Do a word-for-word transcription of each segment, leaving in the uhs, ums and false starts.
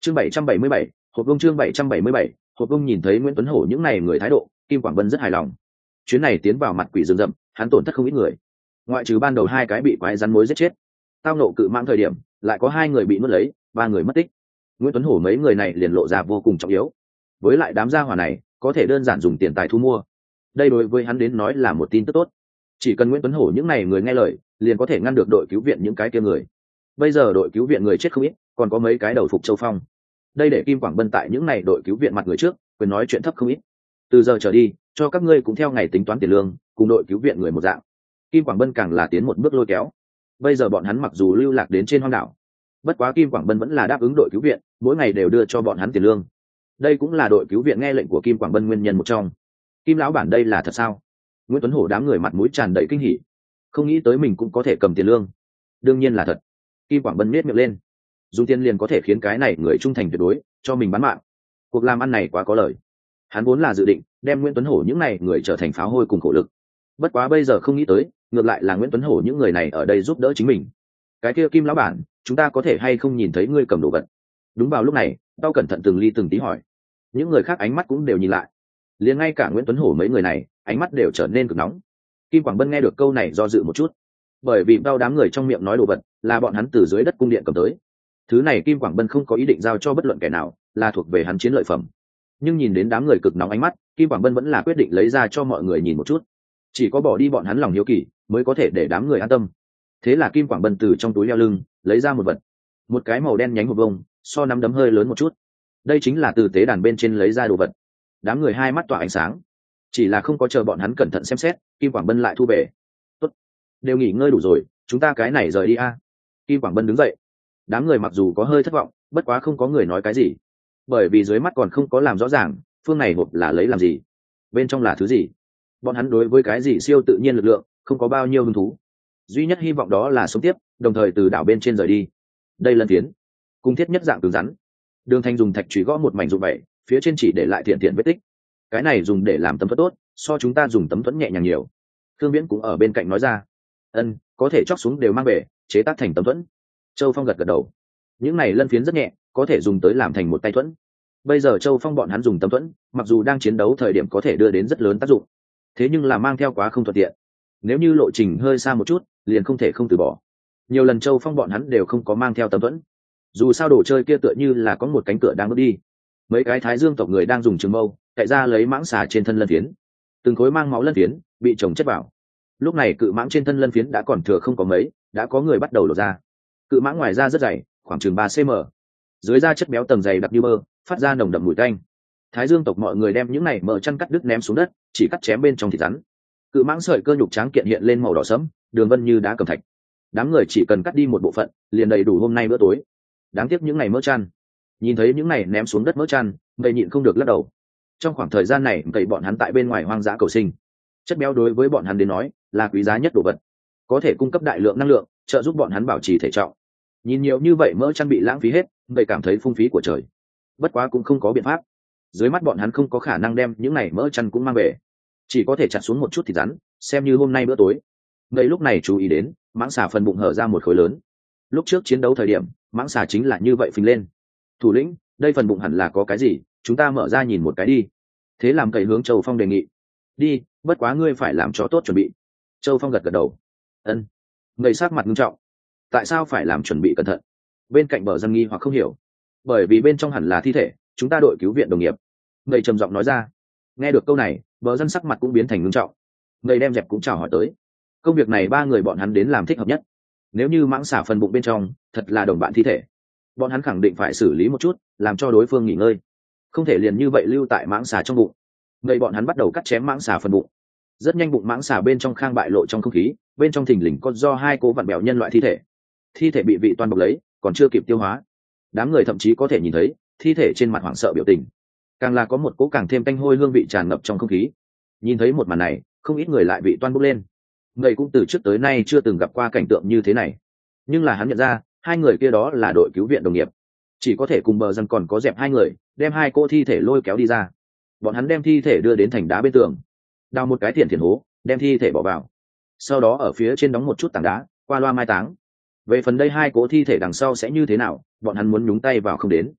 chương bảy trăm bảy mươi bảy, hộp vông chương bảy trăm bảy mươi bảy, hộp vông. Nhìn thấy Nguyễn Tuấn Hổ những này người thái độ, Kim Quảng Vân rất hài lòng. Chuyến này tiến vào mặt quỷ rừng rậm, hắn tổn thất không ít người, ngoại trừ ban đầu hai cái bị quái rắn mối giết chết, tao nộ cự mãng thời điểm lại có hai người bị nuốt lấy, ba người mất tích. Nguyễn Tuấn Hổ mấy người này liền lộ ra vô cùng trọng yếu, với lại đám gia hỏa này có thể đơn giản dùng tiền tài thu mua, đây đối với hắn đến nói là một tin tức tốt. Chỉ cần Nguyễn Tuấn Hổ những này người nghe lời, liền có thể ngăn được đội cứu viện những cái kia người. Bây giờ đội cứu viện người chết không ít, còn có mấy cái đầu phục Châu Phong, đây để Kim Quảng Bân tại những này đội cứu viện mặt người trước quyền nói chuyện thấp không ít. Từ giờ trở đi, cho các ngươi cũng theo ngày tính toán tiền lương, cùng đội cứu viện người một dạng. Kim Quảng Bân càng là tiến một bước lôi kéo. Bây giờ bọn hắn mặc dù lưu lạc đến trên hoang đảo, bất quá Kim Quảng Bân vẫn là đáp ứng đội cứu viện, mỗi ngày đều đưa cho bọn hắn tiền lương. Đây cũng là đội cứu viện nghe lệnh của Kim Quảng Bân nguyên nhân một trong. Kim lão bản, đây là thật sao? Nguyễn Tuấn Hổ đám người mặt mũi tràn đầy kinh hỉ, không nghĩ tới mình cũng có thể cầm tiền lương. Đương nhiên là thật. Kim Quảng Bân nhếch miệng lên, dùng tiền liền có thể khiến cái này người trung thành tuyệt đối cho mình bán mạng. Cuộc làm ăn này quá có lời. Hắn vốn là dự định đem Nguyễn Tuấn Hổ những này người trở thành pháo hôi cùng khổ lực, bất quá bây giờ không nghĩ tới, ngược lại là Nguyễn Tuấn Hổ những người này ở đây giúp đỡ chính mình. Cái kia Kim lão bản, chúng ta có thể hay không nhìn thấy ngươi cầm đồ vật? Đúng vào lúc này, tao cẩn thận từng ly từng tí hỏi. Những người khác ánh mắt cũng đều nhìn lại, liền ngay cả Nguyễn Tuấn Hổ mấy người này ánh mắt đều trở nên cực nóng. Kim Quảng Bân nghe được câu này do dự một chút, bởi vì bao đám người trong miệng nói đồ vật là bọn hắn từ dưới đất cung điện cầm tới. Thứ này Kim Quảng Bân không có ý định giao cho bất luận kẻ nào, là thuộc về hắn chiến lợi phẩm. Nhưng nhìn đến đám người cực nóng ánh mắt, Kim Quảng Bân vẫn là quyết định lấy ra cho mọi người nhìn một chút. Chỉ có bỏ đi bọn hắn lòng hiếu kỳ mới có thể để đám người an tâm. Thế là Kim Quảng Bân từ trong túi leo lưng lấy ra một vật, một cái màu đen nhánh hộp vông, so nắm đấm hơi lớn một chút. Đây chính là từ tế đàn bên trên lấy ra đồ vật. Đám người hai mắt tỏa ánh sáng, chỉ là không có chờ bọn hắn cẩn thận xem xét, Kim Quảng Bân lại thu về. Tốt, đều nghỉ ngơi đủ rồi, chúng ta cái này rời đi a. Kim Quảng Bân đứng dậy. Đám người mặc dù có hơi thất vọng, bất quá không có người nói cái gì, bởi vì dưới mắt còn không có làm rõ ràng phương này hộp là lấy làm gì, bên trong là thứ gì. Bọn hắn đối với cái gì siêu tự nhiên lực lượng không có bao nhiêu hứng thú, duy nhất hy vọng đó là sống tiếp, đồng thời từ đảo bên trên rời đi. Đây lân phiến cung thiết nhất dạng cứng rắn, Đường Thành dùng thạch chùy gõ một mảnh dụng bậy, phía trên chỉ để lại thiện thiện vết tích. Cái này dùng để làm tấm thuẫn tốt, so chúng ta dùng tấm thuẫn nhẹ nhàng nhiều. Thương Viễn cũng ở bên cạnh nói ra. Ân, có thể chóc xuống đều mang về, chế tác thành tấm thuẫn. Châu Phong gật gật đầu. Những này lân phiến rất nhẹ, có thể dùng tới làm thành một tay thuẫn. Bây giờ Châu Phong bọn hắn dùng tấm thuẫn, mặc dù đang chiến đấu thời điểm có thể đưa đến rất lớn tác dụng, thế nhưng là mang theo quá không thuận tiện. Nếu như lộ trình hơi xa một chút, liền không thể không từ bỏ. Nhiều lần Châu Phong bọn hắn đều không có mang theo tấm thuẫn. Dù sao đồ chơi kia tựa như là có một cánh cửa đang bước đi. Mấy cái Thái Dương tộc người đang dùng trường mâu chạy ra lấy mãng xà trên thân lân phiến, từng khối mang máu lân phiến bị chồng chất vào. Lúc này cự mãng trên thân lân phiến đã còn thừa không có mấy, đã có người bắt đầu lột ra. Cự mãng ngoài da rất dày, khoảng chừng ba xăng ti mét, dưới da chất béo tầng dày đặc như bơ, phát ra nồng đậm mùi tanh. Thái Dương tộc mọi người đem những này mỡ chăn cắt đứt ném xuống đất, chỉ cắt chém bên trong thịt rắn. Cự mãng sợi cơ nhục trắng kiện hiện lên màu đỏ sẫm, đường vân như đá cẩm thạch. Đám người chỉ cần cắt đi một bộ phận, liền đầy đủ hôm nay bữa tối. Đáng tiếc những này mỡ chăn. Nhìn thấy những này ném xuống đất mỡ chăn, Mây nhịn không được lắc đầu. Trong khoảng thời gian này, Mây bọn hắn tại bên ngoài hoang dã cầu sinh, chất béo đối với bọn hắn đến nói là quý giá nhất đồ vật, có thể cung cấp đại lượng năng lượng, trợ giúp bọn hắn bảo trì thể trọng. Nhìn nhiều như vậy mỡ chăn bị lãng phí hết, Mây cảm thấy phung phí của trời. Bất quá cũng không có biện pháp, dưới mắt bọn hắn không có khả năng đem những này mỡ chăn cũng mang về, chỉ có thể chặt xuống một chút thịt rắn, xem như hôm nay bữa tối. Mây lúc này chú ý đến mãng xà phần bụng hở ra một khối lớn. Lúc trước chiến đấu thời điểm, mãng xà chính là như vậy phình lên. Thủ lĩnh, đây phần bụng hẳn là có cái gì, chúng ta mở ra nhìn một cái đi. Thế làm cậy hướng Châu Phong đề nghị. Đi, bất quá ngươi phải làm cho tốt chuẩn bị. Châu Phong gật gật đầu. Ân. Ngây sát mặt nghiêm trọng. Tại sao phải làm chuẩn bị cẩn thận? Bên cạnh Bờ Dân nghi hoặc không hiểu. Bởi vì bên trong hẳn là thi thể, chúng ta đội cứu viện đồng nghiệp. Ngây trầm giọng nói ra. Nghe được câu này, Bờ Dân sắc mặt cũng biến thành nghiêm trọng. Ngây đem dẹp cũng chào hỏi tới. Công việc này ba người bọn hắn đến làm thích hợp nhất. Nếu như mãng xà phần bụng bên trong thật là đồng bạn thi thể, bọn hắn khẳng định phải xử lý một chút, làm cho đối phương nghỉ ngơi, không thể liền như vậy lưu tại mãng xà trong bụng. Vậy bọn hắn bắt đầu cắt chém mãng xà phần bụng. Rất nhanh bụng mãng xà bên trong khang bại lộ trong không khí, bên trong thình lình có do hai cố vặn bèo nhân loại thi thể. Thi thể bị vị toàn bọc lấy, còn chưa kịp tiêu hóa. Đám người thậm chí có thể nhìn thấy thi thể trên mặt hoảng sợ biểu tình, càng là có một cố càng thêm tanh hôi hương vị tràn ngập trong không khí. Nhìn thấy một màn này, không ít người lại bị toan bốc lên. Người cũng từ trước tới nay chưa từng gặp qua cảnh tượng như thế này, nhưng là hắn nhận ra hai người kia đó là đội cứu viện đồng nghiệp, chỉ có thể cùng Bờ Dân còn có dẹp hai người đem hai cô thi thể lôi kéo đi ra. Bọn hắn đem thi thể đưa đến thành đá bên tường, đào một cái thiện thiện hố, đem thi thể bỏ vào, sau đó ở phía trên đóng một chút tảng đá, qua loa mai táng. Về phần đây hai cố thi thể đằng sau sẽ như thế nào, bọn hắn muốn nhúng tay vào không đến.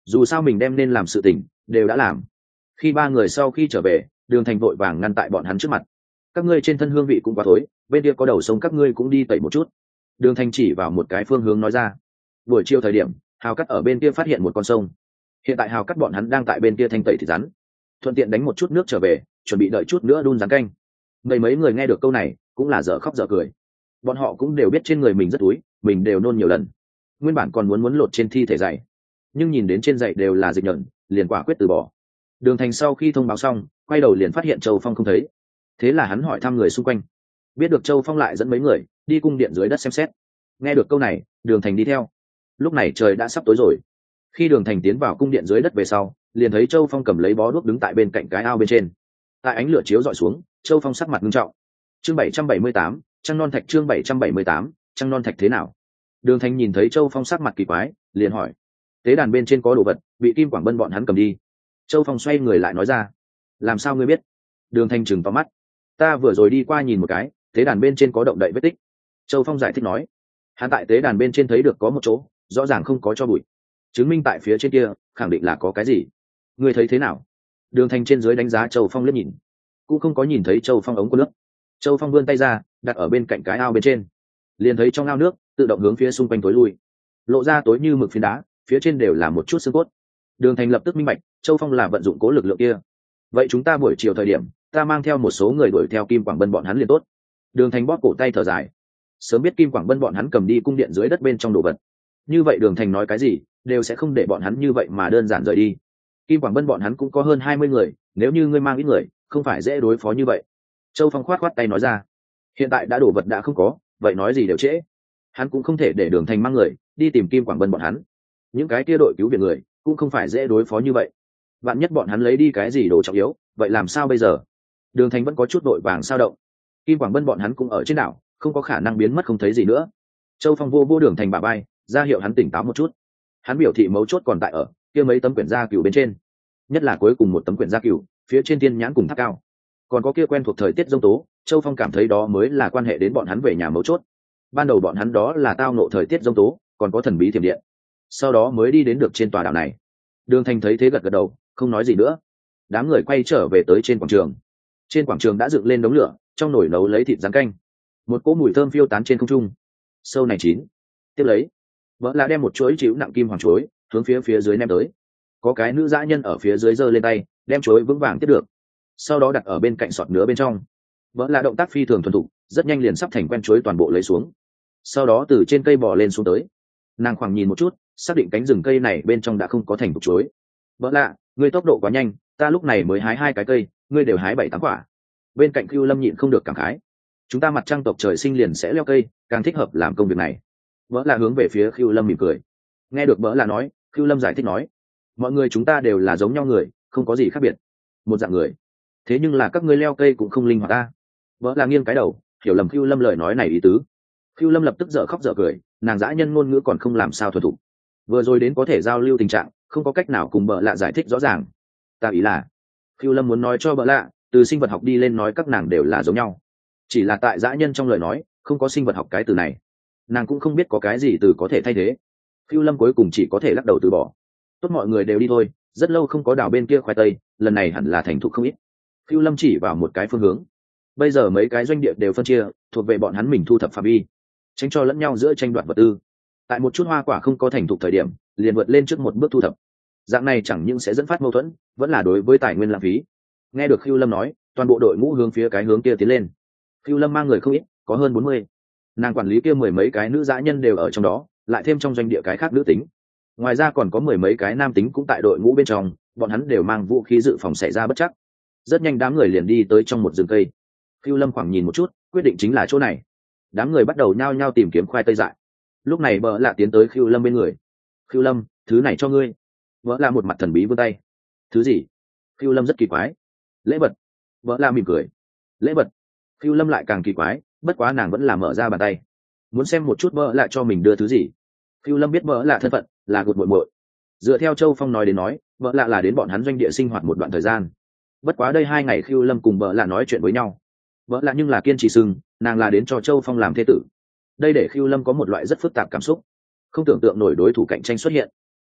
dù sao mình đem nên làm sự tình đều đã làm. Khi ba người sau khi trở về, Đường Thành vội vàng ngăn tại bọn hắn trước mặt. Các ngươi trên thân hương vị cũng quá thối, bên kia có đầu sông, các ngươi cũng đi tẩy một chút. Đường Thành chỉ vào một cái phương hướng nói ra. Buổi chiều thời điểm, Hào Cắt ở bên kia phát hiện một con sông. Hiện tại Hào Cắt bọn hắn đang tại bên kia thanh tẩy thịt rắn, thuận tiện đánh một chút nước trở về, chuẩn bị đợi chút nữa đun rắn canh. Mấy mấy người nghe được câu này cũng là dở khóc dở cười. Bọn họ cũng đều biết trên người mình rất túi, mình đều nôn nhiều lần. Nguyên bản còn muốn muốn lột trên thi thể giày, nhưng nhìn đến trên giày đều là dịch nhợn, liền quả quyết từ bỏ. Đường Thành sau khi thông báo xong, quay đầu liền phát hiện Châu Phong không thấy. Thế là hắn hỏi thăm người xung quanh, biết được Châu Phong lại dẫn mấy người đi cung điện dưới đất xem xét. Nghe được câu này, Đường Thành đi theo. Lúc này trời đã sắp tối rồi. Khi Đường Thành tiến vào cung điện dưới đất về sau, liền thấy Châu Phong cầm lấy bó đuốc đứng tại bên cạnh cái ao bên trên. Tại ánh lửa chiếu dọi xuống, Châu Phong sắc mặt nghiêm trọng. Chương bảy trăm bảy mươi tám, trăng non thạch. Chương bảy trăm bảy mươi tám, trăng non thạch thế nào? Đường Thành nhìn thấy Châu Phong sắc mặt kỳ quái, liền hỏi: tế đàn bên trên có đồ vật, bị Kim Quảng Bân bọn hắn cầm đi. Châu Phong xoay người lại nói ra: làm sao ngươi biết? Đường Thành trừng to mắt: ta vừa rồi đi qua nhìn một cái, tế đàn bên trên có động đậy vết tích. Châu Phong giải thích nói: hắn tại tế đàn bên trên thấy được có một chỗ, rõ ràng không có cho bụi, chứng minh tại phía trên kia khẳng định là có cái gì. Ngươi thấy thế nào? Đường Thành trên dưới đánh giá Châu Phong liếc nhìn, cũng không có nhìn thấy Châu Phong ống có nước. Châu Phong vươn tay ra, đặt ở bên cạnh cái ao bên trên, liền thấy trong ao nước tự động hướng phía xung quanh tối lui, lộ ra tối như mực phiến đá, phía trên đều là một chút xương cốt. Đường Thành lập tức minh bạch, Châu Phong là vận dụng cố lực lượng kia. Vậy chúng ta buổi chiều thời điểm, ta mang theo một số người đuổi theo Kim Quảng Bân bọn hắn liền tốt. Đường Thành bóp cổ tay thở dài, sớm biết Kim Quảng Bân bọn hắn cầm đi cung điện dưới đất bên trong đồ vật, như vậy Đường Thành nói cái gì đều sẽ không để bọn hắn như vậy mà đơn giản rời đi. Kim Quảng Bân bọn hắn cũng có hơn hai mươi người, nếu như ngươi mang ít người, không phải dễ đối phó như vậy. Châu Phong khoát khoát tay nói ra: hiện tại đã đồ vật đã không có, vậy nói gì đều trễ. Hắn cũng không thể để Đường Thành mang người đi tìm Kim Quảng Bân bọn hắn. Những cái kia đội cứu viện người cũng không phải dễ đối phó như vậy. Vạn nhất bọn hắn lấy đi cái gì đồ trọng yếu, vậy làm sao bây giờ? Đường Thành vẫn có chút đội vàng sao động. Kim Quảng Bân bọn hắn cũng ở trên đảo, không có khả năng biến mất không thấy gì nữa. Châu Phong vô vô Đường Thành bả vai, ra hiệu hắn tỉnh táo một chút. Hắn biểu thị mấu chốt còn tại ở kia mấy tấm quyển gia cửu bên trên, nhất là cuối cùng một tấm quyển gia cửu phía trên tiên nhãn cùng tháp cao, còn có kia quen thuộc thời tiết giông tố. Châu Phong cảm thấy đó mới là quan hệ đến bọn hắn về nhà mấu chốt. Ban đầu bọn hắn đó là tao nộ thời tiết giông tố, còn có thần bí thiểm điện, sau đó mới đi đến được trên tòa đảo này. Đường Thành thấy thế gật gật đầu, không nói gì nữa. Đám người quay trở về tới trên quảng trường. Trên quảng trường đã dựng lên đống lửa, trong nồi nấu lấy thịt rán canh, một cỗ mùi thơm phiêu tán trên không trung. Sâu này chín. Tiếp lấy, vợ là đem một chuỗi chịu nặng kim hoàng chuối hướng phía phía dưới ném tới. Có cái nữ dã nhân ở phía dưới giơ lên tay, đem chuối vững vàng tiếp được, sau đó đặt ở bên cạnh sọt nứa bên trong. Vợ là động tác phi thường thuần thục, rất nhanh liền sắp thành quen chuối toàn bộ lấy xuống, sau đó từ trên cây bò lên xuống tới. Nàng khoảng nhìn một chút, xác định cánh rừng cây này bên trong đã không có thành thục chuối. Vợ lạ, ngươi tốc độ quá nhanh, ta lúc này mới hái hai cái cây, ngươi đều hái bảy tám quả. Bên cạnh Cưu Lâm nhịn không được cảm khái, chúng ta mặt trăng tộc trời sinh liền sẽ leo cây, càng thích hợp làm công việc này. Vợ lạ hướng về phía Cưu Lâm mỉm cười. Nghe được vợ lạ nói, Cưu Lâm giải thích nói: mọi người chúng ta đều là giống nhau người, không có gì khác biệt, một dạng người. Thế nhưng là các ngươi leo cây cũng không linh hoạt ta. Vợ lạ nghiêng cái đầu, hiểu lầm Cưu Lâm lời nói này ý tứ. Cưu Lâm lập tức dở khóc dở cười, nàng dã nhân ngôn ngữ còn không làm sao thuần thục, vừa rồi đến có thể giao lưu tình trạng, không có cách nào cùng bợ lạ giải thích rõ ràng. Ta ý là, Cưu Lâm muốn nói cho bợ lạ, từ sinh vật học đi lên nói các nàng đều là giống nhau, chỉ là tại dã nhân trong lời nói không có sinh vật học cái từ này, nàng cũng không biết có cái gì từ có thể thay thế. Cưu Lâm cuối cùng chỉ có thể lắc đầu từ bỏ. Tốt, mọi người đều đi thôi, rất lâu không có đào bên kia khoai tây, lần này hẳn là thành thục không ít. Cưu Lâm chỉ vào một cái phương hướng. Bây giờ mấy cái doanh địa đều phân chia, thuộc về bọn hắn mình thu thập phạm vi, tránh cho lẫn nhau giữa tranh đoạt vật tư. Tại một chút hoa quả không có thành thục thời điểm, liền vượt lên trước một bước thu thập. Dạng này chẳng những sẽ dẫn phát mâu thuẫn, vẫn là đối với tài nguyên lãng phí. Nghe được Cưu Lâm nói, toàn bộ đội ngũ hướng phía cái hướng kia tiến lên. Cưu Lâm mang người không ít, có hơn bốn mươi. Nàng quản lý kia mười mấy cái nữ dã nhân đều ở trong đó, lại thêm trong doanh địa cái khác nữ tính. Ngoài ra còn có mười mấy cái nam tính cũng tại đội ngũ bên trong, bọn hắn đều mang vũ khí dự phòng xảy ra bất chắc. Rất nhanh đám người liền đi tới trong một rừng cây. Cưu Lâm khoảng nhìn một chút, quyết định chính là chỗ này. Đám người bắt đầu nhao nhao tìm kiếm khoai tây dại. Lúc này bợ lạ tiến tới Cưu Lâm bên người. Cưu Lâm, thứ này cho ngươi. Vợ lạ một mặt thần bí vươn tay. Thứ gì? Cưu Lâm rất kỳ quái. Lễ vật. Vợ lạ mỉm cười. Lễ vật. Cưu Lâm lại càng kỳ quái, bất quá nàng vẫn là mở ra bàn tay, muốn xem một chút vợ lạ cho mình đưa thứ gì. Cưu Lâm biết vợ lạ thân phận là gột muội muội. Dựa theo Châu Phong nói đến nói, vợ lạ là đến bọn hắn doanh địa sinh hoạt một đoạn thời gian. Bất quá đây hai ngày Cưu Lâm cùng vợ lạ nói chuyện với nhau, vợ lạ nhưng là kiên trì sưng nàng là đến cho Châu Phong làm thê tử. Đây để Cưu Lâm có một loại rất phức tạp cảm xúc, không tưởng tượng nổi đối thủ cạnh tranh xuất hiện.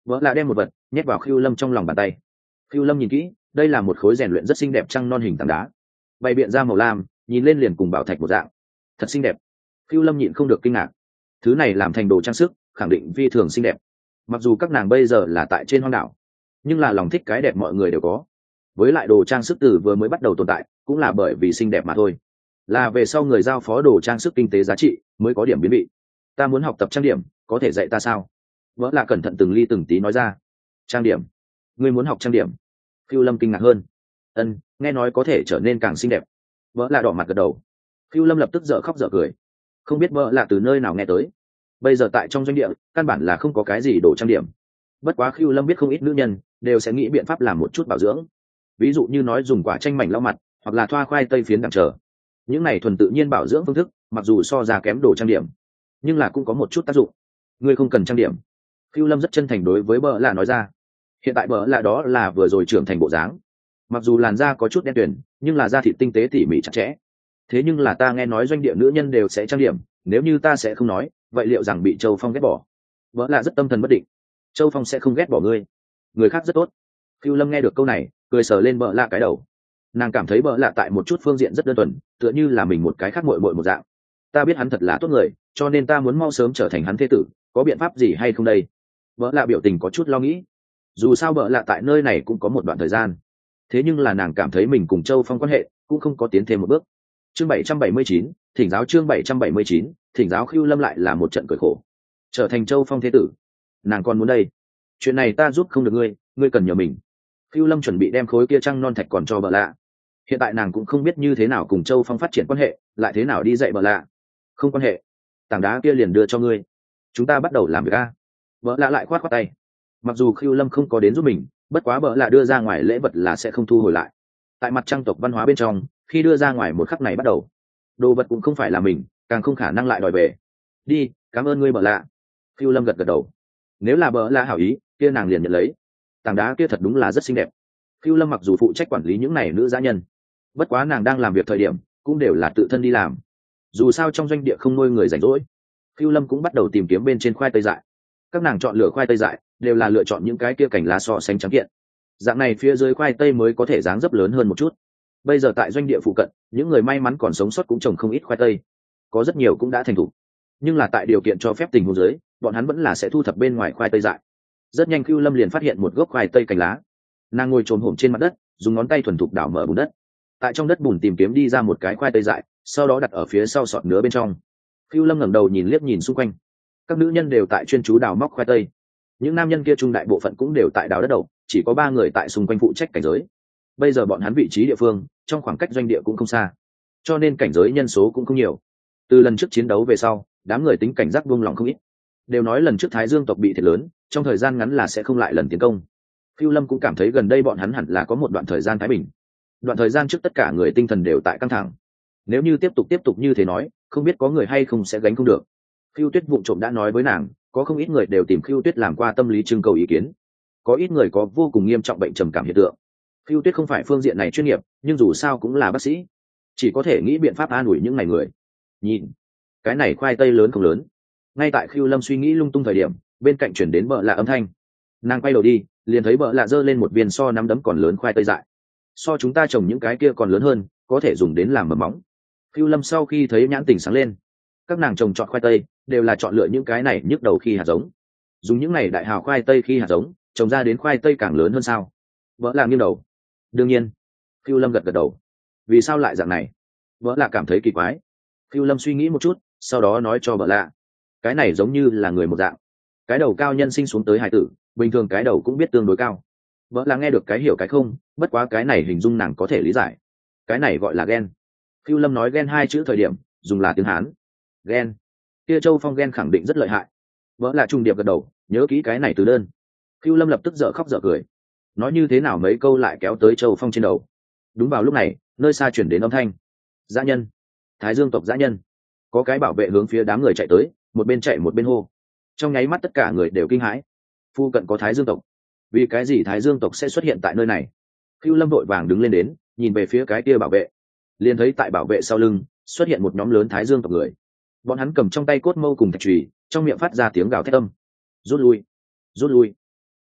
vợ lạ đem một vật nhét vào Khưu Lâm trong lòng bàn tay. Khưu Lâm nhìn kỹ, đây là một khối rèn luyện rất xinh đẹp trăng non hình tảng đá, bày biện ra màu lam, nhìn lên liền cùng bảo thạch một dạng, thật xinh đẹp. Khưu Lâm nhịn không được kinh ngạc, thứ này làm thành đồ trang sức khẳng định phi thường xinh đẹp. Mặc dù các nàng bây giờ là tại trên hoang đảo, nhưng là lòng thích cái đẹp mọi người đều có. Với lại đồ trang sức từ vừa mới bắt đầu tồn tại cũng là bởi vì xinh đẹp mà thôi, là về sau người giao phó đồ trang sức kinh tế giá trị mới có điểm biến vị. Ta muốn học tập trang điểm, có thể dạy ta sao? Vợ lạ cẩn thận từng ly từng tí nói ra. Trang điểm? Ngươi muốn học trang điểm? Phiêu Lâm kinh ngạc hơn. Ân, nghe nói có thể trở nên càng xinh đẹp. Vợ lạ đỏ mặt gật đầu. Phiêu Lâm lập tức dở khóc dở cười, không biết vợ lạ từ nơi nào nghe tới. Bây giờ tại trong doanh địa căn bản là không có cái gì đồ trang điểm, bất quá Phiêu Lâm biết không ít nữ nhân đều sẽ nghĩ biện pháp làm một chút bảo dưỡng, ví dụ như nói dùng quả chanh mảnh lau mặt, hoặc là thoa khoai tây phiến đằng chờ. Những này thuần tự nhiên bảo dưỡng phương thức mặc dù so ra kém đồ trang điểm, nhưng là cũng có một chút tác dụng. Ngươi không cần trang điểm. Phiêu Lâm rất chân thành đối với bợ lạ nói ra. Hiện tại bợ lạ đó là vừa rồi trưởng thành bộ dáng, mặc dù làn da có chút đen tuyền, nhưng là da thịt tinh tế tỉ mỉ chặt chẽ. Thế nhưng là ta nghe nói doanh địa nữ nhân đều sẽ trang điểm, nếu như ta sẽ không nói, vậy liệu rằng bị Châu Phong ghét bỏ? Bợ lạ rất tâm thần bất định. Châu Phong sẽ không ghét bỏ ngươi, người khác rất tốt. Phiêu Lâm nghe được câu này, cười sờ lên bợ lạ cái đầu. Nàng cảm thấy bợ lạ tại một chút phương diện rất đơn thuần, tựa như là mình một cái khác muội muội một dạng. Ta biết hắn thật là tốt người, cho nên ta muốn mau sớm trở thành hắn thế tử, có biện pháp gì hay không đây? Bợ lạ biểu tình có chút lo nghĩ. Dù sao bợ lạ tại nơi này cũng có một đoạn thời gian, thế nhưng là nàng cảm thấy mình cùng Châu Phong quan hệ cũng không có tiến thêm một bước. Chương bảy trăm bảy mươi chín, thỉnh giáo chương bảy trăm bảy mươi chín, thỉnh giáo. Khưu Lâm lại là một trận cười khổ. Trở thành Châu Phong thế tử, nàng còn muốn đây. Chuyện này ta giúp không được ngươi, ngươi cần nhờ mình. Khưu Lâm chuẩn bị đem khối kia trăng non thạch còn cho bợ lạ. Hiện tại nàng cũng không biết như thế nào cùng Châu Phong phát triển quan hệ, lại thế nào đi dạy bợ lạ. Không quan hệ, tảng đá kia liền đưa cho ngươi, chúng ta bắt đầu làm việc a. Bợ lạ lại khoát khoát tay. Mặc dù Khưu Lâm không có đến giúp mình, bất quá bợ lạ đưa ra ngoài lễ vật là sẽ không thu hồi lại. Tại mặt trăng tộc văn hóa bên trong, khi đưa ra ngoài một khắc này bắt đầu, đồ vật cũng không phải là mình, càng không khả năng lại đòi về. Đi, cảm ơn ngươi bợ lạ. Khưu Lâm gật gật đầu. Nếu là bợ lạ hảo ý, kia nàng liền nhận lấy. Tảng đá kia thật đúng là rất xinh đẹp. Khưu Lâm mặc dù phụ trách quản lý những này nữ dã nhân, bất quá nàng đang làm việc thời điểm cũng đều là tự thân đi làm. Dù sao trong doanh địa không nuôi người rảnh rỗi, Khưu Lâm cũng bắt đầu tìm kiếm bên trên khoai tây dại. Các nàng chọn lựa khoai tây dại đều là lựa chọn những cái kia cành lá so sánh trắng kiện, dạng này phía dưới khoai tây mới có thể dáng dấp lớn hơn một chút. Bây giờ tại doanh địa phụ cận, những người may mắn còn sống sót cũng trồng không ít khoai tây, có rất nhiều cũng đã thành thục, nhưng là tại điều kiện cho phép tình huống dưới, bọn hắn vẫn là sẽ thu thập bên ngoài khoai tây dại. Rất nhanh Khưu Lâm liền phát hiện một gốc khoai tây cành lá. Nàng ngồi trồm hổm trên mặt đất, dùng ngón tay thuần thục đảo mở bùn đất, tại trong đất bùn tìm kiếm đi ra một cái khoai tây dại, sau đó đặt ở phía sau sọt nứa bên trong. Khưu Lâm ngẩng đầu nhìn liếc nhìn xung quanh, các nữ nhân đều tại chuyên chú đào móc khoai tây, những nam nhân kia trung đại bộ phận cũng đều tại đào đất đầu, chỉ có ba người tại xung quanh phụ trách cảnh giới. Bây giờ bọn hắn vị trí địa phương trong khoảng cách doanh địa cũng không xa, cho nên cảnh giới nhân số cũng không nhiều. Từ lần trước chiến đấu về sau, đám người tính cảnh giác buông lỏng không ít, đều nói lần trước Thái Dương tộc bị thiệt lớn, trong thời gian ngắn là sẽ không lại lần tiến công. Khưu Lâm cũng cảm thấy gần đây bọn hắn hẳn là có một đoạn thời gian thái bình. Đoạn thời gian trước tất cả người tinh thần đều tại căng thẳng, nếu như tiếp tục tiếp tục như thế nói, không biết có người hay không sẽ gánh không được. Khưu Tuyết vụng trộm đã nói với nàng, có không ít người đều tìm Khưu Tuyết làm qua tâm lý trưng cầu ý kiến, có ít người có vô cùng nghiêm trọng bệnh trầm cảm hiện tượng. Khưu Tuyết không phải phương diện này chuyên nghiệp, nhưng dù sao cũng là bác sĩ, chỉ có thể nghĩ biện pháp an ủi những ngày người. Nhìn, cái này khoai tây lớn không lớn? Ngay tại Khưu Lâm suy nghĩ lung tung thời điểm, bên cạnh chuyển đến bợ lạ âm thanh. Nàng quay đầu đi, liền thấy bợ lạ giơ lên một viên so nắm đấm còn lớn khoai tây dại. So chúng ta trồng những cái kia còn lớn hơn, có thể dùng đến làm mầm móng. Khưu Lâm sau khi thấy nhãn tình sáng lên. Các nàng trồng chọn khoai tây đều là chọn lựa những cái này nhức đầu khi hạt giống, dùng những này đại hào khoai tây khi hạt giống trồng ra đến khoai tây càng lớn hơn sao? Vợ là nghiêng đầu. Đương nhiên. Khưu Lâm gật gật đầu. Vì sao lại dạng này? Vợ là cảm thấy kỳ quái. Khưu Lâm suy nghĩ một chút, sau đó nói cho vợ lạ, cái này giống như là người một dạng, cái đầu cao nhân sinh xuống tới hải tử, bình thường cái đầu cũng biết tương đối cao. Vợ là nghe được cái hiểu cái không, bất quá cái này hình dung nàng có thể lý giải. Cái này gọi là ghen. Khưu Lâm nói ghen hai chữ thời điểm dùng là tiếng Hán. Ghen. Kia Châu Phong ghen khẳng định rất lợi hại. Vợ là trùng điệp gật đầu, nhớ kỹ cái này từ đơn. Khưu Lâm lập tức dở khóc dở cười, nói như thế nào mấy câu lại kéo tới Châu Phong trên đầu. Đúng vào lúc này, nơi xa chuyển đến âm thanh. Dã nhân, Thái Dương tộc dã nhân. Có cái bảo vệ hướng phía đám người chạy tới, một bên chạy một bên hô. Trong nháy mắt tất cả người đều kinh hãi. Phu cận có Thái Dương tộc, vì cái gì Thái Dương tộc sẽ xuất hiện tại nơi này? Khưu Lâm vội vàng đứng lên đến, nhìn về phía cái kia bảo vệ, liền thấy tại bảo vệ sau lưng xuất hiện một nhóm lớn Thái Dương tộc người. Bọn hắn cầm trong tay cốt mâu cùng thạch chùy, trong miệng phát ra tiếng gào thét âm. Rút lui, rút lui.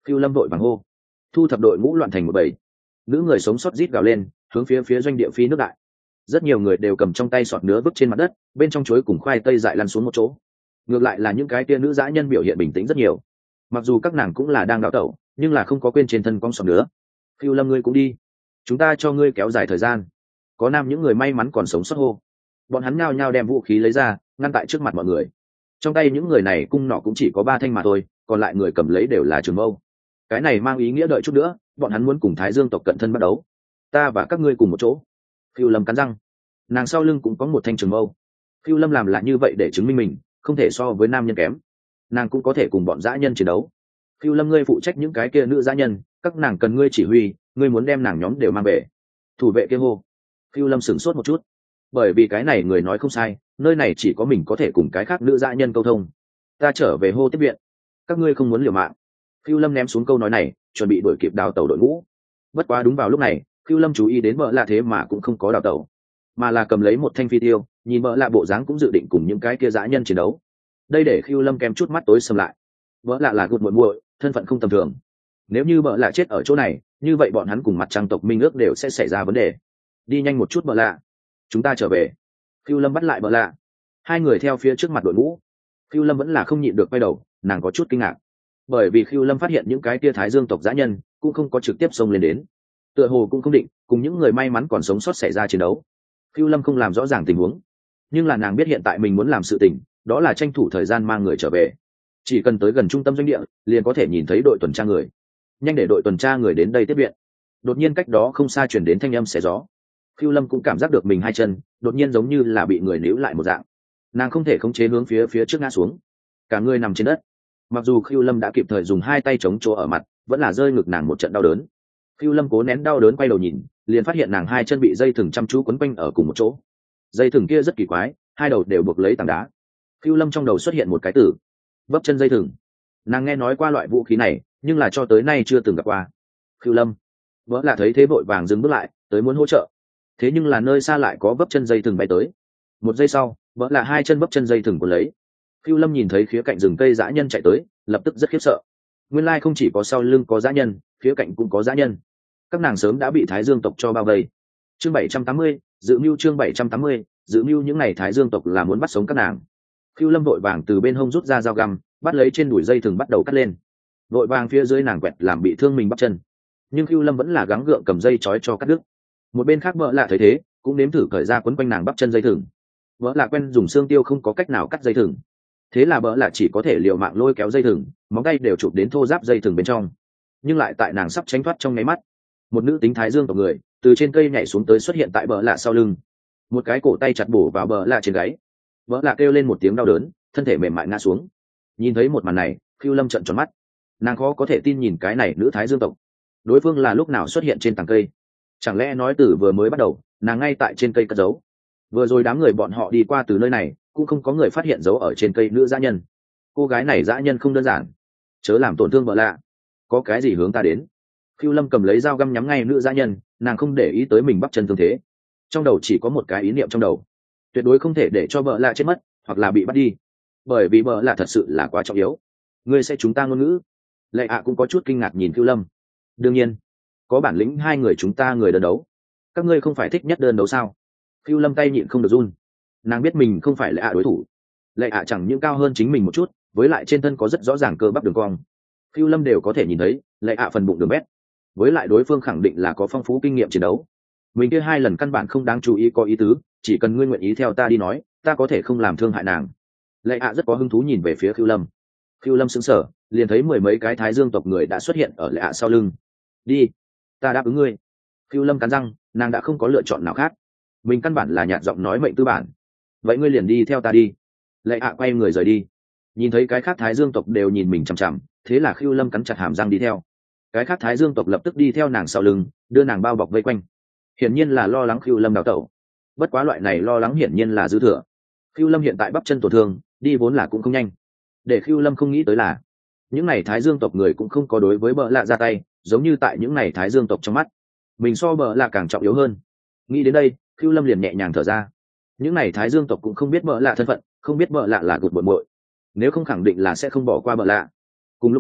Phiêu Lâm vội vàng hô, thu thập đội ngũ loạn thành một bầy. Nữ người sống sót rít gào lên, hướng phía phía doanh địa phi nước đại. Rất nhiều người đều cầm trong tay sọt nứa vứt trên mặt đất, bên trong chuối cùng khoai tây dại lăn xuống một chỗ. Ngược lại là những cái tia nữ dã nhân biểu hiện bình tĩnh rất nhiều. Mặc dù các nàng cũng là đang đào tẩu, nhưng là không có quên trên thân con sọt nứa. Phiêu Lâm ngươi cũng đi, chúng ta cho ngươi kéo dài thời gian. Có nam những người may mắn còn sống sót hô. Bọn hắn nhao nhao đem vũ khí lấy ra, ngăn tại trước mặt mọi người. Trong tay những người này cung nỏ cũng chỉ có ba thanh mà thôi, còn lại người cầm lấy đều là trường mâu. Cái này mang ý nghĩa đợi chút nữa, bọn hắn muốn cùng Thái Dương tộc cận thân bắt đấu. Ta và các ngươi cùng một chỗ. Phiêu Lâm cắn răng, nàng sau lưng cũng có một thanh trường mâu. Phiêu Lâm làm lại như vậy để chứng minh mình không thể so với nam nhân kém, nàng cũng có thể cùng bọn dã nhân chiến đấu. Phiêu Lâm ngươi phụ trách những cái kia nữ dã nhân, các nàng cần ngươi chỉ huy, ngươi muốn đem nàng nhóm đều mang về. Thủ vệ kia hô. Phiêu Lâm sửng sốt một chút, bởi vì cái này người nói không sai, nơi này chỉ có mình có thể cùng cái khác nữ dã nhân câu thông. Ta trở về hô tiếp viện, các ngươi không muốn liều mạng. Phiêu Lâm ném xuống câu nói này, chuẩn bị đuổi kịp đào tẩu đội ngũ. Bất quá đúng vào lúc này, Phiêu Lâm chú ý đến vợ lạ thế mà cũng không có đào tẩu, mà là cầm lấy một thanh phi tiêu, nhìn vợ lạ bộ dáng cũng dự định cùng những cái kia dã nhân chiến đấu. Đây để Phiêu Lâm kèm chút mắt tối sầm lại. Vợ lạ là gột muội muội, thân phận không tầm thường. Nếu như vợ lạ chết ở chỗ này, như vậy bọn hắn cùng mặt trăng tộc minh ước đều sẽ xảy ra vấn đề. Đi nhanh một chút vợ lạ, chúng ta trở về. Phiêu Lâm bắt lại vợ lạ, hai người theo phía trước mặt đội ngũ. Phiêu Lâm vẫn là không nhịn được quay đầu, nàng có chút kinh ngạc, bởi vì Phiêu Lâm phát hiện những cái tia Thái Dương tộc dã nhân cũng không có trực tiếp xông lên đến, tựa hồ cũng không định cùng những người may mắn còn sống sót xảy ra chiến đấu. Phiêu Lâm không làm rõ ràng tình huống, nhưng là nàng biết hiện tại mình muốn làm sự tình, đó là tranh thủ thời gian mang người trở về. Chỉ cần tới gần trung tâm doanh địa, liền có thể nhìn thấy đội tuần tra người. Nhanh để đội tuần tra người đến đây tiếp viện. Đột nhiên cách đó không xa truyền đến thanh âm xé gió. Phiêu Lâm cũng cảm giác được mình hai chân đột nhiên giống như là bị người níu lại một dạng, nàng không thể khống chế hướng phía phía trước ngã xuống, cả người nằm trên đất. Mặc dù Phiêu Lâm đã kịp thời dùng hai tay chống chỗ ở mặt, vẫn là rơi ngực nàng một trận đau đớn. Phiêu Lâm cố nén đau đớn quay đầu nhìn, liền phát hiện nàng hai chân bị dây thừng chăm chú quấn quanh ở cùng một chỗ. Dây thừng kia rất kỳ quái, hai đầu đều buộc lấy tảng đá. Phiêu Lâm trong đầu xuất hiện một cái từ: vấp chân dây thừng. Nàng nghe nói qua loại vũ khí này, nhưng là cho tới nay chưa từng gặp qua. Phiêu Lâm vỡ là thấy thế vội vàng dừng bước lại, tới muốn hỗ trợ. Thế nhưng là nơi xa lại có vấp chân dây thừng bay tới. Một giây sau, vỡ là hai chân vấp chân dây thừng cuốn lấy. Phiêu Lâm nhìn thấy khía cạnh rừng cây dã nhân chạy tới, lập tức rất khiếp sợ. Nguyên lai không chỉ có sau lưng có dã nhân, khía cạnh cũng có dã nhân. Các nàng sớm đã bị Thái Dương tộc cho bao vây. Chương bảy trăm tám mươi, dự mưu chương bảy trăm tám mươi, dự mưu những ngày Thái Dương tộc là muốn bắt sống các nàng. Phiêu Lâm vội vàng từ bên hông rút ra dao găm, bắt lấy trên đùi dây thừng bắt đầu cắt lên. Vội vàng phía dưới nàng quẹt làm bị thương mình bắp chân, nhưng Phiêu Lâm vẫn là gắng gượng cầm dây trói cho cắt đứt. Một bên khác vợ lạ thấy thế, cũng nếm thử cởi ra quấn quanh nàng bắp chân dây thừng. Vợ lạ quen dùng xương tiêu không có cách nào cắt dây thừng, thế là vợ lạ chỉ có thể liều mạng lôi kéo dây thừng, móng tay đều chụp đến thô giáp dây thừng bên trong. Nhưng lại tại nàng sắp tránh thoát trong nháy mắt, một nữ tính Thái Dương tộc người từ trên cây nhảy xuống tới xuất hiện tại vợ lạ sau lưng, một cái cổ tay chặt bổ vào vợ lạ trên gáy. Vợ lạ kêu lên một tiếng đau đớn, thân thể mềm mại ngã xuống. Nhìn thấy một màn này, Phiêu Lâm trợn tròn mắt, nàng khó có thể tin nhìn cái này nữ Thái Dương tộc, đối phương là lúc nào xuất hiện trên tàng cây? Chẳng lẽ nói từ vừa mới bắt đầu nàng ngay tại trên cây cất giấu? Vừa rồi đám người bọn họ đi qua từ nơi này cũng không có người phát hiện dấu ở trên cây nữ dã nhân. Cô gái này dã nhân không đơn giản, chớ làm tổn thương vợ lạ. Có cái gì hướng ta đến? Phiêu Lâm cầm lấy dao găm nhắm ngay nữ dã nhân, nàng không để ý tới mình bắp chân thương thế, trong đầu chỉ có một cái ý niệm trong đầu: tuyệt đối không thể để cho vợ lạ chết mất hoặc là bị bắt đi, bởi vì vợ lạ thật sự là quá trọng yếu. Ngươi sẽ chúng ta ngôn ngữ? Lệ ạ cũng có chút kinh ngạc nhìn Phiêu Lâm. Đương nhiên, có bản lĩnh hai người chúng ta người đơn đấu. Các ngươi không phải thích nhất đơn đấu sao? Phiêu Lâm tay nhịn không được run, nàng biết mình không phải Lệ ạ đối thủ. Lệ ạ chẳng những cao hơn chính mình một chút, với lại trên thân có rất rõ ràng cơ bắp đường cong, Phiêu Lâm đều có thể nhìn thấy. Lệ ạ phần bụng đường bét, với lại đối phương khẳng định là có phong phú kinh nghiệm chiến đấu. Mình kia hai lần căn bản không đáng chú ý, có ý tứ, chỉ cần ngươi nguyện ý theo ta đi nói, ta có thể không làm thương hại nàng. Lệ ạ rất có hứng thú nhìn về phía Phiêu Lâm. Phiêu Lâm sững sờ, liền thấy mười mấy cái Thái Dương tộc người đã xuất hiện ở Lệ ạ sau lưng. Đi, ta đáp ứng ngươi. Phiêu Lâm cắn răng, nàng đã không có lựa chọn nào khác, mình căn bản là nhạt giọng nói mệnh tư bản. Vậy ngươi liền đi theo ta đi. Lệ ạ quay người rời đi. Nhìn thấy cái khác Thái Dương tộc đều nhìn mình chằm chằm, thế là Phiêu Lâm cắn chặt hàm răng đi theo. Cái khác Thái Dương tộc lập tức đi theo nàng sau lưng, đưa nàng bao bọc vây quanh, hiển nhiên là lo lắng Phiêu Lâm đào tẩu. Bất quá loại này lo lắng hiển nhiên là dư thừa. Phiêu Lâm hiện tại bắp chân tổn thương, đi vốn là cũng không nhanh. Để Phiêu Lâm không nghĩ tới là, những này Thái Dương tộc người cũng không có đối với bợ lạ ra tay, giống như tại những này Thái Dương tộc trong mắt mình so bợ lạ càng trọng yếu hơn. Nghĩ đến đây, Phiêu Lâm liền nhẹ nhàng thở ra. Những này Thái Dương tộc cũng không biết bợ lạ thân phận, không biết bợ lạ là gột bội bội, nếu không khẳng định là sẽ không bỏ qua bợ lạ. Cùng lúc đó,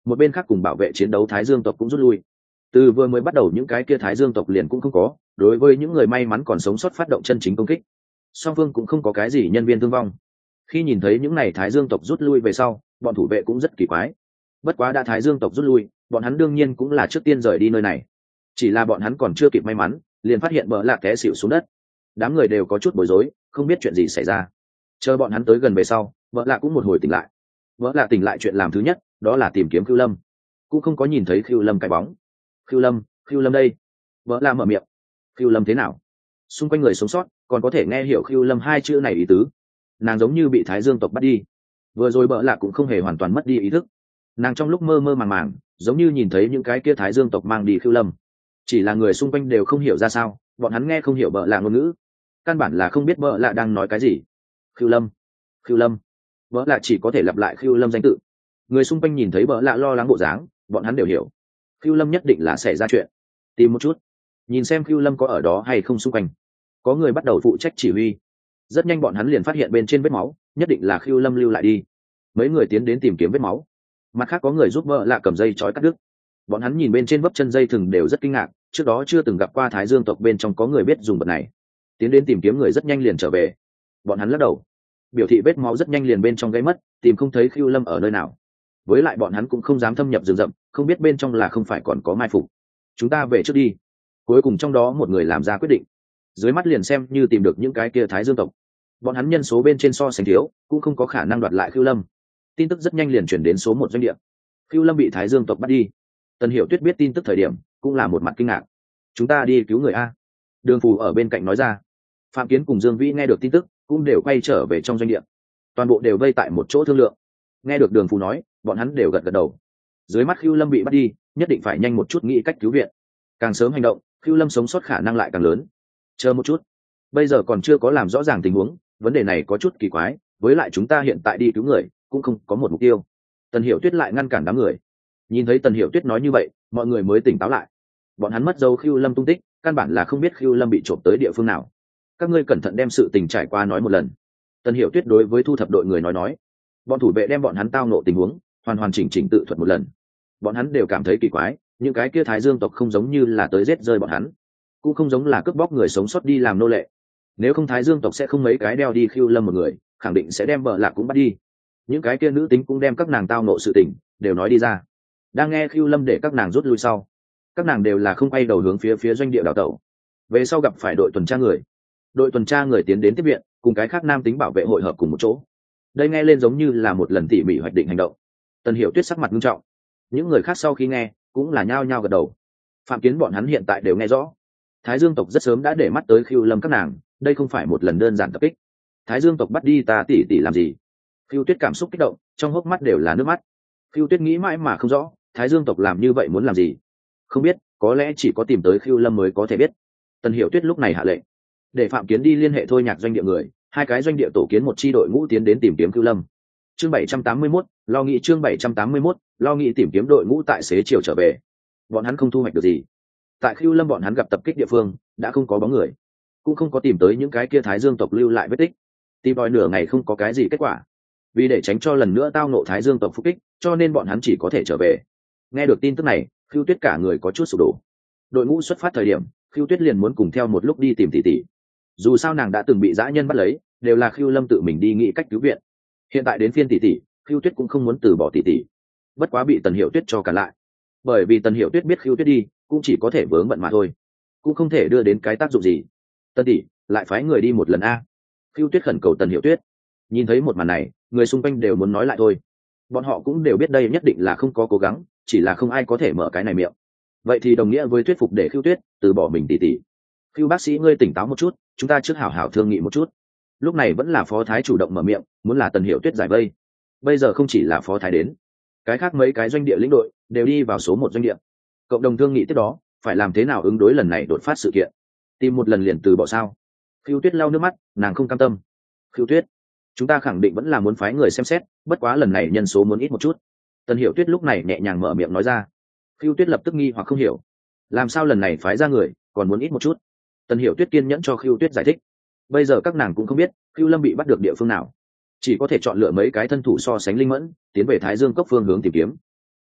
một bên khác cùng bảo vệ chiến đấu Thái Dương tộc cũng rút lui. Từ vừa mới bắt đầu những cái kia Thái Dương tộc liền cũng không có đối với những người may mắn còn sống sót phát động chân chính công kích. Song phương cũng không có cái gì nhân viên thương vong. Khi nhìn thấy những này Thái Dương tộc rút lui về sau, bọn thủ vệ cũng rất kỳ quái. Bất quá đã Thái Dương tộc rút lui, bọn hắn đương nhiên cũng là trước tiên rời đi nơi này. Chỉ là bọn hắn còn chưa kịp may mắn, liền phát hiện Bợ Lạ té xỉu xuống đất. Đám người đều có chút bối rối, không biết chuyện gì xảy ra. Chờ bọn hắn tới gần về sau, Bợ Lạ cũng một hồi tỉnh lại. Bợ Lạ tỉnh lại chuyện làm thứ nhất, đó là tìm kiếm Khưu Lâm. Cũng không có nhìn thấy Khưu Lâm cái bóng. Khưu Lâm, Khưu Lâm đây. Bợ Lạ mở miệng. Khưu Lâm thế nào? Xung quanh người sống sót còn có thể nghe hiểu Khưu Lâm hai chữ này ý tứ. Nàng giống như bị Thái Dương tộc bắt đi. Vừa rồi Bợ Lạ cũng không hề hoàn toàn mất đi ý thức. Nàng trong lúc mơ mơ màng màng, giống như nhìn thấy những cái kia Thái Dương tộc mang đi Khưu Lâm. Chỉ là người xung quanh đều không hiểu ra sao, bọn hắn nghe không hiểu Bợ Lạ ngôn ngữ, căn bản là không biết Bợ Lạ đang nói cái gì. Khưu Lâm, Khưu Lâm. Bợ Lạ chỉ có thể lặp lại Khưu Lâm danh tự. Người xung quanh nhìn thấy Bợ Lạ lo lắng bộ dáng, bọn hắn đều hiểu. Khưu Lâm nhất định là xảy ra chuyện. Tìm một chút, nhìn xem Khưu Lâm có ở đó hay không xung quanh. Có người bắt đầu phụ trách chỉ huy. Rất nhanh bọn hắn liền phát hiện bên trên vết máu, nhất định là Khưu Lâm lưu lại đi. Mấy người tiến đến tìm kiếm vết máu. Mặt khác có người giúp Bợ Lạ cầm dây trói cắt đứt. Bọn hắn nhìn bên trên bắp chân dây thừng đều rất kinh ngạc, trước đó chưa từng gặp qua Thái Dương tộc bên trong có người biết dùng vật này. Tiến đến tìm kiếm người rất nhanh liền trở về. Bọn hắn lắc đầu, biểu thị vết máu rất nhanh liền bên trong gây mất, tìm không thấy Khưu Lâm ở nơi nào. Với lại bọn hắn cũng không dám thâm nhập rừng rậm, không biết bên trong là không phải còn có mai phục. Chúng ta về trước đi. Cuối cùng trong đó một người làm ra quyết định. Dưới mắt liền xem như tìm được những cái kia Thái Dương tộc. Bọn hắn nhân số bên trên so sánh thiếu, cũng không có khả năng đoạt lại Khưu Lâm. Tin tức rất nhanh liền chuyển đến số một doanh địa. Khưu Lâm bị Thái Dương tộc bắt đi. Tần Hiểu Tuyết biết tin tức thời điểm, cũng là một mặt kinh ngạc. Chúng ta đi cứu người a. Đường Phù ở bên cạnh nói ra. Phạm Kiến cùng Dương Vĩ nghe được tin tức, cũng đều quay trở về trong doanh địa. Toàn bộ đều vây tại một chỗ thương lượng. Nghe được Đường Phù nói, bọn hắn đều gật gật đầu. Dưới mắt Khưu Lâm bị bắt đi, nhất định phải nhanh một chút nghĩ cách cứu viện. Càng sớm hành động, Khưu Lâm sống sót khả năng lại càng lớn. Chờ một chút, bây giờ còn chưa có làm rõ ràng tình huống, vấn đề này có chút kỳ quái, với lại chúng ta hiện tại đi cứu người, cũng không có một mục tiêu. Tần Hiểu Tuyết lại ngăn cản đám người. Nhìn thấy Tần Hiểu Tuyết nói như vậy, mọi người mới tỉnh táo lại. Bọn hắn mất dấu Khưu Lâm tung tích, căn bản là không biết Khưu Lâm bị trộm tới địa phương nào. Các ngươi cẩn thận đem sự tình trải qua nói một lần. Tần Hiểu Tuyết đối với thu thập đội người nói nói. Bọn thủ vệ đem bọn hắn tao nộ tình huống hoàn hoàn chỉnh chỉnh tự thuật một lần. Bọn hắn đều cảm thấy kỳ quái, những cái kia Thái Dương tộc không giống như là tới giết rơi bọn hắn, cũng không giống là cướp bóc người sống sót đi làm nô lệ. Nếu không Thái Dương tộc sẽ không mấy cái đeo đi Khưu Lâm một người, khẳng định sẽ đem vợ Lạc cũng bắt đi. Những cái kia nữ tính cũng đem các nàng tao nộ sự tình đều nói đi ra. Đang nghe Khưu Lâm để các nàng rút lui sau, các nàng đều là không quay đầu hướng phía phía doanh địa đào tẩu. Về sau gặp phải đội tuần tra người, đội tuần tra người tiến đến tiếp viện, cùng cái khác nam tính bảo vệ hội hợp cùng một chỗ. Đây nghe lên giống như là một lần tỉ mỉ hoạch định hành động. Tần Hiểu Tuyết sắc mặt nghiêm trọng. Những người khác sau khi nghe cũng là nhao nhao gật đầu. Phạm Kiến bọn hắn hiện tại đều nghe rõ. Thái Dương tộc rất sớm đã để mắt tới Khưu Lâm các nàng, đây không phải một lần đơn giản tập kích. Thái Dương tộc bắt đi ta tỷ tỷ làm gì? Khưu Tuyết cảm xúc kích động, trong hốc mắt đều là nước mắt. Khưu Tuyết nghĩ mãi mà không rõ, Thái Dương tộc làm như vậy muốn làm gì? Không biết, có lẽ chỉ có tìm tới Khưu Lâm mới có thể biết. Tần Hiểu Tuyết lúc này hạ lệnh, để Phạm Kiến đi liên hệ thôi nhạc doanh địa người, hai cái doanh địa tổ kiến một chi đội ngũ tiến đến tìm kiếm Khưu Lâm. Chương bảy trăm tám mươi mốt, lo nghĩ chương bảy trăm tám mươi mốt, lo nghĩ tìm kiếm đội ngũ tại xế chiều trở về. Bọn hắn không thu hoạch được gì. Tại Khưu Lâm bọn hắn gặp tập kích địa phương, đã không có bóng người, cũng không có tìm tới những cái kia Thái Dương tộc lưu lại vết tích. Tìm đòi nửa ngày không có cái gì kết quả. Vì để tránh cho lần nữa tao ngộ Thái Dương tộc phục kích, cho nên bọn hắn chỉ có thể trở về. Nghe được tin tức này, Khưu Tuyết cả người có chút sụp đổ. Đội ngũ xuất phát thời điểm, Khưu Tuyết liền muốn cùng theo một lúc đi tìm tỷ tỷ. Dù sao nàng đã từng bị dã nhân bắt lấy, đều là Khưu Lâm tự mình đi nghĩ cách cứu viện. Hiện tại đến phiên tỷ tỷ, Khưu Tuyết cũng không muốn từ bỏ tỷ tỷ. Bất quá bị Tần Hiểu Tuyết cho cả lại. Bởi vì Tần Hiểu Tuyết biết Khưu Tuyết đi, cũng chỉ có thể vướng bận mà thôi, cũng không thể đưa đến cái tác dụng gì. Tần tỷ, lại phái người đi một lần a. Khưu Tuyết khẩn cầu Tần Hiểu Tuyết. Nhìn thấy một màn này, người xung quanh đều muốn nói lại thôi. Bọn họ cũng đều biết đây nhất định là không có cố gắng, chỉ là không ai có thể mở cái này miệng. Vậy thì đồng nghĩa với thuyết phục để Khưu Tuyết từ bỏ mình tỷ tỷ. Khưu bác sĩ ngươi tỉnh táo một chút, chúng ta trước hảo hảo thương nghị một chút. Lúc này vẫn là phó thái chủ động mở miệng, muốn là Tần Hiểu Tuyết giải vây. Bây giờ không chỉ là phó thái đến, cái khác mấy cái doanh địa lĩnh đội đều đi vào số một doanh địa, cộng đồng thương nghị tiếp đó phải làm thế nào ứng đối lần này đột phát sự kiện. Tìm một lần liền từ bỏ sao? Khưu Tuyết lau nước mắt, nàng không cam tâm. Khưu Tuyết, chúng ta khẳng định vẫn là muốn phái người xem xét, bất quá lần này nhân số muốn ít một chút. Tần Hiểu Tuyết lúc này nhẹ nhàng mở miệng nói ra. Khưu Tuyết lập tức nghi hoặc không hiểu, làm sao lần này phái ra người còn muốn ít một chút? Tần Hiểu Tuyết kiên nhẫn cho Khưu Tuyết giải thích. Bây giờ các nàng cũng không biết Khưu Lâm bị bắt được địa phương nào, chỉ có thể chọn lựa mấy cái thân thủ so sánh linh mẫn, tiến về Thái Dương cốc phương hướng tìm kiếm.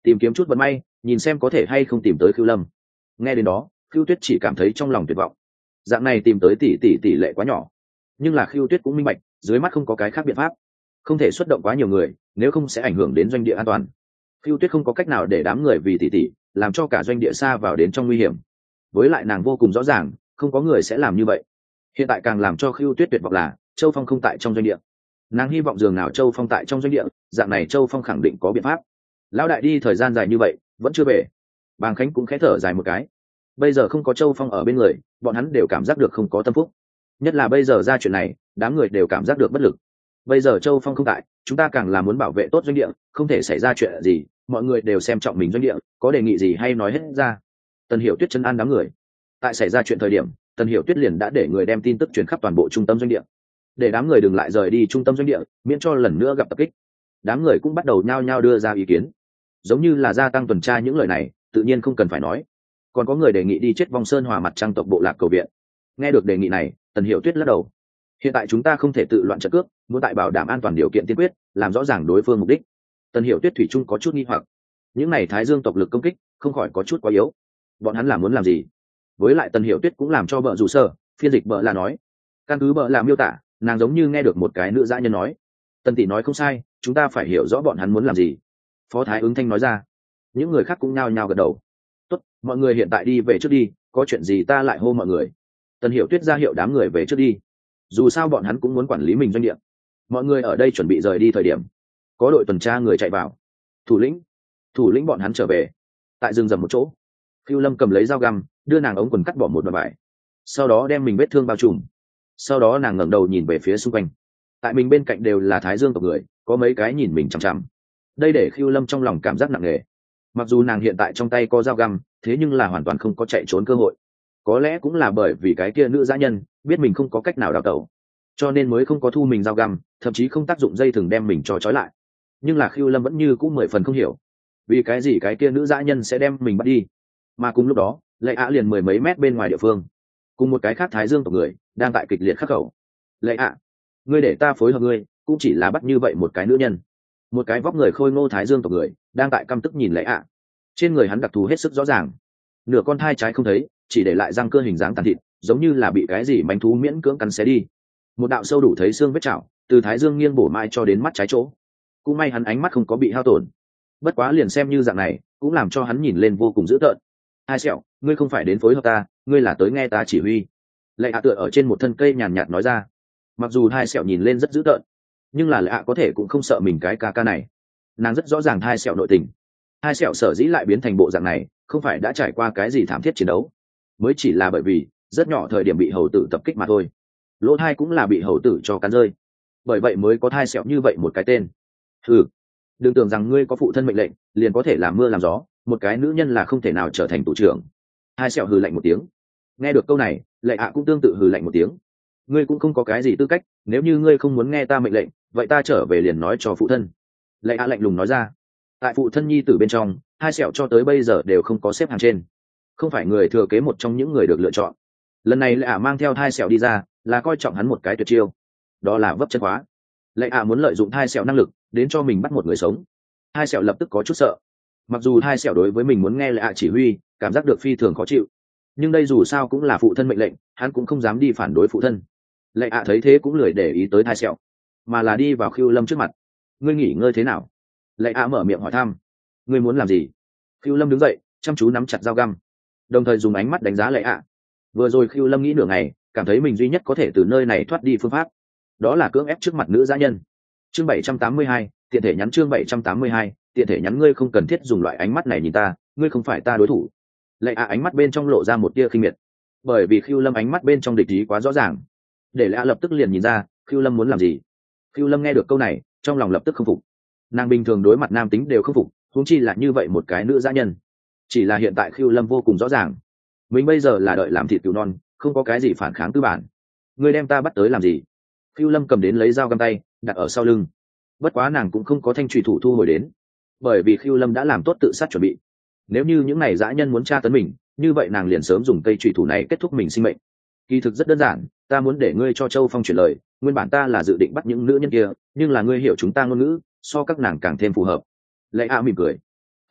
tìm kiếm chút vận may, nhìn xem có thể hay không tìm tới Khưu Lâm. Nghe đến đó, Khưu Tuyết chỉ cảm thấy trong lòng tuyệt vọng. Dạng này tìm tới tỷ tỷ tỷ lệ quá nhỏ, nhưng là Khưu Tuyết cũng minh bạch, dưới mắt không có cái khác biện pháp, không thể xuất động quá nhiều người, nếu không sẽ ảnh hưởng đến doanh địa an toàn. Khưu Tuyết không có cách nào để đám người vì tỷ tỷ làm cho cả doanh địa xa vào đến trong nguy hiểm. Với lại nàng vô cùng rõ ràng, không có người sẽ làm như vậy. Hiện tại càng làm cho Khưu Tuyết tuyệt vọng là Châu Phong không tại trong doanh địa. Nàng hy vọng dường nào Châu Phong tại trong doanh địa, dạng này Châu Phong khẳng định có biện pháp. Lão đại đi thời gian dài như vậy vẫn chưa về, Bàng Khánh cũng khẽ thở dài một cái. Bây giờ không có Châu Phong ở bên người, bọn hắn đều cảm giác được không có tâm phúc. Nhất là bây giờ ra chuyện này, đám người đều cảm giác được bất lực. Bây giờ Châu Phong không tại, chúng ta càng là muốn bảo vệ tốt doanh địa, không thể xảy ra chuyện gì. Mọi người đều xem trọng mình doanh địa, có đề nghị gì hay nói hết ra. Tần Hiểu Tuyết chân an đám người. Tại xảy ra chuyện thời điểm, Tần Hiểu Tuyết liền đã để người đem tin tức truyền khắp toàn bộ trung tâm doanh địa, để đám người đừng lại rời đi trung tâm doanh địa, miễn cho lần nữa gặp tập kích. Đám người cũng bắt đầu nhao nhao đưa ra ý kiến, giống như là gia tăng tuần tra. Những lời này tự nhiên không cần phải nói. Còn có người đề nghị đi chết vong sơn hòa mặt trăng tộc bộ lạc cầu viện. Nghe được đề nghị này, Tần Hiểu Tuyết lắc đầu. Hiện tại chúng ta không thể tự loạn trận cước, muốn tại bảo đảm an toàn điều kiện tiên quyết, làm rõ ràng đối phương mục đích. Tần Hiểu Tuyết thủy chung có chút nghi hoặc, những này Thái Dương tộc lực công kích không khỏi có chút quá yếu, bọn hắn làm muốn làm gì? Với lại Tần Hiểu Tuyết cũng làm cho bợ rủ sơ phiên dịch bợ là nói, căn cứ bợ là miêu tả, nàng giống như nghe được một cái nữ dã nhân nói. Tần tỷ nói không sai, chúng ta phải hiểu rõ bọn hắn muốn làm gì. Phó Thái Ứng Thanh nói ra. Những người khác cũng nhao nhao gật đầu. Tốt, mọi người hiện tại đi về trước đi, có chuyện gì ta lại hô mọi người. Tần Hiểu Tuyết ra hiệu đám người về trước đi, dù sao bọn hắn cũng muốn quản lý mình doanh địa. Mọi người ở đây chuẩn bị rời đi thời điểm, có đội tuần tra người chạy vào. Thủ lĩnh, thủ lĩnh bọn hắn trở về. Tại rừng rầm một chỗ, Khưu Lâm cầm lấy dao găm, đưa nàng ống quần cắt bỏ một đoạn vải, sau đó đem mình vết thương bao trùm. Sau đó nàng ngẩng đầu nhìn về phía xung quanh. Tại mình bên cạnh đều là Thái Dương tộc người, có mấy cái nhìn mình chằm chằm. Đây để Khưu Lâm trong lòng cảm giác nặng nề. Mặc dù nàng hiện tại trong tay có dao găm, thế nhưng là hoàn toàn không có chạy trốn cơ hội. Có lẽ cũng là bởi vì cái kia nữ dã nhân biết mình không có cách nào đào tẩu, cho nên mới không có thu mình dao găm, thậm chí không tác dụng dây thừng đem mình cho trói lại. Nhưng là Khưu Lâm vẫn như cũng mười phần không hiểu, vì cái gì cái kia nữ dã nhân sẽ đem mình bắt đi. Mà cùng lúc đó, Lệ Ạ liền mười mấy mét bên ngoài địa phương, cùng một cái khác Thái Dương tộc người đang tại kịch liệt khắc khẩu. Lệ ạ, ngươi để ta phối hợp ngươi, cũng chỉ là bắt như vậy một cái nữ nhân. Một cái vóc người khôi ngô Thái Dương tộc người đang tại căm tức nhìn Lệ ạ. Trên người hắn đặc thù hết sức rõ ràng, nửa con thai trái không thấy, chỉ để lại răng cơ hình dáng tàn thịt, giống như là bị cái gì manh thú miễn cưỡng cắn xé đi. Một đạo sâu đủ thấy xương vết chảo từ Thái Dương nghiêng bổ mai cho đến mắt trái chỗ. Cũng may hắn ánh mắt không có bị hao tổn, bất quá liền xem như dạng này cũng làm cho hắn nhìn lên vô cùng dữ tợn. Hai sẹo, ngươi không phải đến phối hợp ta, ngươi là tới nghe ta chỉ huy. Lệ ạ tựa ở trên một thân cây nhàn nhạt nói ra. Mặc dù hai sẹo nhìn lên rất dữ tợn, nhưng là Lệ ạ có thể cũng không sợ mình cái ca ca này. Nàng rất rõ ràng hai sẹo nội tình. Hai sẹo sở dĩ lại biến thành bộ dạng này, không phải đã trải qua cái gì thảm thiết chiến đấu, mới chỉ là bởi vì rất nhỏ thời điểm bị hầu tử tập kích mà thôi. Lỗ thai cũng là bị hầu tử cho cắn rơi, bởi vậy mới có thai sẹo như vậy một cái tên. Ừ, đừng tưởng rằng ngươi có phụ thân mệnh lệnh liền có thể làm mưa làm gió, một cái nữ nhân là không thể nào trở thành tù trưởng. Hai sẹo hừ lạnh một tiếng. Nghe được câu này, Lệ ạ cũng tương tự hừ lạnh một tiếng. Ngươi cũng không có cái gì tư cách, nếu như ngươi không muốn nghe ta mệnh lệnh, vậy ta trở về liền nói cho phụ thân. Lệ ạ lạnh lùng nói ra. Tại phụ thân nhi tử bên trong, hai sẹo cho tới bây giờ đều không có xếp hàng trên, không phải người thừa kế một trong những người được lựa chọn. Lần này Lệ ạ mang theo hai sẹo đi ra, là coi trọng hắn một cái tuyệt chiêu, đó là vấp chân khóa. Lệ ạ muốn lợi dụng hai sẹo năng lực đến cho mình bắt một người sống. Hai sẹo lập tức có chút sợ. Mặc dù hai sẹo đối với mình muốn nghe Lệ ạ chỉ huy cảm giác được phi thường khó chịu, nhưng đây dù sao cũng là phụ thân mệnh lệnh, hắn cũng không dám đi phản đối phụ thân. Lệ ạ thấy thế cũng lười để ý tới hai sẹo, mà là đi vào Khưu Lâm trước mặt. Ngươi nghỉ ngơi thế nào? Lệ ạ mở miệng hỏi thăm. Ngươi muốn làm gì? Khưu Lâm đứng dậy, chăm chú nắm chặt dao găm, đồng thời dùng ánh mắt đánh giá Lệ ạ. Vừa rồi Khưu Lâm nghĩ nửa ngày, cảm thấy mình duy nhất có thể từ nơi này thoát đi phương pháp, đó là cưỡng ép trước mặt nữ dã nhân. Chương bảy trăm tám mươi hai, tiện thể nhắn. Chương bảy trăm tám mươi hai, tiện thể nhắn. Ngươi không cần thiết dùng loại ánh mắt này nhìn ta, ngươi không phải ta đối thủ. Lệ ạ ánh mắt bên trong lộ ra một tia khinh miệt, bởi vì Khưu Lâm ánh mắt bên trong địch ý quá rõ ràng, để Lệ ạ lập tức liền nhìn ra Khưu Lâm muốn làm gì. Khưu Lâm nghe được câu này, trong lòng lập tức không phục. Nàng bình thường đối mặt nam tính đều không phục, huống chi là như vậy một cái nữ dã nhân. Chỉ là hiện tại Khưu Lâm vô cùng rõ ràng, mình bây giờ là đợi làm thịt cừu non, không có cái gì phản kháng tư bản. Ngươi đem ta bắt tới làm gì? Khưu Lâm cầm đến lấy dao găm tay đặt ở sau lưng, bất quá nàng cũng không có thanh trùy thủ thu hồi đến, bởi vì Khưu Lâm đã làm tốt tự sát chuẩn bị. Nếu như những này dã nhân muốn tra tấn mình, như vậy nàng liền sớm dùng cây trùy thủ này kết thúc mình sinh mệnh. Kỳ thực rất đơn giản, ta muốn để ngươi cho Châu Phong chuyển lời, nguyên bản ta là dự định bắt những nữ nhân kia, nhưng là ngươi hiểu chúng ta ngôn ngữ, so các nàng càng thêm phù hợp. Lệ ạ mỉm cười.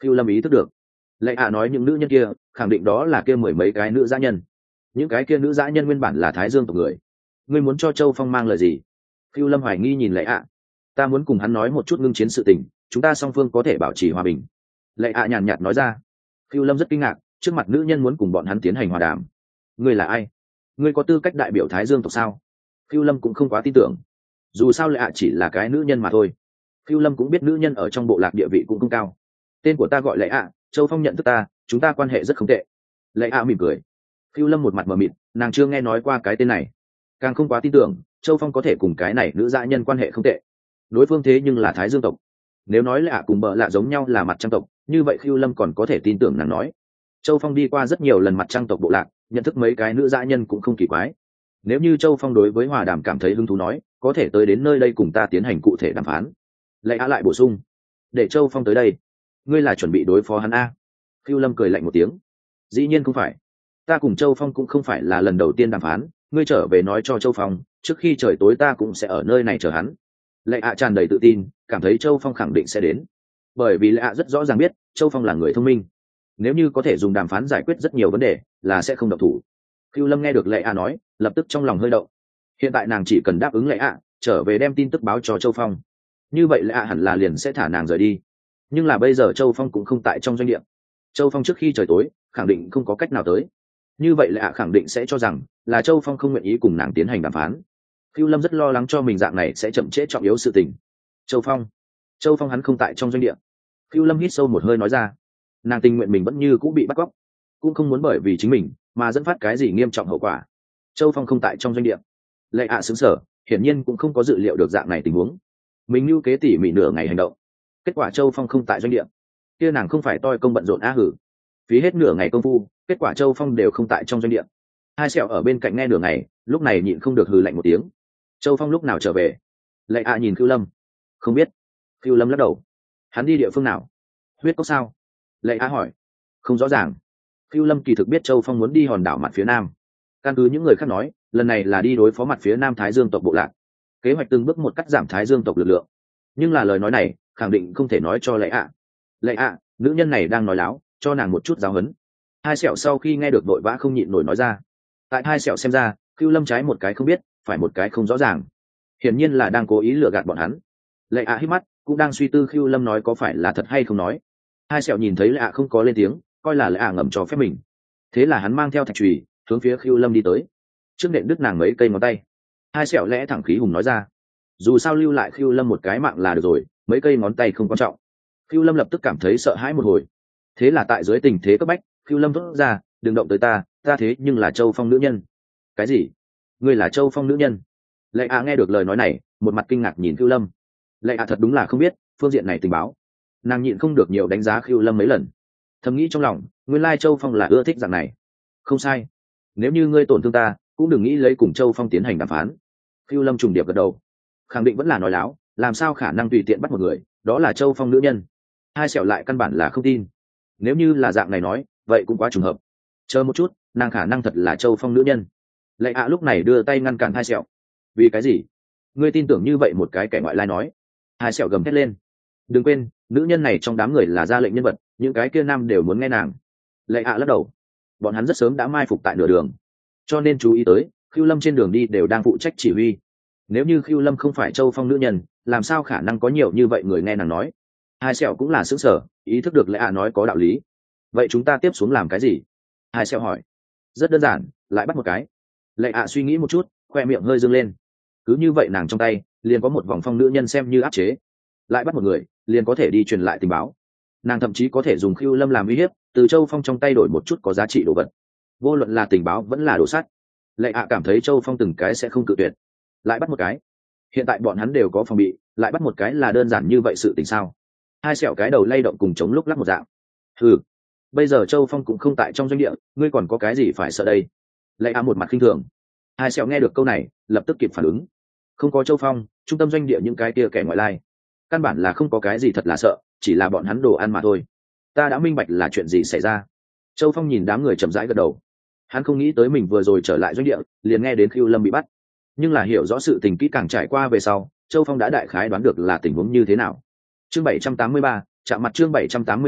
Phiêu Lâm ý thức được, lệ ạ nói những nữ nhân kia khẳng định đó là kia mười mấy cái nữ dã nhân. Những cái kia nữ dã nhân nguyên bản là Thái Dương tộc người. Ngươi muốn cho Châu Phong mang lời gì? Phiêu Lâm hoài nghi nhìn lệ ạ. Ta muốn cùng hắn nói một chút ngưng chiến sự tình, chúng ta song phương có thể bảo trì hòa bình. Lệ ạ nhàn nhạt nói ra. Phiêu Lâm rất kinh ngạc, trước mặt nữ nhân muốn cùng bọn hắn tiến hành hòa đàm. Ngươi là ai? Ngươi có tư cách đại biểu Thái Dương tộc sao? Phiêu Lâm cũng không quá tin tưởng. Dù sao lệ ạ chỉ là cái nữ nhân mà thôi. Phiêu Lâm cũng biết nữ nhân ở trong bộ lạc địa vị cũng không cao. Tên của ta gọi lệ ạ, Châu Phong nhận thức ta, chúng ta quan hệ rất không tệ. Lệ ạ mỉm cười. Phiêu Lâm một mặt mờ mịt, nàng chưa nghe nói qua cái tên này, càng không quá tin tưởng Châu Phong có thể cùng cái này nữ dã nhân quan hệ không tệ. Đối phương thế nhưng là Thái Dương tộc. Nếu nói lệ ạ cùng bợ lạ giống nhau là mặt trăng tộc, như vậy Phiêu Lâm còn có thể tin tưởng nàng nói. Châu Phong đi qua rất nhiều lần mặt trăng tộc bộ lạc, nhận thức mấy cái nữ dã nhân cũng không kỳ quái. Nếu như Châu Phong đối với hòa đàm cảm thấy hứng thú nói, có thể tới đến nơi đây cùng ta tiến hành cụ thể đàm phán. Lệ ạ lại bổ sung, để Châu Phong tới đây, ngươi là chuẩn bị đối phó hắn a? Phiêu Lâm cười lạnh một tiếng. Dĩ nhiên không phải, ta cùng Châu Phong cũng không phải là lần đầu tiên đàm phán, ngươi trở về nói cho Châu Phong, trước khi trời tối ta cũng sẽ ở nơi này chờ hắn. Lệ ạ tràn đầy tự tin, cảm thấy Châu Phong khẳng định sẽ đến, bởi vì lệ ạ rất rõ ràng biết Châu Phong là người thông minh, nếu như có thể dùng đàm phán giải quyết rất nhiều vấn đề là sẽ không động thủ. Phiêu Lâm nghe được lệ ạ nói, lập tức trong lòng hơi động. Hiện tại nàng chỉ cần đáp ứng lệ ạ, trở về đem tin tức báo cho Châu Phong, như vậy lệ ạ hẳn là liền sẽ thả nàng rời đi. Nhưng là bây giờ Châu Phong cũng không tại trong doanh địa, Châu Phong trước khi trời tối khẳng định không có cách nào tới, như vậy lệ ạ khẳng định sẽ cho rằng là Châu Phong không nguyện ý cùng nàng tiến hành đàm phán. Phiêu Lâm rất lo lắng cho mình dạng này sẽ chậm trễ trọng yếu sự tình. Châu Phong, Châu Phong hắn không tại trong doanh địa. Phiêu Lâm hít sâu một hơi nói ra, nàng tình nguyện mình vẫn như cũng bị bắt cóc, cũng không muốn bởi vì chính mình mà dẫn phát cái gì nghiêm trọng hậu quả. Châu Phong không tại trong doanh địa. Lệ ạ xứng sở, hiển nhiên cũng không có dự liệu được dạng này tình huống. Mình lưu kế tỉ mỉ nửa ngày hành động, kết quả Châu Phong không tại doanh địa, kia nàng không phải toi công bận rộn á hử, phí hết nửa ngày công phu, kết quả Châu Phong đều không tại trong doanh địa. Hai sẹo ở bên cạnh nghe nửa ngày, lúc này nhịn không được hừ lạnh một tiếng. Châu Phong lúc nào trở về? Lệ ạ nhìn Phiêu Lâm. Không biết. Phiêu Lâm lắc đầu. Hắn đi địa phương nào? Huyết cốc sao? Lệ ạ hỏi. Không rõ ràng. Phiêu Lâm kỳ thực biết Châu Phong muốn đi hòn đảo mặt phía nam. Căn cứ những người khác nói, lần này là đi đối phó mặt phía nam Thái Dương tộc bộ lạc, kế hoạch từng bước một cắt giảm Thái Dương tộc lực lượng. Nhưng là lời nói này khẳng định không thể nói cho lệ ạ. Lệ ạ, nữ nhân này đang nói láo, cho nàng một chút giáo huấn. Hai sẹo sau khi nghe được vội vã không nhịn nổi nói ra. Tại hai sẹo xem ra, Phiêu Lâm trái một cái không biết, phải một cái không rõ ràng, hiển nhiên là đang cố ý lừa gạt bọn hắn. Lệ ạ hít mắt, cũng đang suy tư Phiêu Lâm nói có phải là thật hay không nói. Hai sẹo nhìn thấy lệ ạ không có lên tiếng, coi là lệ ạ ngầm cho phép mình, thế là hắn mang theo thạch chùy hướng phía Phiêu Lâm đi tới, trước nện đứt nàng mấy cây ngón tay. Hai sẹo lẽ thẳng khí hùng nói ra, dù sao lưu lại Phiêu Lâm một cái mạng là được rồi, mấy cây ngón tay không quan trọng. Phiêu Lâm lập tức cảm thấy sợ hãi một hồi, thế là tại dưới tình thế cấp bách, Phiêu Lâm thốt ra, đừng động tới ta, ta thế nhưng là Châu Phong nữ nhân. Cái gì? Ngươi là Châu Phong nữ nhân? Lệ ạ nghe được lời nói này, một mặt kinh ngạc nhìn Phiêu Lâm. Lệ ạ thật đúng là không biết phương diện này tình báo, nàng nhịn không được nhiều đánh giá Phiêu Lâm mấy lần, thầm nghĩ trong lòng, nguyên lai Châu Phong là ưa thích dạng này. Không sai, nếu như ngươi tổn thương ta, cũng đừng nghĩ lấy cùng Châu Phong tiến hành đàm phán. Phiêu Lâm trùng điệp gật đầu, khẳng định vẫn là nói láo, làm sao khả năng tùy tiện bắt một người, đó là Châu Phong nữ nhân. Hai sẹo lại căn bản là không tin, nếu như là dạng này nói, vậy cũng quá trùng hợp. Chờ một chút, nàng khả năng thật là Châu Phong nữ nhân. Lệ ạ lúc này đưa tay ngăn cản hai sẹo. Vì cái gì? Ngươi tin tưởng như vậy một cái kẻ ngoại lai nói? Hai sẹo gầm thét lên. Đừng quên, nữ nhân này trong đám người là ra lệnh nhân vật, những cái kia nam đều muốn nghe nàng. Lệ ạ lắc đầu. Bọn hắn rất sớm đã mai phục tại nửa đường, cho nên chú ý tới, Khưu Lâm trên đường đi đều đang phụ trách chỉ huy. Nếu như Khưu Lâm không phải Châu Phong nữ nhân, làm sao khả năng có nhiều như vậy người nghe nàng nói? Hai sẹo cũng là sững sờ, ý thức được lệ ạ nói có đạo lý. Vậy chúng ta tiếp xuống làm cái gì? Hai sẹo hỏi. Rất đơn giản, lại bắt một cái. Lệ ạ suy nghĩ một chút, khoe miệng hơi dương lên. Cứ như vậy nàng trong tay liền có một vòng phong nữ nhân xem như áp chế, lại bắt một người liền có thể đi truyền lại tình báo. Nàng thậm chí có thể dùng Khưu Lâm làm uy hiếp, từ Châu Phong trong tay đổi một chút có giá trị đồ vật, vô luận là tình báo vẫn là đồ sắt. Lệ ạ cảm thấy Châu Phong từng cái sẽ không cự tuyệt. Lại bắt một cái, hiện tại bọn hắn đều có phòng bị, lại bắt một cái là đơn giản như vậy sự tình sao? Hai sẹo cái đầu lay động cùng chống lúc lắc một dạng. Ừ, bây giờ Châu Phong cũng không tại trong doanh địa, ngươi còn có cái gì phải sợ đây? Lệ ạ một mặt khinh thường. Hai sẹo nghe được câu này, lập tức kịp phản ứng. Không có Châu Phong, trung tâm doanh địa những cái kia kẻ ngoại lai, căn bản là không có cái gì thật là sợ, chỉ là bọn hắn đồ ăn mà thôi. Ta đã minh bạch là chuyện gì xảy ra. Châu Phong nhìn đám người chậm rãi gật đầu. Hắn không nghĩ tới mình vừa rồi trở lại doanh địa, liền nghe đến Khưu Lâm bị bắt. Nhưng là hiểu rõ sự tình kỹ càng trải qua về sau, Châu Phong đã đại khái đoán được là tình huống như thế nào. Chương bảy trăm tám mươi ba, chạm mặt chương bảy trăm tám mươi ba,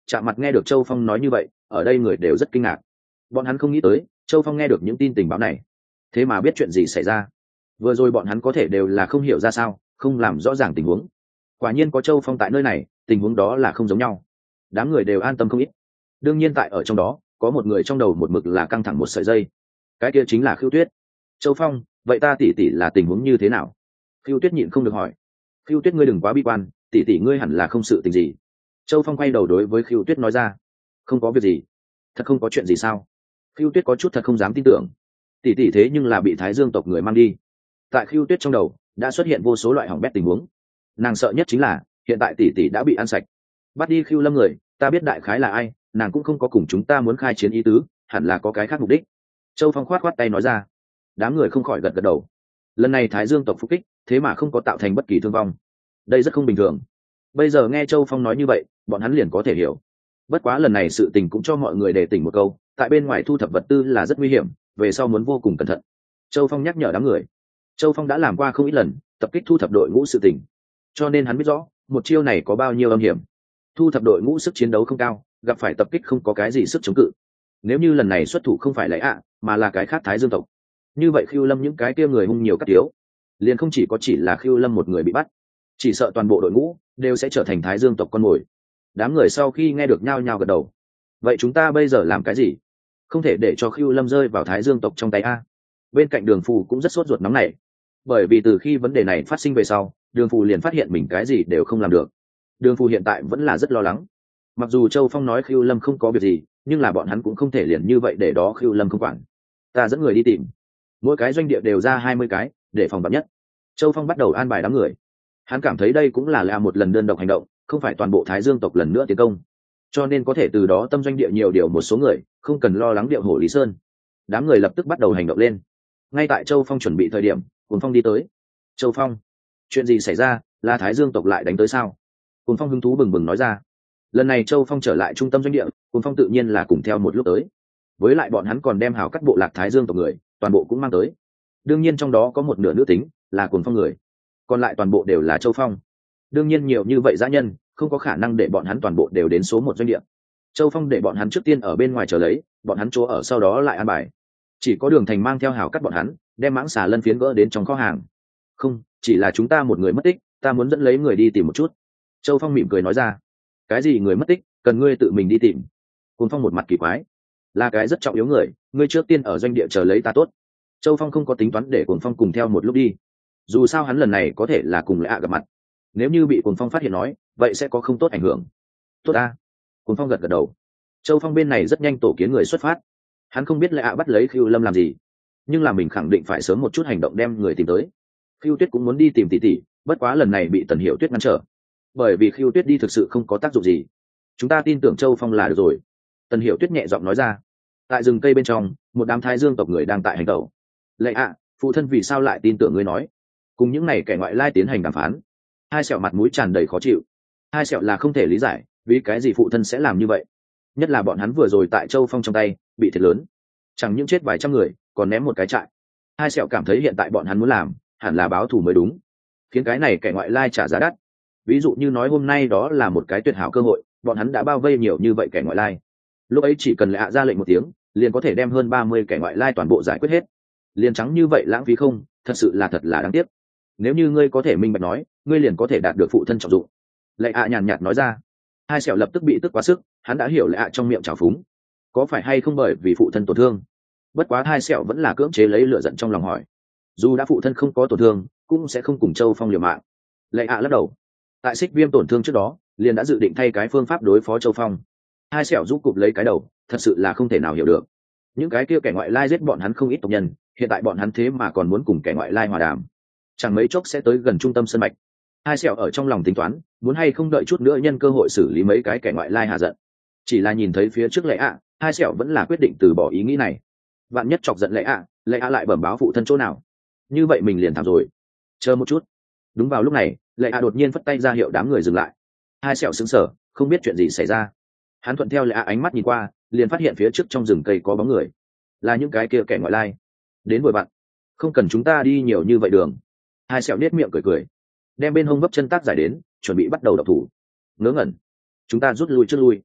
chạm mặt nghe được Châu Phong nói như vậy, ở đây người đều rất kinh ngạc. Bọn hắn không nghĩ tới Châu Phong nghe được những tin tình báo này thế mà biết chuyện gì xảy ra. Vừa rồi bọn hắn có thể đều là không hiểu ra sao, không làm rõ ràng tình huống. Quả nhiên có Châu Phong tại nơi này, tình huống đó là không giống nhau. Đám người đều an tâm không ít. Đương nhiên tại ở trong đó có một người trong đầu một mực là căng thẳng một sợi dây, cái kia chính là Khưu Tuyết. Châu Phong, vậy ta tỷ tỷ là tình huống như thế nào? Khưu Tuyết nhịn không được hỏi. Khưu Tuyết, ngươi đừng quá bi quan, tỷ tỷ ngươi hẳn là không sự tình gì. Châu Phong quay đầu đối với Khưu Tuyết nói ra. Không có việc gì. Thật không có chuyện gì sao? Khưu Tuyết có chút thật không dám tin tưởng. Tỷ tỷ thế nhưng là bị Thái Dương tộc người mang đi. Tại Khưu Tuyết trong đầu đã xuất hiện vô số loại hỏng bét tình huống. Nàng sợ nhất chính là hiện tại tỷ tỷ đã bị ăn sạch. Bắt đi Khưu Lâm người, ta biết đại khái là ai, nàng cũng không có cùng chúng ta muốn khai chiến ý tứ, hẳn là có cái khác mục đích. Châu Phong khoát khoát tay nói ra. Đám người không khỏi gật gật đầu. Lần này Thái Dương tộc phục kích thế mà không có tạo thành bất kỳ thương vong, đây rất không bình thường. Bây giờ nghe Châu Phong nói như vậy, bọn hắn liền có thể hiểu. Bất quá lần này sự tình cũng cho mọi người đề tỉnh một câu, tại bên ngoài thu thập vật tư là rất nguy hiểm, về sau muốn vô cùng cẩn thận. Châu Phong nhắc nhở đám người. Châu Phong đã làm qua không ít lần tập kích thu thập đội ngũ sự tình, cho nên hắn biết rõ một chiêu này có bao nhiêu âm hiểm. Thu thập đội ngũ sức chiến đấu không cao, gặp phải tập kích không có cái gì sức chống cự. Nếu như lần này xuất thủ không phải lấy ạ mà là cái khác Thái Dương tộc, như vậy Khưu Lâm những cái kia người hung nhiều cắt tiếu, liền không chỉ có chỉ là Khưu Lâm một người bị bắt, chỉ sợ toàn bộ đội ngũ đều sẽ trở thành Thái Dương tộc con mồi. Đám người sau khi nghe được nhao nhao gật đầu. Vậy chúng ta bây giờ làm cái gì? Không thể để cho Khưu Lâm rơi vào Thái Dương tộc trong tay a. Bên cạnh Đường Phù cũng rất sốt ruột nóng này, bởi vì từ khi vấn đề này phát sinh về sau, Đường Phù liền phát hiện mình cái gì đều không làm được. Đường Phù hiện tại vẫn là rất lo lắng. Mặc dù Châu Phong nói Khưu Lâm không có việc gì, nhưng là bọn hắn cũng không thể liền như vậy để đó Khưu Lâm không quản. Ta dẫn người đi tìm, mỗi cái doanh địa đều ra hai mươi cái để phòng vạn nhất. Châu Phong bắt đầu an bài đám người. Hắn cảm thấy đây cũng là là một lần đơn độc hành động, không phải toàn bộ Thái Dương tộc lần nữa tiến công, cho nên có thể từ đó tâm doanh địa nhiều điều một số người, không cần lo lắng điệu hổ Lý Sơn. Đám người lập tức bắt đầu hành động lên. Ngay tại Châu Phong chuẩn bị thời điểm, Cuồng Phong đi tới. Châu Phong, chuyện gì xảy ra? Là Thái Dương tộc lại đánh tới sao? Cuồng Phong hứng thú bừng bừng nói ra. Lần này Châu Phong trở lại trung tâm doanh địa, Cuồng Phong tự nhiên là cùng theo một lúc tới. Với lại bọn hắn còn đem hào cắt bộ lạc Thái Dương tộc người toàn bộ cũng mang tới. Đương nhiên trong đó có một nửa nữ tính là Cuồng Phong người, còn lại toàn bộ đều là Châu Phong. Đương nhiên nhiều như vậy dã nhân không có khả năng để bọn hắn toàn bộ đều đến số một doanh địa. Châu Phong để bọn hắn trước tiên ở bên ngoài chờ lấy, bọn hắn chỗ ở sau đó lại an bài. Chỉ có Đường Thành mang theo hào cắt bọn hắn đem mãng xà lân phiến gỡ đến trong kho hàng. Không, chỉ là chúng ta một người mất tích, ta muốn dẫn lấy người đi tìm một chút. Châu Phong mỉm cười nói ra. Cái gì người mất tích, cần ngươi tự mình đi tìm? Cuồng Phong một mặt kỳ quái. Là cái rất trọng yếu người, ngươi trước tiên ở doanh địa chờ lấy ta tốt. Châu Phong không có tính toán để Cuồng Phong cùng theo một lúc đi, dù sao hắn lần này có thể là cùng Lệ ạ gặp mặt, nếu như bị Cuồng Phong phát hiện nói vậy sẽ có không tốt ảnh hưởng. Tốt a. Cuồng Phong gật gật đầu. Châu Phong bên này rất nhanh tổ kiến người xuất phát. Hắn không biết Lệ ạ bắt lấy Khưu Lâm làm gì, nhưng là mình khẳng định phải sớm một chút hành động đem người tìm tới. Khưu Tuyết cũng muốn đi tìm tỷ tỷ, bất quá lần này bị Tần Hiểu Tuyết ngăn trở, bởi vì Khưu Tuyết đi thực sự không có tác dụng gì. Chúng ta tin tưởng Châu Phong là được rồi. Tần Hiểu Tuyết nhẹ giọng nói ra. Tại rừng cây bên trong, một đám Thái Dương tộc người đang tại hành động. Lệ ạ, phụ thân vì sao lại tin tưởng ngươi nói? Cùng những này kẻ ngoại lai tiến hành đàm phán. Hai sẹo mặt mũi tràn đầy khó chịu. Hai sẹo là không thể lý giải vì cái gì phụ thân sẽ làm như vậy, nhất là bọn hắn vừa rồi tại Châu Phong trong tay bị thiệt lớn, chẳng những chết vài trăm người còn ném một cái trại. Hai sẹo cảm thấy hiện tại bọn hắn muốn làm hẳn là báo thù mới đúng, khiến cái này kẻ ngoại lai trả giá đắt. Ví dụ như nói hôm nay đó là một cái tuyệt hảo cơ hội, bọn hắn đã bao vây nhiều như vậy kẻ ngoại lai, lúc ấy chỉ cần Lệ ạ ra lệnh một tiếng liền có thể đem hơn ba mươi kẻ ngoại lai toàn bộ giải quyết hết. Liền trắng như vậy lãng phí không, thật sự là thật là đáng tiếc. Nếu như ngươi có thể minh bạch nói, ngươi liền có thể đạt được phụ thân trọng dụng. Lệ ạ nhàn nhạt nói ra. Hai sẹo lập tức bị tức quá sức, hắn đã hiểu Lệ ạ trong miệng trào phúng có phải hay không bởi vì phụ thân tổn thương. Bất quá hai sẹo vẫn là cưỡng chế lấy lửa giận trong lòng hỏi, dù đã phụ thân không có tổn thương cũng sẽ không cùng Châu Phong liều mạng. Lệ ạ lắc đầu. Tại Xích Viêm tổn thương trước đó liền đã dự định thay cái phương pháp đối phó Châu Phong. Hai sẹo rũ cụp lấy cái đầu, thật sự là không thể nào hiểu được. Những cái kia kẻ ngoại lai giết bọn hắn không ít tộc nhân, hiện tại bọn hắn thế mà còn muốn cùng kẻ ngoại lai hòa đàm, chẳng mấy chốc sẽ tới gần trung tâm sân mạch. Hai sẹo ở trong lòng tính toán muốn hay không đợi chút nữa nhân cơ hội xử lý mấy cái kẻ ngoại lai hạ giận. Chỉ là nhìn thấy phía trước Lệ ạ, hai sẹo vẫn là quyết định từ bỏ ý nghĩ này. Vạn nhất chọc giận Lệ ạ, Lệ ạ lại bẩm báo phụ thân chỗ nào, như vậy mình liền thảm rồi. Chờ một chút. Đúng vào lúc này, Lệ ạ đột nhiên phất tay ra hiệu đám người dừng lại. Hai sẹo sững sờ, không biết chuyện gì xảy ra. Hắn thuận theo Lệ ạ ánh mắt nhìn qua, liền phát hiện phía trước trong rừng cây có bóng người, là những cái kia kẻ ngoại lai đến vội vặn. Không cần chúng ta đi nhiều như vậy đường. Hai sẹo nết miệng cười cười, đem bên hông vấp chân tác giải đến, chuẩn bị bắt đầu đập thủ. Ngớ ngẩn, chúng ta rút lui trước lui.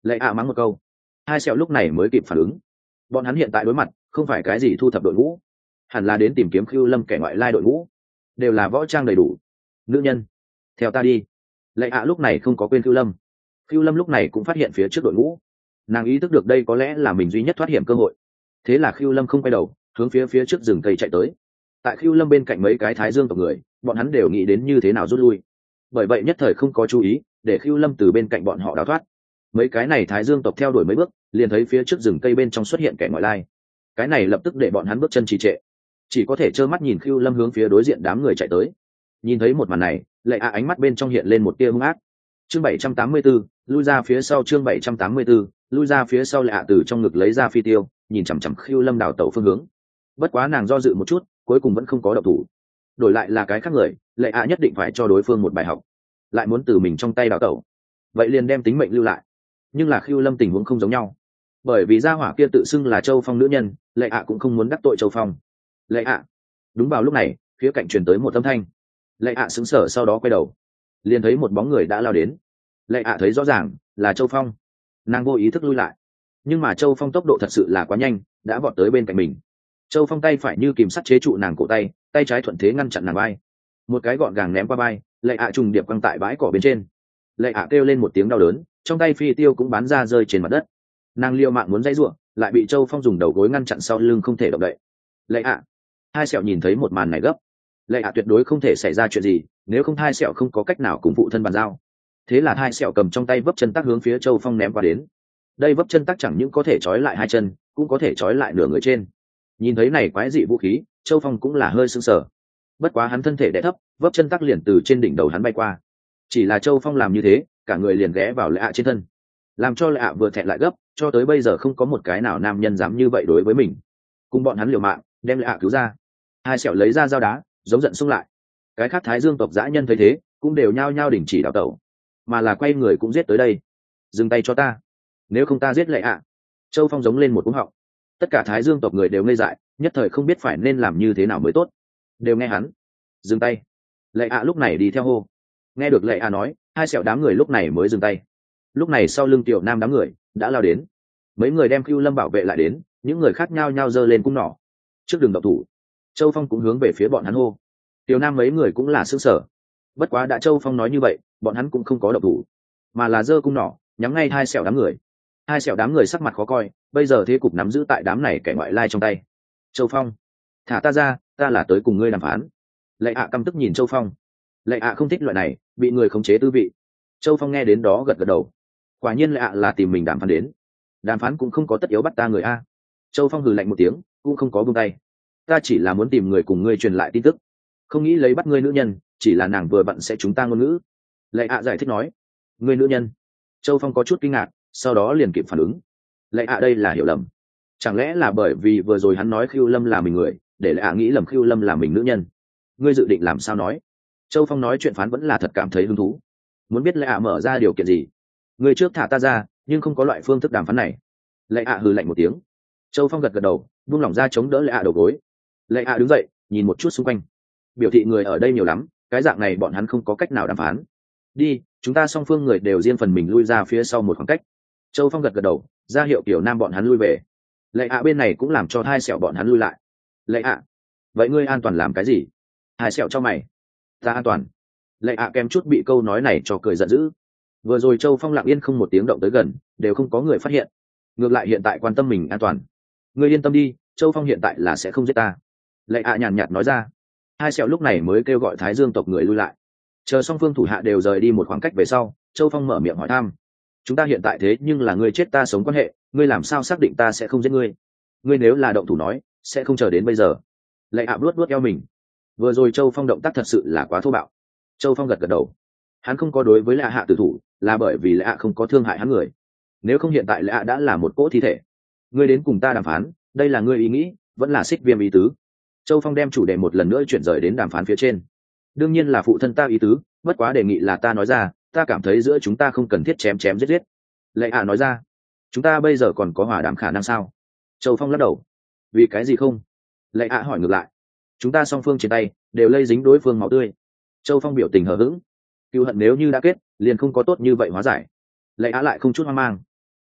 lệ ạ mắng một câu. Hai sẹo lúc này mới kịp phản ứng, bọn hắn hiện tại đối mặt không phải cái gì thu thập đội ngũ, hẳn là đến tìm kiếm Khưu Lâm kẻ ngoại lai đội ngũ, đều là võ trang đầy đủ nữ nhân. Theo ta đi. Lệ ạ lúc này không có quên Khưu Lâm. Khưu Lâm lúc này cũng phát hiện phía trước đội ngũ, nàng ý thức được đây có lẽ là mình duy nhất thoát hiểm cơ hội, thế là Khưu Lâm không quay đầu, hướng phía phía trước rừng cây chạy tới. Tại Khưu Lâm bên cạnh mấy cái Thái Dương tộc người, bọn hắn đều nghĩ đến như thế nào rút lui, bởi vậy nhất thời không có chú ý để Khưu Lâm từ bên cạnh bọn họ đào thoát. Mấy cái này Thái Dương tộc theo đuổi mấy bước, liền thấy phía trước rừng cây bên trong xuất hiện kẻ ngoại lai, cái này lập tức để bọn hắn bước chân trì trệ, chỉ có thể trơ mắt nhìn Khưu Lâm hướng phía đối diện đám người chạy tới. Nhìn thấy một màn này, Lệ ạ ánh mắt bên trong hiện lên một tia hung ác. Chương bảy trăm tám mươi tư, lui ra phía sau. Chương bảy trăm tám mươi tư, lui ra phía sau. Lệ ạ từ trong ngực lấy ra phi tiêu, nhìn chằm chằm Khưu Lâm đào tẩu phương hướng. Bất quá nàng do dự một chút, cuối cùng vẫn không có động thủ. Đổi lại là cái khác người, Lệ ạ nhất định phải cho đối phương một bài học, lại muốn từ mình trong tay đào tẩu, vậy liền đem tính mệnh lưu lại. Nhưng là Khưu Lâm tình huống không giống nhau, bởi vì gia hỏa kia tự xưng là Châu Phong nữ nhân, Lệ ạ cũng không muốn đắc tội Châu Phong. Lệ ạ. Đúng vào lúc này, phía cạnh truyền tới một âm thanh. Lệ ạ sững sờ, sau đó quay đầu, liền thấy một bóng người đã lao đến. Lệ ạ thấy rõ ràng là Châu Phong, nàng vô ý thức lui lại, nhưng mà Châu Phong tốc độ thật sự là quá nhanh, đã vọt tới bên cạnh mình. Châu Phong tay phải như kìm sắt chế trụ nàng cổ tay, tay trái thuận thế ngăn chặn nàng vai, một cái gọn gàng ném qua vai. Lệ ạ trùng điệp quăng tại bãi cỏ bên trên. Lệ ạ kêu lên một tiếng đau đớn, trong tay phi tiêu cũng bắn ra rơi trên mặt đất. Nàng liều mạng muốn dãy giụa, lại bị Châu Phong dùng đầu gối ngăn chặn sau lưng, không thể động đậy. Lệ ạ. Hai sẹo nhìn thấy một màn này gấp. Lệ ạ tuyệt đối không thể xảy ra chuyện gì, nếu không hai sẹo không có cách nào cùng phụ thân bàn giao. Thế là hai sẹo cầm trong tay vấp chân tắc hướng phía Châu Phong ném qua đến. Đây vấp chân tắc chẳng những có thể trói lại hai chân, cũng có thể trói lại nửa người trên. Nhìn thấy này quái dị vũ khí, Châu Phong cũng là hơi sưng sờ. Bất quá hắn thân thể đè thấp, vấp chân tắc liền từ trên đỉnh đầu hắn bay qua. Chỉ là Châu Phong làm như thế, cả người liền ghé vào Lệ ạ trên thân, làm cho Lệ ạ vừa thẹn lại gấp. Cho tới bây giờ không có một cái nào nam nhân dám như vậy đối với mình. Cùng bọn hắn liều mạng đem Lệ ạ cứu ra. Hai sẹo lấy ra dao đá, giống giận xung lại. Cái khác Thái Dương tộc dã nhân thấy thế, cũng đều nhao nhao đình chỉ đào tẩu, mà là quay người cũng giết tới đây. Dừng tay cho ta, nếu không ta giết Lệ ạ. Châu Phong giống lên một cú họng. Tất cả Thái Dương tộc người đều ngây dại, nhất thời không biết phải nên làm như thế nào mới tốt. Đều nghe hắn dừng tay. Lệ ạ lúc này đi theo hô. Nghe được Lệ ạ nói, hai sẹo đám người lúc này mới dừng tay. Lúc này sau lưng Tiểu Nam đám người đã lao đến, mấy người đem Khưu Lâm bảo vệ lại đến, những người khác nhao nhao giơ lên cung nỏ. Trước đường động thủ, Châu Phong cũng hướng về phía bọn hắn hô. Tiểu Nam mấy người cũng là sững sờ. Bất quá đã Châu Phong nói như vậy, bọn hắn cũng không có động thủ, mà là giơ cung nỏ nhắm ngay hai sẹo đám người. Hai sẹo đám người sắc mặt khó coi, bây giờ thế cục nắm giữ tại đám này kẻ ngoại lai trong tay. Châu Phong, thả ta ra, ta là tới cùng ngươi đàm phán. Lệ ạ căm tức nhìn Châu Phong. Lệ ạ không thích loại này bị người khống chế tư vị. Châu Phong nghe đến đó gật gật đầu. Quả nhiên Lệ ạ là tìm mình đàm phán đến, đàm phán cũng không có tất yếu bắt ta người a. Châu Phong hừ lạnh một tiếng, cũng không có buông tay. Ta chỉ là muốn tìm người cùng ngươi truyền lại tin tức, không nghĩ lấy bắt ngươi nữ nhân, chỉ là nàng vừa bận sẽ chúng ta ngôn ngữ. Lệ ạ giải thích nói. Ngươi nữ nhân? Châu Phong có chút kinh ngạc, sau đó liền kịp phản ứng. Lệ ạ đây là hiểu lầm, chẳng lẽ là bởi vì vừa rồi hắn nói Khưu Lâm là mình người, để Lệ ạ nghĩ lầm Khưu Lâm là mình nữ nhân? Ngươi dự định làm sao nói? Châu Phong nói chuyện phán vẫn là thật cảm thấy hứng thú, muốn biết Lệ ạ mở ra điều kiện gì. Ngươi trước thả ta ra, nhưng không có loại phương thức đàm phán này. Lệ ạ hừ lạnh một tiếng. Châu Phong gật gật đầu, buông lỏng ra chống đỡ Lệ ạ đầu gối. Lệ ạ đứng dậy, nhìn một chút xung quanh, biểu thị người ở đây nhiều lắm, cái dạng này bọn hắn không có cách nào đàm phán. Đi, chúng ta song phương người đều riêng phần mình lui ra phía sau một khoảng cách. Châu Phong gật gật đầu, ra hiệu Tiểu Nam bọn hắn lui về. Lệ ạ bên này cũng làm cho hai sẹo bọn hắn lui lại. Lệ ạ, vậy ngươi an toàn làm cái gì? Hai sẹo cho mày. Ta an toàn? Lệ ạ kém chút bị câu nói này cho cười giận dữ. Vừa rồi Châu Phong lặng yên không một tiếng động tới gần, đều không có người phát hiện, ngược lại hiện tại quan tâm mình an toàn. Ngươi yên tâm đi, Châu Phong hiện tại là sẽ không giết ta. Lệ ạ nhàn nhạt nói ra. Hai sẹo lúc này mới kêu gọi Thái Dương tộc người lui lại. Chờ song phương thủ hạ đều rời đi một khoảng cách về sau, Châu Phong mở miệng hỏi thăm. Chúng ta hiện tại thế nhưng là ngươi chết ta sống quan hệ, ngươi làm sao xác định ta sẽ không giết ngươi? Ngươi nếu là động thủ nói, sẽ không chờ đến bây giờ. Lệ ạ luốt luốt eo mình. Vừa rồi Châu Phong động tác thật sự là quá thô bạo. Châu Phong gật gật đầu. Hắn không có đối với Lệ hạ tử thủ, là bởi vì Lệ hạ không có thương hại hắn người. Nếu không hiện tại Lệ hạ đã là một cỗ thi thể. Ngươi đến cùng ta đàm phán, đây là ngươi ý nghĩ, vẫn là Xích Viêm ý tứ? Châu Phong đem chủ đề một lần nữa chuyển rời đến đàm phán phía trên. Đương nhiên là phụ thân ta ý tứ, bất quá đề nghị là ta nói ra, ta cảm thấy giữa chúng ta không cần thiết chém chém giết giết. Lệ hạ nói ra. Chúng ta bây giờ còn có hòa đàm khả năng sao? Châu Phong lắc đầu. Vì cái gì không? Lệ hạ hỏi ngược lại. Chúng ta song phương trên tay đều lây dính đối phương máu tươi. Châu Phong biểu tình hờ hững. Cựu hận nếu như đã kết, liền không có tốt như vậy hóa giải. Lệ hạ lại không chút hoang mang.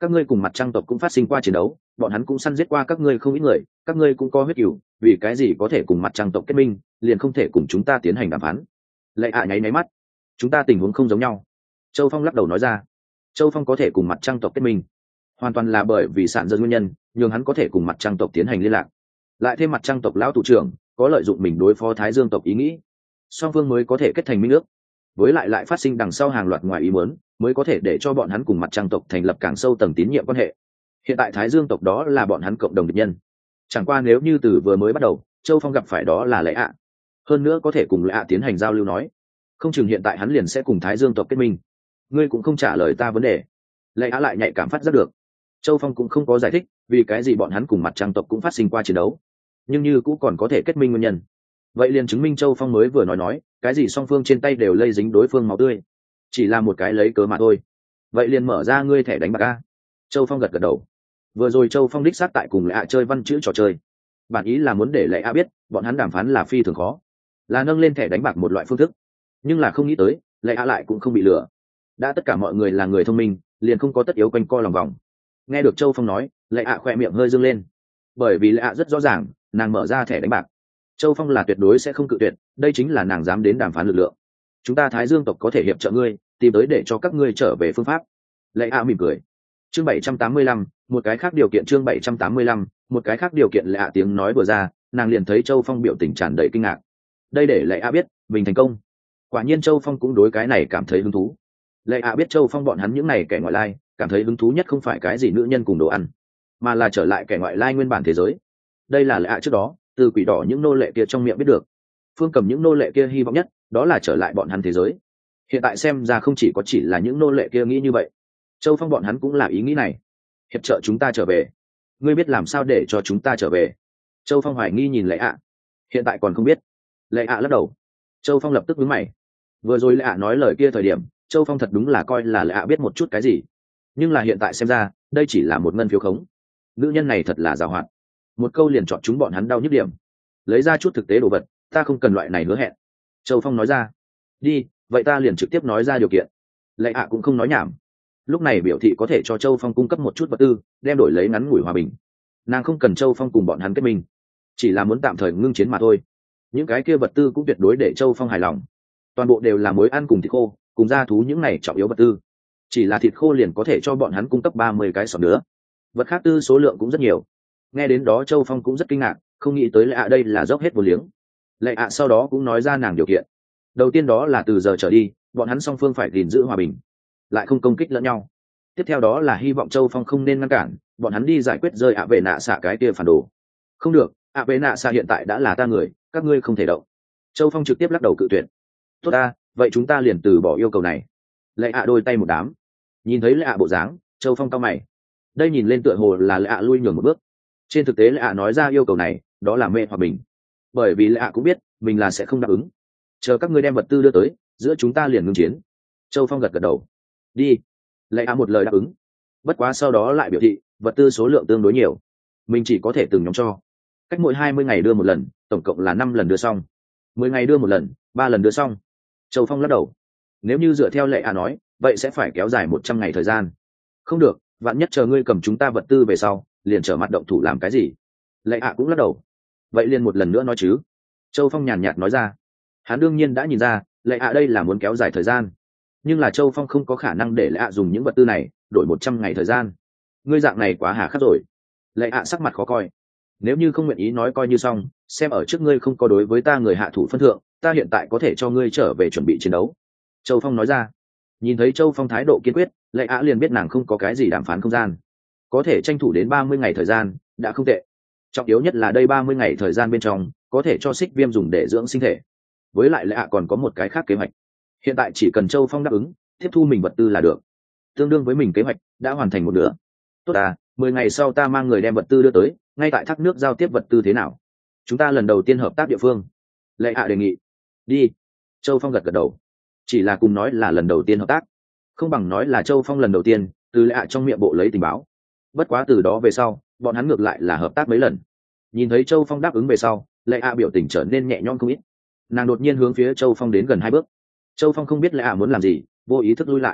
các ngươi cùng mặt trăng tộc cũng phát sinh qua chiến đấu, bọn hắn cũng săn giết qua các ngươi không ít người, các ngươi cũng có huyết cửu, vì cái gì có thể cùng mặt trăng tộc kết minh, liền không thể cùng chúng ta tiến hành đàm phán? Lệ ạ nháy nháy mắt. Chúng ta tình huống không giống nhau. Châu Phong lắc đầu nói ra. Châu Phong có thể cùng mặt trăng tộc kết minh, hoàn toàn là bởi vì sản dân nguyên nhân, nhưng hắn có thể cùng mặt trăng tộc tiến hành liên lạc. Lại thêm mặt trăng tộc lão thủ trưởng có lợi dụng mình đối phó Thái Dương tộc ý nghĩ, song phương mới có thể kết thành minh ước. Với lại lại phát sinh đằng sau hàng loạt ngoài ý muốn, mới có thể để cho bọn hắn cùng mặt trăng tộc thành lập càng sâu tầng tín nhiệm quan hệ. Hiện tại Thái Dương tộc đó là bọn hắn cộng đồng địch nhân. Chẳng qua nếu như từ vừa mới bắt đầu Châu Phong gặp phải đó là Lệ ạ, hơn nữa có thể cùng Lệ ạ tiến hành giao lưu nói, không chừng hiện tại hắn liền sẽ cùng Thái Dương tộc kết minh. Ngươi cũng không trả lời ta vấn đề. Lệ ạ lại nhạy cảm phát giác được. Châu Phong cũng không có giải thích vì cái gì bọn hắn cùng mặt trăng tộc cũng phát sinh qua chiến đấu, nhưng như cũng còn có thể kết minh nguyên nhân. Vậy liền chứng minh Châu Phong mới vừa nói nói cái gì song phương trên tay đều lây dính đối phương máu tươi, chỉ là một cái lấy cớ mà thôi. Vậy liền mở ra ngươi thẻ đánh bạc a. Châu Phong gật gật đầu. Vừa rồi Châu Phong đích xác tại cùng Lệ ạ chơi văn chữ trò chơi, bản ý là muốn để Lệ ạ biết bọn hắn đàm phán là phi thường khó, là nâng lên thẻ đánh bạc một loại phương thức, nhưng là không nghĩ tới Lệ ạ lại cũng không bị lừa. Đã tất cả mọi người là người thông minh, liền không có tất yếu quanh co lòng vòng. Nghe được Châu Phong nói, Lệ ạ khoe miệng hơi dương lên, bởi vì Lệ ạ rất rõ ràng nàng mở ra thẻ đánh bạc, Châu Phong là tuyệt đối sẽ không cự tuyệt, đây chính là nàng dám đến đàm phán lực lượng. Chúng ta Thái Dương tộc có thể hiệp trợ ngươi, tìm tới để cho các ngươi trở về phương pháp. Lệ ạ mỉm cười. Chương bảy trăm tám mươi lăm, một cái khác điều kiện. Chương bảy trăm tám mươi lăm, một cái khác điều kiện. Lệ ạ tiếng nói vừa ra, nàng liền thấy Châu Phong biểu tình tràn đầy kinh ngạc. Đây để Lệ ạ biết mình thành công. Quả nhiên Châu Phong cũng đối cái này cảm thấy hứng thú. Lệ ạ biết Châu Phong bọn hắn những này kẻ ngoại lai, cảm thấy hứng thú nhất không phải cái gì nữ nhân cùng đồ ăn, mà là trở lại kẻ ngoại lai nguyên bản thế giới. Đây là Lệ ạ trước đó từ quỷ đỏ những nô lệ kia trong miệng biết được. Phương Cầm những nô lệ kia hy vọng nhất đó là trở lại bọn hắn thế giới. Hiện tại xem ra không chỉ có chỉ là những nô lệ kia nghĩ như vậy, Châu Phong bọn hắn cũng là ý nghĩ này. Hiệp trợ chúng ta trở về, ngươi biết làm sao để cho chúng ta trở về? Châu Phong hoài nghi nhìn Lệ ạ. Hiện tại còn không biết. Lệ ạ lắc đầu. Châu Phong lập tức nhướng mày. Vừa rồi Lệ ạ nói lời kia thời điểm, Châu Phong thật đúng là coi là Lệ ạ biết một chút cái gì, nhưng là hiện tại xem ra đây chỉ là một ngân phiếu khống. Nữ nhân này thật là giàu hoạt, một câu liền chọn chúng bọn hắn đau nhức điểm. Lấy ra chút thực tế đồ vật, ta không cần loại này hứa hẹn. Châu Phong nói ra. Đi, vậy ta liền trực tiếp nói ra điều kiện. Lệ ạ cũng không nói nhảm, lúc này biểu thị có thể cho Châu Phong cung cấp một chút vật tư, đem đổi lấy ngắn ngủi hòa bình. Nàng không cần Châu Phong cùng bọn hắn kết minh, chỉ là muốn tạm thời ngưng chiến mà thôi. Những cái kia vật tư cũng tuyệt đối để Châu Phong hài lòng, toàn bộ đều là muối ăn cùng thịt khô cùng gia thú những này trọng yếu vật tư. Chỉ là thịt khô liền có thể cho bọn hắn cung cấp ba mươi cái sọt nữa, vật khác tư số lượng cũng rất nhiều. Nghe đến đó Châu Phong cũng rất kinh ngạc, không nghĩ tới Lệ ạ đây là dốc hết vô liếng. Lệ ạ sau đó cũng nói ra nàng điều kiện. Đầu tiên đó là từ giờ trở đi bọn hắn song phương phải gìn giữ hòa bình, lại không công kích lẫn nhau. Tiếp theo đó là hy vọng Châu Phong không nên ngăn cản bọn hắn đi giải quyết rơi ạ vệ nạ xạ cái kia phản đồ. Không được, ạ vệ nạ xạ hiện tại đã là ta người, các ngươi không thể động. Châu Phong trực tiếp lắc đầu cự tuyệt. Tốt ta, vậy chúng ta liền từ bỏ yêu cầu này. Lệ ạ đôi tay một đám. Nhìn thấy Lệ ạ bộ dáng, Châu Phong cau mày. Đây nhìn lên tựa hồ là Lệ ạ lui nhường một bước. Trên thực tế Lệ ạ nói ra yêu cầu này đó là mê hoặc mình, bởi vì Lệ ạ cũng biết mình là sẽ không đáp ứng. Chờ các ngươi đem vật tư đưa tới, giữa chúng ta liền ngưng chiến. Châu Phong gật gật đầu. Đi. Lệ ạ một lời đáp ứng, bất quá sau đó lại biểu thị vật tư số lượng tương đối nhiều, mình chỉ có thể từng nhóm cho, cách mỗi hai mươi ngày đưa một lần, tổng cộng là năm lần đưa xong. Mười ngày đưa một lần, ba lần đưa xong. Châu Phong lắc đầu. Nếu như dựa theo Lệ ạ nói, vậy sẽ phải kéo dài một trăm ngày thời gian. Không được, vạn nhất chờ ngươi cầm chúng ta vật tư về sau liền trở mặt động thủ làm cái gì? Lệ ạ cũng lắc đầu. Vậy liền một lần nữa nói chứ. Châu Phong nhàn nhạt nói ra. Hắn đương nhiên đã nhìn ra Lệ ạ đây là muốn kéo dài thời gian, nhưng là Châu Phong không có khả năng để Lệ ạ dùng những vật tư này đổi một trăm ngày thời gian. Ngươi dạng này quá hà khắc rồi. Lệ ạ sắc mặt khó coi. Nếu như không nguyện ý nói coi như xong, xem ở trước ngươi không có đối với ta người hạ thủ phân thượng, ta hiện tại có thể cho ngươi trở về chuẩn bị chiến đấu. Châu Phong nói ra. Nhìn thấy Châu Phong thái độ kiên quyết, Lệ ạ liền biết nàng không có cái gì đàm phán không gian, có thể tranh thủ đến ba mươi ngày thời gian đã không tệ. Trọng yếu nhất là đây ba mươi ngày thời gian bên trong có thể cho Xích Viêm dùng để dưỡng sinh thể. Với lại Lệ ạ còn có một cái khác kế hoạch. Hiện tại chỉ cần Châu Phong đáp ứng tiếp thu mình vật tư là được, tương đương với mình kế hoạch đã hoàn thành một nửa. Tốt à, mười ngày sau ta mang người đem vật tư đưa tới, ngay tại thác nước giao tiếp vật tư thế nào? Chúng ta lần đầu tiên hợp tác địa phương. Lệ ạ đề nghị. Đi. Châu Phong gật gật đầu. Chỉ là cùng nói là lần đầu tiên hợp tác, không bằng nói là Châu Phong lần đầu tiên từ Lệ ạ trong miệng bộ lấy tình báo. Bất quá từ đó về sau bọn hắn ngược lại là hợp tác mấy lần. Nhìn thấy Châu Phong đáp ứng về sau, Lệ ạ biểu tình trở nên nhẹ nhõm không ít. Nàng đột nhiên hướng phía Châu Phong đến gần hai bước. Châu Phong không biết Lệ ạ muốn làm gì, vô ý thức lui lại.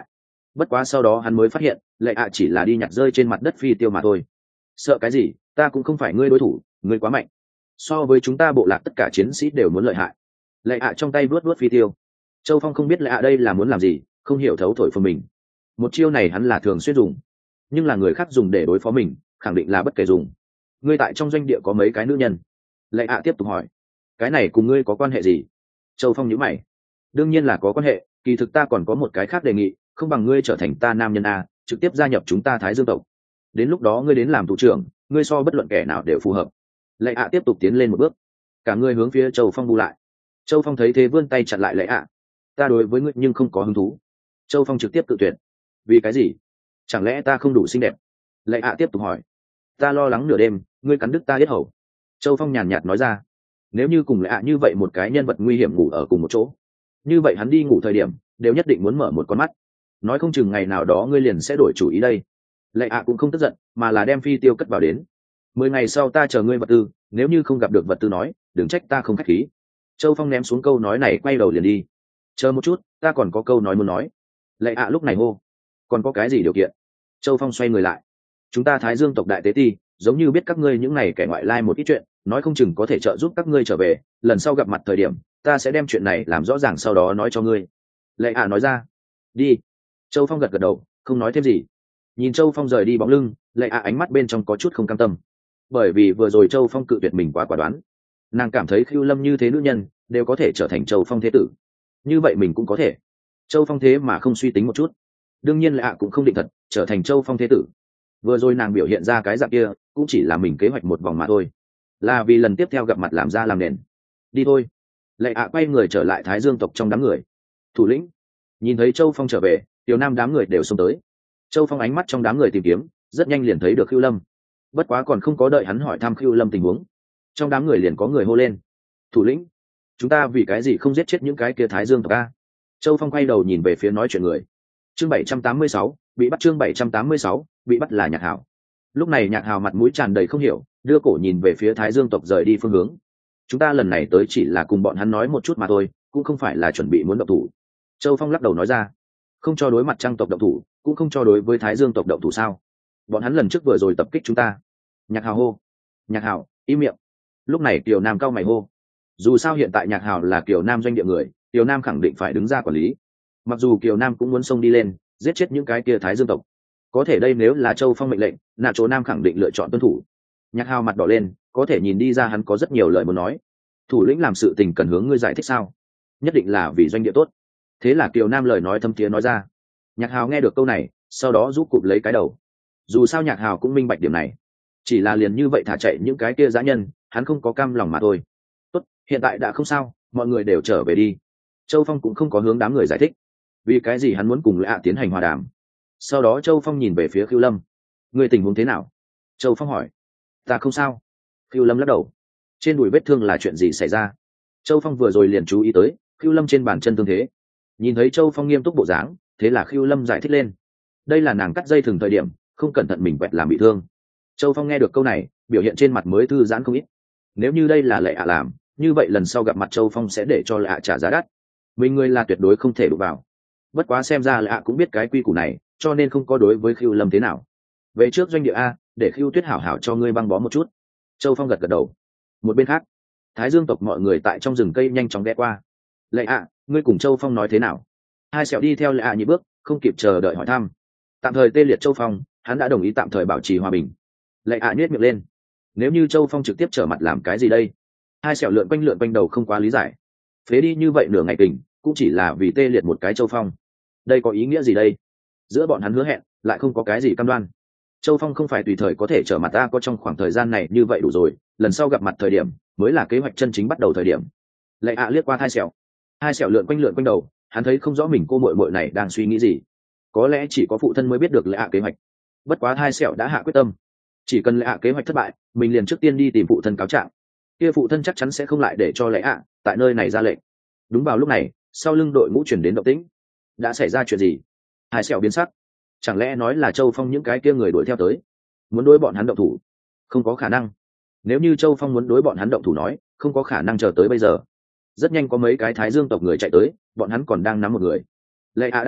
bất quá sau đó hắn mới phát hiện lệ ạ chỉ là đi nhặt rơi trên mặt đất phi tiêu mà thôi. Sợ cái gì, ta cũng không phải ngươi đối thủ, ngươi quá mạnh, so với chúng ta bộ lạc tất cả chiến sĩ đều muốn lợi hại. Lệ ạ trong tay vuốt vuốt phi tiêu. Châu Phong không biết lệ ạ đây là muốn làm gì, không hiểu thấu thổi phồng mình. Một chiêu này hắn là thường xuyên dùng, nhưng là người khác dùng để đối phó mình khẳng định là bất kể dùng. Ngươi tại trong doanh địa có mấy cái nữ nhân? Lệ ạ tiếp tục hỏi. Cái này cùng ngươi có quan hệ gì? Châu Phong nhíu mày. Đương nhiên là có quan hệ, kỳ thực ta còn có một cái khác đề nghị, không bằng ngươi trở thành ta nam nhân a, trực tiếp gia nhập chúng ta Thái Dương tộc. Đến lúc đó ngươi đến làm thủ trưởng, ngươi so bất luận kẻ nào đều phù hợp. Lệ ạ tiếp tục tiến lên một bước, cả người hướng phía Châu Phong bu lại. Châu Phong thấy thế vươn tay chặn lại Lệ ạ. Ta đối với ngươi nhưng không có hứng thú. Châu Phong trực tiếp tự tuyệt. Vì cái gì? Chẳng lẽ ta không đủ xinh đẹp? Lệ ạ tiếp tục hỏi. Ta lo lắng nửa đêm ngươi cắn đứt ta yết hầu. Châu Phong nhàn nhạt nói ra. Nếu như cùng Lệ ạ như vậy một cái nhân vật nguy hiểm ngủ ở cùng một chỗ, như vậy hắn đi ngủ thời điểm đều nhất định muốn mở một con mắt, nói không chừng ngày nào đó ngươi liền sẽ đổi chủ ý đây. Lệ ạ cũng không tức giận mà là đem phi tiêu cất vào đến. Mười ngày sau ta chờ ngươi vật tư, nếu như không gặp được vật tư nói đừng trách ta không khách khí. Châu Phong ném xuống câu nói này quay đầu liền đi. Chờ một chút, ta còn có câu nói muốn nói. Lệ ạ lúc này hô. Còn có cái gì điều kiện? Châu Phong xoay người lại. Chúng ta Thái Dương tộc đại tế ti giống như biết các ngươi những này kẻ ngoại lai một ít chuyện, nói không chừng có thể trợ giúp các ngươi trở về, lần sau gặp mặt thời điểm ta sẽ đem chuyện này làm rõ ràng sau đó nói cho ngươi. Lệ ạ nói ra. Đi. Châu Phong gật gật đầu, không nói thêm gì. Nhìn Châu Phong rời đi bóng lưng, Lệ ạ ánh mắt bên trong có chút không cam tâm, bởi vì vừa rồi Châu Phong cự tuyệt mình quá quả đoán. Nàng cảm thấy Khưu Lâm như thế nữ nhân đều có thể trở thành Châu Phong thế tử, như vậy mình cũng có thể. Châu Phong thế mà không suy tính một chút. Đương nhiên Lệ ạ cũng không định thật trở thành Châu Phong thế tử. Vừa rồi nàng biểu hiện ra cái dạng kia cũng chỉ là mình kế hoạch một vòng mà thôi, là vì lần tiếp theo gặp mặt làm ra làm nền. Đi thôi. Lệ ạ quay người trở lại Thái Dương tộc trong đám người. Thủ lĩnh. Nhìn thấy Châu Phong trở về, Tiểu Nam đám người đều xông tới. Châu Phong ánh mắt trong đám người tìm kiếm, rất nhanh liền thấy được Khưu Lâm. Bất quá còn không có đợi hắn hỏi thăm Khưu Lâm tình huống, trong đám người liền có người hô lên. Thủ lĩnh, chúng ta vì cái gì không giết chết những cái kia Thái Dương tộc a? Châu Phong quay đầu nhìn về phía nói chuyện người. Chương bảy trăm tám mươi sáu, bị bắt. Chương bảy trăm tám mươi sáu, bị bắt là Nhạc Hảo. Lúc này Nhạc Hảo mặt mũi tràn đầy không hiểu, đưa cổ nhìn về phía Thái Dương tộc rời đi phương hướng. Chúng ta lần này tới chỉ là cùng bọn hắn nói một chút mà thôi, cũng không phải là chuẩn bị muốn động thủ. Châu Phong lắc đầu nói ra. Không cho đối mặt Trăng tộc động thủ, cũng không cho đối với Thái Dương tộc động thủ sao? Bọn hắn lần trước vừa rồi tập kích chúng ta. Nhạc Hảo hô. Nhạc Hảo, im miệng. Lúc này Kiều Nam cao mày hô. Dù sao hiện tại Nhạc Hảo là Kiều Nam doanh địa người, Kiều Nam khẳng định phải đứng ra quản lý. Mặc dù Kiều Nam cũng muốn xông đi lên giết chết những cái kia Thái Dương tộc, có thể đây nếu là Châu Phong mệnh lệnh, nà chỗ Nam khẳng định lựa chọn tuân thủ. Nhạc Hảo mặt đỏ lên, có thể nhìn đi ra hắn có rất nhiều lời muốn nói. Thủ lĩnh làm sự tình cần hướng ngươi giải thích sao? Nhất định là vì doanh địa tốt. Thế là Kiều Nam lời nói thâm thiế nói ra. Nhạc Hảo nghe được câu này, sau đó rút cụp lấy cái đầu. Dù sao Nhạc Hảo cũng minh bạch điểm này, chỉ là liền như vậy thả chạy những cái kia dã nhân, hắn không có cam lòng mà thôi. Tốt, hiện tại đã không sao, mọi người đều trở về đi. Châu Phong cũng không có hướng đám người giải thích vì cái gì hắn muốn cùng Lệ ạ tiến hành hòa đàm. Sau đó Châu Phong nhìn về phía Khưu Lâm. Người tình huống thế nào? Châu Phong hỏi. Ta không sao. Khưu Lâm lắc đầu. Trên đùi vết thương là chuyện gì xảy ra? Châu Phong vừa rồi liền chú ý tới Khưu Lâm trên bàn chân thương thế. Nhìn thấy Châu Phong nghiêm túc bộ dáng, thế là Khưu Lâm giải thích lên. Đây là nàng cắt dây thừng thời điểm không cẩn thận mình quẹt làm bị thương. Châu Phong nghe được câu này, biểu hiện trên mặt mới thư giãn không ít. Nếu như đây là Lệ ạ làm, như vậy lần sau gặp mặt Châu Phong sẽ để cho Lệ ạ trả giá đắt. Mình người là tuyệt đối không thể đụng vào. Bất quá xem ra Lệ ạ cũng biết cái quy củ này, cho nên không có đối với Khưu Lâm thế nào. Về trước doanh địa a, để Khưu Tuyết hảo hảo cho ngươi băng bó một chút. Châu Phong gật gật đầu. Một bên khác, Thái Dương tộc mọi người tại trong rừng cây nhanh chóng ghé qua. Lệ ạ, ngươi cùng Châu Phong nói thế nào? Hai sẹo đi theo Lệ ạ nhị bước, không kịp chờ đợi hỏi thăm. Tạm thời tê liệt Châu Phong, hắn đã đồng ý tạm thời bảo trì hòa bình. Lệ ạ nhếch miệng lên. Nếu như Châu Phong trực tiếp trở mặt làm cái gì đây? Hai sẹo lượn quanh lượn quanh đầu không quá lý giải. Phế đi như vậy nửa ngày kình, cũng chỉ là vì tê liệt một cái Châu Phong. Đây có ý nghĩa gì đây? Giữa bọn hắn hứa hẹn, lại không có cái gì cam đoan. Châu Phong không phải tùy thời có thể trở mặt ta, có trong khoảng thời gian này như vậy đủ rồi, lần sau gặp mặt thời điểm mới là kế hoạch chân chính bắt đầu thời điểm. Lệ ạ liếc qua hai sẹo. Hai sẹo lượn quanh lượn quanh đầu, hắn thấy không rõ mình cô muội muội này đang suy nghĩ gì. Có lẽ chỉ có phụ thân mới biết được Lệ ạ kế hoạch. Bất quá hai sẹo đã hạ quyết tâm, chỉ cần Lệ ạ kế hoạch thất bại, mình liền trước tiên đi tìm phụ thân cáo trạng. Kia phụ thân chắc chắn sẽ không lại để cho Lệ ạ tại nơi này ra lệnh. Đúng vào lúc này, sau lưng đội ngũ chuyển đến động tĩnh. Đã xảy ra chuyện gì? Hai sẹo biến sắc. Chẳng lẽ nói là Châu Phong những cái kia người đuổi theo tới, muốn đối bọn hắn động thủ? Không có khả năng. Nếu như Châu Phong muốn đối bọn hắn động thủ nói, không có khả năng chờ tới bây giờ. Rất nhanh có mấy cái Thái Dương tộc người chạy tới, bọn hắn còn đang nắm một người. Lệ ạ đại nhân,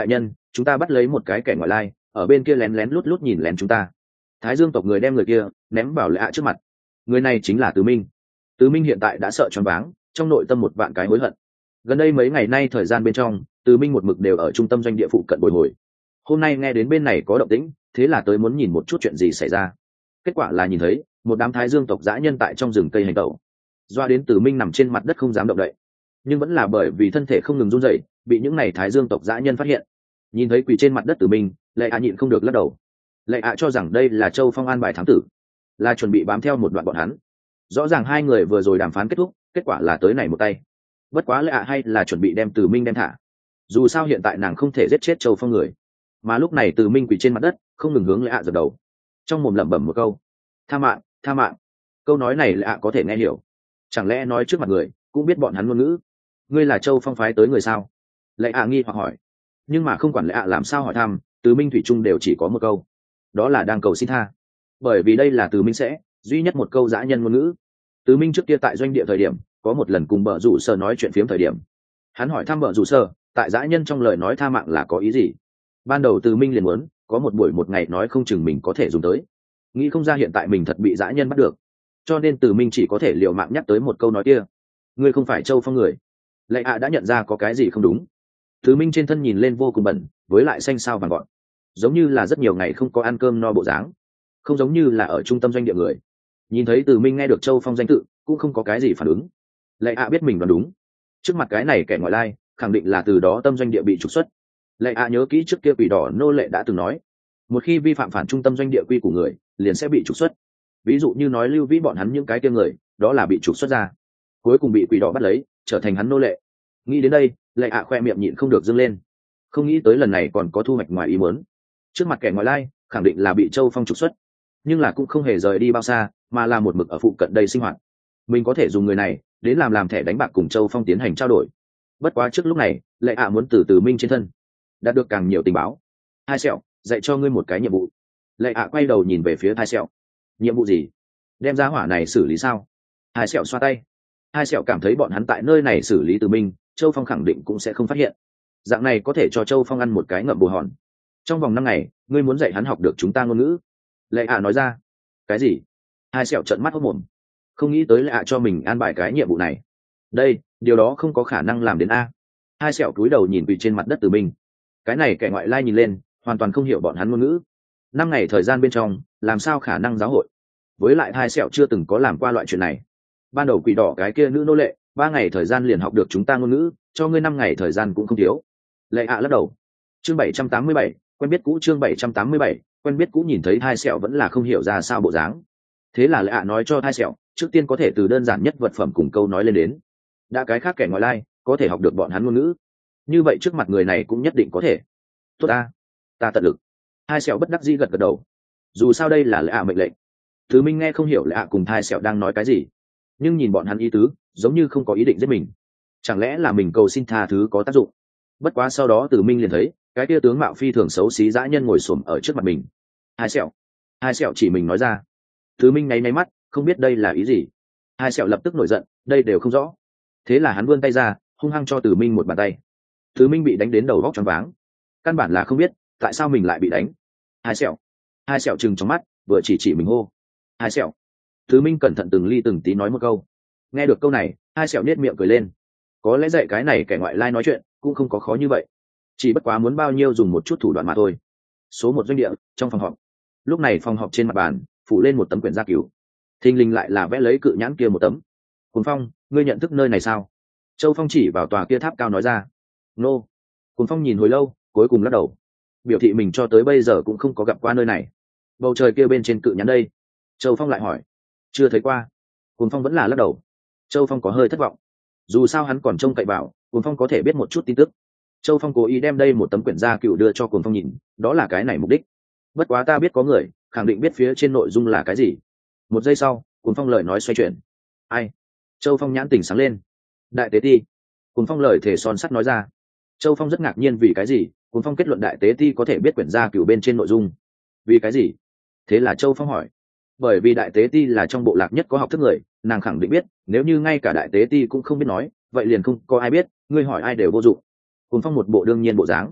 chúng ta bắt lấy một cái kẻ ngoại lai ở bên kia lén lén lút lút nhìn lén chúng ta. Thái Dương tộc người đem người kia ném vào Lệ ạ trước mặt. Người này chính là Từ Minh. Từ Minh hiện tại đã sợ choáng váng, trong nội tâm một vạn cái hối hận. Gần đây mấy ngày nay thời gian bên trong, Từ Minh một mực đều ở trung tâm doanh địa phụ cận bồi hồi. Hôm nay nghe đến bên này có động tĩnh, thế là tới muốn nhìn một chút chuyện gì xảy ra. Kết quả là nhìn thấy một đám Thái Dương tộc dã nhân tại trong rừng cây hành tẩu. Doa đến Từ Minh nằm trên mặt đất không dám động đậy, nhưng vẫn là bởi vì thân thể không ngừng run rẩy, bị những này Thái Dương tộc dã nhân phát hiện. Nhìn thấy quỳ trên mặt đất Từ Minh, Lệ ạ nhịn không được lắc đầu. Lệ ạ cho rằng đây là Châu Phong an bài thám tử, là chuẩn bị bám theo một đoạn bọn hắn. Rõ ràng hai người vừa rồi đàm phán kết thúc, kết quả là tới này một tay. Bất quá Lệ ạ hay là chuẩn bị đem Từ Minh đem thả. Dù sao hiện tại nàng không thể giết chết Châu Phong người. Mà lúc này Từ Minh quỳ trên mặt đất, không ngừng hướng Lệ ạ giật đầu, trong mồm lẩm bẩm một câu: "Tha mạng, tha mạng." Câu nói này Lệ ạ có thể nghe hiểu. Chẳng lẽ nói trước mặt người cũng biết bọn hắn ngôn ngữ? Ngươi là Châu Phong phái tới người sao? Lệ ạ nghi hoặc hỏi. Nhưng mà không quản Lệ ạ làm sao hỏi thăm, Từ Minh thủy chung đều chỉ có một câu, đó là đang cầu xin tha. Bởi vì đây là Từ Minh sẽ duy nhất một câu dã nhân ngôn ngữ. Từ Minh trước kia tại doanh địa thời điểm, có một lần cùng Bợ Rủ Sở nói chuyện phiếm thời điểm, hắn hỏi thăm Bợ Rủ Sở, tại dã nhân trong lời nói tha mạng là có ý gì. Ban đầu Từ Minh liền muốn có một buổi một ngày nói không chừng mình có thể dùng tới, nghĩ không ra hiện tại mình thật bị dã nhân bắt được, cho nên Từ Minh chỉ có thể liều mạng nhắc tới một câu nói kia: ngươi không phải Châu Phong người. Lệ ạ đã nhận ra có cái gì không đúng. Từ Minh trên thân nhìn lên vô cùng bẩn, với lại xanh xao vàng gọn, giống như là rất nhiều ngày không có ăn cơm no bộ dáng, không giống như là ở trung tâm doanh địa người. Nhìn thấy Từ Minh nghe được Châu Phong danh tự, cũng không có cái gì phản ứng. Lệ ạ biết mình đoán đúng, trước mặt cái này kẻ ngoại lai khẳng định là từ đó tâm doanh địa bị trục xuất. Lệ ạ nhớ kỹ trước kia quỷ đỏ nô lệ đã từng nói, một khi vi phạm phản trung tâm doanh địa quy của người liền sẽ bị trục xuất. Ví dụ như nói Lưu Vĩ bọn hắn những cái kia người, đó là bị trục xuất ra, cuối cùng bị quỷ đỏ bắt lấy trở thành hắn nô lệ. Nghĩ đến đây, Lệ ạ khoe miệng nhịn không được dâng lên. Không nghĩ tới lần này còn có thu hoạch ngoài ý muốn. Trước mặt kẻ ngoại lai khẳng định là bị Châu Phong trục xuất, nhưng là cũng không hề rời đi bao xa, mà là một mực ở phụ cận đây sinh hoạt. Mình có thể dùng người này đến làm làm thẻ đánh bạc cùng Châu Phong tiến hành trao đổi. Bất quá trước lúc này, Lệ ạ muốn từ Từ Minh trên thân đạt được càng nhiều tình báo. Hai Sẹo, dạy cho ngươi một cái nhiệm vụ. Lệ ạ quay đầu nhìn về phía Hai Sẹo. Nhiệm vụ gì? Đem giá hỏa này xử lý sao? Hai Sẹo xoa tay. Hai Sẹo cảm thấy bọn hắn tại nơi này xử lý Từ Minh, Châu Phong khẳng định cũng sẽ không phát hiện. Dạng này có thể cho Châu Phong ăn một cái ngậm bồ hòn. Trong vòng năm ngày, ngươi muốn dạy hắn học được chúng ta ngôn ngữ. Lệ ạ nói ra. Cái gì? Hai Sẹo trợn mắt hốt mồm. Không nghĩ tới Lệ ạ cho mình an bài cái nhiệm vụ này. Đây, điều đó không có khả năng làm đến a. Hai Sẹo cúi đầu nhìn quỳ trên mặt đất Từ Minh. Cái này kẻ ngoại lai nhìn lên, hoàn toàn không hiểu bọn hắn ngôn ngữ. Năm ngày thời gian bên trong, làm sao khả năng giáo hội? Với lại Hai Sẹo chưa từng có làm qua loại chuyện này. Ban đầu quỷ đỏ cái kia nữ nô lệ, ba ngày thời gian liền học được chúng ta ngôn ngữ, cho ngươi năm ngày thời gian cũng không thiếu. Lệ ạ lắc đầu. Chương bảy trăm tám mươi bảy, quen biết cũ. Chương bảy trăm tám mươi bảy, quen biết cũ. Nhìn thấy Hai Sẹo vẫn là không hiểu ra sao bộ dáng. Thế là Lệ ạ nói cho Hai Sẹo, trước tiên có thể từ đơn giản nhất vật phẩm cùng câu nói lên đến. Đã cái khác kẻ ngoại lai có thể học được bọn hắn ngôn ngữ, như vậy trước mặt người này cũng nhất định có thể. Tốt ta, ta tận lực. Hai Sẹo bất đắc dĩ gật gật đầu. Dù sao đây là Lệ ạ mệnh lệnh. Thứ Minh nghe không hiểu Lệ ạ cùng Hai Sẹo đang nói cái gì, nhưng nhìn bọn hắn ý tứ giống như không có ý định giết mình. Chẳng lẽ là mình cầu xin tha thứ có tác dụng? Bất quá sau đó Từ Minh liền thấy cái kia tướng mạo phi thường xấu xí dã nhân ngồi xổm ở trước mặt mình. Hai Sẹo, Hai Sẹo chỉ mình nói ra. Từ Minh nháy nháy mắt, không biết đây là ý gì. Hai Sẹo lập tức nổi giận, đây đều không rõ. Thế là hắn vươn tay ra, hung hăng cho Từ Minh một bàn tay. Từ Minh bị đánh đến đầu vóc choáng váng, căn bản là không biết tại sao mình lại bị đánh. Hai Sẹo, Hai Sẹo trừng trong mắt, vừa chỉ chỉ mình hô. Hai Sẹo. Từ Minh cẩn thận từng ly từng tí nói một câu. Nghe được câu này, Hai Sẹo nết miệng cười lên. Có lẽ dạy cái này kẻ ngoại lai nói chuyện cũng không có khó như vậy, chỉ bất quá muốn bao nhiêu dùng một chút thủ đoạn mà thôi. Số một doanh địa, trong phòng họp. Lúc này phòng họp trên mặt bàn phủ lên một tấm quyển gia cứu, thình lình lại là vẽ lấy cự nhãn kia một tấm. Cuồng Phong, ngươi nhận thức nơi này sao? Châu Phong chỉ vào tòa kia tháp cao nói ra. Nô. Cuồng Phong nhìn hồi lâu, cuối cùng lắc đầu, biểu thị mình cho tới bây giờ cũng không có gặp qua nơi này. Bầu trời kia bên trên cự nhãn đây? Châu Phong lại hỏi. Chưa thấy qua. Cuồng Phong vẫn là lắc đầu. Châu Phong có hơi thất vọng, dù sao hắn còn trông cậy vào Cuồng Phong có thể biết một chút tin tức. Châu Phong cố ý đem đây một tấm quyển gia cựu đưa cho Cuồng Phong nhìn, đó là cái này mục đích. Bất quá ta biết có người khẳng định biết phía trên nội dung là cái gì. Một giây sau, Cuồng Phong lời nói xoay chuyển. Ai? Châu Phong nhãn tỉnh sáng lên. Đại tế ti. Cuồng Phong lời thể son sắt nói ra. Châu Phong rất ngạc nhiên vì cái gì Cuồng Phong kết luận đại tế ti có thể biết quyển gia cựu bên trên nội dung. Vì cái gì? Thế là Châu Phong hỏi. Bởi vì đại tế ti là trong bộ lạc nhất có học thức người, nàng khẳng định biết, nếu như ngay cả đại tế ti cũng không biết nói, vậy liền không có ai biết, ngươi hỏi ai đều vô dụng. Cuồng Phong một bộ đương nhiên bộ dáng.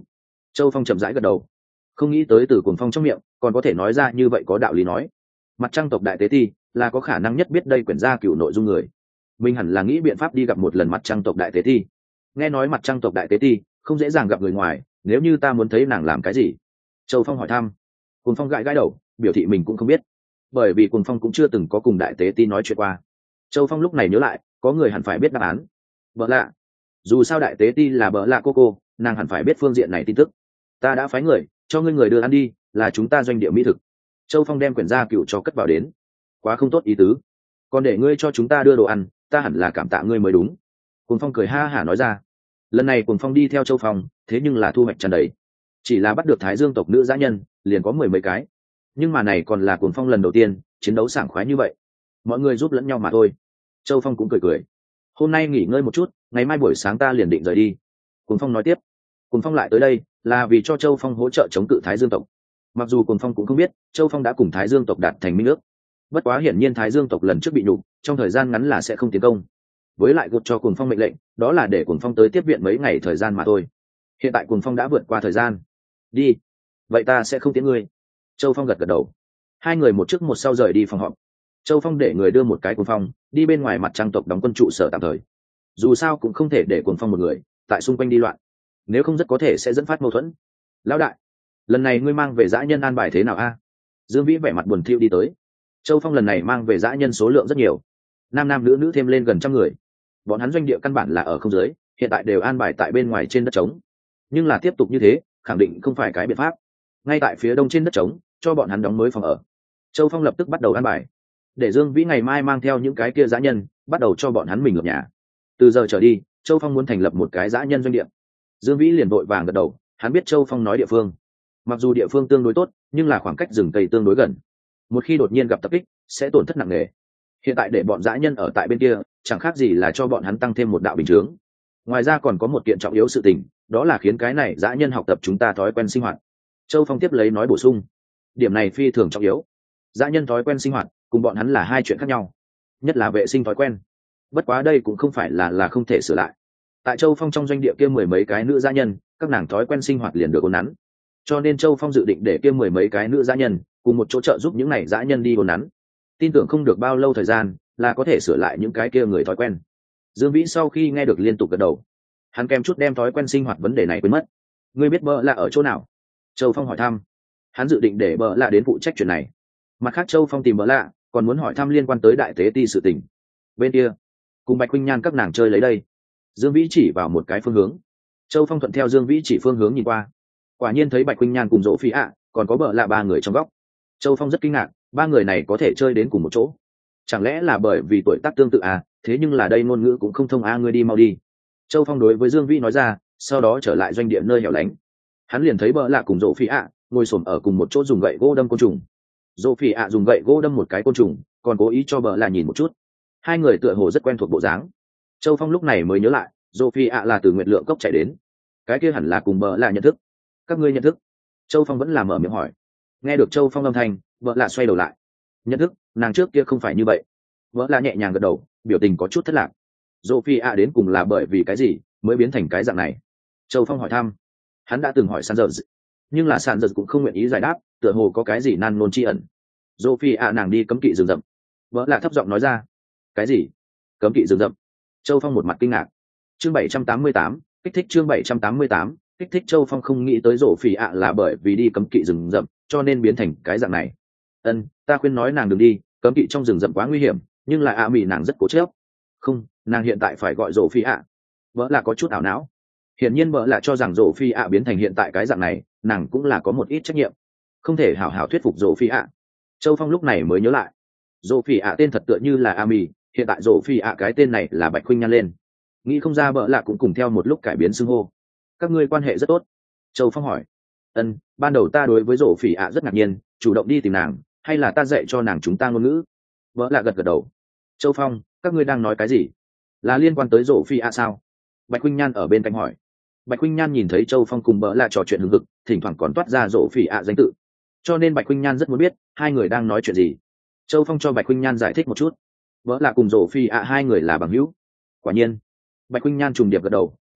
Châu Phong chậm rãi gật đầu, không nghĩ tới từ Cuồng Phong trong miệng còn có thể nói ra như vậy có đạo lý nói. Mặt trăng tộc đại tế ti là có khả năng nhất biết đây quyển gia cựu nội dung người, mình hẳn là nghĩ biện pháp đi gặp một lần mặt trăng tộc đại tế ti. Nghe nói mặt trăng tộc đại tế ti không dễ dàng gặp người ngoài, nếu như ta muốn thấy nàng làm cái gì? Châu Phong hỏi thăm. Cuồng Phong gãi gãi đầu, biểu thị mình cũng không biết, bởi vì Cuồng Phong cũng chưa từng có cùng đại tế ti nói chuyện qua. Châu Phong lúc này nhớ lại, có người hẳn phải biết đáp án. Bợ lạ, dù sao đại tế ti là bợ lạ cô cô, nàng hẳn phải biết phương diện này tin tức. Ta đã phái người cho ngươi người đưa ăn đi, là chúng ta doanh địa mỹ thực. Châu Phong đem quyển gia cựu cho cất vào đến. Quá không tốt ý tứ, còn để ngươi cho chúng ta đưa đồ ăn, ta hẳn là cảm tạ ngươi mới đúng. Cuồng Phong cười ha hả nói ra. Lần này Cuồng Phong đi theo Châu Phong, thế nhưng là thu hoạch tràn đầy, chỉ là bắt được Thái Dương tộc nữ dã nhân liền có mười mấy cái, nhưng mà này còn là Cuồng Phong lần đầu tiên chiến đấu sảng khoái như vậy, mọi người giúp lẫn nhau mà thôi. Châu Phong cũng cười cười. Hôm nay nghỉ ngơi một chút, ngày mai buổi sáng ta liền định rời đi. Cuồng Phong nói tiếp. Cuồng Phong lại tới đây là vì cho Châu Phong hỗ trợ chống cự Thái Dương tộc. Mặc dù Cuồng Phong cũng không biết Châu Phong đã cùng Thái Dương tộc đạt thành minh ước, bất quá hiển nhiên Thái Dương tộc lần trước bị nhục, trong thời gian ngắn là sẽ không tiến công. Với lại gột cho Cuồng Phong mệnh lệnh, đó là để Cuồng Phong tới tiếp viện mấy ngày thời gian mà thôi. Hiện tại Cuồng Phong đã vượt qua thời gian. Đi, vậy ta sẽ không tiễn ngươi. Châu Phong gật gật đầu. Hai người một trước một sau rời đi phòng họp. Châu Phong để người đưa một cái Cuồng Phong đi bên ngoài mặt trăng tộc đóng quân trụ sở tạm thời, dù sao cũng không thể để Cuồng Phong một người tại xung quanh đi loạn, nếu không rất có thể sẽ dẫn phát mâu thuẫn. Lão đại, lần này ngươi mang về dã nhân an bài thế nào a? Dương Vĩ vẻ mặt buồn thiu đi tới. Châu Phong lần này mang về dã nhân số lượng rất nhiều, nam nam nữ nữ thêm lên gần trăm người, bọn hắn doanh địa căn bản là ở không dưới, hiện tại đều an bài tại bên ngoài trên đất trống, nhưng là tiếp tục như thế khẳng định không phải cái biện pháp. Ngay tại phía đông trên đất trống cho bọn hắn đóng mới phòng ở. Châu Phong lập tức bắt đầu an bài, để Dương Vĩ ngày mai mang theo những cái kia dã nhân bắt đầu cho bọn hắn mình lập nhà. Từ giờ trở đi Châu Phong muốn thành lập một cái dã nhân doanh địa. Dương Vĩ liền vội vàng gật đầu, hắn biết Châu Phong nói địa phương, mặc dù địa phương tương đối tốt nhưng là khoảng cách rừng cây tương đối gần, một khi đột nhiên gặp tập kích sẽ tổn thất nặng nề. Hiện tại để bọn dã nhân ở tại bên kia chẳng khác gì là cho bọn hắn tăng thêm một đạo bình chướng. Ngoài ra còn có một kiện trọng yếu sự tình, đó là khiến cái này dã nhân học tập chúng ta thói quen sinh hoạt. Châu Phong tiếp lấy nói bổ sung, điểm này phi thường trọng yếu. Dã nhân thói quen sinh hoạt cùng bọn hắn là hai chuyện khác nhau, nhất là vệ sinh thói quen. Bất quá đây cũng không phải là là không thể sửa lại. Tại Châu Phong trong doanh địa kia mười mấy cái nữ dã nhân, các nàng thói quen sinh hoạt liền được uốn nắn, cho nên Châu Phong dự định để kia mười mấy cái nữ dã nhân cùng một chỗ trợ giúp những này dã nhân đi uốn nắn. Tin tưởng không được bao lâu thời gian là có thể sửa lại những cái kia người thói quen. Dương Vĩ sau khi nghe được liên tục gật đầu, hắn kèm chút đem thói quen sinh hoạt vấn đề này quên mất. Ngươi biết bợ lạ ở chỗ nào? Châu Phong hỏi thăm. Hắn dự định để bợ lạ đến phụ trách chuyện này. Mặt khác Châu Phong tìm bợ lạ còn muốn hỏi thăm liên quan tới đại tế ti sự tình. Bên kia cùng Bạch Huynh Nhan các nàng chơi lấy đây. Dương Vĩ chỉ vào một cái phương hướng. Châu Phong thuận theo Dương Vĩ chỉ phương hướng nhìn qua, quả nhiên thấy Bạch Huynh Nhan cùng Dỗ Phi ạ, còn có bợ lạ ba người trong góc. Châu Phong rất kinh ngạc, ba người này có thể chơi đến cùng một chỗ, chẳng lẽ là bởi vì tuổi tác tương tự à? Thế nhưng là đây ngôn ngữ cũng không thông a, à, ngươi đi mau đi. Châu Phong đối với Dương Vĩ nói ra, sau đó trở lại doanh địa nơi hẻo lánh. Hắn liền thấy bợ lạ cùng Dỗ Phi ạ ngồi xổm ở cùng một chỗ dùng gậy gỗ đâm côn trùng. Dỗ Phi ạ dùng gậy gỗ đâm một cái côn trùng, còn cố ý cho bợ lạ nhìn một chút. Hai người tựa hồ rất quen thuộc bộ dáng. Châu Phong lúc này mới nhớ lại, Dỗ Phi ạ là từ Nguyệt Lượng cốc chạy đến, cái kia hẳn là cùng bợ lạ nhận thức. Các ngươi nhận thức? Châu Phong vẫn là mở miệng hỏi. Nghe được Châu Phong âm thanh, bợ lạ xoay đầu lại. Nhận thức, nàng trước kia không phải như vậy. Bợ lạ nhẹ nhàng gật đầu, biểu tình có chút thất lạc. Dỗ Phi ạ đến cùng là bởi vì cái gì mới biến thành cái dạng này? Châu Phong hỏi thăm. Hắn đã từng hỏi San Dợ, nhưng là San Dợ cũng không nguyện ý giải đáp, tựa hồ có cái gì nan nôn tri ẩn. Dỗ Phi ạ nàng đi cấm kỵ rừng rậm. Bợ lạ thấp giọng nói ra. Cái gì? Cấm kỵ rừng rậm? Châu Phong một mặt kinh ngạc. Chương bảy trăm tám mươi tám, kích thích. Chương bảy trăm tám mươi tám, kích thích. Châu Phong không nghĩ tới Dỗ Phi ạ là bởi vì đi cấm kỵ rừng rậm cho nên biến thành cái dạng này. Ân, ta khuyên nói nàng đừng đi, cấm kỵ trong rừng rậm quá nguy hiểm, nhưng là ạ mì nàng rất cố chấp. Không, nàng hiện tại phải gọi Dỗ Phi ạ. Vợ là có chút ảo não. Hiển nhiên vợ là cho rằng Dỗ Phi ạ biến thành hiện tại cái dạng này, nàng cũng là có một ít trách nhiệm, không thể hảo hảo thuyết phục Dỗ Phi ạ. Châu Phong lúc này mới nhớ lại, Dỗ Phi ạ tên thật tựa như là a mì, hiện tại Dỗ Phi ạ cái tên này là Bạch Khuynh Nhan lên, nghĩ không ra vợ là cũng cùng theo một lúc cải biến xưng hô. Các ngươi quan hệ rất tốt? Châu Phong hỏi. Ân, ban đầu ta đối với Dỗ Phi ạ rất ngạc nhiên, chủ động đi tìm nàng, hay là ta dạy cho nàng chúng ta ngôn ngữ? Vợ là gật gật đầu. Châu Phong, các ngươi đang nói cái gì? Là liên quan tới Dỗ Phi ạ sao? Bạch Khuynh Nhan ở bên cạnh hỏi. Bạch Khuynh Nhan nhìn thấy Châu Phong cùng bỡ là trò chuyện hứng hực, thỉnh thoảng còn toát ra Dỗ Phi ạ danh tự, cho nên Bạch Khuynh Nhan rất muốn biết hai người đang nói chuyện gì. Châu Phong cho Bạch Khuynh Nhan giải thích một chút, bỡ là cùng Dỗ Phi ạ hai người là bằng hữu. Quả nhiên, Bạch Khuynh Nhan trùng điệp gật đầu,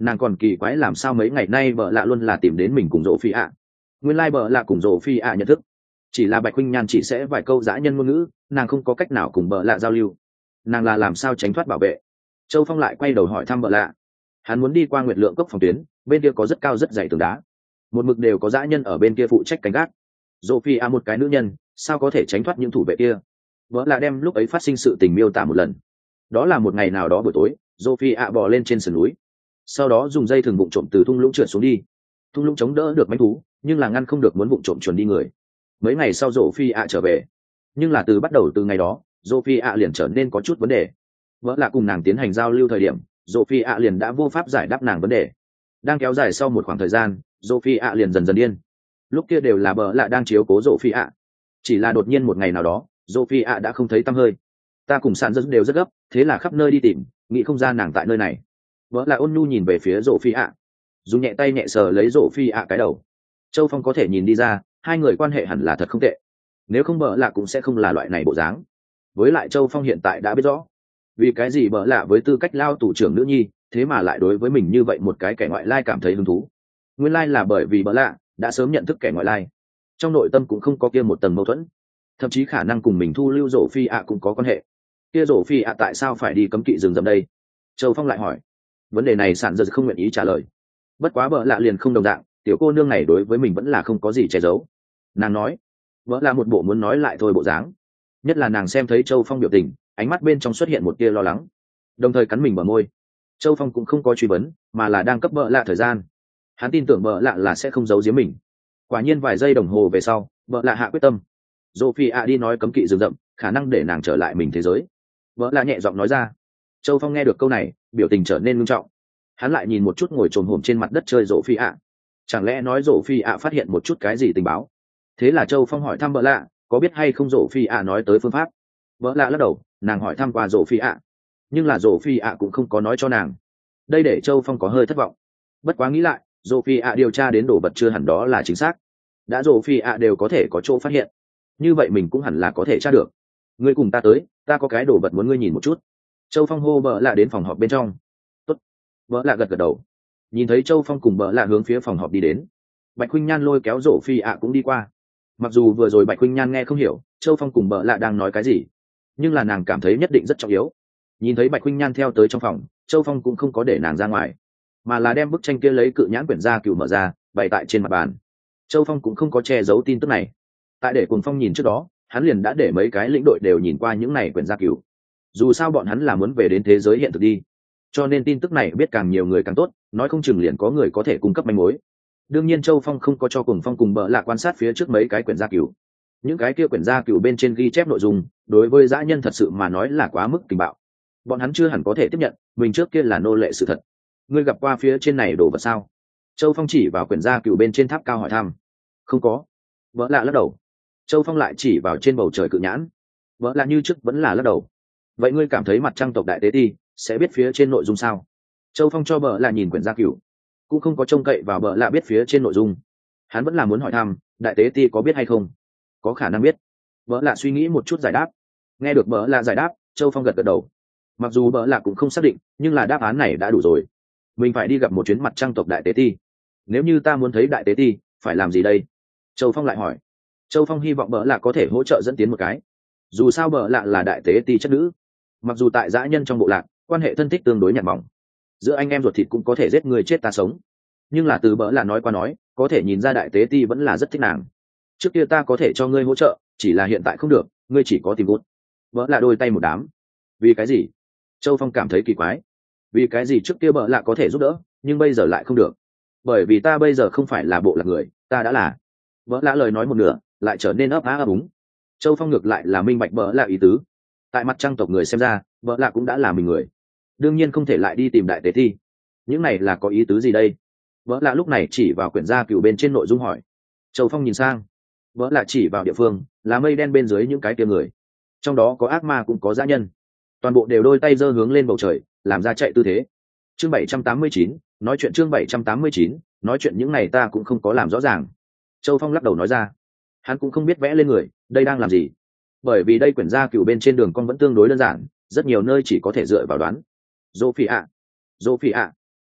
nàng còn kỳ quái làm sao mấy ngày nay vợ lạ luôn là tìm đến mình cùng rộ phi ạ. Nguyên lai vợ lạ cùng rộ phi ạ nhận thức chỉ là Bạch Khuynh Nhan chỉ sẽ vài câu dã nhân ngôn ngữ, nàng không có cách nào cùng vợ lạ giao lưu. Nàng là làm sao tránh thoát bảo vệ? Châu Phong lại quay đầu hỏi thăm vợ lạ. Hắn muốn đi qua Nguyệt Lượng cốc phòng tuyến, bên kia có rất cao rất dày tường đá, một mực đều có dã nhân ở bên kia phụ trách canh gác. Rộ phi ạ một cái nữ nhân sao có thể tránh thoát những thủ vệ kia? Vợ lạ đem lúc ấy phát sinh sự tình miêu tả một lần. Đó là một ngày nào đó buổi tối, Rộ phi ạ bò lên trên sườn núi, sau đó dùng dây thừng vụng trộm từ thung lũng trượt xuống đi. Thung lũng chống đỡ được manh thú, nhưng là ngăn không được muốn vụng trộm chuồn đi người. Mấy ngày sau Rộ phi ạ trở về, nhưng là từ bắt đầu từ ngày đó, Rộ phi ạ liền trở nên có chút vấn đề. Vợ lạ cùng nàng tiến hành giao lưu thời điểm, Rộ phi ạ liền đã vô pháp giải đáp nàng vấn đề. Đang kéo dài sau một khoảng thời gian, Rộ phi ạ liền dần dần điên. Lúc kia đều là bợ lạ đang chiếu cố Rộ phi ạ, chỉ là đột nhiên một ngày nào đó, Rộ phi ạ đã không thấy tăm hơi. Ta cùng Sạn rất đều rất gấp, thế là khắp nơi đi tìm, nghĩ không ra nàng tại nơi này. Vợ lạ ôn nhu nhìn về phía Rộ phi ạ, dùng nhẹ tay nhẹ sờ lấy Rộ phi ạ cái đầu. Châu Phong có thể nhìn đi ra, hai người quan hệ hẳn là thật không tệ, nếu không bợ lạ cũng sẽ không là loại này bộ dáng. Với lại Châu Phong hiện tại đã biết rõ vì cái gì bợ lạ với tư cách lao tù trưởng nữ nhi, thế mà lại đối với mình như vậy một cái kẻ ngoại lai cảm thấy hứng thú. Nguyên lai là bởi vì bợ lạ đã sớm nhận thức kẻ ngoại lai, trong nội tâm cũng không có kia một tầng mâu thuẫn, thậm chí khả năng cùng mình thu lưu Rộ phi ạ cũng có quan hệ. Kia Rộ phi ạ tại sao phải đi cấm kỵ rừng rậm đây? Châu Phong lại hỏi. Vấn đề này Sạn Giật không nguyện ý trả lời. Bất quá bợ lạ liền không đồng dạng, tiểu cô nương này đối với mình vẫn là không có gì che giấu. Nàng nói, vợ là một bộ muốn nói lại thôi bộ dáng, nhất là nàng xem thấy Châu Phong biểu tình, ánh mắt bên trong xuất hiện một tia lo lắng, đồng thời cắn mình bờ môi. Châu Phong cũng không có truy vấn, mà là đang cấp vợ lạ thời gian. Hắn tin tưởng vợ lạ là sẽ không giấu giếm mình. Quả nhiên vài giây đồng hồ về sau, vợ lạ hạ quyết tâm. Dô phi ạ đi nói cấm kỵ rừng rậm, khả năng để nàng trở lại mình thế giới. Vợ lạ nhẹ giọng nói ra. Châu Phong nghe được câu này, biểu tình trở nên nghiêm trọng. Hắn lại nhìn một chút ngồi trồm hổm trên mặt đất chơi Dô phi ạ. Chẳng lẽ nói Dô phi ạ phát hiện một chút cái gì tình báo? Thế là Châu Phong hỏi thăm vợ lạ, có biết hay không Dô phi ạ nói tới phương pháp? Vợ lạ lắc đầu, nàng hỏi thăm qua Dô phi ạ, nhưng là Dô phi ạ cũng không có nói cho nàng. Đây để Châu Phong có hơi thất vọng. Bất quá nghĩ lại, Dô phi ạ điều tra đến đồ vật chưa hẳn đó là chính xác. Đã Dô phi ạ đều có thể có chỗ phát hiện, như vậy mình cũng hẳn là có thể tra được. Ngươi cùng ta tới, ta có cái đồ vật muốn ngươi nhìn một chút. Châu Phong hô vợ lạ đến phòng họp bên trong. Tốt. Vợ lạ gật gật đầu. Nhìn thấy Châu Phong cùng vợ lạ hướng phía phòng họp đi đến, Bạch Khuynh Nhan lôi kéo Dô phi ạ cũng đi qua. Mặc dù vừa rồi Bạch Khuynh Nhan nghe không hiểu Châu Phong cùng vợ lạ đang nói cái gì, nhưng là nàng cảm thấy nhất định rất trọng yếu. Nhìn thấy Bạch Khuynh Nhan theo tới trong phòng, Châu Phong cũng không có để nàng ra ngoài, mà là đem bức tranh kia lấy cự nhãn quyển gia cửu mở ra, bày tại trên mặt bàn. Châu Phong cũng không có che giấu tin tức này. Tại để Cuồng Phong nhìn trước đó, hắn liền đã để mấy cái lĩnh đội đều nhìn qua những này quyển gia cửu. Dù sao bọn hắn là muốn về đến thế giới hiện thực đi, cho nên tin tức này biết càng nhiều người càng tốt, nói không chừng liền có người có thể cung cấp manh mối. Đương nhiên Châu Phong không có cho Cuồng Phong cùng bợ lạ quan sát phía trước mấy cái quyển gia cửu. Những cái kia quyển gia cửu bên trên ghi chép nội dung, đối với dã nhân thật sự mà nói là quá mức tình bạo. Bọn hắn chưa hẳn có thể tiếp nhận mình trước kia là nô lệ sự thật. Ngươi gặp qua phía trên này đồ vật sao? Châu Phong chỉ vào quyển gia cửu bên trên tháp cao hỏi thăm. Không có. Vợ lạ lắc đầu. Châu Phong lại chỉ vào trên bầu trời cự nhãn. Vợ lạ như trước vẫn là lắc đầu. Vậy ngươi cảm thấy mặt trăng tộc đại tế ti sẽ biết phía trên nội dung sao? Châu Phong cho vợ lạ nhìn quyển gia cửu, cũng không có trông cậy vào vợ lạ biết phía trên nội dung. Hắn vẫn là muốn hỏi thăm, đại tế ti có biết hay không? Có khả năng biết. Vợ lạ suy nghĩ một chút giải đáp. Nghe được vợ lạ giải đáp, Châu Phong gật gật đầu. Mặc dù vợ lạ cũng không xác định, nhưng là đáp án này đã đủ rồi. Mình phải đi gặp một chuyến mặt trăng tộc đại tế ti. Nếu như ta muốn thấy đại tế ti, phải làm gì đây? Châu Phong lại hỏi. Châu Phong hy vọng vợ lạ có thể hỗ trợ dẫn tiến một cái. Dù sao vợ lạ là đại tế ti chất nữ, mặc dù tại dã nhân trong bộ lạc quan hệ thân thích tương đối nhạt mỏng, giữa anh em ruột thịt cũng có thể giết người chết ta sống, nhưng là từ vợ lạ nói qua nói, có thể nhìn ra đại tế ti vẫn là rất thích nàng. Trước kia ta có thể cho ngươi hỗ trợ, chỉ là hiện tại không được, ngươi chỉ có tìm gút. Vợ lạ đôi tay một đám. Vì cái gì? Châu Phong cảm thấy kỳ quái. Vì cái gì trước kia vợ lạ có thể giúp đỡ, nhưng bây giờ lại không được? Bởi vì ta bây giờ không phải là bộ lạc người, ta đã là. Vợ lạ lời nói một nửa, lại trở nên ấp á ấp úng. Châu Phong ngược lại là minh bạch vợ lạ ý tứ. Tại mặt trăng tộc người xem ra, vợ lạ cũng đã là mình người, đương nhiên không thể lại đi tìm đại tế thi. Những này là có ý tứ gì đây? Vợ lạ lúc này chỉ vào quyển gia cửu bên trên nội dung hỏi. Châu Phong nhìn sang, vợ lạ chỉ vào địa phương là mây đen bên dưới những cái kia người, trong đó có ác ma cũng có dã nhân, toàn bộ đều đôi tay giơ hướng lên bầu trời, làm ra chạy tư thế. Chương bảy trăm tám mươi chín, nói chuyện chương bảy trăm tám mươi chín, nói chuyện những này ta cũng không có làm rõ ràng. Châu Phong lắc đầu nói ra, hắn cũng không biết vẽ lên người đây đang làm gì, bởi vì đây quyển gia cửu bên trên đường con vẫn tương đối đơn giản, rất nhiều nơi chỉ có thể dựa vào đoán. Dô phi ạ, Dô phi ạ.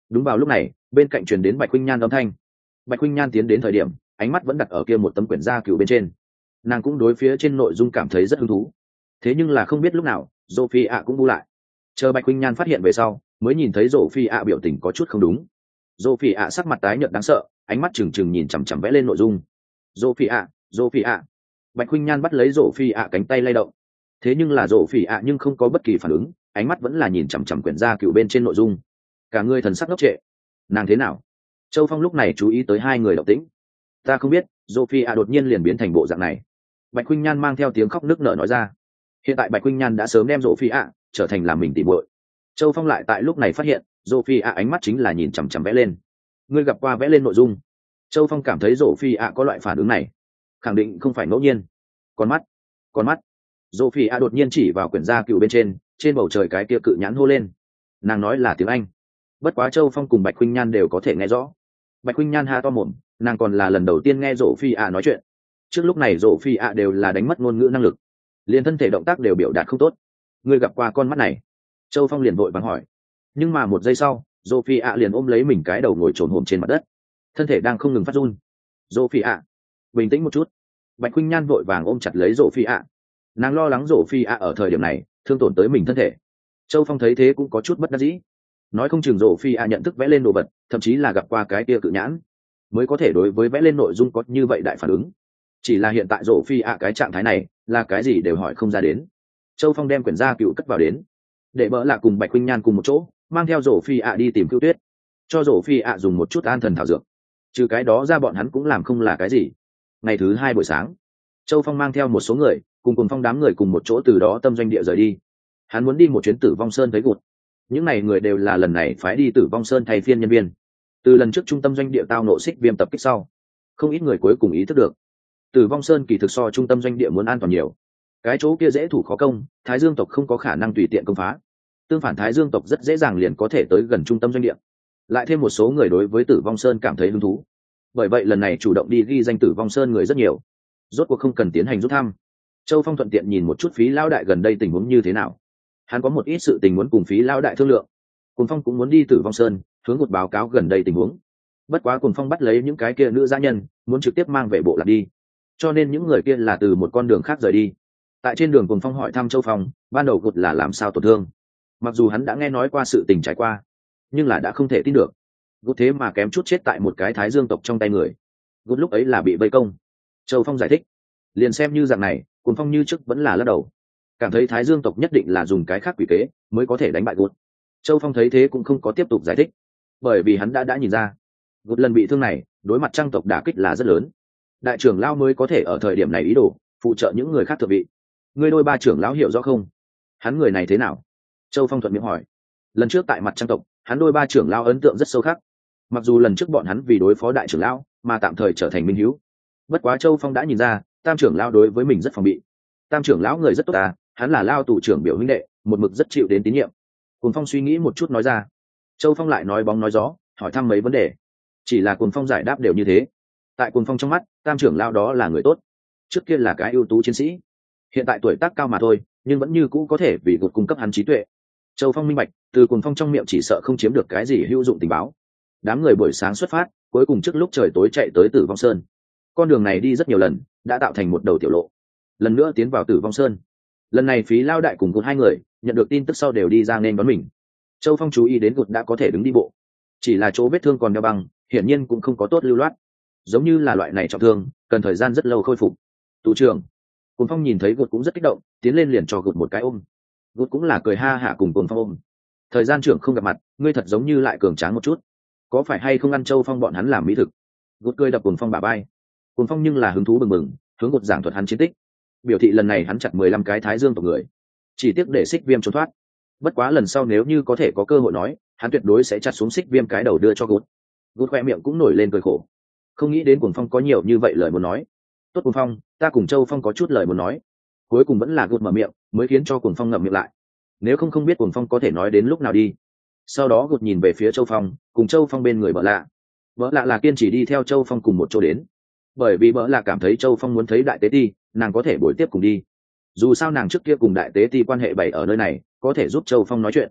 Đúng vào lúc này bên cạnh truyền đến Bạch Khuynh Nhan âm thanh. Bạch Khuynh Nhan tiến đến thời điểm ánh mắt vẫn đặt ở kia một tấm quyển gia cửu bên trên, nàng cũng đối phía trên nội dung cảm thấy rất hứng thú. Thế nhưng là không biết lúc nào Sophie ạ cũng bu lại. Chờ Bạch Khuynh Nhan phát hiện về sau mới nhìn thấy Sophie ạ biểu tình có chút không đúng. Sophie ạ sắc mặt tái nhợt đáng sợ, ánh mắt trừng trừng nhìn chằm chằm vẽ lên nội dung. Sophie ạ, Sophie ạ. Bạch Khuynh Nhan bắt lấy Sophie ạ cánh tay lay động. Thế nhưng là Sophie ạ nhưng không có bất kỳ phản ứng, ánh mắt vẫn là nhìn chằm chằm quyển gia cửu bên trên nội dung. Cả người thần sắc ngốc trệ. Nàng thế nào? Châu Phong lúc này chú ý tới hai người động tĩnh. Ta không biết, Sophie ạ đột nhiên liền biến thành bộ dạng này. Bạch Khuynh Nhan mang theo tiếng khóc nức nở nói ra. Hiện tại Bạch Khuynh Nhan đã sớm đem Sophie ạ trở thành làm mình tỉ muội. Châu Phong lại tại lúc này phát hiện Sophie ạ ánh mắt chính là nhìn chằm chằm vẽ lên. Ngươi gặp qua vẽ lên nội dung. Châu Phong cảm thấy Sophie ạ có loại phản ứng này, khẳng định không phải ngẫu nhiên. Con mắt, con mắt. Sophie ạ đột nhiên chỉ vào quyển gia cựu bên trên, trên bầu trời cái kia cự nhãn hô lên. Nàng nói là tiếng Anh. Bất quá Châu Phong cùng Bạch Khuynh Nhan đều có thể nghe rõ. Bạch Khuynh Nhan ha to mồm, nàng còn là lần đầu tiên nghe Sophie ạ nói chuyện. Trước lúc này Sophie ạ đều là đánh mất ngôn ngữ năng lực, liền thân thể động tác đều biểu đạt không tốt. Ngươi gặp qua con mắt này? Châu Phong liền vội vàng hỏi. Nhưng mà một giây sau Sophie ạ liền ôm lấy mình cái đầu ngồi trồn hổm trên mặt đất, thân thể đang không ngừng phát run. Sophie ạ, bình tĩnh một chút. Bạch Khuynh Nhan vội vàng ôm chặt lấy Sophie ạ, nàng lo lắng Sophie ạ ở thời điểm này thương tổn tới mình thân thể. Châu Phong thấy thế cũng có chút bất đắc dĩ, nói không chừng Sophie ạ nhận thức vẽ lên đồ vật, thậm chí là gặp qua cái kia cự nhãn, mới có thể đối với vẽ lên nội dung có như vậy đại phản ứng. Chỉ là hiện tại Sophie ạ cái trạng thái này là cái gì đều hỏi không ra đến. Châu Phong đem quyển gia cựu cất vào đến, để bỡ lạ cùng Bạch Khuynh Nhan cùng một chỗ mang theo Sophie ạ đi tìm Cưu Tuyết, cho Sophie ạ dùng một chút an thần thảo dược. Trừ cái đó ra bọn hắn cũng làm không là cái gì. Ngày thứ hai buổi sáng, Châu Phong mang theo một số người cùng cùng phong đám người cùng một chỗ từ đó tâm doanh địa rời đi. Hắn muốn đi một chuyến Tử Vong Sơn thấy Gụt. Những này người đều là lần này phái đi Tử Vong Sơn thay phiên nhân viên. Từ lần trước trung tâm doanh địa tao nộ xích viêm tập kích sau, không ít người cuối cùng ý thức được Tử Vong Sơn kỳ thực so trung tâm doanh địa muốn an toàn nhiều. Cái chỗ kia dễ thủ khó công, Thái Dương tộc không có khả năng tùy tiện công phá. Tương phản Thái Dương tộc rất dễ dàng liền có thể tới gần trung tâm doanh địa. Lại thêm một số người đối với Tử Vong Sơn cảm thấy hứng thú. Bởi vậy lần này chủ động đi ghi danh Tử Vong Sơn người rất nhiều. Rốt cuộc không cần tiến hành rút thăm. Châu Phong thuận tiện nhìn một chút Phí lão đại gần đây tình huống như thế nào. Hắn có một ít sự tình muốn cùng Phí lão đại thương lượng. Cùng Phong cũng muốn đi Tử Vong Sơn, hướng một báo cáo gần đây tình huống. Bất quá Cùng Phong bắt lấy những cái kia nữ gia nhân, muốn trực tiếp mang về bộ lạc đi. Cho nên những người kia là từ một con đường khác rời đi. Tại trên đường Cùng Phong hỏi thăm Châu Phong, ban đầu Gụt là làm sao tổn thương. Mặc dù hắn đã nghe nói qua sự tình trải qua, nhưng là đã không thể tin được. Gụt thế mà kém chút chết tại một cái Thái Dương tộc trong tay người. Gụt lúc ấy là bị vây công. Châu Phong giải thích, liền xem như dạng này, Cùng Phong như trước vẫn là lắc đầu, cảm thấy Thái Dương tộc nhất định là dùng cái khác quỷ kế mới có thể đánh bại Gụt. Châu Phong thấy thế cũng không có tiếp tục giải thích, bởi vì hắn đã đã nhìn ra, Gụt lần bị thương này đối mặt Trăng tộc đả kích là rất lớn. Đại trưởng lão mới có thể ở thời điểm này ý đồ phụ trợ những người khác thượng vị. Ngươi đôi ba trưởng lão hiểu rõ không? Hắn người này thế nào? Châu Phong thuận miệng hỏi. Lần trước tại mặt Trăng tộc, hắn đôi ba trưởng lão ấn tượng rất sâu khắc. Mặc dù lần trước bọn hắn vì đối phó đại trưởng lão mà tạm thời trở thành minh hữu, bất quá Châu Phong đã nhìn ra tam trưởng lão đối với mình rất phòng bị. Tam trưởng lão người rất tốt à, hắn là Lao tù trưởng biểu huynh đệ, một mực rất chịu đến tín nhiệm. Cuồng Phong suy nghĩ một chút nói ra. Châu Phong lại nói bóng nói gió, hỏi thăm mấy vấn đề. Chỉ là Cuồng Phong giải đáp đều như thế. Tại Cuồng Phong trong mắt, tam trưởng lão đó là người tốt, trước kia là cái ưu tú chiến sĩ, hiện tại tuổi tác cao mà thôi, nhưng vẫn như cũ có thể vì Gụt cung cấp hắn trí tuệ. Châu Phong minh bạch, từ Cuồng Phong trong miệng chỉ sợ không chiếm được cái gì hữu dụng tình báo. Đám người buổi sáng xuất phát, cuối cùng trước lúc trời tối chạy tới Tử Vong Sơn. Con đường này đi rất nhiều lần, đã tạo thành một đầu tiểu lộ. Lần nữa tiến vào Tử Vong Sơn. Lần này Phí Lao đại cùng Gụt hai người nhận được tin tức sau đều đi ra nên đón mình. Châu Phong chú ý đến Gụt đã có thể đứng đi bộ, chỉ là chỗ vết thương còn đeo băng, hiển nhiên cũng không có tốt lưu loát. Giống như là loại này trọng thương, cần thời gian rất lâu khôi phục. Tù trưởng. Cuồng Phong nhìn thấy Gụt cũng rất kích động, tiến lên liền cho Gụt một cái ôm. Gụt cũng là cười ha hả cùng Cuồng Phong ôm. Thời gian trưởng không gặp mặt, ngươi thật giống như lại cường tráng một chút. Có phải hay không ăn Châu Phong bọn hắn làm mỹ thực? Gụt cười đập Cuồng Phong bả vai. Cuồng Phong nhưng là hứng thú bừng bừng, hướng Gụt giảng thuật hắn chiến tích, biểu thị lần này hắn chặt mười lăm cái Thái Dương tộc người, chỉ tiếc để Xích Viêm trốn thoát. Bất quá lần sau nếu như có thể có cơ hội nói, hắn tuyệt đối sẽ chặt xuống Xích Viêm cái đầu đưa cho Gụt. Gụt khoe miệng cũng nổi lên cười khổ, không nghĩ đến Cuồng Phong có nhiều như vậy lời muốn nói. Tốt Cuồng Phong, ta cùng Châu Phong có chút lời muốn nói. Cuối cùng vẫn là Gụt mở miệng, mới khiến cho Cuồng Phong ngậm miệng lại. Nếu không không biết Cuồng Phong có thể nói đến lúc nào đi. Sau đó Gụt nhìn về phía Châu Phong, cùng Châu Phong bên người Bỡ Lạ. Bỡ Lạ là kiên trì đi theo Châu Phong cùng một chỗ đến, bởi vì Bỡ Lạ cảm thấy Châu Phong muốn thấy đại tế ti, nàng có thể bồi tiếp cùng đi. Dù sao nàng trước kia cùng đại tế ti quan hệ bày ở nơi này, có thể giúp Châu Phong nói chuyện.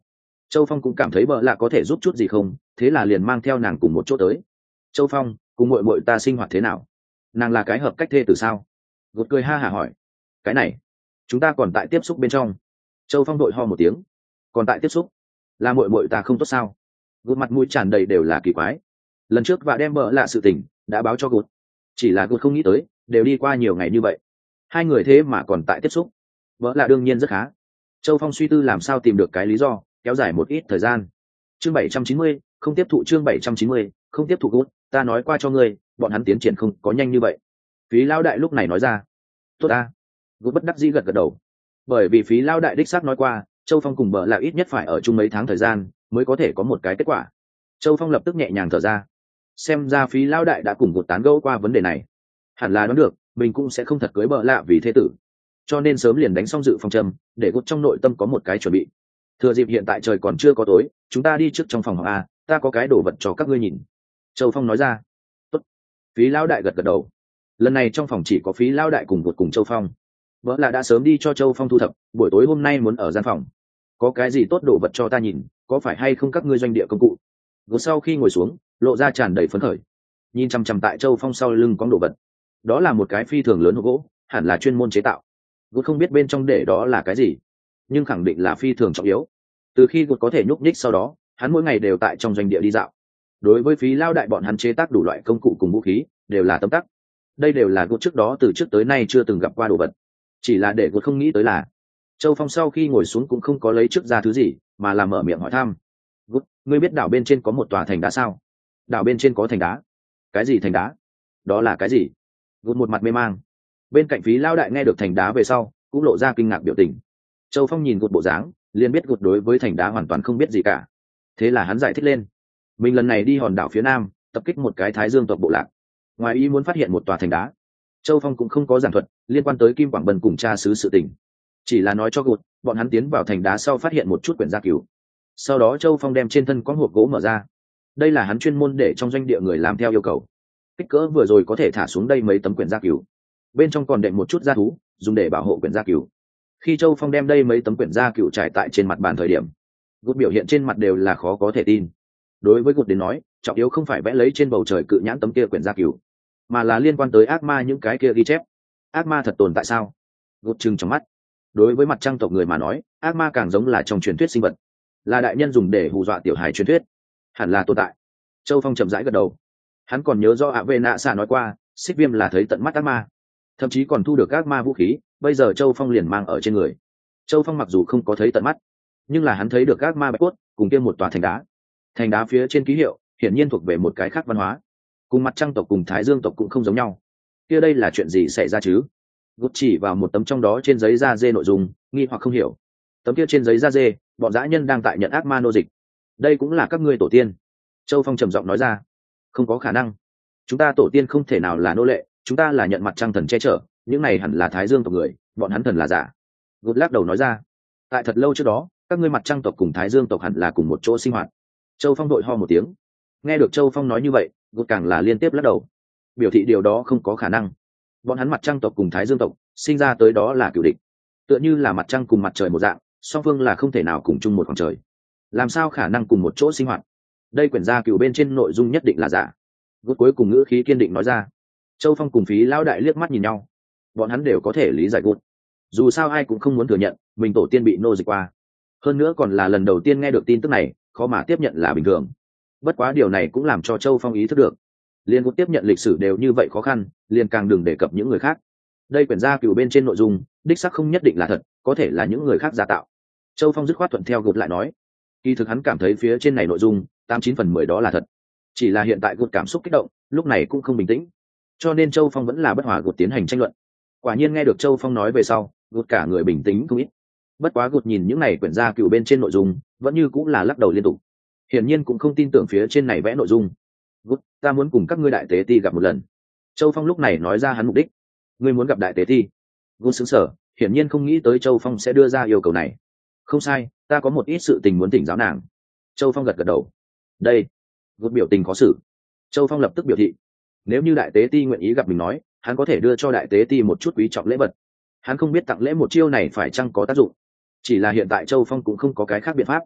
Châu Phong cũng cảm thấy bợ lạ có thể giúp chút gì không, thế là liền mang theo nàng cùng một chỗ tới. Châu Phong, cùng muội muội ta sinh hoạt thế nào? Nàng là cái hợp cách thê từ sao? Gột cười ha hả hỏi. Cái này, chúng ta còn tại tiếp xúc bên trong. Châu Phong đội ho một tiếng. Còn tại tiếp xúc? Là muội muội ta không tốt sao? Gột mặt mũi tràn đầy đều là kỳ quái. Lần trước và đem bợ lạ sự tình đã báo cho Gột, chỉ là Gột không nghĩ tới, đều đi qua nhiều ngày như vậy, hai người thế mà còn tại tiếp xúc. Bợ lạ đương nhiên rất khá. Châu Phong suy tư làm sao tìm được cái lý do kéo dài một ít thời gian. Chương bảy trăm chín mươi, không tiếp thụ. Chương bảy trăm chín mươi, không tiếp thụ. Gút, ta nói qua cho ngươi, bọn hắn tiến triển không có nhanh như vậy. Phí Lao Đại lúc này nói ra. Tốt ta. Gút bất đắc dĩ gật gật đầu. Bởi vì Phí Lao Đại đích xác nói qua, Châu Phong cùng bợ là ít nhất phải ở chung mấy tháng thời gian mới có thể có một cái kết quả. Châu Phong lập tức nhẹ nhàng thở ra. Xem ra Phí Lao Đại đã cùng Gút tán gẫu qua vấn đề này. Hẳn là đoán được, mình cũng sẽ không thật cưới bợ lạ vì thế tử, cho nên sớm liền đánh xong dự phòng châm, để Gút trong nội tâm có một cái chuẩn bị. Thừa dịp hiện tại trời còn chưa có tối, chúng ta đi trước trong phòng học a, ta có cái đồ vật cho các ngươi nhìn. Châu Phong nói ra. Tốt. Phí Lão Đại gật gật đầu. Lần này trong phòng chỉ có Phí Lão Đại cùng Gột cùng Châu Phong. Vợ là đã sớm đi cho Châu Phong thu thập, buổi tối hôm nay muốn ở gian phòng. Có cái gì tốt đồ vật cho ta nhìn, có phải hay không các ngươi doanh địa công cụ? Gột sau khi ngồi xuống, lộ ra tràn đầy phấn khởi. Nhìn chằm chằm tại Châu Phong sau lưng có đồ vật. Đó là một cái phi thường lớn hộp gỗ, hẳn là chuyên môn chế tạo. Gột không biết bên trong để đó là cái gì, nhưng khẳng định là phi thường trọng yếu. Từ khi Gột có thể nhúc nhích sau đó, hắn mỗi ngày đều tại trong doanh địa đi dạo. Đối với Phí Lao Đại bọn hắn chế tác đủ loại công cụ cùng vũ khí đều là tấm tắc. Đây đều là Gột trước đó từ trước tới nay chưa từng gặp qua đồ vật. Chỉ là để Gột không nghĩ tới là Châu Phong sau khi ngồi xuống cũng không có lấy trước ra thứ gì, mà là mở miệng hỏi thăm. Gột, ngươi biết đảo bên trên có một tòa thành đá sao? Đảo bên trên có thành đá? Cái gì thành đá? Đó là cái gì? Gột một mặt mê mang. Bên cạnh Phí Lao Đại nghe được thành đá về sau cũng lộ ra kinh ngạc biểu tình. Châu Phong nhìn Gột bộ dáng, liền biết Gột đối với thành đá hoàn toàn không biết gì cả. Thế là hắn giải thích lên, mình lần này đi hòn đảo phía nam tập kích một cái Thái Dương tộc bộ lạc, ngoài ý muốn phát hiện một tòa thành đá. Châu Phong cũng không có giảng thuật liên quan tới Kim Quảng Bân cùng cha xứ sự tình, chỉ là nói cho Gột bọn hắn tiến vào thành đá sau phát hiện một chút quyển gia cứu. Sau đó Châu Phong đem trên thân có hộp gỗ mở ra, đây là hắn chuyên môn để trong doanh địa người làm theo yêu cầu, kích cỡ vừa rồi có thể thả xuống đây mấy tấm quyển gia cứu, bên trong còn đệm một chút gia thú dùng để bảo hộ quyển gia cứu. Khi Châu Phong đem đây mấy tấm quyển gia cựu trải tại trên mặt bàn thời điểm, Gột biểu hiện trên mặt đều là khó có thể tin. Đối với Gột đến nói, trọng yếu không phải vẽ lấy trên bầu trời cự nhãn tấm kia quyển gia cựu, mà là liên quan tới ác ma những cái kia ghi chép. Ác ma thật tồn tại sao? Gột trừng trong mắt. Đối với mặt trăng tộc người mà nói, ác ma càng giống là trong truyền thuyết sinh vật, là đại nhân dùng để hù dọa tiểu hài truyền thuyết, hẳn là tồn tại. Châu Phong chậm rãi gật đầu. Hắn còn nhớ rõ ạ vệ nạ xạ nói qua, Xích Viêm là thấy tận mắt ác ma, thậm chí còn thu được ác ma vũ khí, bây giờ Châu Phong liền mang ở trên người. Châu Phong mặc dù không có thấy tận mắt, nhưng là hắn thấy được ác ma bạch cốt cùng kia một tòa thành đá. Thành đá phía trên ký hiệu hiển nhiên thuộc về một cái khác văn hóa, cùng mặt trăng tộc cùng Thái Dương tộc cũng không giống nhau. Kia đây là chuyện gì xảy ra chứ? Gút chỉ vào một tấm trong đó trên giấy da dê nội dung, nghi hoặc không hiểu. Tấm kia trên giấy da dê, bọn dã nhân đang tại nhận ác ma nô dịch. Đây cũng là các ngươi tổ tiên. Châu Phong trầm giọng nói ra. Không có khả năng. Chúng ta tổ tiên không thể nào là nô lệ, chúng ta là nhận mặt trăng thần che chở, những này hẳn là Thái Dương tộc người, bọn hắn thần là giả. Gút lắc đầu nói ra. Tại thật lâu trước đó, các ngươi mặt trăng tộc cùng Thái Dương tộc hẳn là cùng một chỗ sinh hoạt. Châu Phong đội ho một tiếng. Nghe được Châu Phong nói như vậy, Gút càng là liên tiếp lắc đầu, biểu thị điều đó không có khả năng. Bọn hắn mặt trăng tộc cùng Thái Dương tộc sinh ra tới đó là cửu địch, tựa như là mặt trăng cùng mặt trời một dạng, song phương là không thể nào cùng chung một khoảng trời, làm sao khả năng cùng một chỗ sinh hoạt? Đây quyển gia cửu bên trên nội dung nhất định là giả. Gút cuối cùng ngữ khí kiên định nói ra. Châu Phong cùng Phí Lão Đại liếc mắt nhìn nhau, bọn hắn đều có thể lý giải Gút. Dù sao ai cũng không muốn thừa nhận mình tổ tiên bị nô dịch qua, hơn nữa còn là lần đầu tiên nghe được tin tức này, khó mà tiếp nhận là bình thường. Bất quá điều này cũng làm cho Châu Phong ý thức được, liền Gút tiếp nhận lịch sử đều như vậy khó khăn, liền càng đừng đề cập những người khác. Đây quyển gia cửu bên trên nội dung đích xác không nhất định là thật, có thể là những người khác giả tạo. Châu Phong dứt khoát thuận theo Gút lại nói, kỳ thực hắn cảm thấy phía trên này nội dung tám chín phần mười đó là thật, chỉ là hiện tại Gút cảm xúc kích động, lúc này cũng không bình tĩnh, cho nên Châu Phong vẫn là bất hòa Gút tiến hành tranh luận. Quả nhiên nghe được Châu Phong nói về sau, Gút cả người bình tĩnh không ít. Bất quá Gút nhìn những này quyển gia cửu bên trên nội dung, vẫn như cũng là lắc đầu liên tục, hiển nhiên cũng không tin tưởng phía trên này vẽ nội dung. Gút, ta muốn cùng các ngươi đại tế ti gặp một lần. Châu Phong lúc này nói ra hắn mục đích. Ngươi muốn gặp đại tế ti? Gút sững sờ, hiển nhiên không nghĩ tới Châu Phong sẽ đưa ra yêu cầu này. Không sai, ta có một ít sự tình muốn thỉnh giáo nàng. Châu Phong gật gật đầu. Đây. Gút biểu tình khó xử. Châu Phong lập tức biểu thị, nếu như đại tế ti nguyện ý gặp mình nói, hắn có thể đưa cho đại tế ti một chút quý trọng lễ vật. Hắn không biết tặng lễ một chiêu này phải chăng có tác dụng, chỉ là hiện tại Châu Phong cũng không có cái khác biện pháp.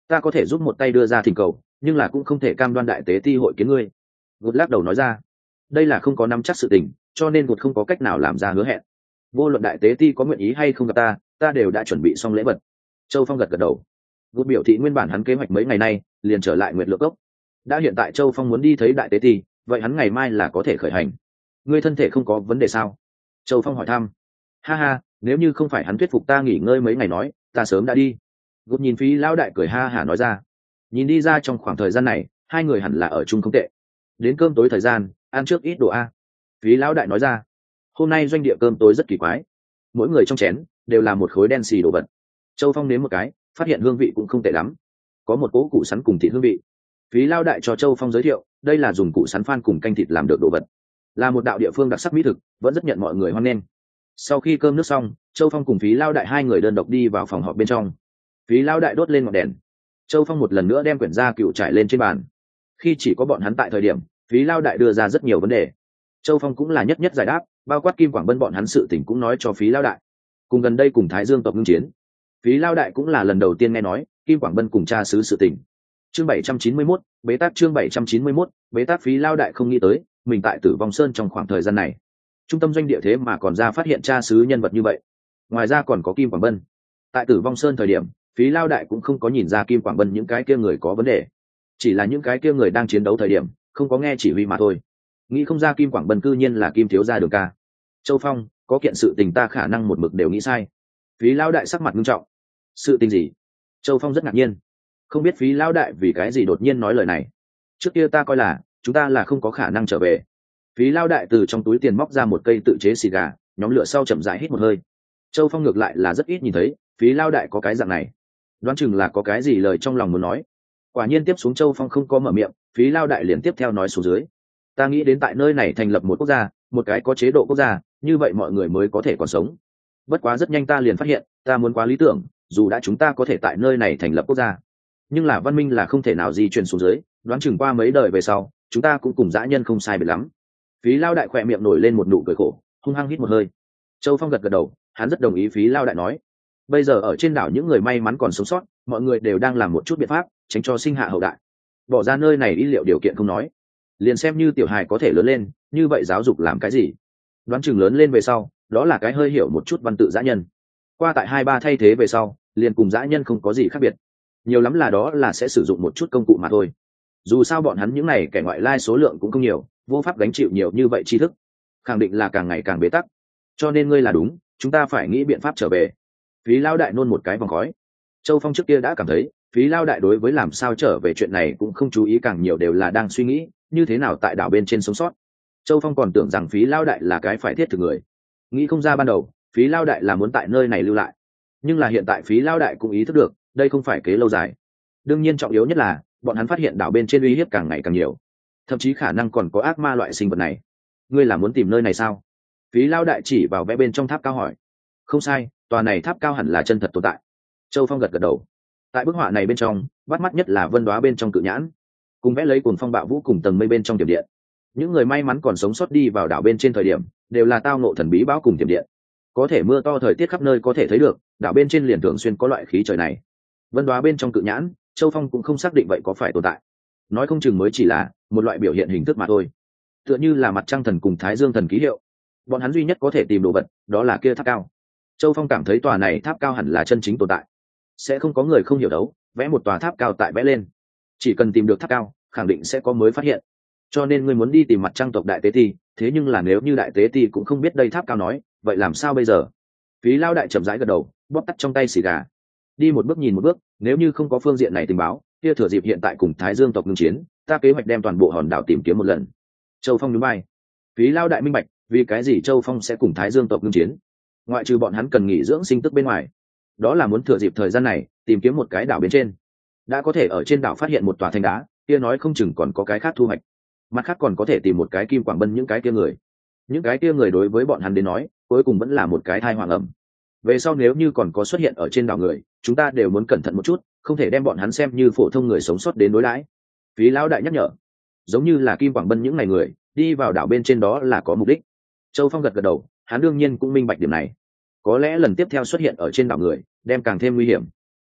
ta có thể giúp một tay đưa ra thỉnh cầu, nhưng là cũng không thể cam đoan đại tế ti hội kiến ngươi. Gột lắc đầu nói ra, đây là không có nắm chắc sự tình, cho nên gột không có cách nào làm ra hứa hẹn. Vô luận đại tế ti có nguyện ý hay không gặp ta, ta đều đã chuẩn bị xong lễ vật. Châu Phong gật gật đầu. Gột biểu thị nguyên bản hắn kế hoạch mấy ngày nay liền trở lại Nguyệt Lượng Cốc. Đã hiện tại Châu Phong muốn đi thấy đại tế ti, vậy hắn ngày mai là có thể khởi hành. Ngươi thân thể không có vấn đề sao? Châu Phong hỏi thăm. Ha ha, nếu như không phải hắn thuyết phục ta nghỉ ngơi mấy ngày nói, ta sớm đã đi. Gột nhìn Phí lão đại cười ha hả nói ra. Nhìn đi ra trong khoảng thời gian này, hai người hẳn là ở chung không tệ. Đến cơm tối thời gian, ăn trước ít đồ a. Phí lão đại nói ra. Hôm nay doanh địa cơm tối rất kỳ quái, mỗi người trong chén đều là một khối đen xì đồ vật. Châu Phong nếm một cái, phát hiện hương vị cũng không tệ lắm, có một cỗ củ sắn cùng thịt hương vị. Phí lao đại cho Châu Phong giới thiệu, đây là dùng củ sắn phan cùng canh thịt làm được đồ vật, là một đạo địa phương đặc sắc mỹ thực, vẫn rất nhận mọi người hoan nghênh. Sau khi cơm nước xong, Châu Phong cùng Phí lao đại hai người đơn độc đi vào phòng họp bên trong. Phí lao đại đốt lên ngọn đèn, Châu Phong một lần nữa đem quyển gia cựu trải lên trên bàn. Khi chỉ có bọn hắn tại thời điểm, Phí lao đại đưa ra rất nhiều vấn đề, Châu Phong cũng là nhất nhất giải đáp, bao quát Kim Quảng Bân bọn hắn sự tình cũng nói cho Phí lao đại. Cùng gần đây cùng Thái Dương tộc ngưng chiến, Phí lao đại cũng là lần đầu tiên nghe nói Kim Quảng Bân cùng cha xứ sự tình. Chương bảy trăm chín mươi mốt, bế tắc chương bảy trăm chín mươi mốt, bế tắc. Phí lao đại không nghĩ tới, mình tại Tử Vong Sơn trong khoảng thời gian này, trung tâm doanh địa thế mà còn ra phát hiện cha xứ nhân vật như vậy. Ngoài ra còn có Kim Quảng Bân. Tại Tử Vong Sơn thời điểm, Phí lao đại cũng không có nhìn ra Kim Quảng Bân những cái kia người có vấn đề, chỉ là những cái kia người đang chiến đấu thời điểm, không có nghe chỉ huy mà thôi. Nghĩ không ra Kim Quảng Bân cư nhiên là Kim thiếu gia Đường ca. Châu Phong, có kiện sự tình ta khả năng một mực đều nghĩ sai. Phí lao đại sắc mặt nghiêm trọng. Sự tình gì? Châu Phong rất ngạc nhiên, không biết Phí lao đại vì cái gì đột nhiên nói lời này. Trước kia ta coi là chúng ta là không có khả năng trở về. Phí lao đại từ trong túi tiền móc ra một cây tự chế xì gà, nhóm lửa sau chậm rãi hít một hơi. Châu Phong ngược lại là rất ít nhìn thấy Phí lao đại có cái dạng này, đoán chừng là có cái gì lời trong lòng muốn nói. Quả nhiên tiếp xuống Châu Phong không có mở miệng, Phí lao đại liền tiếp theo nói xuống dưới. Ta nghĩ đến tại nơi này thành lập một quốc gia, một cái có chế độ quốc gia, như vậy mọi người mới có thể còn sống. Bất quá rất nhanh ta liền phát hiện, ta muốn quá lý tưởng, dù đã chúng ta có thể tại nơi này thành lập quốc gia, nhưng là văn minh là không thể nào di chuyển xuống dưới, đoán chừng qua mấy đời về sau, chúng ta cũng cùng dã nhân không sai biệt lắm. Phí lao đại khỏe miệng nổi lên một nụ cười khổ, hung hăng hít một hơi. Châu Phong gật gật đầu, hắn rất đồng ý Phí lao đại nói. Bây giờ ở trên đảo những người may mắn còn sống sót, mọi người đều đang làm một chút biện pháp tránh cho sinh hạ hậu đại. Bỏ ra nơi này ý liệu điều kiện không nói, liền xem như tiểu hài có thể lớn lên, như vậy giáo dục làm cái gì? Đoán chừng lớn lên về sau, đó là cái hơi hiểu một chút văn tự dã nhân. Qua tại hai ba thay thế về sau, liền cùng dã nhân không có gì khác biệt. Nhiều lắm là đó là sẽ sử dụng một chút công cụ mà thôi. Dù sao bọn hắn những này kẻ ngoại lai số lượng cũng không nhiều, vô pháp gánh chịu nhiều như vậy tri thức, khẳng định là càng ngày càng bế tắc. Cho nên ngươi là đúng, chúng ta phải nghĩ biện pháp trở về. Phí lao đại nôn một cái vòng khói. Châu Phong trước kia đã cảm thấy, Phí lao đại đối với làm sao trở về chuyện này cũng không chú ý, càng nhiều đều là đang suy nghĩ như thế nào tại đảo bên trên sống sót. Châu Phong còn tưởng rằng Phí lao đại là cái phải thiết thực người, nghĩ không ra ban đầu Phí lao đại là muốn tại nơi này lưu lại. Nhưng là hiện tại Phí lao đại cũng ý thức được, đây không phải kế lâu dài. Đương nhiên trọng yếu nhất là bọn hắn phát hiện đảo bên trên uy hiếp càng ngày càng nhiều, thậm chí khả năng còn có ác ma loại sinh vật này. Ngươi là muốn tìm nơi này sao? Phí lao đại chỉ vào vẽ bên trong tháp cao hỏi. Không sai, tòa này tháp cao hẳn là chân thật tồn tại. Châu Phong gật gật đầu. Tại bức họa này bên trong, bắt mắt nhất là vân đoá bên trong cự nhãn, cùng vẽ lấy cuồng phong bạo vũ cùng tầng mây bên trong tiềm điện. Những người may mắn còn sống sót đi vào đảo bên trên thời điểm, đều là tao ngộ thần bí bão cùng tiềm điện. Có thể mưa to thời tiết khắp nơi có thể thấy được, đảo bên trên liền thường xuyên có loại khí trời này. Vân đoá bên trong cự nhãn, Châu Phong cũng không xác định vậy có phải tồn tại. Nói không chừng mới chỉ là một loại biểu hiện hình thức mà thôi. Tựa như là mặt trăng thần cùng Thái Dương thần ký hiệu. Bọn hắn duy nhất có thể tìm đồ vật, đó là kia tháp cao. Châu Phong cảm thấy tòa này tháp cao hẳn là chân chính tồn tại. Sẽ không có người không hiểu đấu, vẽ một tòa tháp cao tại vẽ lên. Chỉ cần tìm được tháp cao, khẳng định sẽ có mới phát hiện. Cho nên ngươi muốn đi tìm mặt trăng tộc đại tế ti, thế nhưng là nếu như đại tế ti cũng không biết đây tháp cao nói, vậy làm sao bây giờ? Phí lao đại chậm rãi gật đầu, bóp tắt trong tay xì gà. Đi một bước nhìn một bước, nếu như không có phương diện này tình báo, kia thừa dịp hiện tại cùng Thái Dương tộc ngưng chiến, ta kế hoạch đem toàn bộ hòn đảo tìm kiếm một lần. Châu Phong nhún vai. Phí lao đại minh bạch, vì cái gì Châu Phong sẽ cùng Thái Dương tộc ngưng chiến? Ngoại trừ bọn hắn cần nghỉ dưỡng sinh tức bên ngoài, đó là muốn thừa dịp thời gian này tìm kiếm một cái đảo bên trên. Đã có thể ở trên đảo phát hiện một tòa thanh đá, kia nói không chừng còn có cái khác thu hoạch. Mặt khác còn có thể tìm một cái Kim Quảng Bân những cái kia người. Những cái kia người đối với bọn hắn đến nói, cuối cùng vẫn là một cái thai hoàng ẩm. Về sau nếu như còn có xuất hiện ở trên đảo người, chúng ta đều muốn cẩn thận một chút, không thể đem bọn hắn xem như phổ thông người sống sót đến đối đãi. Phí lão đại nhắc nhở, giống như là Kim Quảng Bân những ngày người đi vào đảo bên trên đó là có mục đích. Châu Phong gật gật đầu, hắn đương nhiên cũng minh bạch điểm này. Có lẽ lần tiếp theo xuất hiện ở trên đảo người, đem càng thêm nguy hiểm.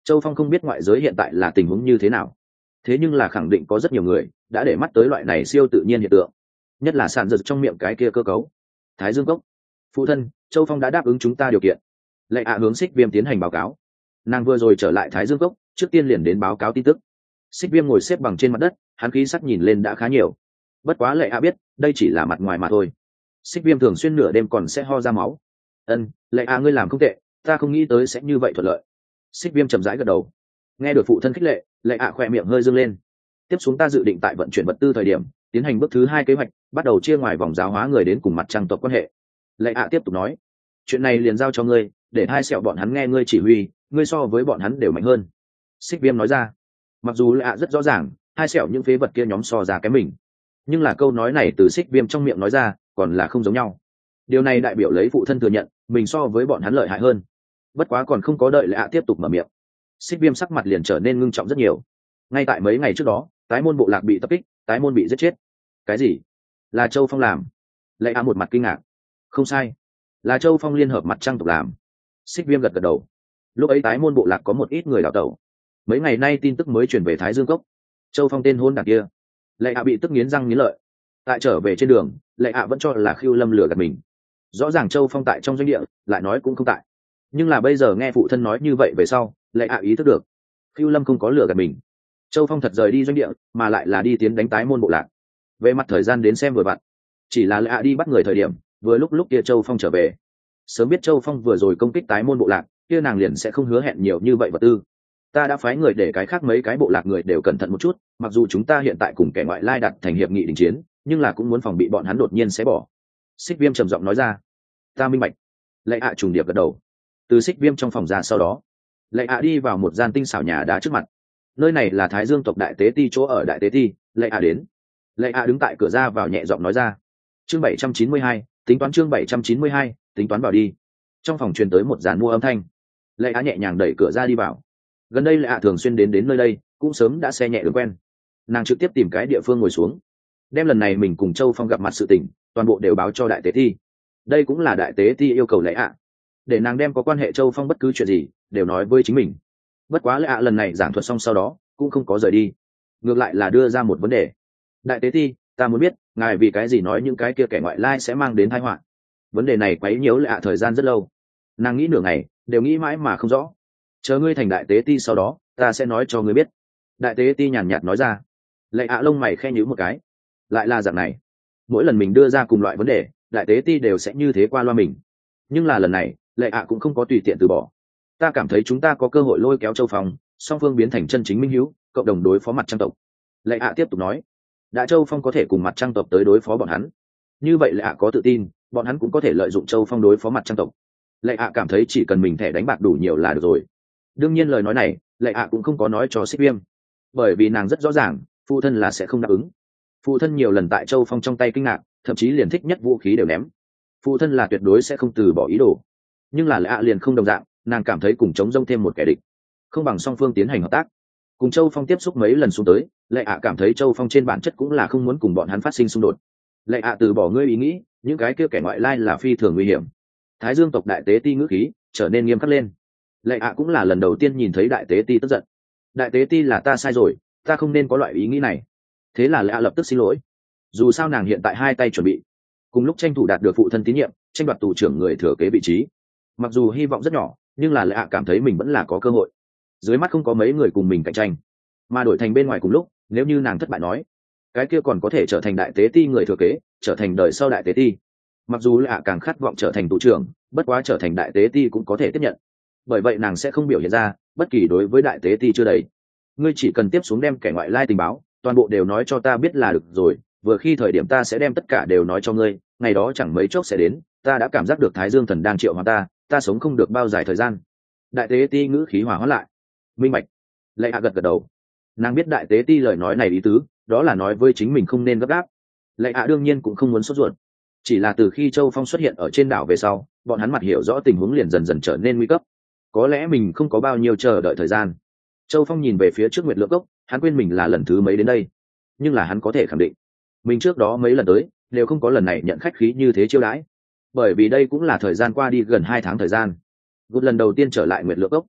Châu Phong không biết ngoại giới hiện tại là tình huống như thế nào, thế nhưng là khẳng định có rất nhiều người đã để mắt tới loại này siêu tự nhiên hiện tượng, nhất là sản dật trong miệng cái kia cơ cấu. Thái Dương cốc. Phụ thân, Châu Phong đã đáp ứng chúng ta điều kiện. Lệ ạ hướng Xích Viêm tiến hành báo cáo. Nàng vừa rồi trở lại Thái Dương cốc, trước tiên liền đến báo cáo tin tức. Xích Viêm ngồi xếp bằng trên mặt đất, hắn khí sắc nhìn lên đã khá nhiều. Bất quá Lệ ạ biết, đây chỉ là mặt ngoài mà thôi. Xích Viêm thường xuyên nửa đêm còn sẽ ho ra máu. Ân, Lệ ạ ngươi làm không tệ, ta không nghĩ tới sẽ như vậy thuận lợi. Xích Viêm chậm rãi gật đầu. Nghe được phụ thân khích lệ, Lệ ạ khỏe miệng hơi dương lên. Tiếp xuống ta dự định tại vận chuyển vật tư thời điểm, tiến hành bước thứ hai kế hoạch, bắt đầu chia ngoài vòng giáo hóa người đến cùng mặt trăng tộc quan hệ. Lệ ạ tiếp tục nói, chuyện này liền giao cho ngươi, để hai sẹo bọn hắn nghe ngươi chỉ huy, ngươi so với bọn hắn đều mạnh hơn. Xích Viêm nói ra. Mặc dù Lệ ạ rất rõ ràng, hai sẹo những phế vật kia nhóm so ra cái mình, nhưng là câu nói này từ Xích Viêm trong miệng nói ra, còn là không giống nhau. Điều này đại biểu lấy phụ thân thừa nhận mình so với bọn hắn lợi hại hơn. Bất quá còn không có đợi Lệ ạ tiếp tục mở miệng, Xích Viêm sắc mặt liền trở nên ngưng trọng rất nhiều. Ngay tại mấy ngày trước đó, tái môn bộ lạc bị tập kích, tái môn bị giết chết. Cái gì? Là Châu Phong làm? Lệ ạ một mặt kinh ngạc. Không sai, là Châu Phong liên hợp mặt trăng tộc làm. Xích Viêm gật gật đầu. Lúc ấy tái môn bộ lạc có một ít người đào tẩu, mấy ngày nay tin tức mới truyền về Thái Dương cốc. Châu Phong tên hôn đảng kia. Lệ ạ bị tức nghiến răng nghiến lợi. Tại trở về trên đường, Lệ ạ vẫn cho là Khưu Lâm lừa gạt mình. Rõ ràng Châu Phong tại trong doanh địa, lại nói cũng không tại. Nhưng là bây giờ nghe phụ thân nói như vậy về sau, Lệ ạ ý thức được Khưu Lâm không có lừa gạt mình. Châu Phong thật rời đi doanh địa, mà lại là đi tiến đánh tái môn bộ lạc. Về mặt thời gian đến xem vừa vặn, chỉ là Lệ ạ đi bắt người thời điểm, vừa lúc lúc kia Châu Phong trở về. Sớm biết Châu Phong vừa rồi công kích tái môn bộ lạc, kia nàng liền sẽ không hứa hẹn nhiều như vậy vật tư. Ta đã phái người để cái khác mấy cái bộ lạc người đều cẩn thận một chút, mặc dù chúng ta hiện tại cùng kẻ ngoại lai đặt thành hiệp nghị đình chiến, nhưng là cũng muốn phòng bị bọn hắn đột nhiên xé bỏ. Xích Viêm trầm giọng nói ra. Ta minh bạch. Lệ ạ trùng điệp gật đầu. Từ Xích Viêm trong phòng ra sau đó, Lệ ạ đi vào một gian tinh xảo nhà đá trước mặt. Nơi này là Thái Dương tộc đại tế ti chỗ ở. Đại tế ti, Lệ ạ đến. Lệ ạ đứng tại cửa ra vào nhẹ giọng nói ra. Chương bảy trăm chín mươi hai, tính toán chương bảy trăm chín mươi hai, tính toán vào đi. Trong phòng truyền tới một dàn mua âm thanh. Lệ ạ nhẹ nhàng đẩy cửa ra đi vào. Gần đây Lệ ạ thường xuyên đến đến nơi đây, cũng sớm đã xe nhẹ đường quen. Nàng trực tiếp tìm cái địa phương ngồi xuống, đem lần này mình cùng Châu Phong gặp mặt sự tình toàn bộ đều báo cho đại tế ti. Đây cũng là đại tế ti yêu cầu Lệ ạ, để nàng đem có quan hệ Châu Phong bất cứ chuyện gì đều nói với chính mình. Bất quá Lệ ạ lần này giảng thuật xong sau đó cũng không có rời đi, ngược lại là đưa ra một vấn đề. Đại tế ti, ta muốn biết ngài vì cái gì nói những cái kia kẻ ngoại lai sẽ mang đến tai họa. Vấn đề này quấy nhiễu Lệ ạ thời gian rất lâu, nàng nghĩ nửa ngày đều nghĩ mãi mà không rõ. Chờ ngươi thành đại tế ti sau đó, ta sẽ nói cho ngươi biết. Đại tế ti nhàn nhạt nói ra. Lệ ạ lông mày khe nhíu một cái. Lại là dạng này, mỗi lần mình đưa ra cùng loại vấn đề, đại tế ti đều sẽ như thế qua loa mình. Nhưng là lần này, Lệ ạ cũng không có tùy tiện từ bỏ. Ta cảm thấy chúng ta có cơ hội lôi kéo Châu Phong, song phương biến thành chân chính minh hữu, cộng đồng đối phó mặt trăng tộc. Lệ ạ tiếp tục nói. Đã Châu Phong có thể cùng mặt trăng tộc tới đối phó bọn hắn, như vậy Lệ ạ có tự tin bọn hắn cũng có thể lợi dụng Châu Phong đối phó mặt trăng tộc. Lệ ạ cảm thấy chỉ cần mình thẻ đánh bạc đủ nhiều là được rồi. Đương nhiên lời nói này Lệ ạ cũng không có nói cho Xích Viêm, bởi vì nàng rất rõ ràng phụ thân là sẽ không đáp ứng. Phụ thân nhiều lần tại Châu Phong trong tay kinh ngạc, thậm chí liền thích nhất vũ khí đều ném. Phụ thân là tuyệt đối sẽ không từ bỏ ý đồ. Nhưng là Lệ ạ liền không đồng dạng, nàng cảm thấy cùng chống rông thêm một kẻ địch, không bằng song phương tiến hành hợp tác. Cùng Châu Phong tiếp xúc mấy lần xuống tới, Lệ ạ cảm thấy Châu Phong trên bản chất cũng là không muốn cùng bọn hắn phát sinh xung đột. Lệ ạ từ bỏ ngươi ý nghĩ, những cái kia kẻ ngoại lai là phi thường nguy hiểm. Thái Dương tộc đại tế ti ngữ khí trở nên nghiêm khắc lên. Lệ ạ cũng là lần đầu tiên nhìn thấy đại tế ti tức giận. Đại tế ti là ta sai rồi, ta không nên có loại ý nghĩ này. Thế là Lệ ạ lập tức xin lỗi. Dù sao nàng hiện tại hai tay chuẩn bị, cùng lúc tranh thủ đạt được phụ thân tín nhiệm, tranh đoạt tù trưởng người thừa kế vị trí. Mặc dù hy vọng rất nhỏ, nhưng là Lệ ạ cảm thấy mình vẫn là có cơ hội. Dưới mắt không có mấy người cùng mình cạnh tranh, mà đổi thành bên ngoài cùng lúc, nếu như nàng thất bại nói, cái kia còn có thể trở thành đại tế ti người thừa kế, trở thành đời sau đại tế ti. Mặc dù Lệ ạ càng khát vọng trở thành tù trưởng, bất quá trở thành đại tế ti cũng có thể tiếp nhận. Bởi vậy nàng sẽ không biểu hiện ra bất kỳ đối với đại tế ti chưa đầy. Ngươi chỉ cần tiếp xuống đem kẻ ngoại lai tình báo toàn bộ đều nói cho ta biết là được rồi, vừa khi thời điểm ta sẽ đem tất cả đều nói cho ngươi, ngày đó chẳng mấy chốc sẽ đến. Ta đã cảm giác được Thái Dương thần đang triệu hoán ta, ta sống không được bao dài thời gian. Đại tế ti ngữ khí hòa hóa lại. Minh bạch. Lệ ạ gật gật đầu. Nàng biết đại tế ti lời nói này ý tứ, đó là nói với chính mình không nên gấp gáp. Lệ ạ đương nhiên cũng không muốn sốt ruột, chỉ là từ khi Châu Phong xuất hiện ở trên đảo về sau, bọn hắn mặt hiểu rõ tình huống liền dần dần trở nên nguy cấp. Có lẽ mình không có bao nhiêu chờ đợi thời gian. Châu Phong nhìn về phía trước Nguyệt Lượng Cốc, hắn quên mình là lần thứ mấy đến đây, nhưng là hắn có thể khẳng định mình trước đó mấy lần tới đều không có lần này nhận khách khí như thế chiêu đãi, bởi vì đây cũng là thời gian qua đi gần hai tháng thời gian. Gút lần đầu tiên trở lại Nguyệt Lượng Cốc,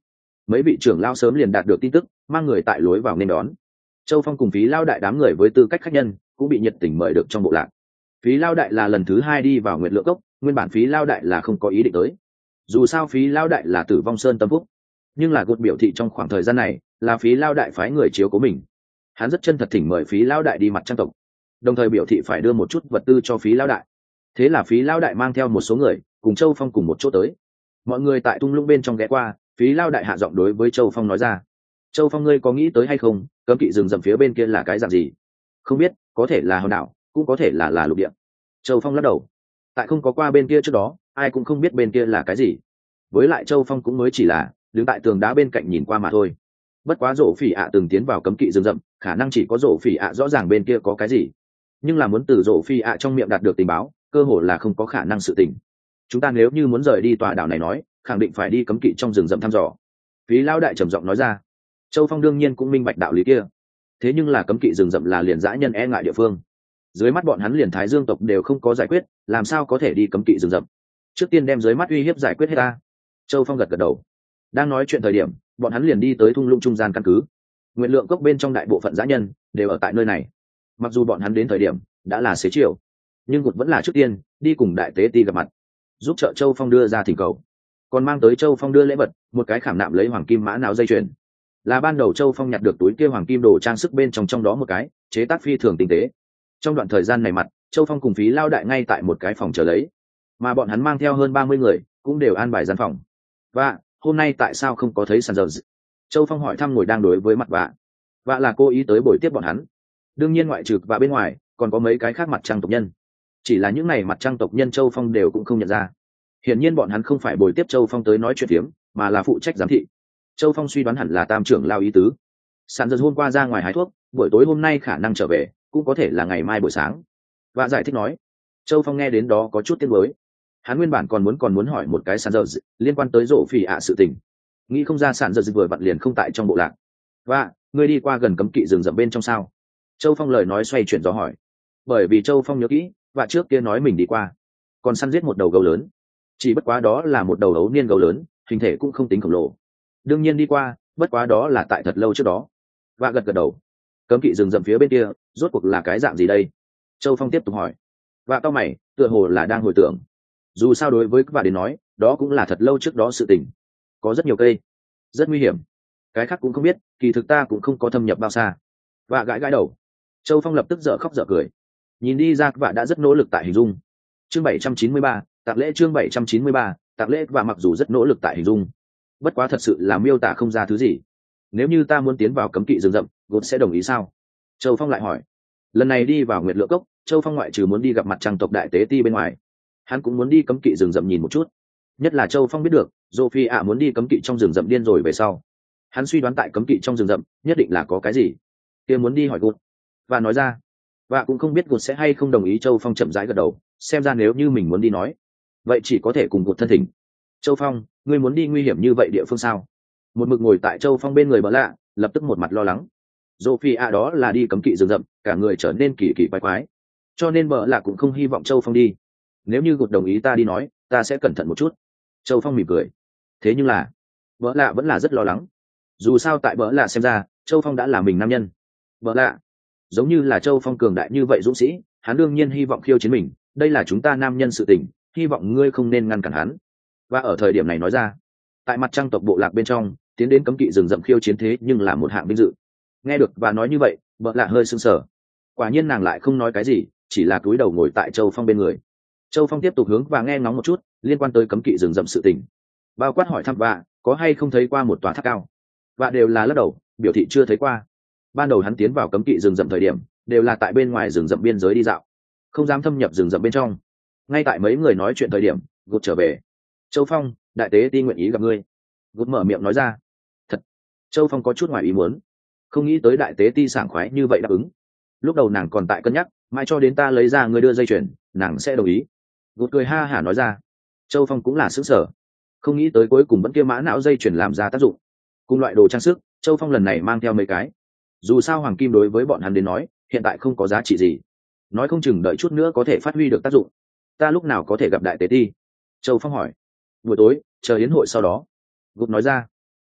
mấy vị trưởng lao sớm liền đạt được tin tức, mang người tại lối vào nên đón. Châu Phong cùng Phí Lao Đại đám người với tư cách khách nhân cũng bị nhiệt tình mời được trong bộ lạc. Phí Lao Đại là lần thứ hai đi vào Nguyệt Lượng Cốc, nguyên bản Phí Lao Đại là không có ý định tới. Dù sao Phí Lao Đại là Tử Vong Sơn tâm phúc, nhưng là gột biểu thị trong khoảng thời gian này là Phí Lao Đại phái người chiếu cố mình. Hắn rất chân thật thỉnh mời Phí Lao Đại đi mặt trăng tộc, đồng thời biểu thị phải đưa một chút vật tư cho Phí Lao Đại. Thế là Phí Lao Đại mang theo một số người cùng Châu Phong cùng một chỗ tới. Mọi người tại thung lũng bên trong ghé qua, Phí Lao Đại hạ giọng đối với Châu Phong nói ra: Châu Phong, ngươi có nghĩ tới hay không, cấm kỵ rừng rậm phía bên kia là cái dạng gì? Không biết, có thể là hòn đảo, cũng có thể là là lục địa. Châu Phong lắc đầu. Tại không có qua bên kia trước đó, ai cũng không biết bên kia là cái gì. Với lại Châu Phong cũng mới chỉ là đứng tại tường đá bên cạnh nhìn qua mà thôi. Bất quá Rộ Phỉ ạ từng tiến vào cấm kỵ rừng rậm, khả năng chỉ có Rộ Phỉ ạ rõ ràng bên kia có cái gì. Nhưng là muốn từ Rộ Phỉ ạ trong miệng đạt được tình báo, cơ hội là không có khả năng sự tình. Chúng ta nếu như muốn rời đi tòa đảo này nói, khẳng định phải đi cấm kỵ trong rừng rậm thăm dò. Phí Lao Đại trầm giọng nói ra. Châu Phong đương nhiên cũng minh bạch đạo lý kia. Thế nhưng là cấm kỵ rừng rậm là liền dã nhân e ngại địa phương. Dưới mắt bọn hắn liền Thái Dương tộc đều không có giải quyết, làm sao có thể đi cấm kỵ rừng rậm? Trước tiên đem dưới mắt uy hiếp giải quyết hết ta. Châu Phong gật gật đầu. Đang nói chuyện thời điểm, bọn hắn liền đi tới thung lũng trung gian căn cứ. Nguyện Lượng Cốc bên trong đại bộ phận dã nhân đều ở tại nơi này. Mặc dù bọn hắn đến thời điểm đã là xế chiều, nhưng Gụt vẫn là trước tiên đi cùng đại tế ti gặp mặt, giúp trợ Châu Phong đưa ra thỉnh cầu, còn mang tới Châu Phong đưa lễ vật, một cái khảm nạm lấy hoàng kim mã não dây chuyền. Là ban đầu Châu Phong nhặt được túi kia hoàng kim đồ trang sức bên trong trong đó một cái, chế tác phi thường tinh tế. Trong đoạn thời gian này mặt, Châu Phong cùng Phí Lao Đại ngay tại một cái phòng chờ lấy, mà bọn hắn mang theo hơn ba mươi người, cũng đều an bài gian phòng. Và hôm nay tại sao không có thấy sàn giờ? Châu Phong hỏi thăm ngồi đang đối với mặt vạ. Vạ là cô ý tới buổi tiếp bọn hắn. Đương nhiên ngoại trừ và bên ngoài, còn có mấy cái khác mặt trăng tộc nhân. Chỉ là những này mặt trăng tộc nhân Châu Phong đều cũng không nhận ra. Hiển nhiên bọn hắn không phải buổi tiếp Châu Phong tới nói chuyện phiếm, mà là phụ trách giám thị. Châu Phong suy đoán hẳn là tam trưởng lao ý tứ. Sàn dần hôm qua ra ngoài hái thuốc, buổi tối hôm nay khả năng trở về, cũng có thể là ngày mai buổi sáng. Và giải thích nói. Châu Phong nghe đến đó có chút tiếc nuối. Hắn nguyên bản còn muốn còn muốn hỏi một cái sàn dần liên quan tới Rộ Phỉ ạ sự tình, nghĩ không ra sàn dần vừa vặn liền không tại trong bộ lạc. Và ngươi đi qua gần cấm kỵ rừng rậm bên trong sao? Châu Phong lời nói xoay chuyển gió hỏi. Bởi vì Châu Phong nhớ kỹ, và trước kia nói mình đi qua, còn săn giết một đầu gấu lớn. Chỉ bất quá đó là một đầu ấu niên gấu lớn, hình thể cũng không tính khổng lồ. Đương nhiên đi qua, bất quá đó là tại thật lâu trước đó. Và gật gật đầu. Cấm kỵ rừng rậm phía bên kia, rốt cuộc là cái dạng gì đây? Châu Phong tiếp tục hỏi. Và cao mày, tựa hồ là đang hồi tưởng. Dù sao đối với các bạn đến nói, đó cũng là thật lâu trước đó sự tình. Có rất nhiều cây, rất nguy hiểm. Cái khác cũng không biết, kỳ thực ta cũng không có thâm nhập bao xa. Và gãi gãi đầu. Châu Phong lập tức dở khóc dở cười. Nhìn đi ra các bạn đã rất nỗ lực tại hình dung. Chương bảy trăm chín mươi ba, tạc lễ chương bảy trăm chín mươi ba, tạc lễ và mặc dù rất nỗ lực tại hình dung, bất quá thật sự là miêu tả không ra thứ gì. Nếu như ta muốn tiến vào cấm kỵ rừng rậm, Gột sẽ đồng ý sao? Châu Phong lại hỏi. Lần này đi vào Nguyệt Lượng Cốc, Châu Phong ngoại trừ muốn đi gặp mặt trăng tộc đại tế ti bên ngoài, hắn cũng muốn đi cấm kỵ rừng rậm nhìn một chút. Nhất là Châu Phong biết được, Sophie ạ muốn đi cấm kỵ trong rừng rậm điên rồi về sau, hắn suy đoán tại cấm kỵ trong rừng rậm nhất định là có cái gì. Kia muốn đi hỏi Gột và nói ra, và cũng không biết Gột sẽ hay không đồng ý. Châu Phong chậm rãi gật đầu, xem ra nếu như mình muốn đi nói, vậy chỉ có thể cùng Gột thân thỉnh. Châu Phong, ngươi muốn đi nguy hiểm như vậy địa phương sao? Một mực ngồi tại Châu Phong bên người Bỡ Lạ lập tức một mặt lo lắng. Sophie ạ đó là đi cấm kỵ rừng rậm, cả người trở nên kỳ kỳ quái quái, cho nên Bỡ Lạ cũng không hy vọng Châu Phong đi. Nếu như Gột đồng ý ta đi nói, ta sẽ cẩn thận một chút. Châu Phong mỉm cười. Thế nhưng là Bỡ Lạ vẫn là rất lo lắng. Dù sao tại Bỡ Lạ xem ra, Châu Phong đã là mình nam nhân. Bỡ Lạ, giống như là Châu Phong cường đại như vậy dũng sĩ, hắn đương nhiên hy vọng khiêu chiến mình, đây là chúng ta nam nhân sự tình, hy vọng ngươi không nên ngăn cản hắn. Và ở thời điểm này nói ra, tại mặt trăng tộc bộ lạc bên trong, tiến đến cấm kỵ rừng rậm khiêu chiến thế nhưng là một hạng vinh dự. Nghe được và nói như vậy, Bỡ Lạ hơi sưng sờ. Quả nhiên nàng lại không nói cái gì, chỉ là cúi đầu ngồi tại Châu Phong bên người. Châu Phong tiếp tục hướng và nghe ngóng một chút liên quan tới cấm kỵ rừng rậm sự tình, bao quát hỏi thăm và có hay không thấy qua một tòa tháp cao. Và đều là lắc đầu, biểu thị chưa thấy qua. Ban đầu hắn tiến vào cấm kỵ rừng rậm thời điểm, đều là tại bên ngoài rừng rậm biên giới đi dạo, không dám thâm nhập rừng rậm bên trong. Ngay tại mấy người nói chuyện thời điểm, Gột trở về. Châu Phong, đại tế ti nguyện ý gặp ngươi. Gột mở miệng nói ra. Thật. Châu Phong có chút ngoài ý muốn, không nghĩ tới đại tế ti sảng khoái như vậy đáp ứng. Lúc đầu nàng còn tại cân nhắc, mai cho đến ta lấy ra ngươi đưa dây chuyền, nàng sẽ đồng ý. Gột cười ha hả nói ra. Châu Phong cũng là sững sờ, không nghĩ tới cuối cùng vẫn kia mã não dây chuyền làm ra tác dụng. Cùng loại đồ trang sức, Châu Phong lần này mang theo mấy cái. Dù sao hoàng kim đối với bọn hắn đến nói, hiện tại không có giá trị gì, nói không chừng đợi chút nữa có thể phát huy được tác dụng. Ta lúc nào có thể gặp đại tế ti? Châu Phong hỏi. Buổi tối, chờ yến hội sau đó. Gột nói ra.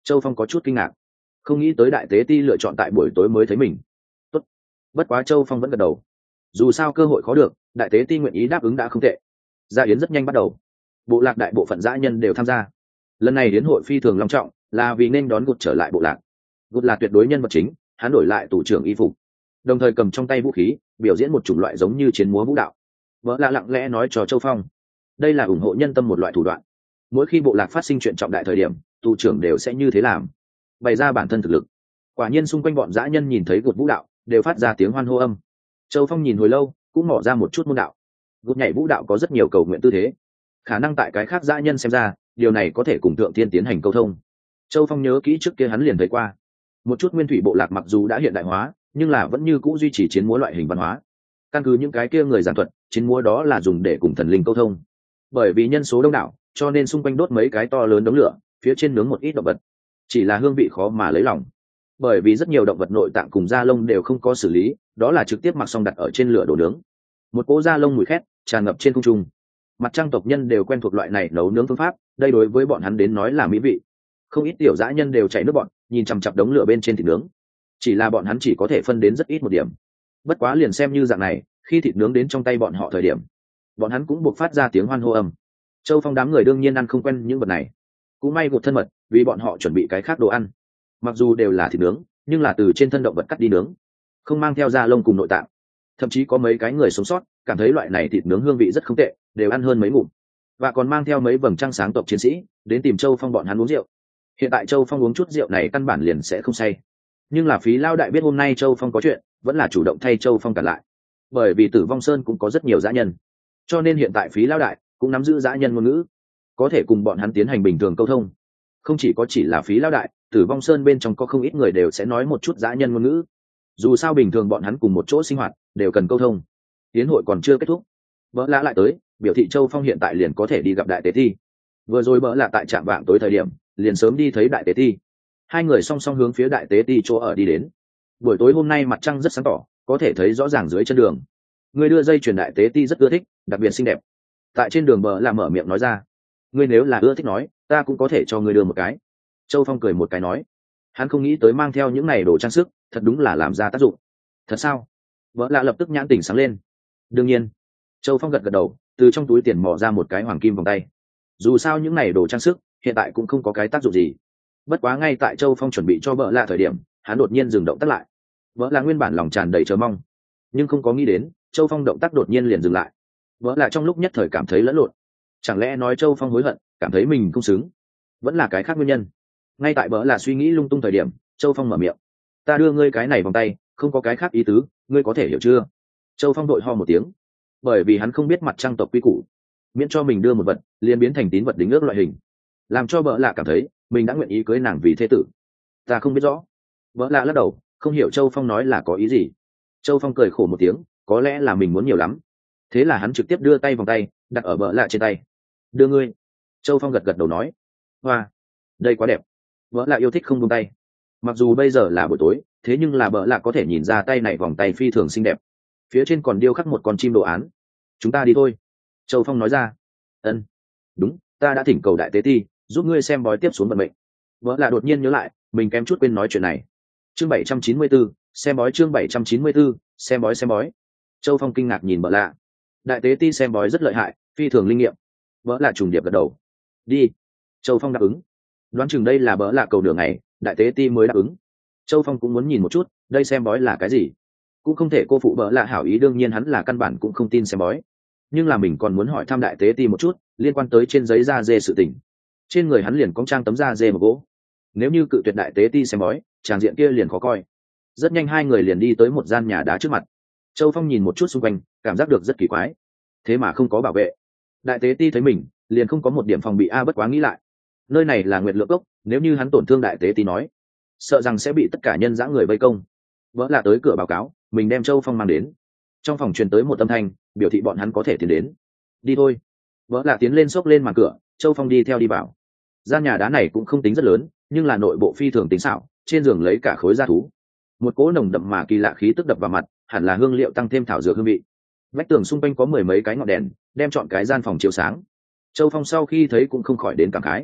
Châu Phong có chút kinh ngạc, không nghĩ tới đại tế ti lựa chọn tại buổi tối mới thấy mình. Tốt. Bất quá Châu Phong vẫn gật đầu, dù sao cơ hội khó được, đại tế ti nguyện ý đáp ứng đã không tệ. Gia yến rất nhanh bắt đầu, bộ lạc đại bộ phận dã nhân đều tham gia. Lần này yến hội phi thường long trọng, là vì nên đón Gụt trở lại bộ lạc. Gụt là tuyệt đối nhân vật chính, hắn đổi lại tù trưởng y phục, đồng thời cầm trong tay vũ khí, biểu diễn một chủng loại giống như chiến múa vũ đạo. Vợ lạ lặng lẽ nói cho Châu Phong, đây là ủng hộ nhân tâm một loại thủ đoạn. Mỗi khi bộ lạc phát sinh chuyện trọng đại thời điểm, tù trưởng đều sẽ như thế làm, bày ra bản thân thực lực. Quả nhiên xung quanh bọn dã nhân nhìn thấy Gụt vũ đạo, đều phát ra tiếng hoan hô âm. Châu Phong nhìn hồi lâu, cũng mỏ ra một chút môn đạo. Gụt nhảy vũ đạo có rất nhiều cầu nguyện tư thế, khả năng tại cái khác dã nhân xem ra, điều này có thể cùng thượng thiên tiến hành câu thông. Châu Phong nhớ kỹ trước kia hắn liền thấy qua một chút nguyên thủy bộ lạc, mặc dù đã hiện đại hóa, nhưng là vẫn như cũ duy trì chiến múa loại hình văn hóa. Căn cứ những cái kia người giảng thuật, chiến múa đó là dùng để cùng thần linh câu thông. Bởi vì nhân số đông đảo, cho nên xung quanh đốt mấy cái to lớn đống lửa, phía trên nướng một ít động vật, chỉ là hương vị khó mà lấy lòng. Bởi vì rất nhiều động vật nội tạng cùng da lông đều không có xử lý, đó là trực tiếp mặc xong đặt ở trên lửa đổ nướng. Một cỗ da lông mùi khét tràn ngập trên không trung. Mặt trăng tộc nhân đều quen thuộc loại này nấu nướng phương pháp, đây đối với bọn hắn đến nói là mỹ vị. Không ít tiểu dã nhân đều chảy nước bọn, nhìn chằm chằm đống lửa bên trên thịt nướng. Chỉ là bọn hắn chỉ có thể phân đến rất ít một điểm. Bất quá liền xem như dạng này, khi thịt nướng đến trong tay bọn họ thời điểm, bọn hắn cũng buộc phát ra tiếng hoan hô âm. Châu Phong đám người đương nhiên ăn không quen những vật này, cũng may Gụt thân mật, vì bọn họ chuẩn bị cái khác đồ ăn. Mặc dù đều là thịt nướng, nhưng là từ trên thân động vật cắt đi nướng, không mang theo da lông cùng nội tạng. Thậm chí có mấy cái người sống sót cảm thấy loại này thịt nướng hương vị rất không tệ, đều ăn hơn mấy ngụm. Và còn mang theo mấy vầng trăng sáng tộc chiến sĩ đến tìm Châu Phong bọn hắn uống rượu. Hiện tại Châu Phong uống chút rượu này căn bản liền sẽ không say, nhưng là Phí Lao đại biết hôm nay Châu Phong có chuyện, vẫn là chủ động thay Châu Phong cản lại. Bởi vì Tử Vong Sơn cũng có rất nhiều dã nhân, cho nên hiện tại Phí Lao đại cũng nắm giữ dã nhân ngôn ngữ, có thể cùng bọn hắn tiến hành bình thường câu thông. Không chỉ có chỉ là Phí Lao đại, Tử Vong Sơn bên trong có không ít người đều sẽ nói một chút dã nhân ngôn ngữ. Dù sao bình thường bọn hắn cùng một chỗ sinh hoạt đều cần câu thông. Tiến hội còn chưa kết thúc, Bỡ Lạ lại tới, biểu thị Châu Phong hiện tại liền có thể đi gặp đại tế thi. Vừa rồi Bỡ Lạ tại trạm vạng tối thời điểm, liền sớm đi thấy đại tế thi. Hai người song song hướng phía đại tế ti chỗ ở đi đến. Buổi tối hôm nay mặt trăng rất sáng tỏ, có thể thấy rõ ràng dưới chân đường. Người đưa dây chuyền đại tế ti rất ưa thích, đặc biệt xinh đẹp. Tại trên đường Bỡ Lạ mở miệng nói ra, ngươi nếu là ưa thích nói, ta cũng có thể cho ngươi đưa một cái. Châu Phong cười một cái nói, hắn không nghĩ tới mang theo những này đồ trang sức, thật đúng là làm ra tác dụng. Thật sao? Bỡ Lạ lập tức nhãn tỉnh sáng lên. Đương nhiên. Châu Phong gật gật đầu, từ trong túi tiền mò ra một cái hoàng kim vòng tay. Dù sao những này đồ trang sức hiện tại cũng không có cái tác dụng gì. Bất quá ngay tại Châu Phong chuẩn bị cho Bỡ Lạ thời điểm, hắn đột nhiên dừng động tác lại. Bỡ Lạ nguyên bản lòng tràn đầy chờ mong, nhưng không có nghĩ đến Châu Phong động tác đột nhiên liền dừng lại. Bỡ Lạ trong lúc nhất thời cảm thấy lẫn lộn, chẳng lẽ nói Châu Phong hối hận, cảm thấy mình không xứng, vẫn là cái khác nguyên nhân. Ngay tại Bỡ Lạ suy nghĩ lung tung thời điểm, Châu Phong mở miệng, ta đưa ngươi cái này vòng tay, không có cái khác ý tứ, ngươi có thể hiểu chưa? Châu Phong đội ho một tiếng, bởi vì hắn không biết mặt trăng tộc quy củ, miễn cho mình đưa một vật liền biến thành tín vật đính ước loại hình, làm cho Bỡ Lạ cảm thấy mình đã nguyện ý cưới nàng vì thế tử. Ta không biết rõ. Bỡ Lạ lắc đầu, không hiểu Châu Phong nói là có ý gì. Châu Phong cười khổ một tiếng, có lẽ là mình muốn nhiều lắm. Thế là hắn trực tiếp đưa tay vòng tay đặt ở Bỡ Lạ trên tay. Đưa ngươi. Châu Phong gật gật đầu nói, hoa, đây quá đẹp. Bỡ Lạ yêu thích không buông tay. Mặc dù bây giờ là buổi tối, thế nhưng là Bỡ Lạ có thể nhìn ra tay này vòng tay phi thường xinh đẹp. Phía trên còn điêu khắc một con chim đồ án. Chúng ta đi thôi. Châu Phong nói ra. Ân, đúng, ta đã thỉnh cầu đại tế ti giúp ngươi xem bói tiếp xuống vận mệnh. Vợ là đột nhiên nhớ lại, mình kém chút quên nói chuyện này. Chương bảy trăm chín mươi tư, xem bói. Chương bảy trăm chín mươi tư, xem bói xem bói. Châu Phong kinh ngạc nhìn vợ lạ. Đại tế ti xem bói rất lợi hại, phi thường linh nghiệm. Vợ lạ trùng điệp gật đầu. Đi. Châu Phong đáp ứng. Đoán chừng đây là bỡ lạ cầu đường này, đại tế ti mới đáp ứng. Châu Phong cũng muốn nhìn một chút, đây xem bói là cái gì. Cũng không thể cô phụ bỡ lạ hảo ý, đương nhiên hắn là căn bản cũng không tin xem bói. Nhưng là mình còn muốn hỏi thăm đại tế ti một chút, liên quan tới trên giấy da dê sự tình. Trên người hắn liền có trang tấm da dê một gỗ. Nếu như cự tuyệt đại tế ti xem bói, tràng diện kia liền khó coi. Rất nhanh hai người liền đi tới một gian nhà đá trước mặt. Châu Phong nhìn một chút xung quanh, cảm giác được rất kỳ quái. Thế mà không có bảo vệ. Đại tế ti thấy mình, liền không có một điểm phòng bị a, bất quá nghĩ lại. Nơi này là Nguyệt Lượng Cốc, nếu như hắn tổn thương đại tế ti nói, sợ rằng sẽ bị tất cả nhân dã người vây công. Vỡ là tới cửa báo cáo, mình đem Châu Phong mang đến. Trong phòng truyền tới một âm thanh, biểu thị bọn hắn có thể tiến đến. Đi thôi. Vỡ là tiến lên xốc lên màn cửa, Châu Phong đi theo đi vào. Gian nhà đá này cũng không tính rất lớn, nhưng là nội bộ phi thường tính xảo, trên giường lấy cả khối da thú. Một cỗ nồng đậm mà kỳ lạ khí tức đập vào mặt, hẳn là hương liệu tăng thêm thảo dược hương vị. Vách tường xung quanh có mười mấy cái ngọn đèn, đem chọn cái gian phòng chiếu sáng. Châu Phong sau khi thấy cũng không khỏi đến cảm khái.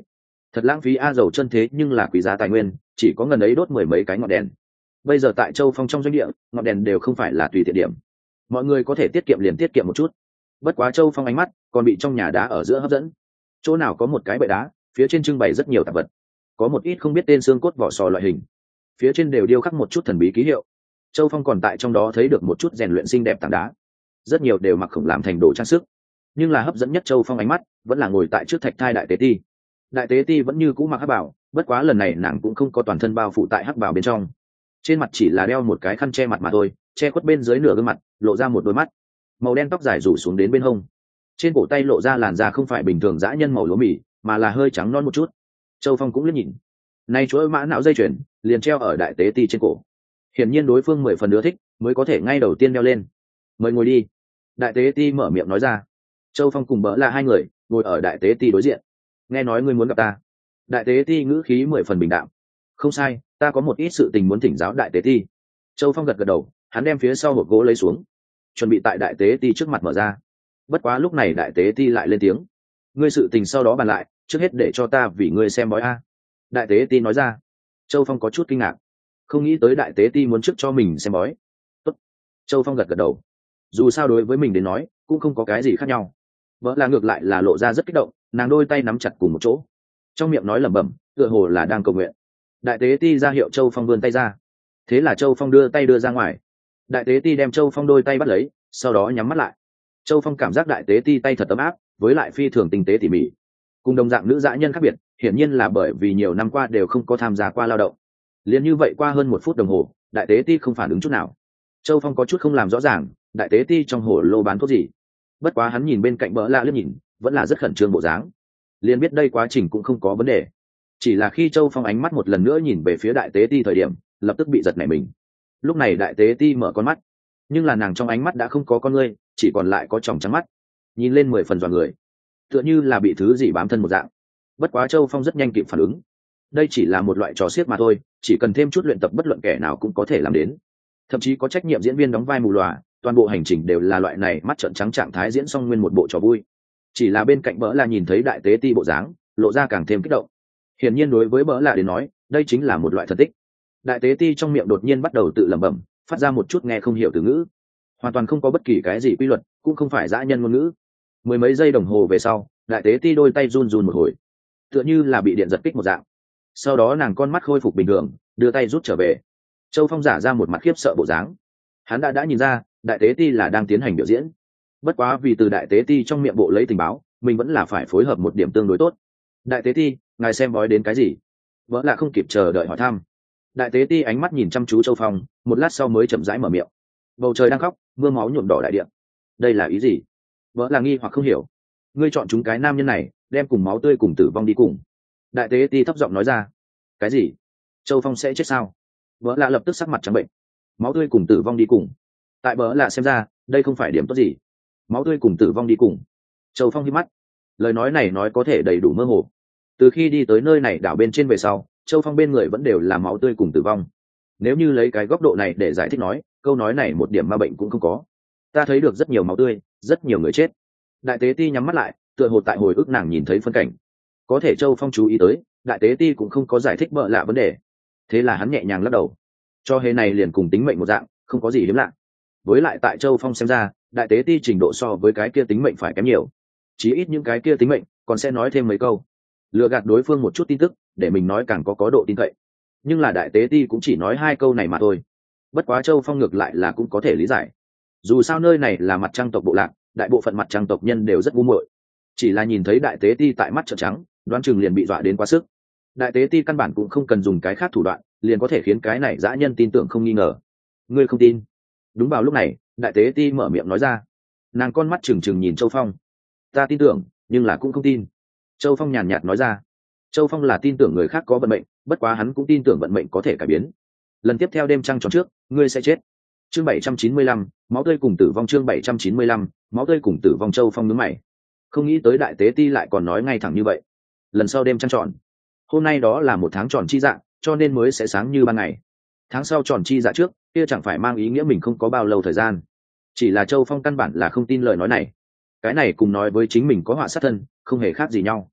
Thật lãng phí a, dầu chân thế nhưng là quý giá tài nguyên, chỉ có ngần ấy đốt mười mấy cái ngọn đèn. Bây giờ tại Châu Phong trong doanh địa, ngọn đèn đều không phải là tùy tiện điểm, mọi người có thể tiết kiệm liền tiết kiệm một chút. Bất quá Châu Phong ánh mắt còn bị trong nhà đá ở giữa hấp dẫn, chỗ nào có một cái bệ đá, phía trên trưng bày rất nhiều tạp vật, có một ít không biết tên xương cốt vỏ sò loại hình, phía trên đều điêu khắc một chút thần bí ký hiệu. Châu Phong còn tại trong đó thấy được một chút rèn luyện xinh đẹp tảng đá, rất nhiều đều mặc khổng làm thành đồ trang sức, nhưng là hấp dẫn nhất Châu Phong ánh mắt vẫn là ngồi tại trước thạch thai đại tế ti. Đại tế ti vẫn như cũ mặc hắc bảo, bất quá lần này nàng cũng không có toàn thân bao phủ tại hắc bảo bên trong, trên mặt chỉ là đeo một cái khăn che mặt mà thôi, che khuất bên dưới nửa gương mặt, lộ ra một đôi mắt màu đen, tóc dài rủ xuống đến bên hông, trên cổ tay lộ ra làn da không phải bình thường dã nhân màu lúa mì, mà là hơi trắng non một chút. Châu Phong cũng liếc nhìn, nay chuỗi mã não dây chuyền liền treo ở đại tế ti trên cổ, hiển nhiên đối phương mười phần ưa thích mới có thể ngay đầu tiên đeo lên. Mời ngồi đi, đại tế ti mở miệng nói ra. Châu Phong cùng bỡ là hai người ngồi ở đại tế ti đối diện. Nghe nói ngươi muốn gặp ta. Đại tế ti ngữ khí mười phần bình đạm. Không sai, ta có một ít sự tình muốn thỉnh giáo đại tế ti. Châu Phong gật gật đầu, hắn đem phía sau hộp gỗ lấy xuống, chuẩn bị tại đại tế ti trước mặt mở ra. Bất quá lúc này đại tế ti lại lên tiếng, ngươi sự tình sau đó bàn lại, trước hết để cho ta vì ngươi xem bói a. Đại tế ti nói ra. Châu Phong có chút kinh ngạc, không nghĩ tới đại tế ti muốn trước cho mình xem bói. Tốt. Châu Phong gật gật đầu, dù sao đối với mình đến nói cũng không có cái gì khác nhau. Vợ là ngược lại là lộ ra rất kích động, nàng đôi tay nắm chặt cùng một chỗ, trong miệng nói lẩm bẩm, tựa hồ là đang cầu nguyện. Đại tế ti ra hiệu Châu Phong vươn tay ra, thế là Châu Phong đưa tay đưa ra ngoài. Đại tế ti đem Châu Phong đôi tay bắt lấy, sau đó nhắm mắt lại. Châu Phong cảm giác đại tế ti tay thật ấm áp, với lại phi thường tinh tế tỉ mỉ. Cùng đồng dạng nữ dã nhân khác biệt, hiển nhiên là bởi vì nhiều năm qua đều không có tham gia qua lao động. Liền như vậy qua hơn một phút đồng hồ, đại tế ti không phản ứng chút nào. Châu Phong có chút không làm rõ ràng, đại tế ti trong hồ lô bán thuốc gì. Bất quá hắn nhìn bên cạnh bỡ lạ liếc nhìn, vẫn là rất khẩn trương bộ dáng, liền biết đây quá trình cũng không có vấn đề. Chỉ là khi Châu Phong ánh mắt một lần nữa nhìn về phía đại tế ti thời điểm, lập tức bị giật nảy mình. Lúc này đại tế ti mở con mắt, nhưng là nàng trong ánh mắt đã không có con ngươi, chỉ còn lại có tròng trắng mắt, nhìn lên mười phần dọa người, tựa như là bị thứ gì bám thân một dạng. Bất quá Châu Phong rất nhanh kịp phản ứng, đây chỉ là một loại trò xiếc mà thôi, chỉ cần thêm chút luyện tập bất luận kẻ nào cũng có thể làm đến. Thậm chí có trách nhiệm diễn viên đóng vai mù lòa, toàn bộ hành trình đều là loại này mắt trợn trắng trạng thái diễn xong nguyên một bộ trò vui. Chỉ là bên cạnh bỡ là nhìn thấy đại tế ti bộ dáng, lộ ra càng thêm kích động. Hiển nhiên đối với bỡ là đến nói, đây chính là một loại thần tích. Đại tế ti trong miệng đột nhiên bắt đầu tự lẩm bẩm, phát ra một chút nghe không hiểu từ ngữ, hoàn toàn không có bất kỳ cái gì quy luật, cũng không phải dã nhân ngôn ngữ. Mười mấy giây đồng hồ về sau, đại tế ti đôi tay run run một hồi, tựa như là bị điện giật kích một dạng. Sau đó nàng con mắt khôi phục bình thường, đưa tay rút trở về. Châu Phong giả ra một mặt khiếp sợ bộ dáng, hắn đã đã nhìn ra đại tế ti là đang tiến hành biểu diễn. Bất quá vì từ đại tế ti trong miệng bộ lấy tình báo, mình vẫn là phải phối hợp một điểm tương đối tốt. Đại tế ti, ngài xem bói đến cái gì? Vợ lạ không kịp chờ đợi hỏi thăm. Đại tế ti ánh mắt nhìn chăm chú Châu Phong, một lát sau mới chậm rãi mở miệng. Bầu trời đang khóc, mưa máu nhuộm đỏ đại địa. Đây là ý gì? Vợ là nghi hoặc không hiểu. Ngươi chọn chúng cái nam nhân này, đem cùng máu tươi cùng tử vong đi cùng. Đại tế ti thấp giọng nói ra. Cái gì? Châu Phong sẽ chết sao? Vợ lạ lập tức sắc mặt trắng bệnh. Máu tươi cùng tử vong đi cùng. Tại vợ lạ xem ra, đây không phải điểm tốt gì. Máu tươi cùng tử vong đi cùng. Châu Phong hít mắt, lời nói này nói có thể đầy đủ mơ hồ. Từ khi đi tới nơi này đảo bên trên về sau, Châu Phong bên người vẫn đều là máu tươi cùng tử vong. Nếu như lấy cái góc độ này để giải thích nói, câu nói này một điểm ma bệnh cũng không có. Ta thấy được rất nhiều máu tươi, rất nhiều người chết. Đại tế ti nhắm mắt lại, tựa hồ tại hồi ức nàng nhìn thấy phân cảnh. Có thể Châu Phong chú ý tới, đại tế ti cũng không có giải thích bợ lạ vấn đề. Thế là hắn nhẹ nhàng lắc đầu. Cho hề này liền cùng tính mệnh một dạng, không có gì hiếm lạ. Với lại tại Châu Phong xem ra, đại tế ti trình độ so với cái kia tính mệnh phải kém nhiều. Chí ít những cái kia tính mệnh còn sẽ nói thêm mấy câu, lừa gạt đối phương một chút tin tức, để mình nói càng có có độ tin cậy. Nhưng là đại tế ti cũng chỉ nói hai câu này mà thôi. Bất quá Châu Phong ngược lại là cũng có thể lý giải. Dù sao nơi này là mặt trăng tộc bộ lạc, đại bộ phận mặt trăng tộc nhân đều rất ngu muội. Chỉ là nhìn thấy đại tế ti tại mắt trợn trắng, đoán chừng liền bị dọa đến quá sức. Đại tế ti căn bản cũng không cần dùng cái khác thủ đoạn, liền có thể khiến cái này dã nhân tin tưởng không nghi ngờ. Ngươi không tin? Đúng vào lúc này, đại tế ti mở miệng nói ra. Nàng con mắt trừng trừng nhìn Châu Phong. Ta tin tưởng, nhưng là cũng không tin. Châu Phong nhàn nhạt nói ra. Châu Phong là tin tưởng người khác có vận mệnh, bất quá hắn cũng tin tưởng vận mệnh có thể cải biến. Lần tiếp theo đêm trăng tròn trước, ngươi sẽ chết. Chương bảy trăm chín mươi lăm, máu tươi cùng tử vong. Chương bảy trăm chín mươi lăm, máu tươi cùng tử vong. Châu Phong nhướng mày, không nghĩ tới đại tế ti lại còn nói ngay thẳng như vậy. Lần sau đêm trăng tròn, hôm nay đó là một tháng tròn chi dạ, cho nên mới sẽ sáng như ban ngày. Tháng sau tròn chi dạ trước, kia chẳng phải mang ý nghĩa mình không có bao lâu thời gian. Chỉ là Châu Phong căn bản là không tin lời nói này. Cái này cùng nói với chính mình có họa sát thân, không hề khác gì nhau.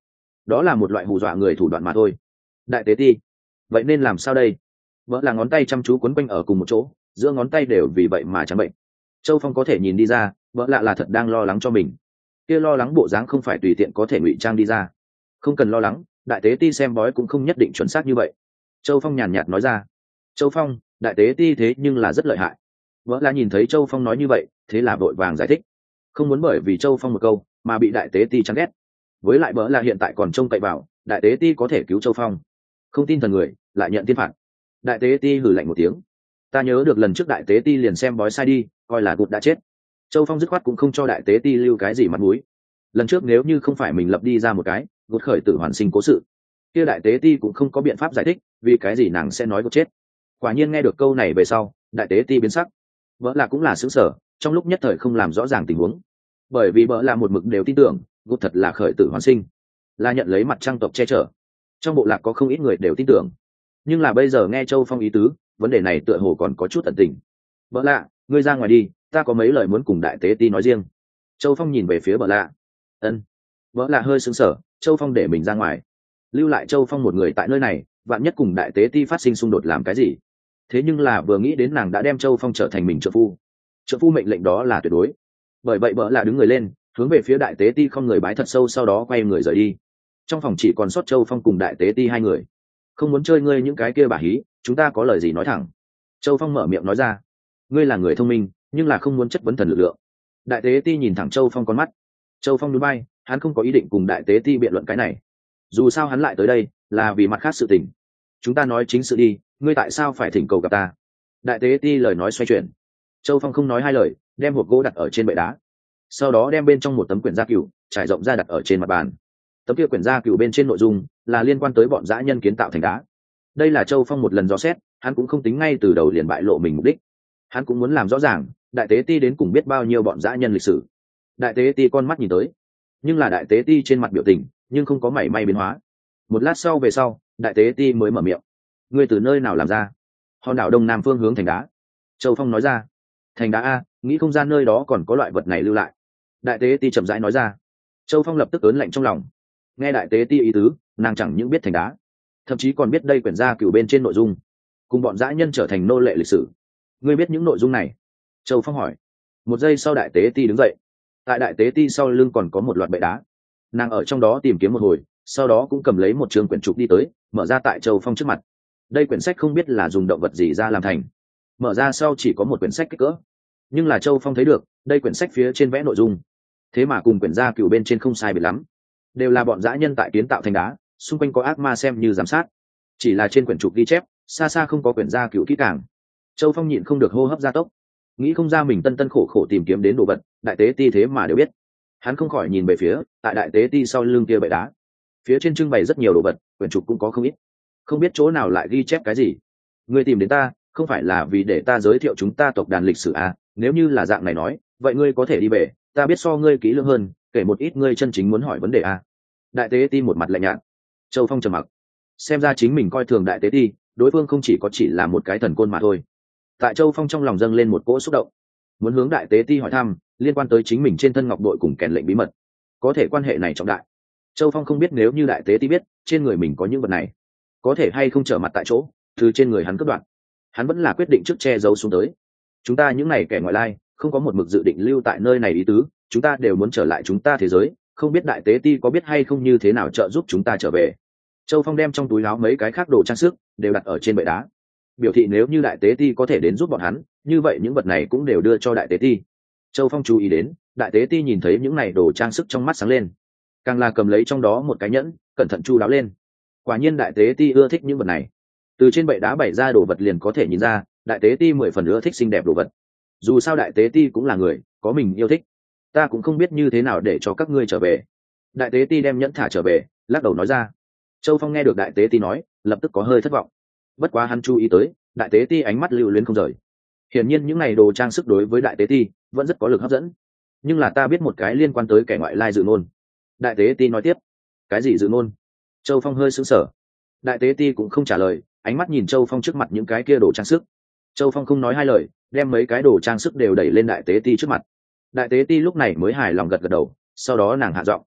đó là một loại hù dọa người thủ đoạn mà thôi. Đại tế ti, vậy nên làm sao đây? Vợ là ngón tay chăm chú quấn quanh ở cùng một chỗ, giữa ngón tay đều vì vậy mà trắng bệnh. Châu Phong có thể nhìn đi ra, vợ lạ là thật đang lo lắng cho mình. Kia lo lắng bộ dáng không phải tùy tiện có thể ngụy trang đi ra. Không cần lo lắng, đại tế ti xem bói cũng không nhất định chuẩn xác như vậy. Châu Phong nhàn nhạt nói ra. Châu Phong, đại tế ti thế nhưng là rất lợi hại. Vợ lạ nhìn thấy Châu Phong nói như vậy, thế là vội vàng giải thích, không muốn bởi vì Châu Phong một câu mà bị đại tế ti chán ghét. Với lại vợ lạ hiện tại còn trông cậy vào đại tế ti có thể cứu Châu Phong. Không tin thần người, lại nhận thiên phạt. Đại tế ti hử lạnh một tiếng. Ta nhớ được lần trước đại tế ti liền xem bói sai đi, coi là gục đã chết. Châu Phong dứt khoát cũng không cho đại tế ti lưu cái gì mặt mũi. Lần trước nếu như không phải mình lập đi ra một cái gục khởi tử hoàn sinh cố sự, kia đại tế ti cũng không có biện pháp giải thích vì cái gì nàng sẽ nói gục chết. Quả nhiên nghe được câu này về sau, đại tế ti biến sắc. Vợ là cũng là xứng sở, trong lúc nhất thời không làm rõ ràng tình huống, bởi vì vợ là một mực đều tin tưởng gục thật là khởi tử hoàn sinh, là nhận lấy mặt trăng tộc che chở. Trong bộ lạc có không ít người đều tin tưởng, nhưng là bây giờ nghe Châu Phong ý tứ, vấn đề này tựa hồ còn có chút tận tình. Vợ lạ, ngươi ra ngoài đi, ta có mấy lời muốn cùng đại tế ti nói riêng. Châu Phong nhìn về phía vợ lạ. Ân. Vợ lạ hơi sững sờ, Châu Phong để mình ra ngoài, lưu lại Châu Phong một người tại nơi này, vạn nhất cùng đại tế ti phát sinh xung đột làm cái gì. Thế nhưng là vừa nghĩ đến nàng đã đem Châu Phong trở thành mình trợ phu, trợ phu mệnh lệnh đó là tuyệt đối. Bởi vậy vợ lạ đứng người lên, hướng về phía đại tế ti không người bái thật sâu, sau đó quay người rời đi. Trong phòng chỉ còn sót Châu Phong cùng đại tế ti hai người. Không muốn chơi ngươi những cái kia bà hí, chúng ta có lời gì nói thẳng. Châu Phong mở miệng nói ra. Ngươi là người thông minh, nhưng là không muốn chất vấn thần lực lượng. Đại tế ti nhìn thẳng Châu Phong con mắt. Châu Phong nhún vai, hắn không có ý định cùng đại tế ti biện luận cái này. Dù sao hắn lại tới đây là vì mặt khác sự tình. Chúng ta nói chính sự đi, ngươi tại sao phải thỉnh cầu gặp ta? Đại tế ti lời nói xoay chuyển. Châu Phong không nói hai lời, đem hộp gỗ đặt ở trên bệ đá, sau đó đem bên trong một tấm quyển gia cửu trải rộng ra đặt ở trên mặt bàn. Tấm kia quyển gia cửu bên trên nội dung là liên quan tới bọn dã nhân kiến tạo thành đá. Đây là Châu Phong một lần dò xét, hắn cũng không tính ngay từ đầu liền bại lộ mình mục đích. Hắn cũng muốn làm rõ ràng đại tế ti đến cùng biết bao nhiêu bọn dã nhân lịch sử. Đại tế ti con mắt nhìn tới, nhưng là đại tế ti trên mặt biểu tình nhưng không có mảy may biến hóa. Một lát sau về sau, đại tế ti mới mở miệng. Ngươi từ nơi nào làm ra? Hòn đảo đông nam phương hướng thành đá. Châu Phong nói ra. Thành đá a, nghĩ không ra nơi đó còn có loại vật này lưu lại. Đại tế ti chậm rãi nói ra. Châu Phong lập tức ớn lạnh trong lòng. Nghe đại tế ti ý tứ, nàng chẳng những biết thành đá, thậm chí còn biết đây quyển gia cửu bên trên nội dung, cùng bọn dã nhân trở thành nô lệ lịch sử. Ngươi biết những nội dung này? Châu Phong hỏi. Một giây sau đại tế ti đứng dậy. Tại đại tế ti sau lưng còn có một loạt bệ đá, nàng ở trong đó tìm kiếm một hồi, sau đó cũng cầm lấy một trường quyển trục đi tới, mở ra tại Châu Phong trước mặt. Đây quyển sách không biết là dùng động vật gì ra làm thành, mở ra sau chỉ có một quyển sách kích cỡ, nhưng là Châu Phong thấy được đây quyển sách phía trên vẽ nội dung thế mà cùng quyển gia cửu bên trên không sai biệt lắm, đều là bọn dã nhân tại kiến tạo thành đá, xung quanh có ác ma xem như giám sát, chỉ là trên quyển trục ghi chép xa xa không có quyển gia cửu kỹ càng. Châu Phong nhịn không được hô hấp gia tốc, nghĩ không ra mình tân tân khổ khổ tìm kiếm đến đồ vật, đại tế ti thế mà đều biết. Hắn không khỏi nhìn về phía tại đại tế ti sau lưng kia bệ đá, phía trên trưng bày rất nhiều đồ vật, quyển trục cũng có không ít, không biết chỗ nào lại ghi chép cái gì. Ngươi tìm đến ta không phải là vì để ta giới thiệu chúng ta tộc đàn lịch sử à? Nếu như là dạng này nói, vậy ngươi có thể đi về, ta biết so ngươi kỹ lưỡng hơn, kể một ít ngươi chân chính muốn hỏi vấn đề à? Đại tế ti một mặt lạnh nhạt. Châu Phong trầm mặc, xem ra chính mình coi thường đại tế ti, đối phương không chỉ có chỉ là một cái thần côn mà thôi. Tại Châu Phong trong lòng dâng lên một cỗ xúc động, muốn hướng đại tế ti hỏi thăm liên quan tới chính mình trên thân ngọc bội cùng kèn lệnh bí mật, có thể quan hệ này trọng đại. Châu Phong không biết nếu như đại tế ti biết trên người mình có những vật này, có thể hay không trở mặt tại chỗ từ trên người hắn cướp đoạt. Hắn vẫn là quyết định trước che giấu xuống tới. Chúng ta những này kẻ ngoại lai không có một mực dự định lưu tại nơi này ý tứ, chúng ta đều muốn trở lại chúng ta thế giới, không biết đại tế ti có biết hay không như thế nào trợ giúp chúng ta trở về. Châu Phong đem trong túi áo mấy cái khác đồ trang sức đều đặt ở trên bệ đá, biểu thị nếu như đại tế ti có thể đến giúp bọn hắn, như vậy những vật này cũng đều đưa cho đại tế ti. Châu Phong chú ý đến đại tế ti nhìn thấy những này đồ trang sức trong mắt sáng lên, càng là cầm lấy trong đó một cái nhẫn cẩn thận chu đáo lên. Quả nhiên đại tế ti ưa thích những vật này, từ trên bệ đá bày ra đồ vật liền có thể nhìn ra đại tế ti mười phần ưa thích xinh đẹp đồ vật. Dù sao đại tế ti cũng là người có mình yêu thích, ta cũng không biết như thế nào để cho các ngươi trở về. Đại tế ti đem nhẫn thả trở về, lắc đầu nói ra. Châu Phong nghe được đại tế ti nói, lập tức có hơi thất vọng. Bất quá hắn chú ý tới đại tế ti ánh mắt lưu luyến không rời, hiển nhiên những này đồ trang sức đối với đại tế ti vẫn rất có lực hấp dẫn. Nhưng là ta biết một cái liên quan tới kẻ ngoại lai dự ngôn. Đại tế ti nói tiếp. Cái gì dự ngôn? Châu Phong hơi sững sờ. Đại tế ti cũng không trả lời, ánh mắt nhìn Châu Phong trước mặt những cái kia đồ trang sức. Châu Phong không nói hai lời, đem mấy cái đồ trang sức đều đẩy lên đại tế ti trước mặt. Đại tế ti lúc này mới hài lòng gật gật đầu, sau đó nàng hạ giọng.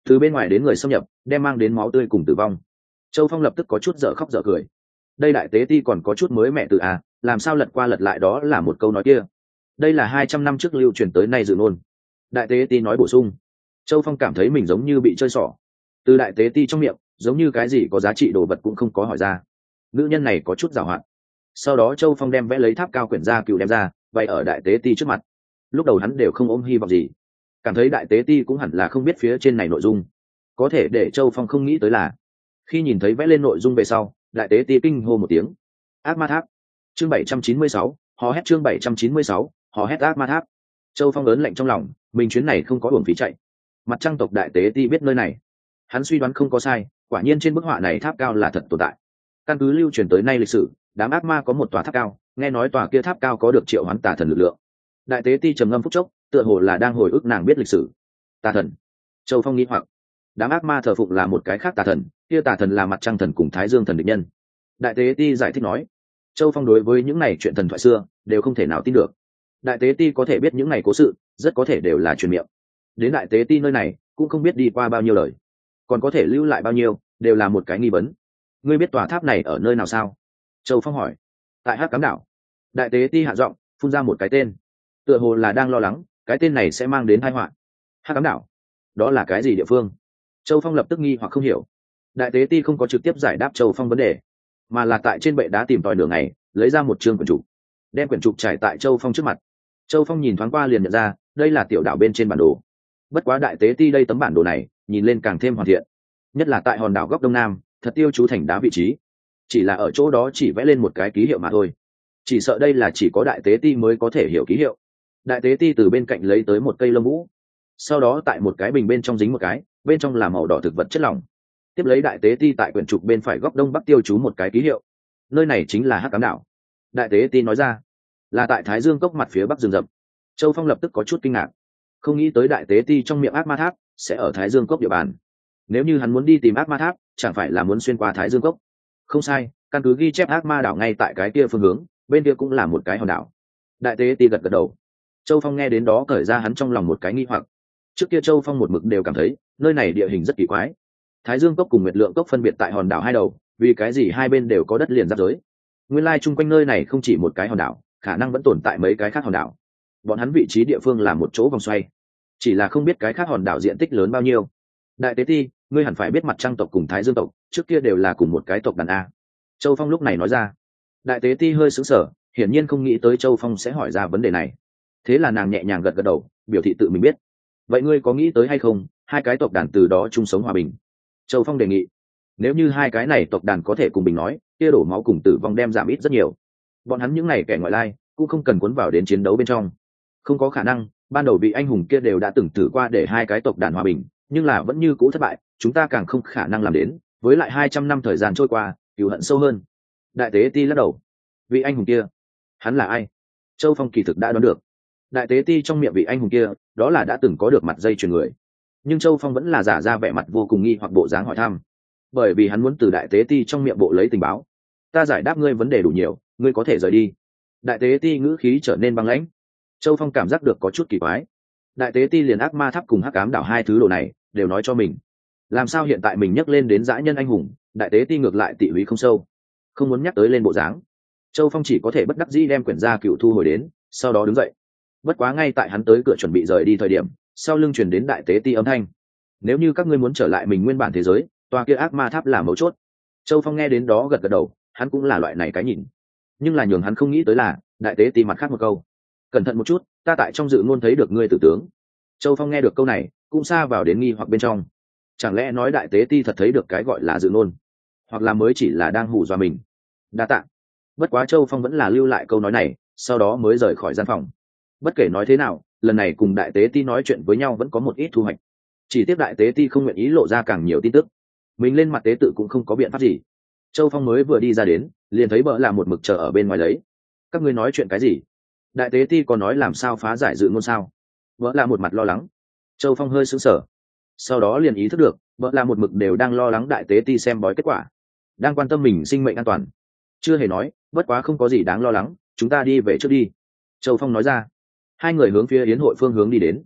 từ bên ngoài đến người xâm nhập đem mang đến máu tươi cùng tử vong. Châu Phong lập tức có chút dở khóc dở cười. Đây đại tế ti còn có chút mới mẹ từ à, làm sao lật qua lật lại đó là một câu nói kia. Đây là hai trăm năm trước lưu truyền tới nay dự ngôn. Đại tế ti nói bổ sung. Châu Phong cảm thấy mình giống như bị chơi xỏ. Từ đại tế ti trong miệng giống như cái gì có giá trị đồ vật cũng không có hỏi ra. Nữ nhân này có chút giàu hạn. Sau đó Châu Phong đem vẽ lấy tháp cao quyển ra cựu đem ra bày ở đại tế ti trước mặt. Lúc đầu hắn đều không ôm hy vọng gì, cảm thấy đại tế ti cũng hẳn là không biết phía trên này nội dung. Có thể để Châu Phong không nghĩ tới là khi nhìn thấy vẽ lên nội dung về sau, đại tế ti kinh hô một tiếng. Ác ma tháp. Chương bảy trăm chín mươi sáu, hò hét chương bảy trăm chín mươi sáu, hò hét ác ma tháp. Châu Phong lớn lạnh trong lòng, mình chuyến này không có uổng phí chạy. Mặt trăng tộc đại tế ti biết nơi này, hắn suy đoán không có sai, quả nhiên trên bức họa này tháp cao là thật tồn tại. Căn cứ lưu truyền tới nay lịch sử, đám ác ma có một tòa tháp cao, nghe nói tòa kia tháp cao có được triệu hoán tà thần lực lượng. Đại tế ti trầm ngâm phút chốc, tựa hồ là đang hồi ức nàng biết lịch sử. Tà thần. Châu Phong nghĩ hoặc, đám ác ma thờ phụng là một cái khác tà thần, kia tà thần là mặt trăng thần cùng thái dương thần địch nhân. Đại tế ti giải thích nói. Châu Phong đối với những này chuyện thần thoại xưa đều không thể nào tin được. Đại tế ti có thể biết những này cố sự, rất có thể đều là truyền miệng. Đến đại tế ti nơi này cũng không biết đi qua bao nhiêu lời, còn có thể lưu lại bao nhiêu đều là một cái nghi vấn. Ngươi biết tòa tháp này ở nơi nào sao? Châu Phong hỏi. Tại Hắc Cám đảo. Đại tế ti hạ giọng phun ra một cái tên, tựa hồ là đang lo lắng cái tên này sẽ mang đến tai họa. Hắc Cám đảo, đó là cái gì địa phương? Châu Phong lập tức nghi hoặc không hiểu. Đại tế ti không có trực tiếp giải đáp Châu Phong vấn đề, mà là tại trên bệ đá tìm tòi nửa ngày, lấy ra một chương quyển trục, đem quyển trục trải tại Châu Phong trước mặt. Châu Phong nhìn thoáng qua liền nhận ra đây là tiểu đảo bên trên bản đồ. Bất quá đại tế ti đây tấm bản đồ này nhìn lên càng thêm hoàn thiện, nhất là tại hòn đảo góc đông nam thật tiêu chú thành đá vị trí, chỉ là ở chỗ đó chỉ vẽ lên một cái ký hiệu mà thôi. Chỉ sợ đây là chỉ có đại tế ti mới có thể hiểu ký hiệu. Đại tế ti từ bên cạnh lấy tới một cây lông vũ, sau đó tại một cái bình bên trong dính một cái, bên trong là màu đỏ thực vật chất lỏng. Tiếp lấy đại tế ti tại quyển trục bên phải góc đông bắc tiêu chú một cái ký hiệu. Nơi này chính là Hắc Cám đảo. Đại tế ti nói ra, là tại Thái Dương cốc mặt phía bắc rừng rậm. Châu Phong lập tức có chút kinh ngạc, không nghĩ tới đại tế ti trong miệng ác ma tháp sẽ ở Thái Dương cốc địa bàn. Nếu như hắn muốn đi tìm ác ma tháp, chẳng phải là muốn xuyên qua Thái Dương cốc? Không sai, căn cứ ghi chép ác ma đảo ngay tại cái kia phương hướng, bên kia cũng là một cái hòn đảo. Đại tế ti gật gật đầu. Châu Phong nghe đến đó cởi ra hắn trong lòng một cái nghi hoặc. Trước kia Châu Phong một mực đều cảm thấy nơi này địa hình rất kỳ quái. Thái Dương cốc cùng Nguyệt Lượng cốc phân biệt tại hòn đảo hai đầu, vì cái gì hai bên đều có đất liền giáp giới? Nguyên lai chung quanh nơi này không chỉ một cái hòn đảo, khả năng vẫn tồn tại mấy cái khác hòn đảo. Bọn hắn vị trí địa phương là một chỗ vòng xoay, chỉ là không biết cái khác hòn đảo diện tích lớn bao nhiêu. Đại tế ti, ngươi hẳn phải biết mặt trăng tộc cùng Thái Dương tộc trước kia đều là cùng một cái tộc đàn a. Châu Phong lúc này nói ra. Đại tế ti hơi sững sờ, hiển nhiên không nghĩ tới Châu Phong sẽ hỏi ra vấn đề này. Thế là nàng nhẹ nhàng gật gật đầu, biểu thị tự mình biết. Vậy ngươi có nghĩ tới hay không, hai cái tộc đàn từ đó chung sống hòa bình? Châu Phong đề nghị, nếu như hai cái này tộc đàn có thể cùng bình nói, kia đổ máu cùng tử vong đem giảm ít rất nhiều. Bọn hắn những này kẻ ngoại lai cũng không cần cuốn vào đến chiến đấu bên trong. Không có khả năng, ban đầu vị anh hùng kia đều đã từng thử qua để hai cái tộc đàn hòa bình, nhưng là vẫn như cũ thất bại, chúng ta càng không khả năng làm đến, với lại hai trăm năm thời gian trôi qua, cừu hận sâu hơn. Đại tế ti lắc đầu. Vị anh hùng kia, hắn là ai? Châu Phong kỳ thực đã đoán được. Đại tế ti trong miệng vị anh hùng kia, đó là đã từng có được mặt dây chuyền người. Nhưng Châu Phong vẫn là giả ra vẻ mặt vô cùng nghi hoặc bộ dáng hỏi thăm, bởi vì hắn muốn từ đại tế ti trong miệng bộ lấy tình báo. Ta giải đáp ngươi vấn đề đủ nhiều, ngươi có thể rời đi. Đại tế ti ngữ khí trở nên băng lãnh. Châu Phong cảm giác được có chút kỳ quái. Đại tế ti liền ác ma tháp cùng Hắc Ám đảo hai thứ đồ này đều nói cho mình, làm sao hiện tại mình nhắc lên đến dã nhân anh hùng, đại tế ti ngược lại tị húy không sâu, không muốn nhắc tới lên bộ dáng. Châu Phong chỉ có thể bất đắc dĩ đem quyển gia cựu thu hồi đến, sau đó đứng dậy. Bất quá ngay tại hắn tới cửa chuẩn bị rời đi thời điểm, sau lưng truyền đến đại tế ti âm thanh. Nếu như các ngươi muốn trở lại mình nguyên bản thế giới, tòa kia ác ma tháp là mấu chốt. Châu Phong nghe đến đó gật gật đầu, hắn cũng là loại này cái nhìn. Nhưng là nhường hắn không nghĩ tới là, đại tế ti mặt khác một câu. Cẩn thận một chút, ta tại trong dự ngôn thấy được ngươi tử tướng. Châu Phong nghe được câu này, cũng xa vào đến nghi hoặc bên trong. Chẳng lẽ nói đại tế ti thật thấy được cái gọi là dự ngôn, hoặc là mới chỉ là đang hù dọa mình? Đa tạ. Bất quá Châu Phong vẫn là lưu lại câu nói này, sau đó mới rời khỏi gian phòng. Bất kể nói thế nào, lần này cùng đại tế ti nói chuyện với nhau vẫn có một ít thu hoạch. Chỉ tiếc đại tế ti không nguyện ý lộ ra càng nhiều tin tức, mình lên mặt tế tự cũng không có biện pháp gì. Châu Phong mới vừa đi ra đến, liền thấy bợ là một mực chờ ở bên ngoài lấy. Các ngươi nói chuyện cái gì? Đại tế ti có nói làm sao phá giải dự ngôn sao? Vợ là một mặt lo lắng. Châu Phong hơi sững sờ, sau đó liền ý thức được vợ là một mực đều đang lo lắng đại tế ti xem bói kết quả, đang quan tâm mình sinh mệnh an toàn. Chưa hề nói, bất quá không có gì đáng lo lắng, chúng ta đi về trước đi. Châu Phong nói ra. Hai người hướng phía yến hội phương hướng đi đến.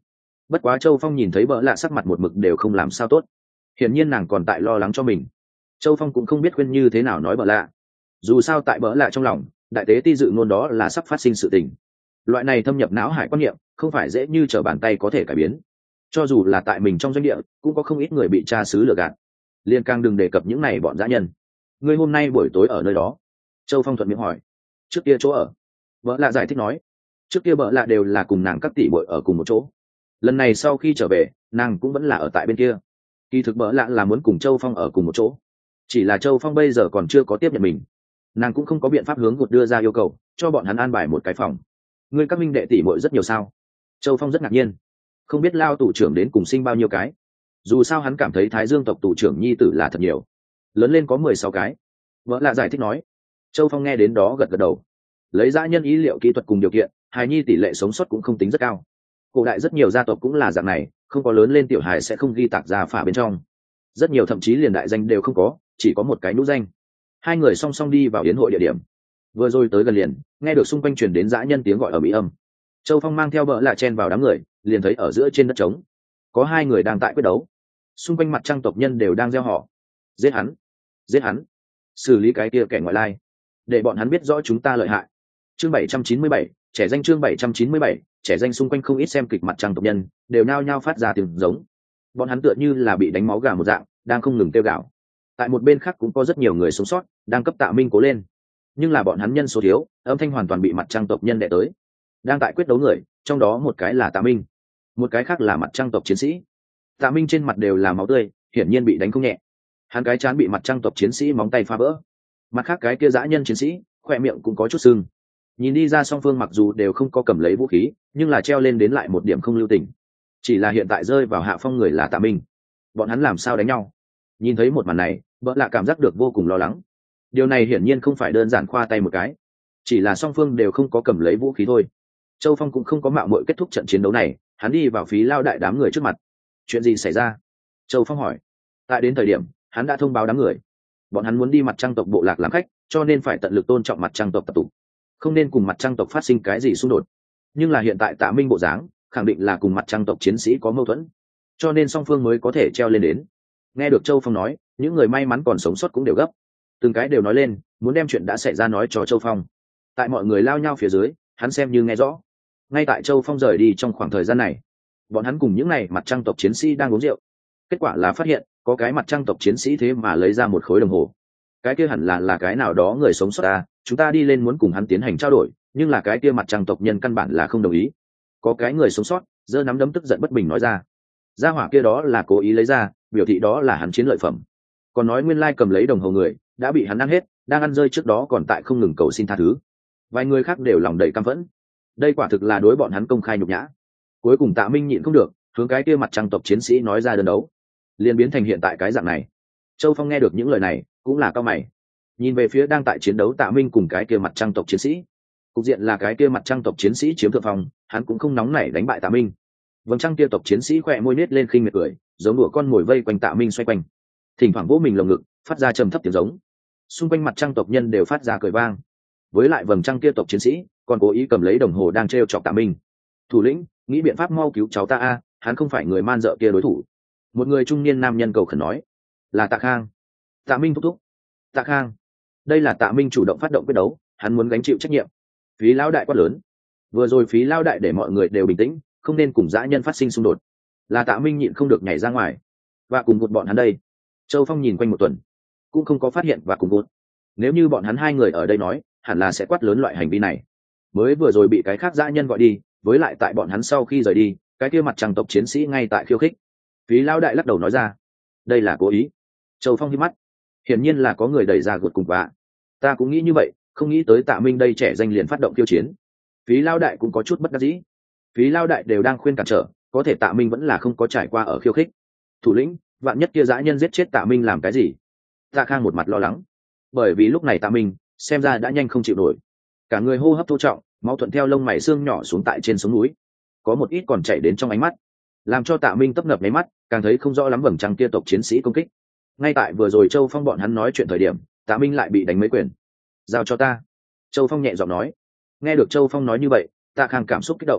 Bất quá Châu Phong nhìn thấy bỡ lạ sắc mặt một mực đều không làm sao tốt, hiển nhiên nàng còn tại lo lắng cho mình. Châu Phong cũng không biết khuyên như thế nào nói bỡ lạ, dù sao tại bỡ lạ trong lòng đại tế ti dự ngôn đó là sắp phát sinh sự tình, loại này thâm nhập não hải quan niệm không phải dễ như trở bàn tay có thể cải biến. Cho dù là tại mình trong doanh địa cũng có không ít người bị cha xứ lừa gạt, liên càng đừng đề cập những này bọn dã nhân. Ngươi hôm nay buổi tối ở nơi đó? Châu Phong thuận miệng hỏi. Trước kia chỗ ở, vợ lạ giải thích nói. Trước kia vợ lạ đều là cùng nàng các tỷ muội ở cùng một chỗ, lần này sau khi trở về nàng cũng vẫn là ở tại bên kia. Kỳ thực vợ lạ là muốn cùng Châu Phong ở cùng một chỗ, chỉ là Châu Phong bây giờ còn chưa có tiếp nhận mình, nàng cũng không có biện pháp hướng gột đưa ra yêu cầu cho bọn hắn an bài một cái phòng. Ngươi các minh đệ tỷ muội rất nhiều sao? Châu Phong rất ngạc nhiên, không biết lao tù trưởng đến cùng sinh bao nhiêu cái. Dù sao hắn cảm thấy Thái Dương tộc tù trưởng nhi tử là thật nhiều, lớn lên có mười sáu cái. Vợ lạ giải thích nói. Châu Phong nghe đến đó gật gật đầu. Lấy dã nhân ý liệu kỹ thuật cùng điều kiện, hài nhi tỷ lệ sống sót cũng không tính rất cao. Cổ đại rất nhiều gia tộc cũng là dạng này, không có lớn lên tiểu hài sẽ không ghi tạc gia phả bên trong. Rất nhiều thậm chí liền đại danh đều không có, chỉ có một cái nhũ danh. Hai người song song đi vào yến hội địa điểm. Vừa rồi tới gần liền nghe được xung quanh truyền đến dã nhân tiếng gọi ở mỹ âm. Châu Phong mang theo vợ lạ chen vào đám người, liền thấy ở giữa trên đất trống có hai người đang tại quyết đấu. Xung quanh mặt trăng tộc nhân đều đang gieo họ. Giết hắn, giết hắn, xử lý cái kia kẻ ngoại lai, để bọn hắn biết rõ chúng ta lợi hại. Chương bảy trăm chín mươi bảy, trẻ danh chương bảy trăm chín mươi bảy, trẻ danh. Xung quanh không ít xem kịch mặt trăng tộc nhân đều nao nhao phát ra tiếng giống. Bọn hắn tựa như là bị đánh máu gà một dạng, đang không ngừng kêu gào. Tại một bên khác cũng có rất nhiều người sống sót đang cấp Tạ Minh cố lên, nhưng là bọn hắn nhân số thiếu, âm thanh hoàn toàn bị mặt trăng tộc nhân đè tới. Đang tại quyết đấu người, trong đó một cái là Tạ Minh, một cái khác là mặt trăng tộc chiến sĩ. Tạ Minh trên mặt đều là máu tươi, hiển nhiên bị đánh không nhẹ. Hắn cái trán bị mặt trăng tộc chiến sĩ móng tay phá vỡ, mặt khác cái kia dã nhân chiến sĩ khoe miệng cũng có chút sưng. Nhìn đi ra song phương mặc dù đều không có cầm lấy vũ khí, nhưng là treo lên đến lại một điểm không lưu tình. Chỉ là hiện tại rơi vào hạ phong người là Tạ Minh, bọn hắn làm sao đánh nhau? Nhìn thấy một màn này, vợ lạ cảm giác được vô cùng lo lắng. Điều này hiển nhiên không phải đơn giản khoa tay một cái, chỉ là song phương đều không có cầm lấy vũ khí thôi. Châu Phong cũng không có mạo muội kết thúc trận chiến đấu này, hắn đi vào Phí Lao đại đám người trước mặt. Chuyện gì xảy ra? Châu Phong hỏi. Tại đến thời điểm hắn đã thông báo đám người, bọn hắn muốn đi mặt trăng tộc bộ lạc làm khách, cho nên phải tận lực tôn trọng mặt trăng tộc tập tục, không nên cùng mặt trăng tộc phát sinh cái gì xung đột. Nhưng là hiện tại Tạ Minh bộ dáng khẳng định là cùng mặt trăng tộc chiến sĩ có mâu thuẫn, cho nên song phương mới có thể treo lên đến. Nghe được Châu Phong nói, những người may mắn còn sống sót cũng đều gấp, từng cái đều nói lên muốn đem chuyện đã xảy ra nói cho Châu Phong. Tại mọi người lao nhau phía dưới, hắn xem như nghe rõ. Ngay tại Châu Phong rời đi trong khoảng thời gian này, bọn hắn cùng những này mặt trăng tộc chiến sĩ đang uống rượu. Kết quả là phát hiện có cái mặt trăng tộc chiến sĩ thế mà lấy ra một khối đồng hồ. Cái kia hẳn là là cái nào đó người sống sót ta, chúng ta đi lên muốn cùng hắn tiến hành trao đổi, nhưng là cái kia mặt trăng tộc nhân căn bản là không đồng ý. Có cái người sống sót giơ nắm đấm tức giận bất bình nói ra, gia hỏa kia đó là cố ý lấy ra, biểu thị đó là hắn chiến lợi phẩm. Còn nói nguyên lai cầm lấy đồng hồ người đã bị hắn ăn hết, đang ăn rơi trước đó còn tại không ngừng cầu xin tha thứ. Vài người khác đều lòng đầy căm phẫn, đây quả thực là đối bọn hắn công khai nhục nhã. Cuối cùng Tạ Minh nhịn không được, hướng cái kia mặt trăng tộc chiến sĩ nói ra đơn đấu, liền biến thành hiện tại cái dạng này. Châu Phong nghe được những lời này cũng là cao mày, nhìn về phía đang tại chiến đấu Tạ Minh cùng cái kia mặt trăng tộc chiến sĩ. Cục diện là cái kia mặt trăng tộc chiến sĩ chiếm thượng phong, hắn cũng không nóng nảy đánh bại Tạ Minh. Vầng trăng kia tộc chiến sĩ khỏe môi nết lên khinh miệt cười, giống đùa con ngồi vây quanh Tạ Minh xoay quanh, thỉnh thoảng vỗ mình lồng ngực phát ra trầm thấp tiếng giống. Xung quanh mặt trăng tộc nhân đều phát ra cười vang. Với lại vầng trăng kia tộc chiến sĩ còn cố ý cầm lấy đồng hồ đang treo chọc Tạ Minh. Thủ lĩnh, nghĩ biện pháp mau cứu cháu ta a, hắn không phải người man dợ kia đối thủ. Một người trung niên nam nhân cầu khẩn nói. Là Tạ Khang. Tạ Minh thúc thúc. Tạ Khang. Đây là Tạ Minh chủ động phát động quyết đấu, hắn muốn gánh chịu trách nhiệm. Phí Lão đại quát lớn. Vừa rồi Phí Lão đại để mọi người đều bình tĩnh, không nên cùng dã nhân phát sinh xung đột. Là Tạ Minh nhịn không được nhảy ra ngoài và cùng một bọn hắn đây. Châu Phong nhìn quanh một tuần cũng không có phát hiện và cùng một. Nếu như bọn hắn hai người ở đây nói, hẳn là sẽ quát lớn loại hành vi này. Mới vừa rồi bị cái khác dã nhân gọi đi, với lại tại bọn hắn sau khi rời đi, cái kia mặt trăng tộc chiến sĩ ngay tại khiêu khích. Phí Lão đại lắc đầu nói ra, đây là cố ý. Châu Phong hít mắt, hiển nhiên là có người đẩy ra gột cùng vạ. Ta cũng nghĩ như vậy, không nghĩ tới Tạ Minh đây trẻ danh liền phát động khiêu chiến. Phí Lão đại cũng có chút bất đắc dĩ. Phí Lão đại đều đang khuyên cản trở, có thể Tạ Minh vẫn là không có trải qua ở khiêu khích. Thủ lĩnh, vạn nhất kia dã nhân giết chết Tạ Minh làm cái gì? Tạ Khang một mặt lo lắng, bởi vì lúc này Tạ Minh xem ra đã nhanh không chịu nổi, cả người hô hấp thô trọng, máu thuận theo lông mày xương nhỏ xuống tại trên sống núi, có một ít còn chảy đến trong ánh mắt, làm cho Tạ Minh tấp nập mấy mắt, càng thấy không rõ lắm vầng trăng kia tộc chiến sĩ công kích. Ngay tại vừa rồi Châu Phong bọn hắn nói chuyện thời điểm, Tạ Minh lại bị đánh mấy quyền. Giao cho ta. Châu Phong nhẹ giọng nói. Nghe được Châu Phong nói như vậy, Tạ Khang cảm xúc kích động.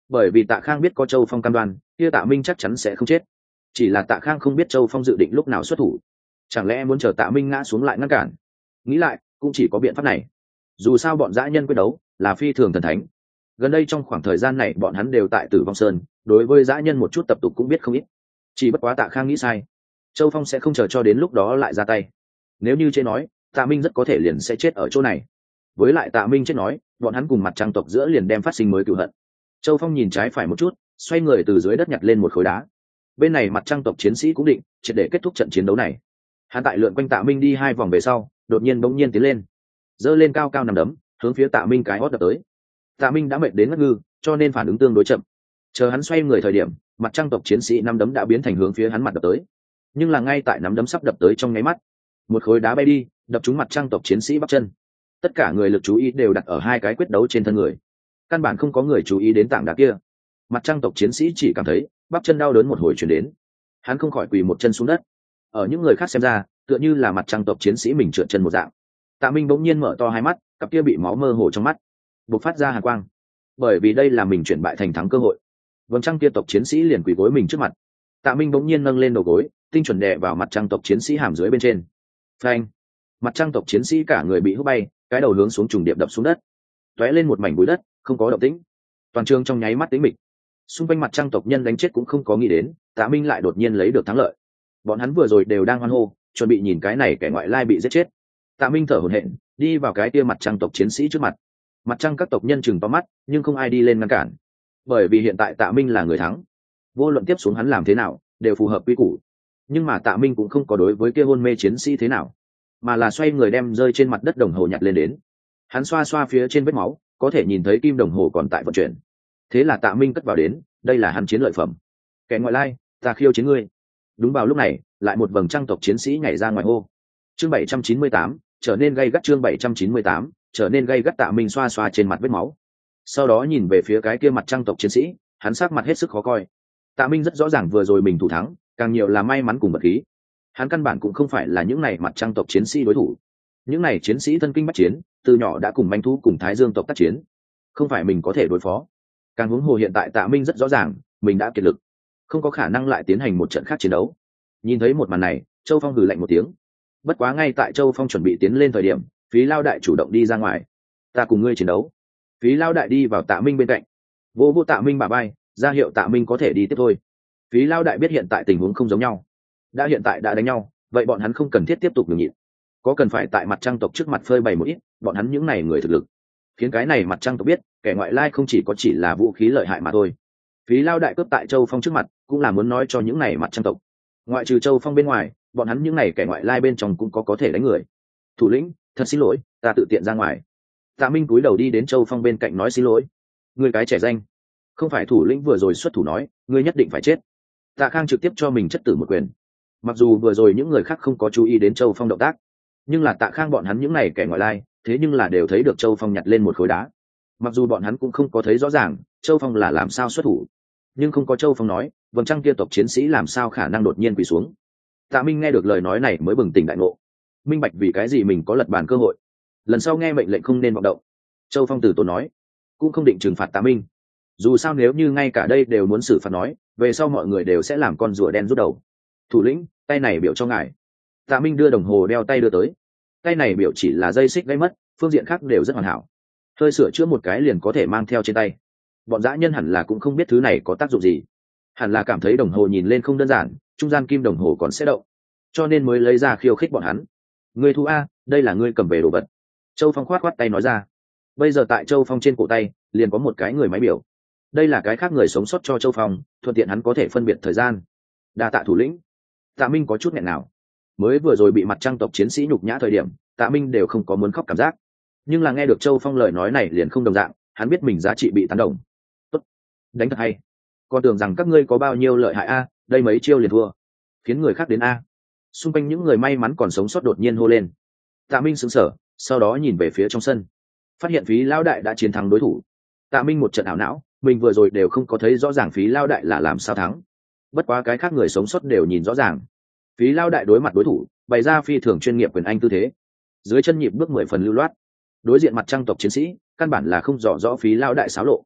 bởi vì Tạ Khang biết có Châu Phong cam đoan, kia Tạ Minh chắc chắn sẽ không chết. Chỉ là Tạ Khang không biết Châu Phong dự định lúc nào xuất thủ, chẳng lẽ muốn chờ Tạ Minh ngã xuống lại ngăn cản? Nghĩ lại cũng chỉ có biện pháp này. Dù sao bọn dã nhân quyết đấu là phi thường thần thánh, gần đây trong khoảng thời gian này bọn hắn đều tại Tử Vong Sơn, đối với dã nhân một chút tập tục cũng biết không ít. Chỉ bất quá Tạ Khang nghĩ sai, Châu Phong sẽ không chờ cho đến lúc đó lại ra tay. Nếu như chế nói, Tạ Minh rất có thể liền sẽ chết ở chỗ này. Với lại Tạ Minh chết nói, bọn hắn cùng mặt trăng tộc giữa liền đem phát sinh mới cửu hận. Châu Phong nhìn trái phải một chút, xoay người từ dưới đất nhặt lên một khối đá. Bên này mặt trăng tộc chiến sĩ cũng định triệt để kết thúc trận chiến đấu này. Hắn tại lượn quanh Tạ Minh đi hai vòng về sau, đột nhiên bỗng nhiên tiến lên, giơ lên cao cao nằm đấm, hướng phía Tạ Minh cái hót đập tới. Tạ Minh đã mệt đến ngất ngư, cho nên phản ứng tương đối chậm. Chờ hắn xoay người thời điểm, mặt trăng tộc chiến sĩ năm đấm đã biến thành hướng phía hắn mặt đập tới. Nhưng là ngay tại nắm đấm sắp đập tới trong nháy mắt, một khối đá bay đi, đập trúng mặt trăng tộc chiến sĩ bắp chân. Tất cả người lực chú ý đều đặt ở hai cái quyết đấu trên thân người, căn bản không có người chú ý đến tảng đá kia. Mặt trăng tộc chiến sĩ chỉ cảm thấy bắp chân đau đớn một hồi chuyển đến, hắn không khỏi quỳ một chân xuống đất. Ở những người khác xem ra, tựa như là mặt trăng tộc chiến sĩ mình trượt chân một dạng. Tạ Minh bỗng nhiên mở to hai mắt, cặp kia bị máu mơ hồ trong mắt bộc phát ra hàn quang, bởi vì đây là mình chuyển bại thành thắng cơ hội. Vầng trăng kia tộc chiến sĩ liền quỳ gối mình trước mặt. Tạ Minh bỗng nhiên nâng lên đầu gối, tinh chuẩn đè vào mặt trăng tộc chiến sĩ hàm dưới bên trên. Phanh! Mặt trăng tộc chiến sĩ cả người bị hút bay, cái đầu hướng xuống trùng điệp đập xuống đất, tóe lên một mảnh bụi đất, không có động tĩnh. Toàn trường trong nháy mắt tĩnh mịch. Xung quanh mặt trăng tộc nhân đánh chết cũng không có nghĩ đến, Tạ Minh lại đột nhiên lấy được thắng lợi. Bọn hắn vừa rồi đều đang hoan hô, chuẩn bị nhìn cái này kẻ ngoại lai bị giết chết. Tạ Minh thở hổn hển, đi vào cái kia mặt trăng tộc chiến sĩ trước mặt. Mặt trăng các tộc nhân chừng to mắt, nhưng không ai đi lên ngăn cản, bởi vì hiện tại Tạ Minh là người thắng, vô luận tiếp xuống hắn làm thế nào đều phù hợp quy củ. Nhưng mà Tạ Minh cũng không có đối với kia hôn mê chiến sĩ thế nào, mà là xoay người đem rơi trên mặt đất đồng hồ nhặt lên đến. Hắn xoa xoa phía trên vết máu, có thể nhìn thấy kim đồng hồ còn tại vận chuyển. Thế là Tạ Minh cất vào đến, đây là hắn chiến lợi phẩm. Kẻ ngoại lai, ta khiêu chiến ngươi. Đúng vào lúc này, lại một vầng trăng tộc chiến sĩ nhảy ra ngoài hô. Chương bảy trăm chín mươi tám, trở nên gay gắt. Chương bảy trăm chín mươi tám, trở nên gay gắt. Tạ Minh xoa xoa trên mặt vết máu, sau đó nhìn về phía cái kia mặt trăng tộc chiến sĩ, hắn sắc mặt hết sức khó coi. Tạ Minh rất rõ ràng vừa rồi mình thủ thắng, càng nhiều là may mắn cùng vật khí. Hắn căn bản cũng không phải là những này mặt trăng tộc chiến sĩ đối thủ. Những này chiến sĩ thân kinh bách chiến, từ nhỏ đã cùng manh thú cùng Thái Dương tộc tác chiến, không phải mình có thể đối phó. Càng huống hồ hiện tại Tạ Minh rất rõ ràng, mình đã kiệt lực, không có khả năng lại tiến hành một trận khác chiến đấu. Nhìn thấy một màn này, Châu Phong hừ lạnh một tiếng. Bất quá ngay tại Châu Phong chuẩn bị tiến lên thời điểm, Phí Lao Đại chủ động đi ra ngoài. Ta cùng ngươi chiến đấu. Phí Lao Đại đi vào Tạ Minh bên cạnh, vô vô Tạ Minh bả vai, ra hiệu Tạ Minh có thể đi tiếp thôi. Phí Lao Đại biết hiện tại tình huống không giống nhau, đã hiện tại đã đánh nhau, vậy bọn hắn không cần thiết tiếp tục nhường nhịn, có cần phải tại mặt trăng tộc trước mặt phơi bày một ít bọn hắn những này người thực lực, khiến cái này mặt trăng tộc biết kẻ ngoại lai không chỉ có chỉ là vũ khí lợi hại mà thôi. Phí Lao Đại cướp tại Châu Phong trước mặt, cũng là muốn nói cho những này mặt trăng tộc, ngoại trừ Châu Phong bên ngoài, bọn hắn những này kẻ ngoại lai bên trong cũng có có thể đánh người. Thủ lĩnh, thật xin lỗi, ta tự tiện ra ngoài. Tạ Minh cúi đầu đi đến Châu Phong bên cạnh nói xin lỗi. Người cái trẻ danh, không phải thủ lĩnh vừa rồi xuất thủ nói ngươi nhất định phải chết. Tạ Khang trực tiếp cho mình chất tử một quyền. Mặc dù vừa rồi những người khác không có chú ý đến Châu Phong động tác, nhưng là Tạ Khang bọn hắn những này kẻ ngoại lai, thế nhưng là đều thấy được Châu Phong nhặt lên một khối đá. Mặc dù bọn hắn cũng không có thấy rõ ràng Châu Phong là làm sao xuất thủ, nhưng không có Châu Phong nói, vầng trăng kia tộc chiến sĩ làm sao khả năng đột nhiên quỳ xuống. Tạ Minh nghe được lời nói này mới bừng tỉnh đại ngộ, minh bạch vì cái gì mình có lật bàn cơ hội, lần sau nghe mệnh lệnh không nên vọng động. Châu Phong từ tốn nói, cũng không định trừng phạt Tạ Minh, dù sao nếu như ngay cả đây đều muốn xử phạt nói, về sau mọi người đều sẽ làm con rùa đen rút đầu. Thủ lĩnh, tay này biểu cho ngài. Tạ Minh đưa đồng hồ đeo tay đưa tới. Tay này biểu chỉ là dây xích gây mất, phương diện khác đều rất hoàn hảo, hơi sửa chữa một cái liền có thể mang theo trên tay. Bọn dã nhân hẳn là cũng không biết thứ này có tác dụng gì, hẳn là cảm thấy đồng hồ nhìn lên không đơn giản, trung gian kim đồng hồ còn sẽ động, cho nên mới lấy ra khiêu khích bọn hắn. Ngươi thu a, đây là ngươi cầm về đồ vật. Châu Phong khoát khoát tay nói ra. Bây giờ tại Châu Phong trên cổ tay liền có một cái người máy biểu, đây là cái khác người sống sót cho Châu Phong, thuận tiện hắn có thể phân biệt thời gian. Đa tạ thủ lĩnh. Tạ Minh có chút nghẹn nào, mới vừa rồi bị mặt trăng tộc chiến sĩ nhục nhã thời điểm, Tạ Minh đều không có muốn khóc cảm giác, nhưng là nghe được Châu Phong lời nói này liền không đồng dạng, hắn biết mình giá trị bị tán đồng. Tốt, đánh thật hay, còn tưởng rằng các ngươi có bao nhiêu lợi hại a, đây mấy chiêu liền thua, khiến người khác đến a. Xung quanh những người may mắn còn sống sót đột nhiên hô lên. Tạ Minh sững sờ, sau đó nhìn về phía trong sân, phát hiện Phí Lão Đại đã chiến thắng đối thủ. Tạ Minh một trận ảo não, mình vừa rồi đều không có thấy rõ ràng Phí Lão Đại là làm sao thắng. Bất quá cái khác người sống sót đều nhìn rõ ràng, Phí Lão Đại đối mặt đối thủ bày ra phi thường chuyên nghiệp quyền anh tư thế, dưới chân nhịp bước mười phần lưu loát. Đối diện mặt trăng tộc chiến sĩ căn bản là không rõ rõ Phí Lão Đại xáo lộ,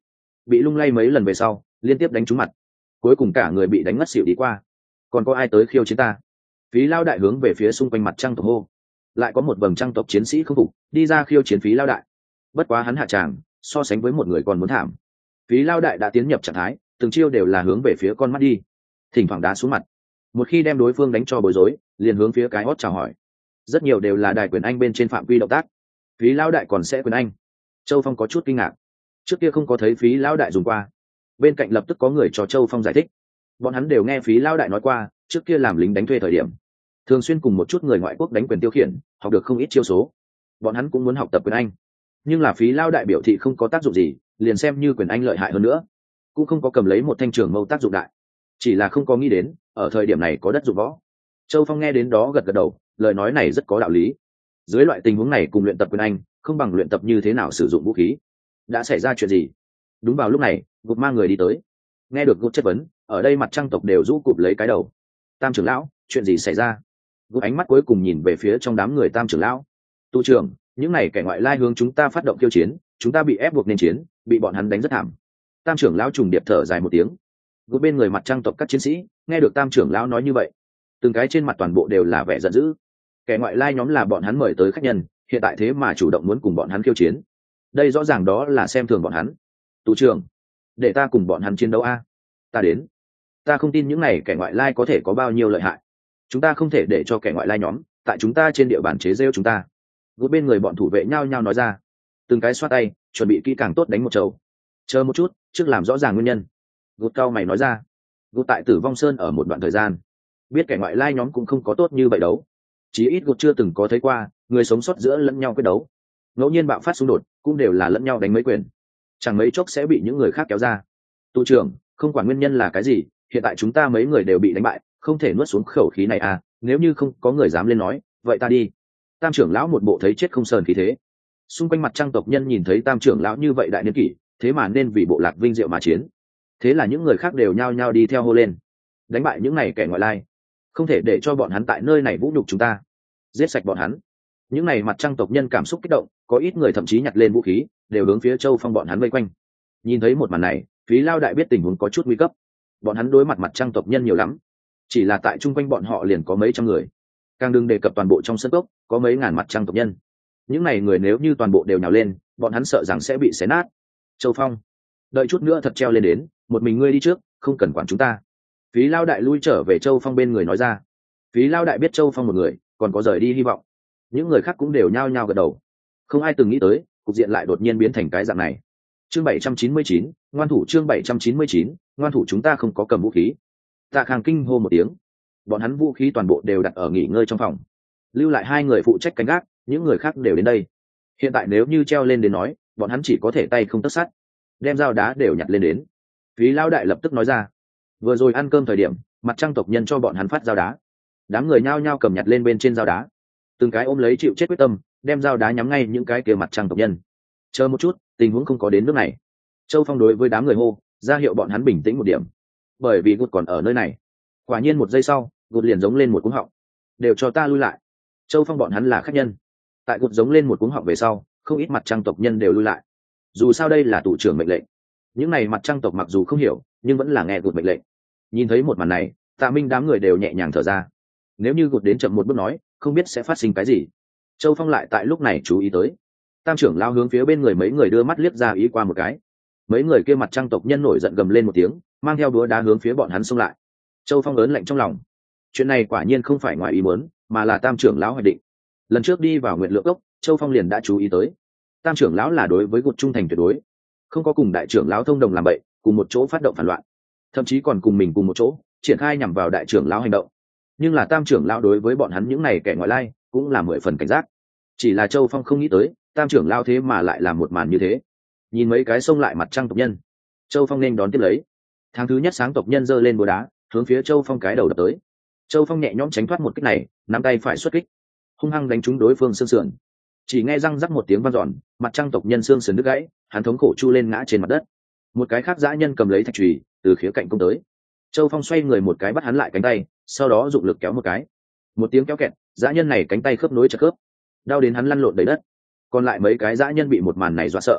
bị lung lay mấy lần về sau liên tiếp đánh trúng mặt, cuối cùng cả người bị đánh ngất xỉu đi qua. Còn có ai tới khiêu chiến ta? Phí Lao Đại hướng về phía xung quanh mặt trăng tộc hô. Lại có một vầng trăng tộc chiến sĩ không phục đi ra khiêu chiến Phí Lao Đại. Bất quá hắn hạ tràng so sánh với một người còn muốn thảm. Phí Lao Đại đã tiến nhập trạng thái, từng chiêu đều là hướng về phía con mắt đi, thỉnh thoảng đá xuống mặt. Một khi đem đối phương đánh cho bối rối, liền hướng phía cái hót chào hỏi. Rất nhiều đều là đài quyền anh bên trên phạm vi động tác. Phí Lao Đại còn sẽ quyền anh. Châu Phong có chút kinh ngạc, trước kia không có thấy Phí Lao Đại dùng qua. Bên cạnh lập tức có người cho Châu Phong giải thích. Bọn hắn đều nghe Phí Lao Đại nói qua, trước kia làm lính đánh thuê thời điểm, thường xuyên cùng một chút người ngoại quốc đánh quyền tiêu khiển, học được không ít chiêu số. Bọn hắn cũng muốn học tập quyền anh, nhưng là Phí Lao Đại biểu thị không có tác dụng gì, liền xem như quyền anh lợi hại hơn nữa, cũng không có cầm lấy một thanh trường mâu tác dụng đại. Chỉ là không có nghĩ đến ở thời điểm này có đất dụng võ. Châu Phong nghe đến đó gật gật đầu, lời nói này rất có đạo lý. Dưới loại tình huống này cùng luyện tập quyền anh không bằng luyện tập như thế nào sử dụng vũ khí. Đã xảy ra chuyện gì? Đúng vào lúc này Gục mang người đi tới. Nghe được Gục chất vấn, ở đây mặt trăng tộc đều rũ cụp lấy cái đầu. Tam trưởng lão, chuyện gì xảy ra? Gục ánh mắt cuối cùng nhìn về phía trong đám người Tam trưởng lão. Tu trưởng, những này kẻ ngoại lai hướng chúng ta phát động tiêu chiến, chúng ta bị ép buộc nên chiến, bị bọn hắn đánh rất thảm. Tam trưởng lão trùng điệp thở dài một tiếng. Gục bên người mặt trăng tộc các chiến sĩ nghe được Tam trưởng lão nói như vậy, từng cái trên mặt toàn bộ đều là vẻ giận dữ. Kẻ ngoại lai nhóm là bọn hắn mời tới khách nhân, hiện tại thế mà chủ động muốn cùng bọn hắn khiêu chiến, đây rõ ràng đó là xem thường bọn hắn. Tu trưởng, để ta cùng bọn hắn chiến đấu a. Ta đến. Ta không tin những này kẻ ngoại lai có thể có bao nhiêu lợi hại. Chúng ta không thể để cho kẻ ngoại lai nhóm tại chúng ta trên địa bàn chế rêu chúng ta. Gút bên người bọn thủ vệ nhao nhao nói ra, từng cái xoát tay chuẩn bị kỹ càng tốt đánh một chầu. Chờ một chút, trước làm rõ ràng nguyên nhân. Gút cao mày nói ra. Gút tại Tử Vong Sơn ở một đoạn thời gian, biết kẻ ngoại lai nhóm cũng không có tốt như vậy đấu. Chí ít Gút chưa từng có thấy qua người sống sót giữa lẫn nhau quyết đấu, ngẫu nhiên bạo phát xung đột cũng đều là lẫn nhau đánh mấy quyền, chẳng mấy chốc sẽ bị những người khác kéo ra. Tu trưởng, không quản nguyên nhân là cái gì, hiện tại chúng ta mấy người đều bị đánh bại, không thể nuốt xuống khẩu khí này à, nếu như không có người dám lên nói, vậy ta đi. Tam trưởng lão một bộ thấy chết không sờn khí thế. Xung quanh mặt trăng tộc nhân nhìn thấy Tam trưởng lão như vậy đại niên kỷ, thế mà nên vì bộ lạc vinh diệu mà chiến. Thế là những người khác đều nhao nhao đi theo hô lên, đánh bại những này kẻ ngoại lai, không thể để cho bọn hắn tại nơi này vũ nhục chúng ta, giết sạch bọn hắn. Những này mặt trăng tộc nhân cảm xúc kích động, có ít người thậm chí nhặt lên vũ khí, đều hướng phía Châu Phong bọn hắn vây quanh. Nhìn thấy một màn này, Phí Lao Đại biết tình huống có chút nguy cấp. Bọn hắn đối mặt mặt trăng tộc nhân nhiều lắm, chỉ là tại chung quanh bọn họ liền có mấy trăm người, càng đừng đề cập toàn bộ trong sân cốc có mấy ngàn mặt trăng tộc nhân. Những này người nếu như toàn bộ đều nhào lên, bọn hắn sợ rằng sẽ bị xé nát. Châu Phong, đợi chút nữa thật treo lên đến, một mình ngươi đi trước, không cần quản chúng ta. Phí Lao Đại lui trở về Châu Phong bên người nói ra. Phí Lao Đại biết Châu Phong một người còn có rời đi hy vọng, những người khác cũng đều nhao nhao gật đầu. Không ai từng nghĩ tới cục diện lại đột nhiên biến thành cái dạng này. Chương bảy trăm chín mươi chín, ngoan thủ. Chương bảy trăm chín mươi chín, ngoan thủ. Chúng ta không có cầm vũ khí. Tạ Khang kinh hô một tiếng. Bọn hắn vũ khí toàn bộ đều đặt ở nghỉ ngơi trong phòng, lưu lại hai người phụ trách canh gác, những người khác đều đến đây. Hiện tại nếu như treo lên đến nói, bọn hắn chỉ có thể tay không tất sát, đem dao đá đều nhặt lên đến. Phí Lao Đại lập tức nói ra, vừa rồi ăn cơm thời điểm, mặt trăng tộc nhân cho bọn hắn phát dao đá, đám người nhao nhao cầm nhặt lên bên trên dao đá, từng cái ôm lấy chịu chết quyết tâm, đem dao đá nhắm ngay những cái kia mặt trăng tộc nhân. Chờ một chút, tình huống không có đến nước này. Châu Phong đối với đám người hô ra hiệu bọn hắn bình tĩnh một điểm, bởi vì Gút còn ở nơi này. Quả nhiên một giây sau, Gút liền giống lên một cú họng, đều cho ta lui lại. Châu Phong bọn hắn là khách nhân. Tại Gút giống lên một cú họng về sau, không ít mặt trăng tộc nhân đều lui lại. Dù sao đây là tụ trưởng mệnh lệnh, những này mặt trăng tộc mặc dù không hiểu, nhưng vẫn là nghe Gút mệnh lệnh. Nhìn thấy một màn này, Tạ Minh đám người đều nhẹ nhàng thở ra. Nếu như Gút đến chậm một bước nói, không biết sẽ phát sinh cái gì. Châu Phong lại tại lúc này chú ý tới. Tam trưởng lao hướng phía bên người mấy người đưa mắt liếc ra ý qua một cái. Mấy người kia mặt trăng tộc nhân nổi giận gầm lên một tiếng, mang theo đũa đá hướng phía bọn hắn xông lại. Châu Phong lớn lạnh trong lòng. Chuyện này quả nhiên không phải ngoài ý muốn, mà là Tam trưởng lão hoạch định. Lần trước đi vào Nguyện Lượng Cốc, Châu Phong liền đã chú ý tới. Tam trưởng lão là đối với Gút trung thành tuyệt đối, không có cùng đại trưởng lão thông đồng làm bậy, cùng một chỗ phát động phản loạn, thậm chí còn cùng mình cùng một chỗ triển khai nhằm vào đại trưởng lão hành động. Nhưng là Tam trưởng lão đối với bọn hắn những này kẻ ngoại lai cũng là mười phần cảnh giác. Chỉ là Châu Phong không nghĩ tới, Tam trưởng lão thế mà lại làm một màn như thế. Nhìn mấy cái xông lại mặt trăng tộc nhân, Châu Phong nên đón tiếp lấy. Tháng thứ nhất sáng tộc nhân giơ lên búa đá, hướng phía Châu Phong cái đầu đập tới. Châu Phong nhẹ nhõm tránh thoát một kích này, nắm tay phải xuất kích, hung hăng đánh trúng đối phương xương sườn. Chỉ nghe răng rắc một tiếng vang dọn, mặt trăng tộc nhân xương sườn đứt gãy, hắn thống khổ chu lên ngã trên mặt đất. Một cái khác dã nhân cầm lấy thạch chùy từ khía cạnh công tới. Châu Phong xoay người một cái bắt hắn lại cánh tay, sau đó dụng lực kéo một cái. Một tiếng kéo kẹt, dã nhân này cánh tay khớp nối chặt khớp, đau đến hắn lăn lộn đầy đất. Còn lại mấy cái dã nhân bị một màn này dọa sợ,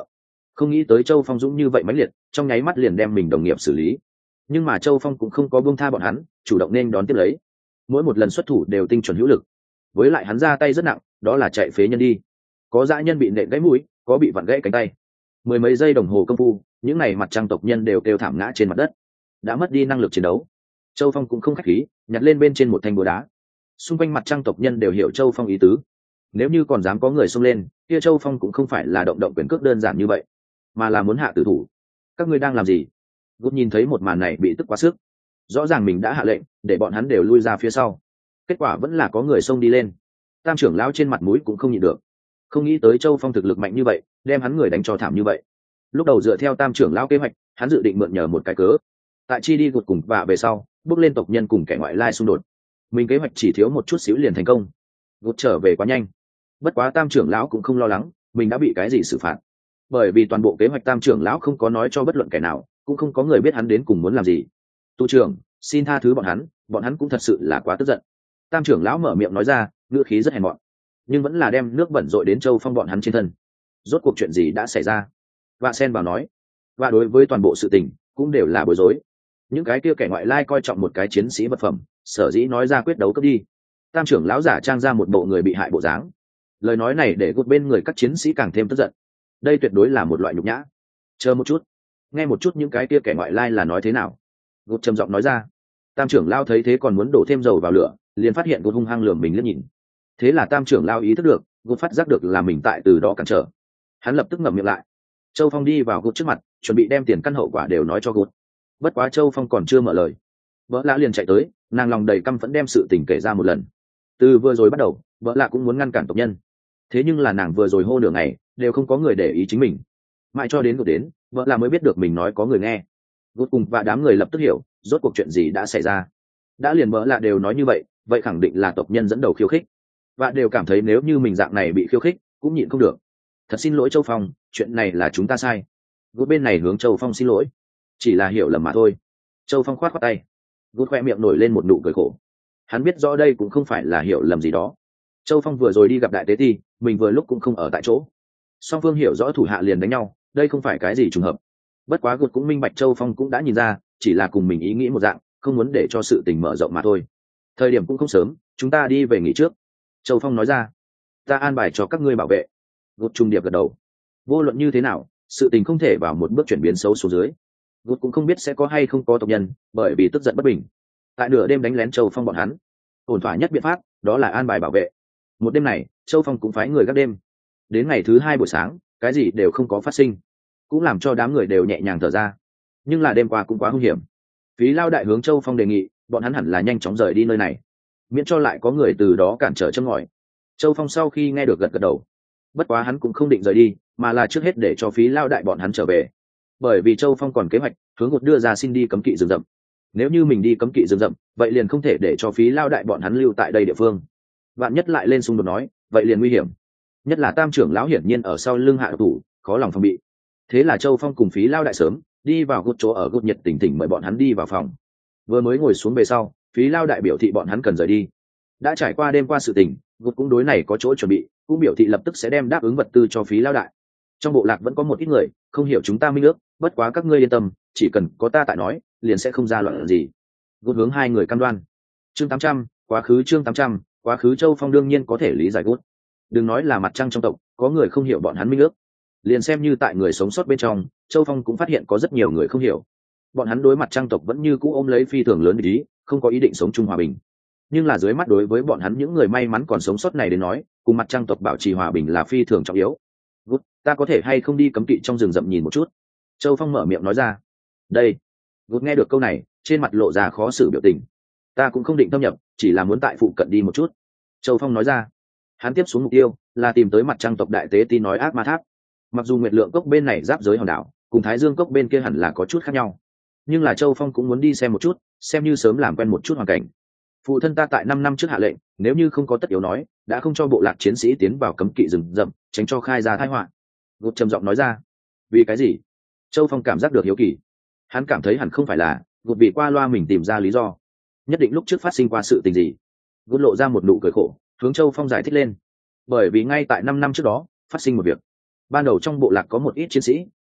Không nghĩ tới Châu Phong dũng như vậy mãnh liệt, trong nháy mắt liền đem mình đồng nghiệp xử lý. Nhưng mà Châu Phong cũng không có buông tha bọn hắn, chủ động nên đón tiếp lấy. Mỗi một lần xuất thủ đều tinh chuẩn hữu lực. Với lại hắn ra tay rất nặng, đó là chạy phế nhân đi. Có dã nhân bị nện gãy mũi, có bị vặn gãy cánh tay. Mười mấy giây đồng hồ công phu, những này mặt trăng tộc nhân đều kêu thảm ngã trên mặt đất, đã mất đi năng lực chiến đấu. Châu Phong cũng không khách khí, nhặt lên bên trên một thanh búa đá. Xung quanh mặt trăng tộc nhân đều hiểu Châu Phong ý tứ. Nếu như còn dám có người xông lên, kia Châu Phong cũng không phải là động động quyền cước đơn giản như vậy, mà là muốn hạ tử thủ. Các ngươi đang làm gì? Gút nhìn thấy một màn này bị tức quá sức. Rõ ràng mình đã hạ lệnh để bọn hắn đều lui ra phía sau, kết quả vẫn là có người xông đi lên. Tam trưởng lão trên mặt mũi cũng không nhịn được, không nghĩ tới Châu Phong thực lực mạnh như vậy, đem hắn người đánh cho thảm như vậy. Lúc đầu dựa theo tam trưởng lão kế hoạch, hắn dự định mượn nhờ một cái cớ, tại chi đi gột cùng vạ về sau bước lên tộc nhân cùng kẻ ngoại lai xung đột. Mình kế hoạch chỉ thiếu một chút xíu liền thành công. Gột trở về quá nhanh. Bất quá tam trưởng lão cũng không lo lắng mình đã bị cái gì xử phạt, bởi vì toàn bộ kế hoạch tam trưởng lão không có nói cho bất luận kẻ nào, cũng không có người biết hắn đến cùng muốn làm gì. Tu trưởng, xin tha thứ bọn hắn, bọn hắn cũng thật sự là quá tức giận. Tam trưởng lão mở miệng nói ra, ngữ khí rất hèn mọn, nhưng vẫn là đem nước bẩn rội đến Châu Phong bọn hắn trên thân. Rốt cuộc chuyện gì đã xảy ra? Vạ Sen bảo nói. Và đối với toàn bộ sự tình cũng đều là bối rối. Những cái kia kẻ ngoại lai coi trọng một cái chiến sĩ vật phẩm, sở dĩ nói ra quyết đấu cấp đi. Tam trưởng lão giả trang ra một bộ người bị hại bộ dáng. Lời nói này để gột bên người các chiến sĩ càng thêm tức giận. Đây tuyệt đối là một loại nhục nhã. Chờ một chút, nghe một chút những cái kia kẻ ngoại lai là nói thế nào. Gột trầm giọng nói ra. Tam trưởng lão thấy thế còn muốn đổ thêm dầu vào lửa, liền phát hiện gột hung hăng lườm mình liếc nhìn. Thế là tam trưởng lão ý thức được, gột phát giác được là mình tại từ đó cản trở. Hắn lập tức ngậm miệng lại. Châu Phong đi vào gột trước mặt, chuẩn bị đem tiền căn hậu quả đều nói cho gột. Bất quá Châu Phong còn chưa mở lời, vợ lạ liền chạy tới, nàng lòng đầy căm phẫn đem sự tình kể ra một lần. Từ vừa rồi bắt đầu, vợ lạ cũng muốn ngăn cản tộc nhân, thế nhưng là nàng vừa rồi hô nửa ngày đều không có người để ý chính mình. Mãi cho đến gột đến, vợ lạ mới biết được mình nói có người nghe. Gột cùng và đám người lập tức hiểu rốt cuộc chuyện gì đã xảy ra. Đã liền vợ lạ đều nói như vậy, vậy khẳng định là tộc nhân dẫn đầu khiêu khích, và đều cảm thấy nếu như mình dạng này bị khiêu khích cũng nhịn không được. Thật xin lỗi Châu Phong, chuyện này là chúng ta sai. Gột bên này hướng Châu Phong xin lỗi, chỉ là hiểu lầm mà thôi. Châu Phong khoát khoát tay. Gột khoe miệng nổi lên một nụ cười khổ. Hắn biết rõ đây cũng không phải là hiểu lầm gì đó. Châu Phong vừa rồi đi gặp đại tế ti, mình vừa lúc cũng không ở tại chỗ. Song phương hiểu rõ thủ hạ liền đánh nhau, đây không phải cái gì trùng hợp. Bất quá Gột cũng minh bạch Châu Phong cũng đã nhìn ra, chỉ là cùng mình ý nghĩ một dạng, không muốn để cho sự tình mở rộng mà thôi. Thời điểm cũng không sớm, chúng ta đi về nghỉ trước. Châu Phong nói ra. Ta an bài cho các ngươi bảo vệ. Gột trung điệp gật đầu. Vô luận như thế nào, sự tình không thể vào một bước chuyển biến xấu xuống dưới. Gột cũng không biết sẽ có hay không có tộc nhân, bởi vì tức giận bất bình, tại nửa đêm đánh lén Châu Phong bọn hắn. Ổn thỏa nhất biện pháp đó là an bài bảo vệ. Một đêm này Châu Phong cũng phái người gác đêm. Đến ngày thứ hai buổi sáng, cái gì đều không có phát sinh, cũng làm cho đám người đều nhẹ nhàng thở ra. Nhưng là đêm qua cũng quá hung hiểm. Phí Lao đại hướng Châu Phong đề nghị bọn hắn hẳn là nhanh chóng rời đi nơi này, miễn cho lại có người từ đó cản trở châm ngòi. Châu Phong sau khi nghe được gật gật đầu. Bất quá hắn cũng không định rời đi, mà là trước hết để cho Phí Lao đại bọn hắn trở về, bởi vì Châu Phong còn kế hoạch hướng Gột đưa ra xin đi cấm kỵ rừng rậm. Nếu như mình đi cấm kỵ rừng rậm, vậy liền không thể để cho Phí Lao đại bọn hắn lưu tại đây địa phương. Vạn nhất lại lên xung đột nói, vậy liền nguy hiểm. Nhất là tam trưởng lão hiển nhiên ở sau lưng hạ thủ, khó lòng phòng bị. Thế là Châu Phong cùng Phí Lao đại sớm đi vào Gột chỗ ở, Gột nhiệt tình tình mời bọn hắn đi vào phòng. Vừa mới ngồi xuống về sau, Phí Lao đại biểu thị bọn hắn cần rời đi. Đã trải qua đêm qua sự tình, Gột cũng đối này có chỗ chuẩn bị, cũng biểu thị lập tức sẽ đem đáp ứng vật tư cho Phí Lao đại. Trong bộ lạc vẫn có một ít người không hiểu chúng ta minh ước, bất quá các ngươi yên tâm, chỉ cần có ta tại nói, liền sẽ không ra loạn gì. Gột hướng hai người cam đoan. Chương tám trăm, quá khứ chương tám trăm, quá khứ. Châu Phong đương nhiên có thể lý giải Gột. Đừng nói là mặt trăng trong tộc, có người không hiểu bọn hắn minh ước. Liền xem như tại người sống sót bên trong, Châu Phong cũng phát hiện có rất nhiều người không hiểu. Bọn hắn đối mặt trăng tộc vẫn như cũ ôm lấy phi thường lớn ý, không có ý định sống chung hòa bình. Nhưng là dưới mắt đối với bọn hắn những người may mắn còn sống sót này đến nói, cùng mặt trăng tộc bảo trì hòa bình là phi thường trọng yếu. Gút, ta có thể hay không đi cấm kỵ trong rừng rậm nhìn một chút? Châu Phong mở miệng nói ra. Đây. Gút nghe được câu này, trên mặt lộ ra khó xử biểu tình. Ta cũng không định thâm nhập, chỉ là muốn tại phụ cận đi một chút. Châu Phong nói ra. Hắn tiếp xuống mục tiêu là tìm tới mặt trăng tộc đại tế ti nói ác ma tháp. Mặc dù Nguyệt Lượng cốc bên này giáp giới hòn đảo, cùng Thái Dương cốc bên kia hẳn là có chút khác nhau, nhưng là Châu Phong cũng muốn đi xem một chút, xem như sớm làm quen một chút hoàn cảnh. Phụ thân ta tại năm năm trước hạ lệnh, nếu như không có tất yếu nói, đã không cho bộ lạc chiến sĩ tiến vào cấm kỵ rừng rậm, tránh cho khai ra tai họa. Gột trầm giọng nói ra. Vì cái gì? Châu Phong cảm giác được hiếu kỳ. Hắn cảm thấy hẳn không phải là Gột vì qua loa mình tìm ra lý do, nhất định lúc trước phát sinh qua sự tình gì. Gột lộ ra một nụ cười khổ, hướng Châu Phong giải thích lên. Bởi vì ngay tại năm năm trước đó phát sinh một việc. Ban đầu trong bộ lạc có một ít chiến sĩ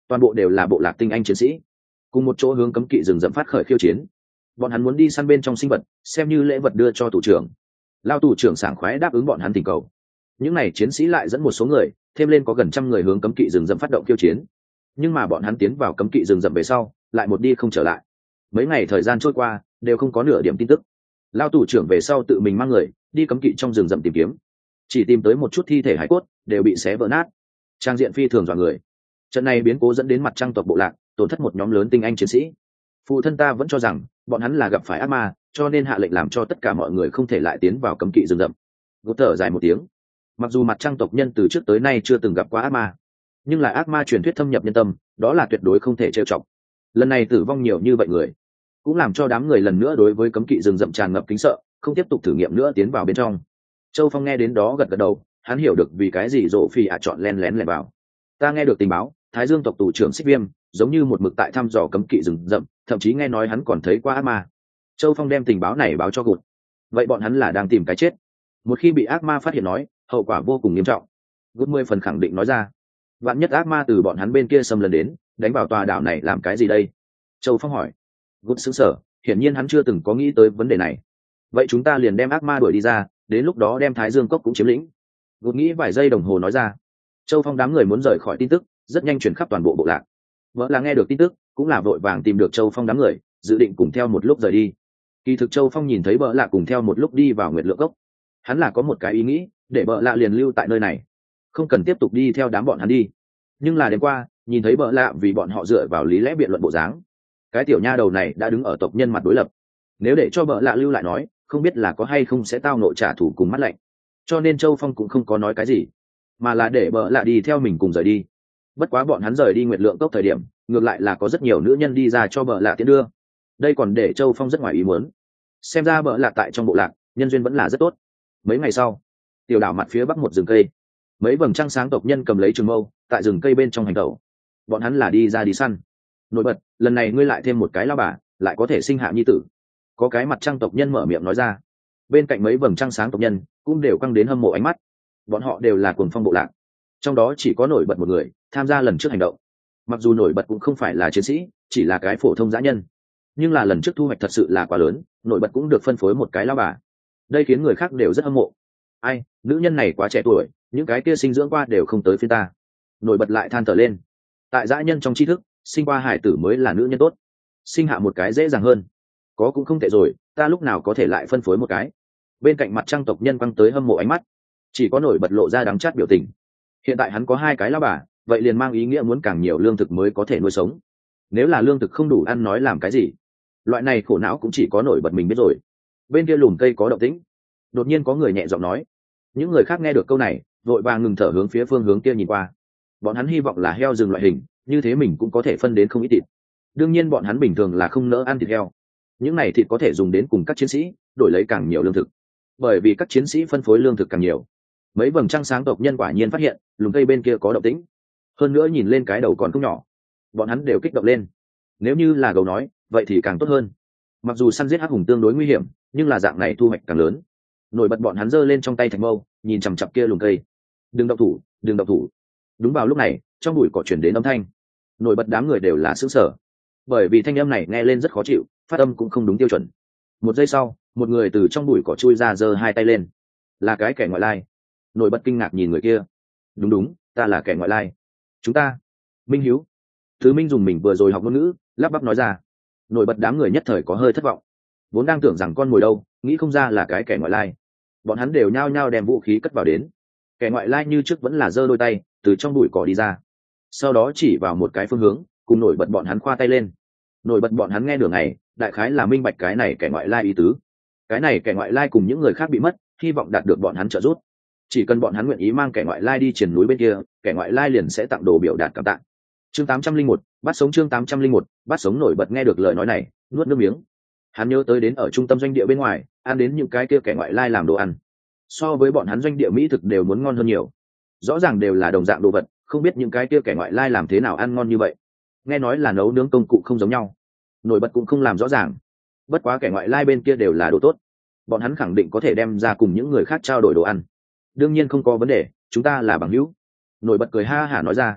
toàn bộ đều là bộ lạc tinh anh chiến sĩ, cùng một chỗ hướng cấm kỵ rừng rậm phát khởi khiêu chiến. Bọn hắn muốn đi săn bên trong sinh vật, xem như lễ vật đưa cho thủ trưởng. Lao thủ trưởng sảng khoái đáp ứng bọn hắn tình cầu. Những n à y chiến sĩ lại dẫn một số người, thêm lên có gần trăm người hướng cấm kỵ rừng rậm phát động khiêu chiến. Nhưng mà bọn hắn tiến vào cấm kỵ rừng rậm về sau, lại một đi không trở lại. Mấy ngày thời gian trôi qua, đều không có nửa điểm tin tức. Lao thủ trưởng về sau tự mình mang người đi cấm kỵ trong rừng rậm tìm kiếm, chỉ tìm tới một chút thi thể hải cốt đều bị xé vỡ nát, trang diện phi thường dọa người. Trận này biến cố dẫn đến mặt trăng tộc bộ lạc tổn thất một nhóm lớn tinh anh chiến sĩ. Phụ thân ta vẫn cho rằng bọn hắn là gặp phải ác ma, cho nên hạ lệnh làm cho tất cả mọi người không thể lại tiến vào cấm kỵ rừng rậm. Gút thở dài một tiếng. Mặc dù mặt trăng tộc nhân từ trước tới nay chưa từng gặp qua ác ma, nhưng là ác ma truyền thuyết thâm nhập nhân tâm, đó là tuyệt đối không thể trêu chọc. Lần này tử vong nhiều như vậy người, cũng làm cho đám người lần nữa đối với cấm kỵ rừng rậm tràn ngập kính sợ, không tiếp tục thử nghiệm nữa tiến vào bên trong. Châu Phong nghe đến đó gật gật đầu, hắn hiểu được vì cái gì Dỗ Phi ạ chọn len lén lẻn vào. Ta nghe được tình báo, Thái Dương tộc tù trưởng Xích Viêm giống như một mực tại thăm dò cấm kỵ rừng rậm, thậm chí nghe nói hắn còn thấy qua ác ma. Châu Phong đem tình báo này báo cho Gút. Vậy bọn hắn là đang tìm cái chết. Một khi bị ác ma phát hiện nói, hậu quả vô cùng nghiêm trọng. Gút mười phần khẳng định nói ra. Vạn nhất ác ma từ bọn hắn bên kia xâm lấn đến, đánh vào tòa đảo này làm cái gì đây? Châu Phong hỏi. Gút sững sờ, hiển nhiên hắn chưa từng có nghĩ tới vấn đề này. Vậy chúng ta liền đem ác ma đuổi đi ra, đến lúc đó đem Thái Dương cốc cũng chiếm lĩnh. Gút nghĩ vài giây đồng hồ nói ra. Châu Phong đám người muốn rời khỏi tin tức, rất nhanh chuyển khắp toàn bộ bộ lạc. Vợ là nghe được tin tức, cũng là vội vàng tìm được Châu Phong đám người, dự định cùng theo một lúc rời đi. Kỳ thực Châu Phong nhìn thấy vợ lạ cùng theo một lúc đi vào Nguyệt Lượng cốc, hắn là có một cái ý nghĩ, để vợ lạ liền lưu tại nơi này, không cần tiếp tục đi theo đám bọn hắn đi. Nhưng là đêm qua, nhìn thấy vợ lạ vì bọn họ dựa vào lý lẽ biện luận bộ dáng, cái tiểu nha đầu này đã đứng ở tộc nhân mặt đối lập. Nếu để cho vợ lạ lưu lại nói, không biết là có hay không sẽ tao nội trả thù cùng mắt lạnh. Cho nên Châu Phong cũng không có nói cái gì, mà là để vợ lạ đi theo mình cùng rời đi. Bất quá bọn hắn rời đi Nguyệt Lượng cốc thời điểm, ngược lại là có rất nhiều nữ nhân đi ra cho vợ lạ tiễn đưa. Đây còn để Châu Phong rất ngoài ý muốn. Xem ra vợ lạ tại trong bộ lạc, nhân duyên vẫn là rất tốt. Mấy ngày sau, tiểu đảo mặt phía bắc một rừng cây, mấy vầng trăng sáng tộc nhân cầm lấy trường mâu, tại rừng cây bên trong hành tẩu. Bọn hắn là đi ra đi săn. Nổi bật, lần này ngươi lại thêm một cái lao bà, lại có thể sinh hạ nhi tử. Có cái mặt trăng tộc nhân mở miệng nói ra. Bên cạnh mấy vầng trăng sáng tộc nhân cũng đều căng đến hâm mộ ánh mắt. Bọn họ đều là cuồng phong bộ lạc, trong đó chỉ có nổi bật một người tham gia lần trước hành động. Mặc dù nổi bật cũng không phải là chiến sĩ, chỉ là cái phổ thông dã nhân, nhưng là lần trước thu hoạch thật sự là quá lớn, nổi bật cũng được phân phối một cái lao bà. Đây khiến người khác đều rất hâm mộ. Ai, nữ nhân này quá trẻ tuổi, những cái kia sinh dưỡng qua đều không tới phía ta. Nổi bật lại than thở lên. Tại dã nhân trong tri thức, sinh qua hải tử mới là nữ nhân tốt, sinh hạ một cái dễ dàng hơn. Có cũng không tệ rồi, ta lúc nào có thể lại phân phối một cái. Bên cạnh mặt trăng tộc nhân quăng tới hâm mộ ánh mắt, chỉ có nổi bật lộ ra đắng chát biểu tình. Hiện tại hắn có hai cái lao bà, vậy liền mang ý nghĩa muốn càng nhiều lương thực mới có thể nuôi sống. Nếu là lương thực không đủ ăn nói làm cái gì? Loại này khổ não cũng chỉ có nổi bật mình biết rồi. Bên kia lùm cây có động tĩnh, đột nhiên có người nhẹ giọng nói. Những người khác nghe được câu này, vội vàng ngừng thở hướng phía phương hướng kia nhìn qua. Bọn hắn hy vọng là heo rừng loại hình, như thế mình cũng có thể phân đến không ít thịt. Đương nhiên bọn hắn bình thường là không nỡ ăn thịt heo. Những này thịt có thể dùng đến cùng các chiến sĩ đổi lấy càng nhiều lương thực, bởi vì các chiến sĩ phân phối lương thực càng nhiều. Mấy vầng trăng sáng tộc nhân quả nhiên phát hiện lùm cây bên kia có động tĩnh, hơn nữa nhìn lên cái đầu còn không nhỏ. Bọn hắn đều kích động lên. Nếu như là gấu nói, vậy thì càng tốt hơn. Mặc dù săn giết hắc hùng tương đối nguy hiểm, nhưng là dạng này thu hoạch càng lớn. Nổi bật bọn hắn giơ lên trong tay thạch mâu, nhìn chằm chằm kia lùm cây. Đừng động thủ, đừng động thủ. Đúng vào lúc này, trong bụi cỏ chuyển đến âm thanh. Nổi bật đám người đều là sững sờ, bởi vì thanh âm này nghe lên rất khó chịu, phát âm cũng không đúng tiêu chuẩn. Một giây sau, một người từ trong bụi cỏ chui ra, giơ hai tay lên. Là cái kẻ ngoại lai. Nổi bật kinh ngạc nhìn người kia. Đúng đúng, ta là kẻ ngoại lai. Chúng ta, Minh Hiếu. Thứ Minh dùng mình vừa rồi học ngôn ngữ, lắp bắp nói ra. Nổi bật đám người nhất thời có hơi thất vọng. Vốn đang tưởng rằng con mồi đâu, nghĩ không ra là cái kẻ ngoại lai. Bọn hắn đều nhao nhao đem vũ khí cất vào đến. Kẻ ngoại lai như trước vẫn là giơ đôi tay từ trong bụi cỏ đi ra, sau đó chỉ vào một cái phương hướng, cùng nổi bật bọn hắn khoa tay lên. Nổi bật bọn hắn nghe đường này, đại khái là minh bạch cái này kẻ ngoại lai ý tứ. Cái này kẻ ngoại lai cùng những người khác bị mất, hy vọng đạt được bọn hắn trợ giúp. Chỉ cần bọn hắn nguyện ý mang kẻ ngoại lai đi triển núi bên kia, kẻ ngoại lai liền sẽ tặng đồ biểu đạt cảm tạ. Chương tám trăm linh một, bắt sống chương tám trăm linh một, bắt sống. Nổi bật nghe được lời nói này, nuốt nước miếng. Hắn nhớ tới đến ở trung tâm doanh địa bên ngoài, ăn đến những cái kia kẻ ngoại lai làm đồ ăn, so với bọn hắn doanh địa mỹ thực đều muốn ngon hơn nhiều. Rõ ràng đều là đồng dạng đồ vật, không biết những cái kia kẻ ngoại lai làm thế nào ăn ngon như vậy. Nghe nói là nấu nướng công cụ không giống nhau, Nổi bật cũng không làm rõ ràng. Bất quá kẻ ngoại lai bên kia đều là đồ tốt, bọn hắn khẳng định có thể đem ra cùng những người khác trao đổi đồ ăn. Đương nhiên không có vấn đề, chúng ta là bằng hữu. Nổi bật cười ha hả nói ra.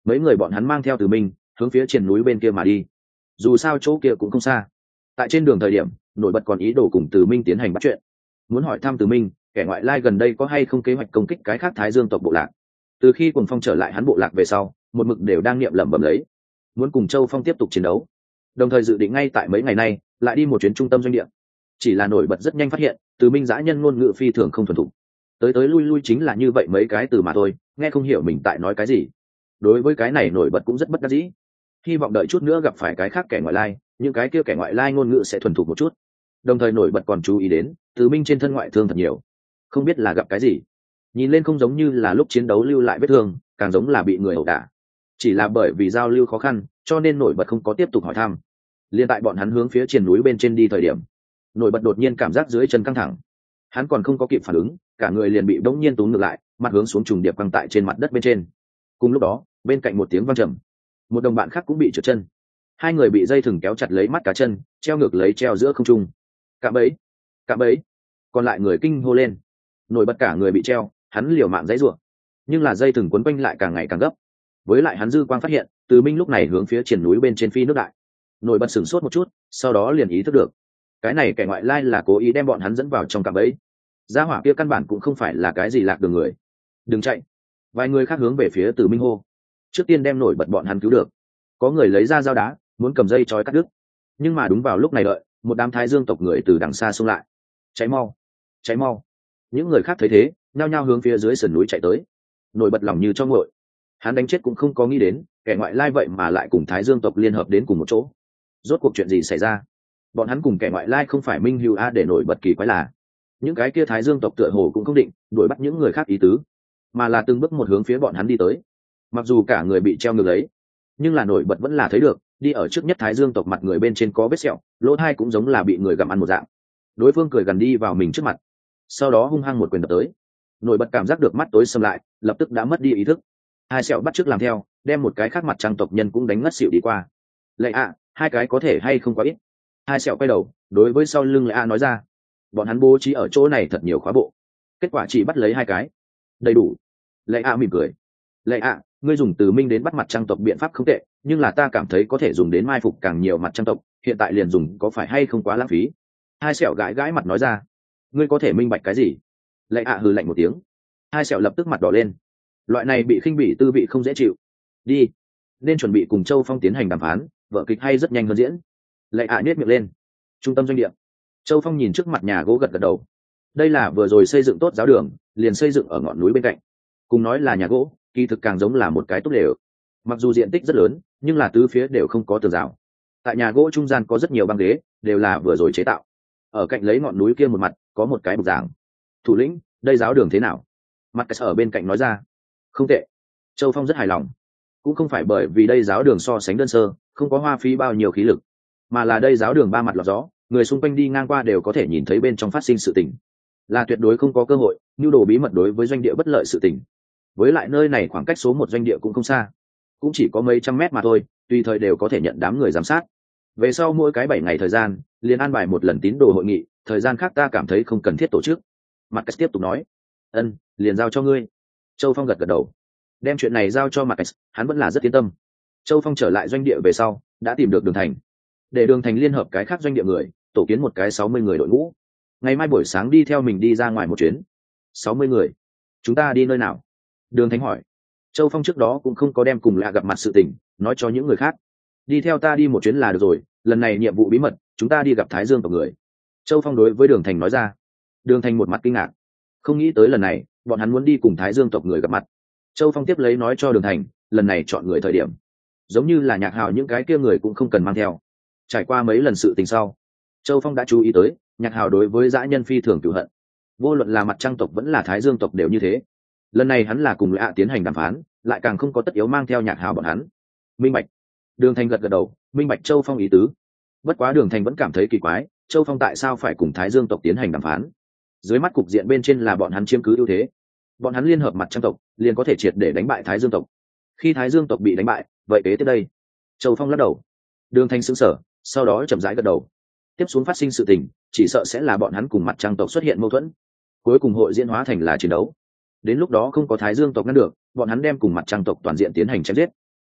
mấy người bọn hắn mang theo Từ Minh hướng phía trên núi bên kia mà đi. Dù sao chỗ kia cũng không xa. Tại trên đường thời điểm, nổi bật còn ý đồ cùng Từ Minh tiến hành bắt chuyện, muốn hỏi thăm Từ Minh kẻ ngoại lai gần đây có hay không kế hoạch công kích cái khác Thái Dương tộc bộ lạc. Từ khi Cuồng Phong trở lại hắn bộ lạc về sau, một mực đều đang niệm lẩm bẩm lấy, muốn cùng Châu Phong tiếp tục chiến đấu, đồng thời dự định ngay tại mấy ngày nay lại đi một chuyến trung tâm doanh địa. Chỉ là nổi bật rất nhanh phát hiện Từ Minh dã nhân ngôn ngữ phi thường không thuần thục, tới tới lui lui chính là như vậy mấy cái từ mà thôi, nghe không hiểu mình tại nói cái gì. Đối với cái này nổi bật cũng rất bất đắc dĩ, hy vọng đợi chút nữa gặp phải cái khác kẻ ngoại lai, những cái kia kẻ ngoại lai ngôn ngữ sẽ thuần thục một chút. Đồng thời nổi bật còn chú ý đến Từ Minh trên thân ngoại thương thật nhiều, không biết là gặp cái gì, nhìn lên không giống như là lúc chiến đấu lưu lại vết thương, càng giống là bị người ẩu đả. Chỉ là bởi vì giao lưu khó khăn cho nên nổi bật không có tiếp tục hỏi thăm. Liên tại bọn hắn hướng phía triền núi bên trên đi thời điểm, nổi bật đột nhiên cảm giác dưới chân căng thẳng, hắn còn không có kịp phản ứng, cả người liền bị bỗng nhiên túm ngược lại, mặt hướng xuống trùng điệp căng tại trên mặt đất bên trên. Cùng lúc đó bên cạnh một tiếng vang trầm, một đồng bạn khác cũng bị trượt chân, hai người bị dây thừng kéo chặt lấy mắt cá chân, treo ngược lấy treo giữa không trung. Cạm bẫy, cạm bẫy! Còn lại người kinh hô lên. Nổi bật cả người bị treo, hắn liều mạng giãy giụa, nhưng là dây thừng quấn quanh lại càng ngày càng gấp. Với lại hắn dư quang phát hiện Từ Minh lúc này hướng phía triển núi bên trên phi nước đại. Nổi bật sửng sốt một chút, sau đó liền ý thức được cái này kẻ ngoại lai là cố ý đem bọn hắn dẫn vào trong cạm bẫy. Gia hỏa kia căn bản cũng không phải là cái gì lạc đường người. Đừng chạy! Vài người khác hướng về phía Từ Minh hô. Trước tiên đem nổi bật bọn hắn cứu được. Có người lấy ra dao đá muốn cầm dây trói cắt đứt, nhưng mà đúng vào lúc này đợi một đám Thái Dương tộc người từ đằng xa xông lại. Cháy mau, cháy mau! Những người khác thấy thế nhao nhao hướng phía dưới sườn núi chạy tới. Nổi bật lòng như cho nguội, hắn đánh chết cũng không có nghĩ đến kẻ ngoại lai vậy mà lại cùng Thái Dương tộc liên hợp đến cùng một chỗ. Rốt cuộc chuyện gì xảy ra? Bọn hắn cùng kẻ ngoại lai không phải minh hữu a? Để nổi bật kỳ quái là những cái kia Thái Dương tộc tựa hồ cũng không định đuổi bắt những người khác ý tứ, mà là từng bước một hướng phía bọn hắn đi tới. Mặc dù cả người bị treo ngược lấy, nhưng là nổi bật vẫn là thấy được đi ở trước nhất Thái Dương tộc mặt người bên trên có vết sẹo, lỗ tai cũng giống là bị người gặm ăn một dạng. Đối phương cười gần đi vào mình trước mặt, sau đó hung hăng một quyền đập tới. Nổi bật cảm giác được mắt tối sầm lại, lập tức đã mất đi ý thức. Hai sẹo bắt chước làm theo, đem một cái khác mặt trăng tộc nhân cũng đánh ngất xỉu đi qua. Lệ ạ, hai cái có thể hay không quá ít. Hai sẹo quay đầu đối với sau lưng Lệ ạ nói ra, bọn hắn bố trí ở chỗ này thật nhiều khóa bộ, kết quả chỉ bắt lấy hai cái, đầy đủ. Lệ ạ mỉm cười. Lệ ạ, ngươi dùng Từ Minh đến bắt mặt trăng tộc biện pháp không tệ, nhưng là ta cảm thấy có thể dùng đến mai phục càng nhiều mặt trăng tộc, hiện tại liền dùng có phải hay không quá lãng phí? Hai sẹo gãi gãi mặt nói ra. Ngươi có thể minh bạch cái gì? Lệ ạ hừ lạnh một tiếng. Hai sẹo lập tức mặt đỏ lên. Loại này bị khinh bỉ tư vị không dễ chịu. Đi, nên chuẩn bị cùng Châu Phong tiến hành đàm phán, vở kịch hay rất nhanh hơn diễn. Lệ ạ nhếch miệng lên. Trung tâm doanh địa. Châu Phong nhìn trước mặt nhà gỗ gật gật đầu. Đây là vừa rồi xây dựng tốt giáo đường, liền xây dựng ở ngọn núi bên cạnh. Cùng nói là nhà gỗ, kỳ thực càng giống là một cái tốt đều. Mặc dù diện tích rất lớn, nhưng là tứ phía đều không có tường rào. Tại nhà gỗ trung gian có rất nhiều băng ghế, đều là vừa rồi chế tạo. Ở cạnh lấy ngọn núi kia một mặt có một cái bục giảng. Thủ lĩnh, đây giáo đường thế nào? Mặt cái ở bên cạnh nói ra. Không tệ. Châu Phong rất hài lòng. Cũng không phải bởi vì đây giáo đường so sánh đơn sơ, không có hoa phí bao nhiêu khí lực, mà là đây giáo đường ba mặt lọt gió, người xung quanh đi ngang qua đều có thể nhìn thấy bên trong phát sinh sự tình, là tuyệt đối không có cơ hội nhu đồ bí mật đối với doanh địa bất lợi sự tình. Với lại nơi này khoảng cách số một doanh địa cũng không xa, cũng chỉ có mấy trăm mét mà thôi, tùy thời đều có thể nhận đám người giám sát. Về sau mỗi cái bảy ngày thời gian liền an bài một lần tín đồ hội nghị, thời gian khác ta cảm thấy không cần thiết tổ chức. Mặt cách tiếp tục nói. Ân, liền giao cho ngươi. Châu Phong gật gật đầu, đem chuyện này giao cho mặt cách, hắn vẫn là rất yên tâm. Châu Phong trở lại doanh địa về sau đã tìm được Đường Thành, để Đường Thành liên hợp cái khác doanh địa người tổ kiến một cái sáu mươi người đội ngũ, ngày mai buổi sáng đi theo mình đi ra ngoài một chuyến. Sáu mươi người? Chúng ta đi nơi nào? Đường Thành hỏi. Châu Phong trước đó cũng không có đem cùng Lạ gặp mặt sự tình nói cho những người khác. Đi theo ta đi một chuyến là được rồi, lần này nhiệm vụ bí mật, chúng ta đi gặp Thái Dương tộc người. Châu Phong đối với Đường Thành nói ra. Đường Thành một mặt kinh ngạc, không nghĩ tới lần này bọn hắn muốn đi cùng Thái Dương tộc người gặp mặt. Châu Phong tiếp lấy nói cho Đường Thành, lần này chọn người thời điểm giống như là Nhạc Hào những cái kia người cũng không cần mang theo. Trải qua mấy lần sự tình sau, Châu Phong đã chú ý tới Nhạc Hào đối với dã nhân phi thường cửu hận, vô luận là mặt trăng tộc vẫn là Thái Dương tộc đều như thế. Lần này hắn là cùng Lạ tiến hành đàm phán, lại càng không có tất yếu mang theo Nhạc Hào bọn hắn. Minh bạch. Đường Thành gật gật đầu, minh bạch Châu Phong ý tứ. Bất quá Đường Thành vẫn cảm thấy kỳ quái, Châu Phong tại sao phải cùng Thái Dương tộc tiến hành đàm phán? Dưới mắt cục diện bên trên là bọn hắn chiếm cứ ưu thế, bọn hắn liên hợp mặt trăng tộc liền có thể triệt để đánh bại Thái Dương tộc. Khi Thái Dương tộc bị đánh bại, vậy kế tiếp đây? Châu Phong lắc đầu. Đường Thành sững sờ, sau đó chậm rãi gật đầu. Tiếp xuống phát sinh sự tình, chỉ sợ sẽ là bọn hắn cùng mặt trăng tộc xuất hiện mâu thuẫn, cuối cùng hội diễn hóa thành là chiến đấu. Đến lúc đó không có Thái Dương tộc ngăn được, bọn hắn đem cùng mặt trăng tộc toàn diện tiến hành chém giết.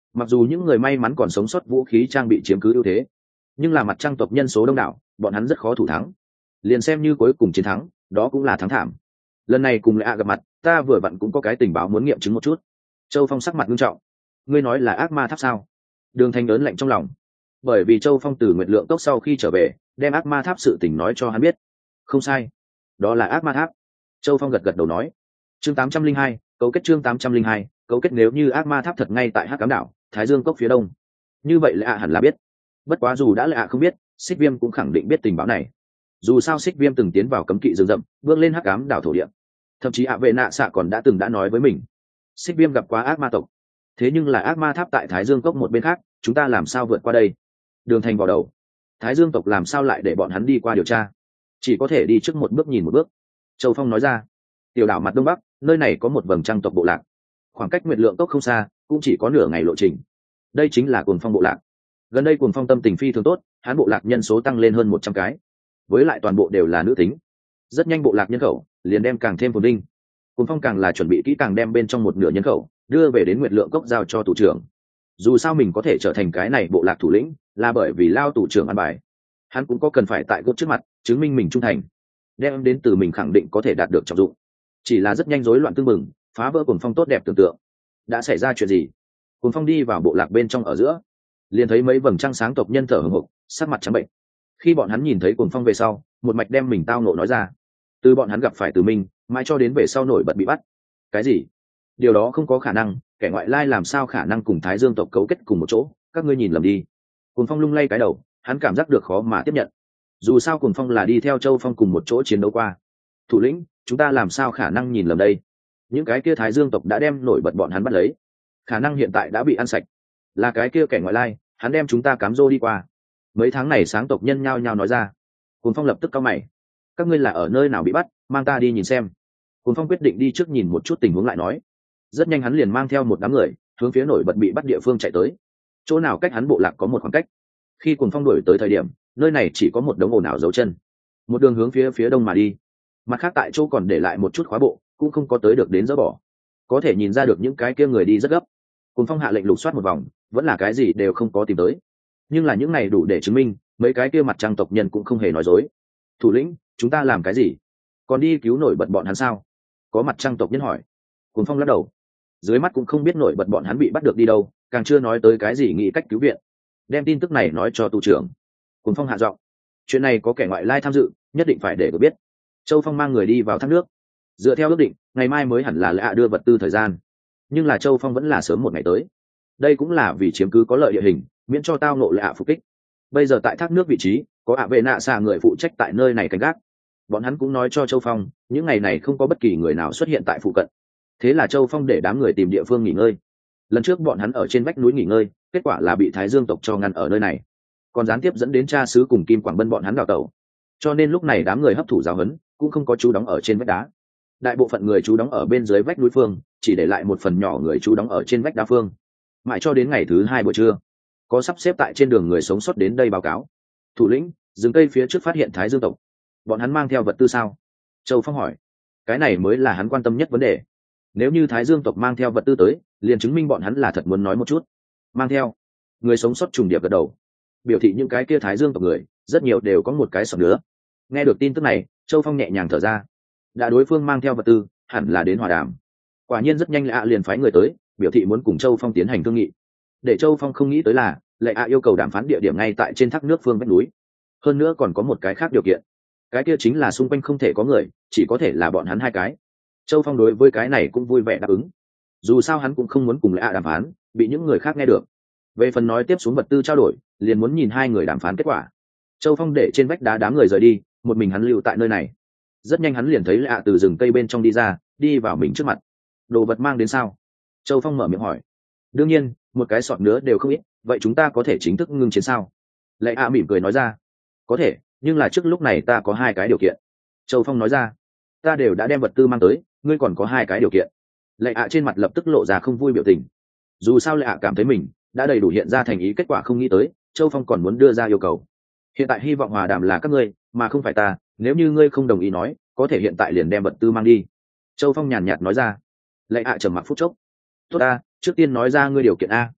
Mặc dù những người may mắn còn sống sót vũ khí trang bị chiếm cứ ưu thế, nhưng là mặt trăng tộc nhân số đông đảo, bọn hắn rất khó thủ thắng. Liền xem như cuối cùng chiến thắng, đó cũng là thắng thảm. Lần này cùng Lệ ạ gặp mặt, ta vừa vặn cũng có cái tình báo muốn nghiệm chứng một chút. Châu Phong sắc mặt nghiêm trọng. Ngươi nói là ác ma tháp sao? Đường Thanh ớn lạnh trong lòng, bởi vì Châu Phong từ Nguyệt Lượng Cốc sau khi trở về, đem ác ma tháp sự tình nói cho hắn biết. Không sai, đó là ác ma tháp. Châu Phong gật gật đầu nói. Chương tám trăm linh hai, cấu kết chương tám trăm linh hai, cấu kết nếu như ác ma tháp thật ngay tại Hắc Ám đảo, Thái Dương Cốc phía đông. Như vậy Lệ ạ hẳn là biết. Bất quá dù đã Lệ ạ không biết, Xích Viêm cũng khẳng định biết tình báo này. Dù sao Xích Viêm từng tiến vào cấm kỵ rừng rậm, bước lên Hắc Ám đảo thổ địa. Thậm chí ạ vệ nạ xạ còn đã từng đã nói với mình, Xích Viêm gặp quá ác ma tộc. Thế nhưng là ác ma tháp tại Thái Dương Cốc một bên khác, chúng ta làm sao vượt qua đây? Đường Thành vào đầu. Thái Dương tộc làm sao lại để bọn hắn đi qua điều tra? Chỉ có thể đi trước một bước nhìn một bước. Châu Phong nói ra. Tiểu đảo mặt đông bắc, nơi này có một vầng trăng tộc bộ lạc. Khoảng cách Nguyệt Lượng Cốc không xa, cũng chỉ có nửa ngày lộ trình. Đây chính là Cuồng Phong bộ lạc. Gần đây Cuồng Phong tâm tình phi thường tốt, hắn bộ lạc nhân số tăng lên hơn một trăm cái. Với lại toàn bộ đều là nữ tính. Rất nhanh bộ lạc nhân khẩu liền đem càng thêm phồn vinh. Cuồng Phong càng là chuẩn bị kỹ càng đem bên trong một nửa nhân khẩu đưa về đến Nguyệt Lượng Cốc giao cho thủ trưởng. Dù sao mình có thể trở thành cái này bộ lạc thủ lĩnh, là bởi vì lao thủ trưởng ăn bài. Hắn cũng có cần phải tại cốt trước mặt chứng minh mình trung thành, đem đến từ mình khẳng định có thể đạt được trọng dụng. Chỉ là rất nhanh rối loạn tương mừng, phá vỡ Cuồng Phong tốt đẹp tưởng tượng. Đã xảy ra chuyện gì? Cuồng Phong đi vào bộ lạc bên trong ở giữa, liền thấy mấy vầng trăng sáng tộc nhân thở hổn hộc, sắc mặt trắng bệnh. Khi bọn hắn nhìn thấy Cuồng Phong về sau, một mạch đem mình tao nộ nói ra. Từ bọn hắn gặp phải từ mình, mãi cho đến về sau nổi bật bị bắt. Cái gì? Điều đó không có khả năng, kẻ ngoại lai làm sao khả năng cùng Thái Dương tộc cấu kết cùng một chỗ? Các ngươi nhìn lầm đi. Cuồng Phong lung lay cái đầu, hắn cảm giác được khó mà tiếp nhận. Dù sao Cuồng Phong là đi theo Châu Phong cùng một chỗ chiến đấu qua. Thủ lĩnh, chúng ta làm sao khả năng nhìn lầm đây? Những cái kia Thái Dương tộc đã đem nổi bật bọn hắn bắt lấy, khả năng hiện tại đã bị ăn sạch. Là cái kia kẻ ngoại lai, hắn đem chúng ta cám dô đi qua. Mấy tháng này sáng tộc nhân nhao nhao nói ra. Cuồng Phong lập tức cau mày. Các ngươi là ở nơi nào bị bắt, mang ta đi nhìn xem. Cuồng Phong quyết định đi trước nhìn một chút tình huống lại nói. Rất nhanh hắn liền mang theo một đám người hướng phía nổi bật bị bắt địa phương chạy tới. Chỗ nào cách hắn bộ lạc có một khoảng cách. Khi Cuồng Phong đuổi tới thời điểm, nơi này chỉ có một đống ồn ào dấu chân, một đường hướng phía phía đông mà đi. Mặt khác tại chỗ còn để lại một chút khóa bộ, cũng không có tới được đến dỡ bỏ. Có thể nhìn ra được những cái kia người đi rất gấp. Cuồng Phong hạ lệnh lục soát một vòng, vẫn là cái gì đều không có tìm tới. Nhưng là những này đủ để chứng minh mấy cái kia mặt trăng tộc nhân cũng không hề nói dối. Thủ lĩnh, chúng ta làm cái gì? Còn đi cứu nổi bật bọn hắn sao? Có mặt trăng tộc nhân hỏi. Cuồng Phong lắc đầu. Dưới mắt cũng không biết nổi bật bọn hắn bị bắt được đi đâu, càng chưa nói tới cái gì nghĩ cách cứu viện. Đem tin tức này nói cho tù trưởng. Cuồng Phong hạ giọng. Chuyện này có kẻ ngoại lai tham dự, nhất định phải để được biết. Châu Phong mang người đi vào thác nước. Dựa theo ước định, ngày mai mới hẳn là Lệ ạ đưa vật tư thời gian. Nhưng là Châu Phong vẫn là sớm một ngày tới. Đây cũng là vì chiếm cứ có lợi địa hình, miễn cho tao nộ Lệ ạ phục kích. Bây giờ tại thác nước vị trí, có ạ vệ nạ xạ người phụ trách tại nơi này canh gác. Bọn hắn cũng nói cho Châu Phong, những ngày này không có bất kỳ người nào xuất hiện tại phụ cận. Thế là Châu Phong để đám người tìm địa phương nghỉ ngơi. Lần trước bọn hắn ở trên vách núi nghỉ ngơi, kết quả là bị Thái Dương tộc cho ngăn ở nơi này, còn gián tiếp dẫn đến cha xứ cùng Kim Quảng Bân bọn hắn đào tẩu. Cho nên lúc này đám người hấp thụ giáo huấn, cũng không có chú đóng ở trên vách đá. Đại bộ phận người chú đóng ở bên dưới vách núi phương, chỉ để lại một phần nhỏ người chú đóng ở trên vách đá phương. Mãi cho đến ngày thứ hai buổi trưa, có sắp xếp tại trên đường người sống sót đến đây báo cáo. Thủ lĩnh, rừng cây phía trước phát hiện Thái Dương tộc. Bọn hắn mang theo vật tư sao? Châu Phong hỏi. Cái này mới là hắn quan tâm nhất vấn đề. Nếu như Thái Dương tộc mang theo vật tư tới, liền chứng minh bọn hắn là thật muốn nói một chút. Mang theo. Người sống sót trùng điệp gật đầu, biểu thị những cái kia Thái Dương tộc người rất nhiều đều có một cái sọt nữa. Nghe được tin tức này, Châu Phong nhẹ nhàng thở ra. Đã đối phương mang theo vật tư, hẳn là đến hòa đàm. Quả nhiên rất nhanh Lệ ạ liền phái người tới, biểu thị muốn cùng Châu Phong tiến hành thương nghị. Để Châu Phong không nghĩ tới là, Lệ ạ yêu cầu đàm phán địa điểm ngay tại trên thác nước phương vách núi. Hơn nữa còn có một cái khác điều kiện. Cái kia chính là xung quanh không thể có người, chỉ có thể là bọn hắn hai cái. Châu Phong đối với cái này cũng vui vẻ đáp ứng. Dù sao hắn cũng không muốn cùng Lệ ạ đàm phán, bị những người khác nghe được. Về phần nói tiếp xuống vật tư trao đổi, liền muốn nhìn hai người đàm phán kết quả. Châu Phong để trên vách đá đám người rời đi, một mình hắn lưu tại nơi này. Rất nhanh hắn liền thấy Lệ ạ từ rừng cây bên trong đi ra, đi vào mình trước mặt. Đồ vật mang đến sao? Châu Phong mở miệng hỏi. Đương nhiên, một cái sọt nữa đều không ít, vậy chúng ta có thể chính thức ngưng chiến sao? Lệ ạ mỉm cười nói ra. Có thể, nhưng là trước lúc này ta có hai cái điều kiện. Châu Phong nói ra. Ta đều đã đem vật tư mang tới, ngươi còn có hai cái điều kiện. Lệ ạ trên mặt lập tức lộ ra không vui biểu tình. Dù sao Lệ ạ cảm thấy mình đã đầy đủ hiện ra thành ý, kết quả không nghĩ tới Châu Phong còn muốn đưa ra yêu cầu. Hiện tại hy vọng hòa đàm là các ngươi, mà không phải ta. Nếu như ngươi không đồng ý nói, có thể hiện tại liền đem vật tư mang đi. Châu Phong nhàn nhạt nói ra. Lệ ạ trầm mặc phút chốc. Tốt a, trước tiên nói ra ngươi điều kiện a.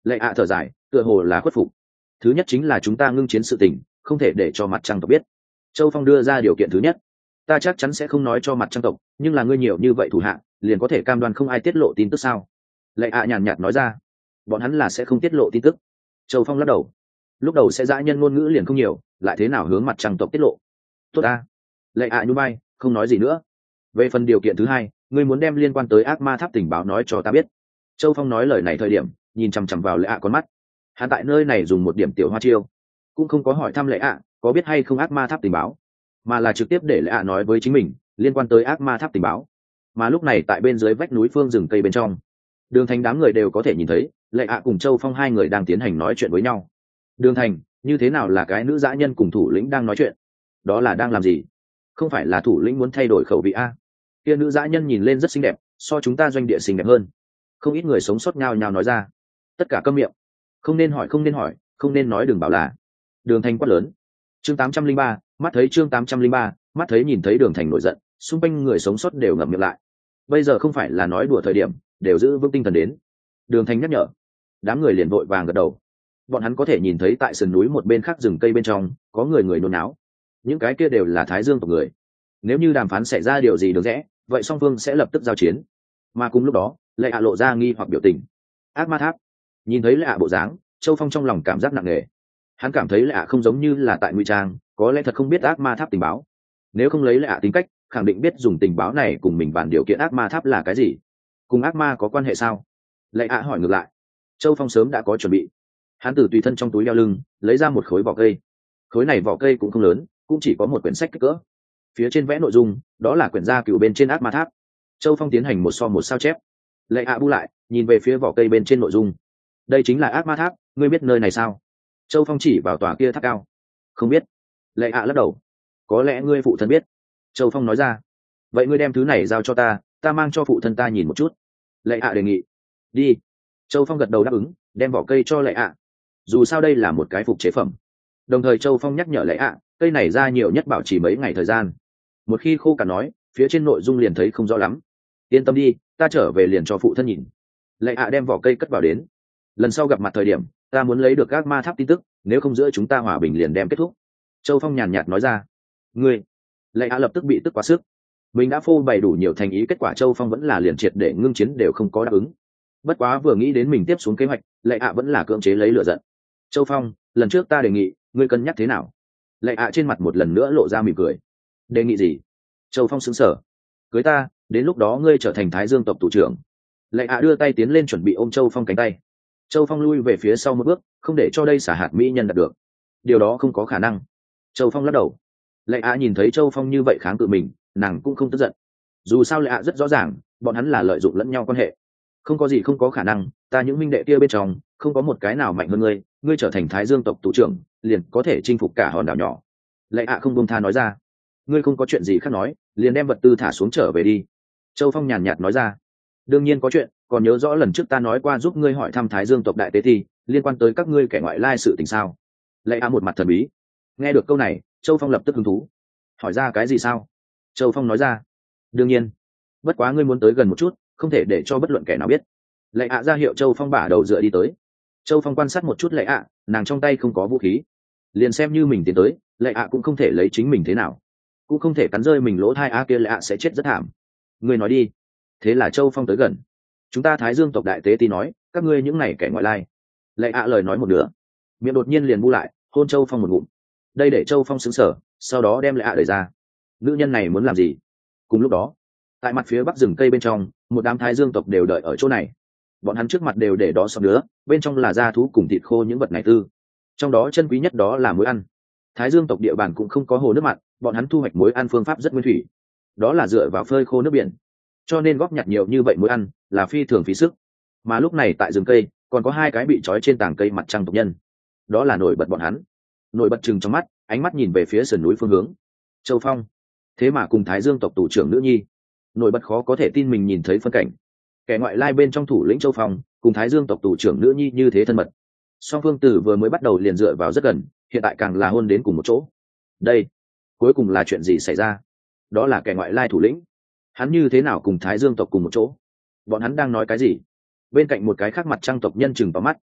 Lệ ạ thở dài, tựa hồ là khuất phục. Thứ nhất chính là chúng ta ngưng chiến sự tình, không thể để cho mặt trăng tộc biết. Châu Phong đưa ra điều kiện thứ nhất. Ta chắc chắn sẽ không nói cho mặt trăng tộc, nhưng là ngươi nhiều như vậy thủ hạ, liền có thể cam đoan không ai tiết lộ tin tức sao? Lệ ạ nhàn nhạt nói ra. Bọn hắn là sẽ không tiết lộ tin tức. Châu Phong lắc đầu. Lúc đầu sẽ dã nhân ngôn ngữ liền không nhiều, lại thế nào hướng mặt trăng tộc tiết lộ? Tốt ta. Lệ ạ nhún vai, không nói gì nữa. Về phần điều kiện thứ hai, ngươi muốn đem liên quan tới ác ma tháp tình báo nói cho ta biết. Châu Phong nói lời này thời điểm, nhìn chằm chằm vào Lệ ạ con mắt. Hắn tại nơi này dùng một điểm tiểu hoa chiêu, cũng không có hỏi thăm Lệ ạ có biết hay không ác ma tháp tình báo, mà là trực tiếp để Lệ ạ nói với chính mình liên quan tới ác ma tháp tình báo. Mà lúc này tại bên dưới vách núi phương rừng cây bên trong, Đường Thành đám người đều có thể nhìn thấy Lệ ạ cùng Châu Phong hai người đang tiến hành nói chuyện với nhau. Đường Thành, như thế nào là cái nữ dã nhân cùng thủ lĩnh đang nói chuyện? Đó là đang làm gì? Không phải là thủ lĩnh muốn thay đổi khẩu vị a? Kia nữ dã nhân nhìn lên rất xinh đẹp, so chúng ta doanh địa xinh đẹp hơn. Không ít người sống sót nhao nhao nói ra. Tất cả câm miệng. Không nên hỏi, không nên hỏi, không nên nói, đừng bảo là. Đường Thành quát lớn. Chương tám trăm linh ba, mắt thấy chương tám trăm linh ba, mắt thấy nhìn thấy Đường Thành nổi giận, xung quanh người sống sót đều ngậm miệng lại. Bây giờ không phải là nói đùa thời điểm, đều giữ vững tinh thần đến. Đường Thành nhắc nhở. Đám người liền vội vàng gật đầu. Bọn hắn có thể nhìn thấy tại sườn núi một bên khác rừng cây bên trong, có người người nôn náo. Những cái kia đều là Thái Dương tộc người. Nếu như đàm phán xảy ra điều gì được rẽ, vậy song phương sẽ lập tức giao chiến. Mà cùng lúc đó, Lệ ạ lộ ra nghi hoặc biểu tình. Ác ma tháp. Nhìn thấy Lệ ạ bộ dáng, Châu Phong trong lòng cảm giác nặng nề. Hắn cảm thấy Lệ ạ không giống như là tại ngụy trang, có lẽ thật không biết ác ma tháp tình báo. Nếu không lấy Lệ ạ tính cách, khẳng định biết dùng tình báo này cùng mình bàn điều kiện ác ma tháp là cái gì. Cùng ác ma có quan hệ sao? Lệ ạ hỏi ngược lại. Châu Phong sớm đã có chuẩn bị. Hắn từ tùy thân trong túi đeo lưng lấy ra một khối vỏ cây. Khối này vỏ cây cũng không lớn, cũng chỉ có một quyển sách kích cỡ. Phía trên vẽ nội dung đó là quyển gia cựu bên trên ác ma tháp. Châu Phong tiến hành một so một sao chép. Lệ ạ bu lại nhìn về phía vỏ cây bên trên nội dung. Đây chính là ác ma tháp, ngươi biết nơi này sao? Châu Phong chỉ vào tòa kia tháp cao. Không biết. Lệ ạ lắc đầu. Có lẽ ngươi phụ thân biết. Châu Phong nói ra. Vậy ngươi đem thứ này giao cho ta, ta mang cho phụ thân ta nhìn một chút. Lệ ạ đề nghị. Đi. Châu Phong gật đầu đáp ứng, đem vỏ cây cho Lệ ạ. Dù sao đây là một cái phục chế phẩm. Đồng thời Châu Phong nhắc nhở Lệ ạ, cây này ra nhiều nhất bảo trì mấy ngày thời gian. Một khi khô cả nói, phía trên nội dung liền thấy không rõ lắm. Yên tâm đi, ta trở về liền cho phụ thân nhìn. Lệ ạ đem vỏ cây cất vào đến. Lần sau gặp mặt thời điểm, ta muốn lấy được các ma tháp tin tức, nếu không giữa chúng ta hòa bình liền đem kết thúc. Châu Phong nhàn nhạt nói ra. Ngươi. Lệ ạ lập tức bị tức quá sức. Mình đã phô bày đủ nhiều thành ý, kết quả Châu Phong vẫn là liền triệt để ngưng chiến đều không có đáp ứng. Bất quá vừa nghĩ đến mình tiếp xuống kế hoạch, Lệ ạ vẫn là cưỡng chế lấy lửa giận. Châu Phong, lần trước ta đề nghị, ngươi cân nhắc thế nào? Lệ ạ trên mặt một lần nữa lộ ra mỉm cười. Đề nghị gì? Châu Phong sững sờ. Cưới ta, đến lúc đó ngươi trở thành Thái Dương tộc tù trưởng. Lệ ạ đưa tay tiến lên chuẩn bị ôm Châu Phong cánh tay. Châu Phong lui về phía sau một bước, không để cho đây xả hạt mỹ nhân đạt được. Điều đó không có khả năng. Châu Phong lắc đầu. Lệ ạ nhìn thấy Châu Phong như vậy kháng cự mình, nàng cũng không tức giận. Dù sao Lệ ạ rất rõ ràng, bọn hắn là lợi dụng lẫn nhau quan hệ. Không có gì không có khả năng, ta những minh đệ kia bên trong, không có một cái nào mạnh hơn ngươi, ngươi trở thành Thái Dương tộc tù trưởng, liền có thể chinh phục cả hòn đảo nhỏ. Lệ ạ không buông tha nói ra. Ngươi không có chuyện gì khác nói, liền đem vật tư thả xuống trở về đi. Châu Phong nhàn nhạt nói ra. Đương nhiên có chuyện, còn nhớ rõ lần trước ta nói qua giúp ngươi hỏi thăm Thái Dương tộc đại tế thi, liên quan tới các ngươi kẻ ngoại lai sự tình sao? Lệ ạ một mặt thần bí. Nghe được câu này, Châu Phong lập tức hứng thú. Hỏi ra cái gì sao? Châu Phong nói ra. Đương nhiên. Bất quá ngươi muốn tới gần một chút, không thể để cho bất luận kẻ nào biết. Lệ ạ ra hiệu Châu Phong bả đầu dựa đi tới. Châu Phong quan sát một chút Lệ ạ, nàng trong tay không có vũ khí, liền xem như mình tiến tới, Lệ ạ cũng không thể lấy chính mình thế nào, cũng không thể cắn rơi mình lỗ thai a kia Lệ ạ sẽ chết rất thảm. Ngươi nói đi. Thế là Châu Phong tới gần. Chúng ta Thái Dương tộc đại tế ti nói, các ngươi những này kẻ ngoại lai. Lệ ạ lời nói một nửa, miệng đột nhiên liền bu lại, hôn Châu Phong một ngụm. Đây để Châu Phong sững sờ, sau đó đem Lệ ạ đẩy ra. Nữ nhân này muốn làm gì? Cùng lúc đó, tại mặt phía bắc rừng cây bên trong, một đám Thái Dương tộc đều đợi ở chỗ này. Bọn hắn trước mặt đều để đó sọt nữa, bên trong là da thú cùng thịt khô những vật này tư. Trong đó chân quý nhất đó là muối ăn. Thái Dương tộc địa bàn cũng không có hồ nước mặn, bọn hắn thu hoạch muối ăn phương pháp rất nguyên thủy, đó là dựa vào phơi khô nước biển, cho nên góp nhặt nhiều như vậy muối ăn là phi thường phí sức. Mà lúc này tại rừng cây còn có hai cái bị trói trên tảng cây mặt trăng tộc nhân, đó là nổi bật bọn hắn. Nổi bật chừng trong mắt, ánh mắt nhìn về phía sườn núi phương hướng. Châu Phong, thế mà cùng Thái Dương tộc tù trưởng nữ nhi. Nổi bật khó có thể tin mình nhìn thấy phân cảnh, kẻ ngoại lai bên trong thủ lĩnh Châu Phong cùng Thái Dương tộc tù trưởng nữ nhi như thế thân mật. Song phương tử vừa mới bắt đầu liền dựa vào rất gần, hiện tại càng là hôn đến cùng một chỗ. Đây cuối cùng là chuyện gì xảy ra? Đó là kẻ ngoại lai thủ lĩnh, hắn như thế nào cùng Thái Dương tộc cùng một chỗ? Bọn hắn đang nói cái gì? Bên cạnh một cái khác mặt trăng tộc nhân chừng vào mắt.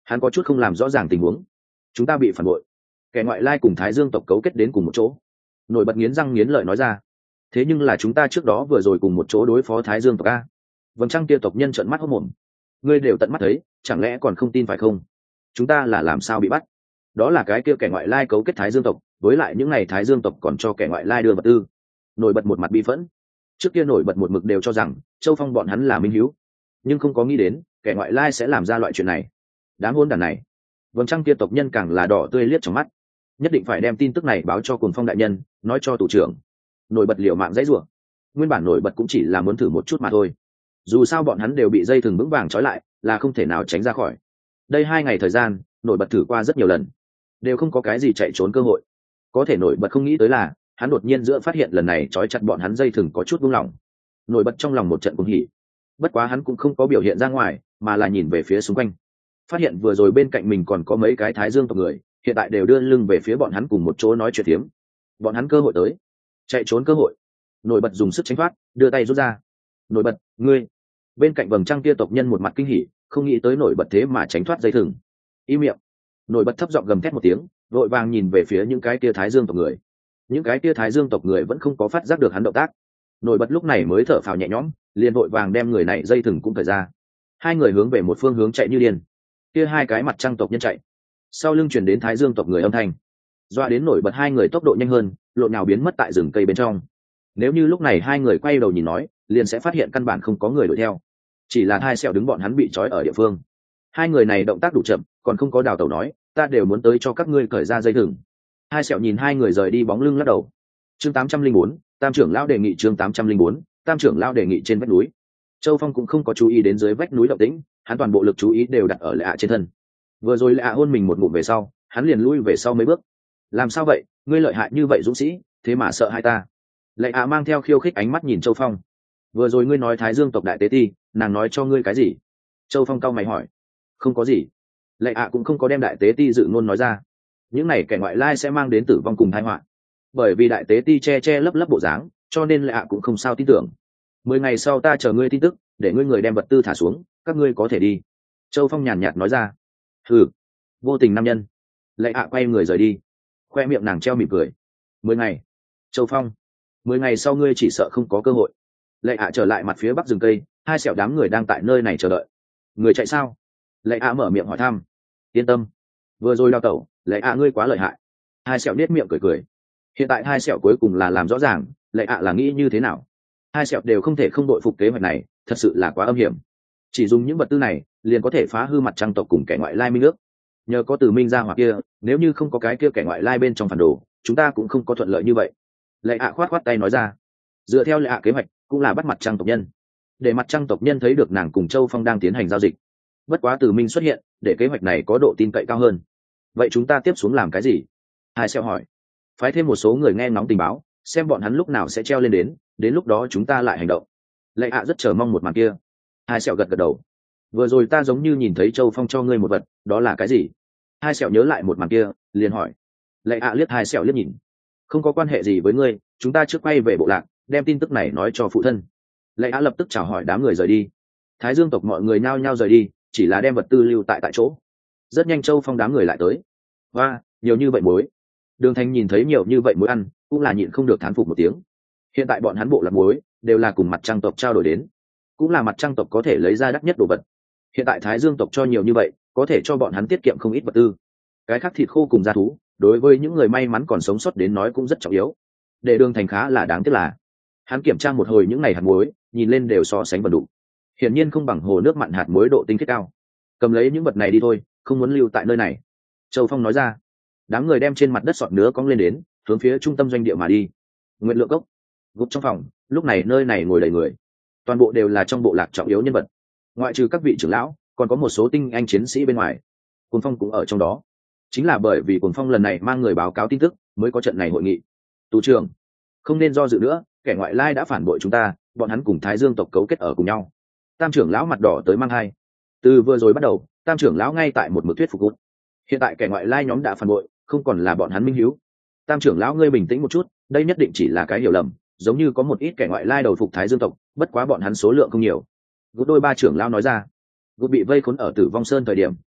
Hắn có chút không làm rõ ràng tình huống. Chúng ta bị phản bội, kẻ ngoại lai cùng Thái Dương tộc cấu kết đến cùng một chỗ. Nổi bật nghiến răng nghiến lợi nói ra. Thế nhưng là chúng ta trước đó vừa rồi cùng một chỗ đối phó Thái Dương tộc a. Vầng trăng kia tộc nhân trợn mắt hốt mồm. Ngươi đều tận mắt thấy, chẳng lẽ còn không tin phải không? Chúng ta là làm sao bị bắt? Đó là cái kia kẻ ngoại lai cấu kết Thái Dương tộc, với lại những ngày Thái Dương tộc còn cho kẻ ngoại lai đưa vật tư. Nổi bật một mặt bi phẫn. Trước kia nổi bật một mực đều cho rằng Châu Phong bọn hắn là minh hiếu, nhưng không có nghĩ đến kẻ ngoại lai sẽ làm ra loại chuyện này. Đám hôn đàn này. Vầng trăng kia tộc nhân càng là đỏ tươi liếc trong mắt, nhất định phải đem tin tức này báo cho Cuồng Phong đại nhân, nói cho thủ trưởng. Nổi bật liều mạng dãy rủa. Nguyên bản nổi bật cũng chỉ là muốn thử một chút mà thôi. Dù sao bọn hắn đều bị dây thừng vững vàng trói lại, là không thể nào tránh ra khỏi. Đây hai ngày thời gian, nổi bật thử qua rất nhiều lần, đều không có cái gì chạy trốn cơ hội. Có thể nổi bật không nghĩ tới là, hắn đột nhiên giữa phát hiện lần này trói chặt bọn hắn dây thừng có chút buông lỏng. Nổi bật trong lòng một trận cuồng hỉ. Bất quá hắn cũng không có biểu hiện ra ngoài, mà là nhìn về phía xung quanh. Phát hiện vừa rồi bên cạnh mình còn có mấy cái Thái Dương tộc người, hiện tại đều đưa lưng về phía bọn hắn cùng một chỗ nói chuyện tiếm. Bọn hắn cơ hội tới, chạy trốn cơ hội. Nổi bật dùng sức tránh thoát, đưa tay rút ra. Nổi bật, ngươi. Bên cạnh vầng trăng kia tộc nhân một mặt kinh hỉ, không nghĩ tới nổi bật thế mà tránh thoát dây thừng. Im miệng. Nổi bật thấp giọng gầm thét một tiếng, vội vàng nhìn về phía những cái kia Thái Dương tộc người. Những cái kia Thái Dương tộc người vẫn không có phát giác được hắn động tác. Nổi bật lúc này mới thở phào nhẹ nhõm, liền vội vàng đem người này dây thừng cũng thời ra. Hai người hướng về một phương hướng chạy như điên. Kia hai cái mặt trăng tộc nhân chạy, sau lưng truyền đến Thái Dương tộc người âm thanh, doa đến nổi bật hai người tốc độ nhanh hơn, lộn nhào biến mất tại rừng cây bên trong. Nếu như lúc này hai người quay đầu nhìn nói, liền sẽ phát hiện căn bản không có người đuổi theo, chỉ là hai sẹo đứng bọn hắn bị trói ở địa phương. Hai người này động tác đủ chậm, còn không có đào tẩu nói, ta đều muốn tới cho các ngươi cởi ra dây thừng. Hai sẹo nhìn hai người rời đi bóng lưng lắc đầu. Chương tám trăm linh bốn, Tam trưởng lão đề nghị chương tám trăm linh bốn, Tam trưởng lão đề nghị trên vách núi. Châu Phong cũng không có chú ý đến dưới vách núi động tĩnh, hắn toàn bộ lực chú ý đều đặt ở Lệ ạ trên thân. Vừa rồi Lệ ạ hôn mình một ngụm về sau, hắn liền lui về sau mấy bước. Làm sao vậy, ngươi lợi hại như vậy dũng sĩ, thế mà sợ hai ta? Lệ ạ mang theo khiêu khích ánh mắt nhìn Châu Phong. Vừa rồi ngươi nói Thái Dương tộc đại tế ti, nàng nói cho ngươi cái gì? Châu Phong cau mày hỏi. Không có gì. Lệ ạ cũng không có đem đại tế ti dự ngôn nói ra. Những này kẻ ngoại lai sẽ mang đến tử vong cùng tai họa. Bởi vì đại tế ti che che lấp lấp bộ dáng, cho nên Lệ ạ cũng không sao tin tưởng. Mười ngày sau ta chờ ngươi tin tức, để ngươi người đem vật tư thả xuống, các ngươi có thể đi. Châu Phong nhàn nhạt nói ra. Hừ, vô tình nam nhân. Lệ ạ quay người rời đi, khoe miệng nàng treo mỉm cười. Mười ngày. Châu Phong, mười ngày sau ngươi chỉ sợ không có cơ hội. Lệ ạ trở lại mặt phía bắc rừng cây, hai sẹo đám người đang tại nơi này chờ đợi. Người chạy sao? Lệ ạ mở miệng hỏi thăm. Yên tâm, vừa rồi đào tẩu, Lệ ạ ngươi quá lợi hại. Hai sẹo nết miệng cười cười. Hiện tại hai sẹo cuối cùng là làm rõ ràng, Lệ ạ là nghĩ như thế nào. Hai sẹo đều không thể không đội phục kế hoạch này, thật sự là quá âm hiểm. Chỉ dùng những vật tư này, liền có thể phá hư mặt trăng tộc cùng kẻ ngoại lai minh nước. Nhờ có Từ Minh ra hoặc kia, nếu như không có cái kia kẻ ngoại lai bên trong phản đồ, chúng ta cũng không có thuận lợi như vậy. Lệ ạ khoát khoát tay nói ra. Dựa theo Lệ ạ kế hoạch, cũng là bắt mặt trăng tộc nhân, để mặt trăng tộc nhân thấy được nàng cùng Châu Phong đang tiến hành giao dịch. Bất quá Từ Minh xuất hiện, để kế hoạch này có độ tin cậy cao hơn. Vậy chúng ta tiếp xuống làm cái gì? Hai Sẹo hỏi. Phái thêm một số người nghe ngóng tình báo, xem bọn hắn lúc nào sẽ treo lên đến, đến lúc đó chúng ta lại hành động. Lệ ạ rất chờ mong một màn kia. Hai Sẹo gật gật đầu. Vừa rồi ta giống như nhìn thấy Châu Phong cho ngươi một vật, đó là cái gì? Hai Sẹo nhớ lại một màn kia, liền hỏi. Lệ ạ liếc Hai Sẹo liếc nhìn. Không có quan hệ gì với ngươi, chúng ta trước quay về bộ lạc, đem tin tức này nói cho phụ thân. Lệ ạ lập tức chào hỏi đám người rời đi. Thái Dương tộc mọi người nhao nhao rời đi, chỉ là đem vật tư lưu tại tại chỗ. Rất nhanh Châu Phong đám người lại tới. Và nhiều như vậy muối. Đường Thành nhìn thấy nhiều như vậy muối ăn, cũng là nhịn không được thán phục một tiếng. Hiện tại bọn hắn bộ lạc muối đều là cùng mặt trăng tộc trao đổi đến, cũng là mặt trăng tộc có thể lấy ra đắt nhất đồ vật. Hiện tại Thái Dương tộc cho nhiều như vậy, có thể cho bọn hắn tiết kiệm không ít vật tư. Cái khác thịt khô cùng gia thú, đối với những người may mắn còn sống sót đến nói cũng rất trọng yếu. Để Đường Thành khá là đáng tiếc là, hắn kiểm tra một hồi những ngày hạt muối, nhìn lên đều so sánh vần đủ. Hiển nhiên không bằng hồ nước mặn hạt muối độ tinh khiết cao. Cầm lấy những vật này đi thôi, không muốn lưu tại nơi này. Châu Phong nói ra. Đám người đem trên mặt đất sọt nứa cong lên đến, hướng phía trung tâm doanh địa mà đi. Nguyện Lượng Cốc, gục trong phòng, lúc này nơi này ngồi đầy người, toàn bộ đều là trong bộ lạc trọng yếu nhân vật, ngoại trừ các vị trưởng lão, còn có một số tinh anh chiến sĩ bên ngoài. Cuồng Phong cũng ở trong đó. Chính là bởi vì Cuồng Phong lần này mang người báo cáo tin tức, mới có trận này hội nghị. Tù trưởng, không nên do dự nữa, kẻ ngoại lai đã phản bội chúng ta, bọn hắn cùng Thái Dương tộc cấu kết ở cùng nhau. Tam trưởng lão mặt đỏ tới mang hai. Từ vừa rồi bắt đầu, Tam trưởng lão ngay tại một mực thuyết phục cút. Hiện tại kẻ ngoại lai nhóm đã phản bội, không còn là bọn hắn minh hiếu. Tam trưởng lão ngươi bình tĩnh một chút, đây nhất định chỉ là cái hiểu lầm, giống như có một ít kẻ ngoại lai đầu phục Thái Dương tộc, bất quá bọn hắn số lượng không nhiều. Gút đôi ba trưởng lão nói ra. Gút bị vây khốn ở Tử Vong Sơn thời điểm,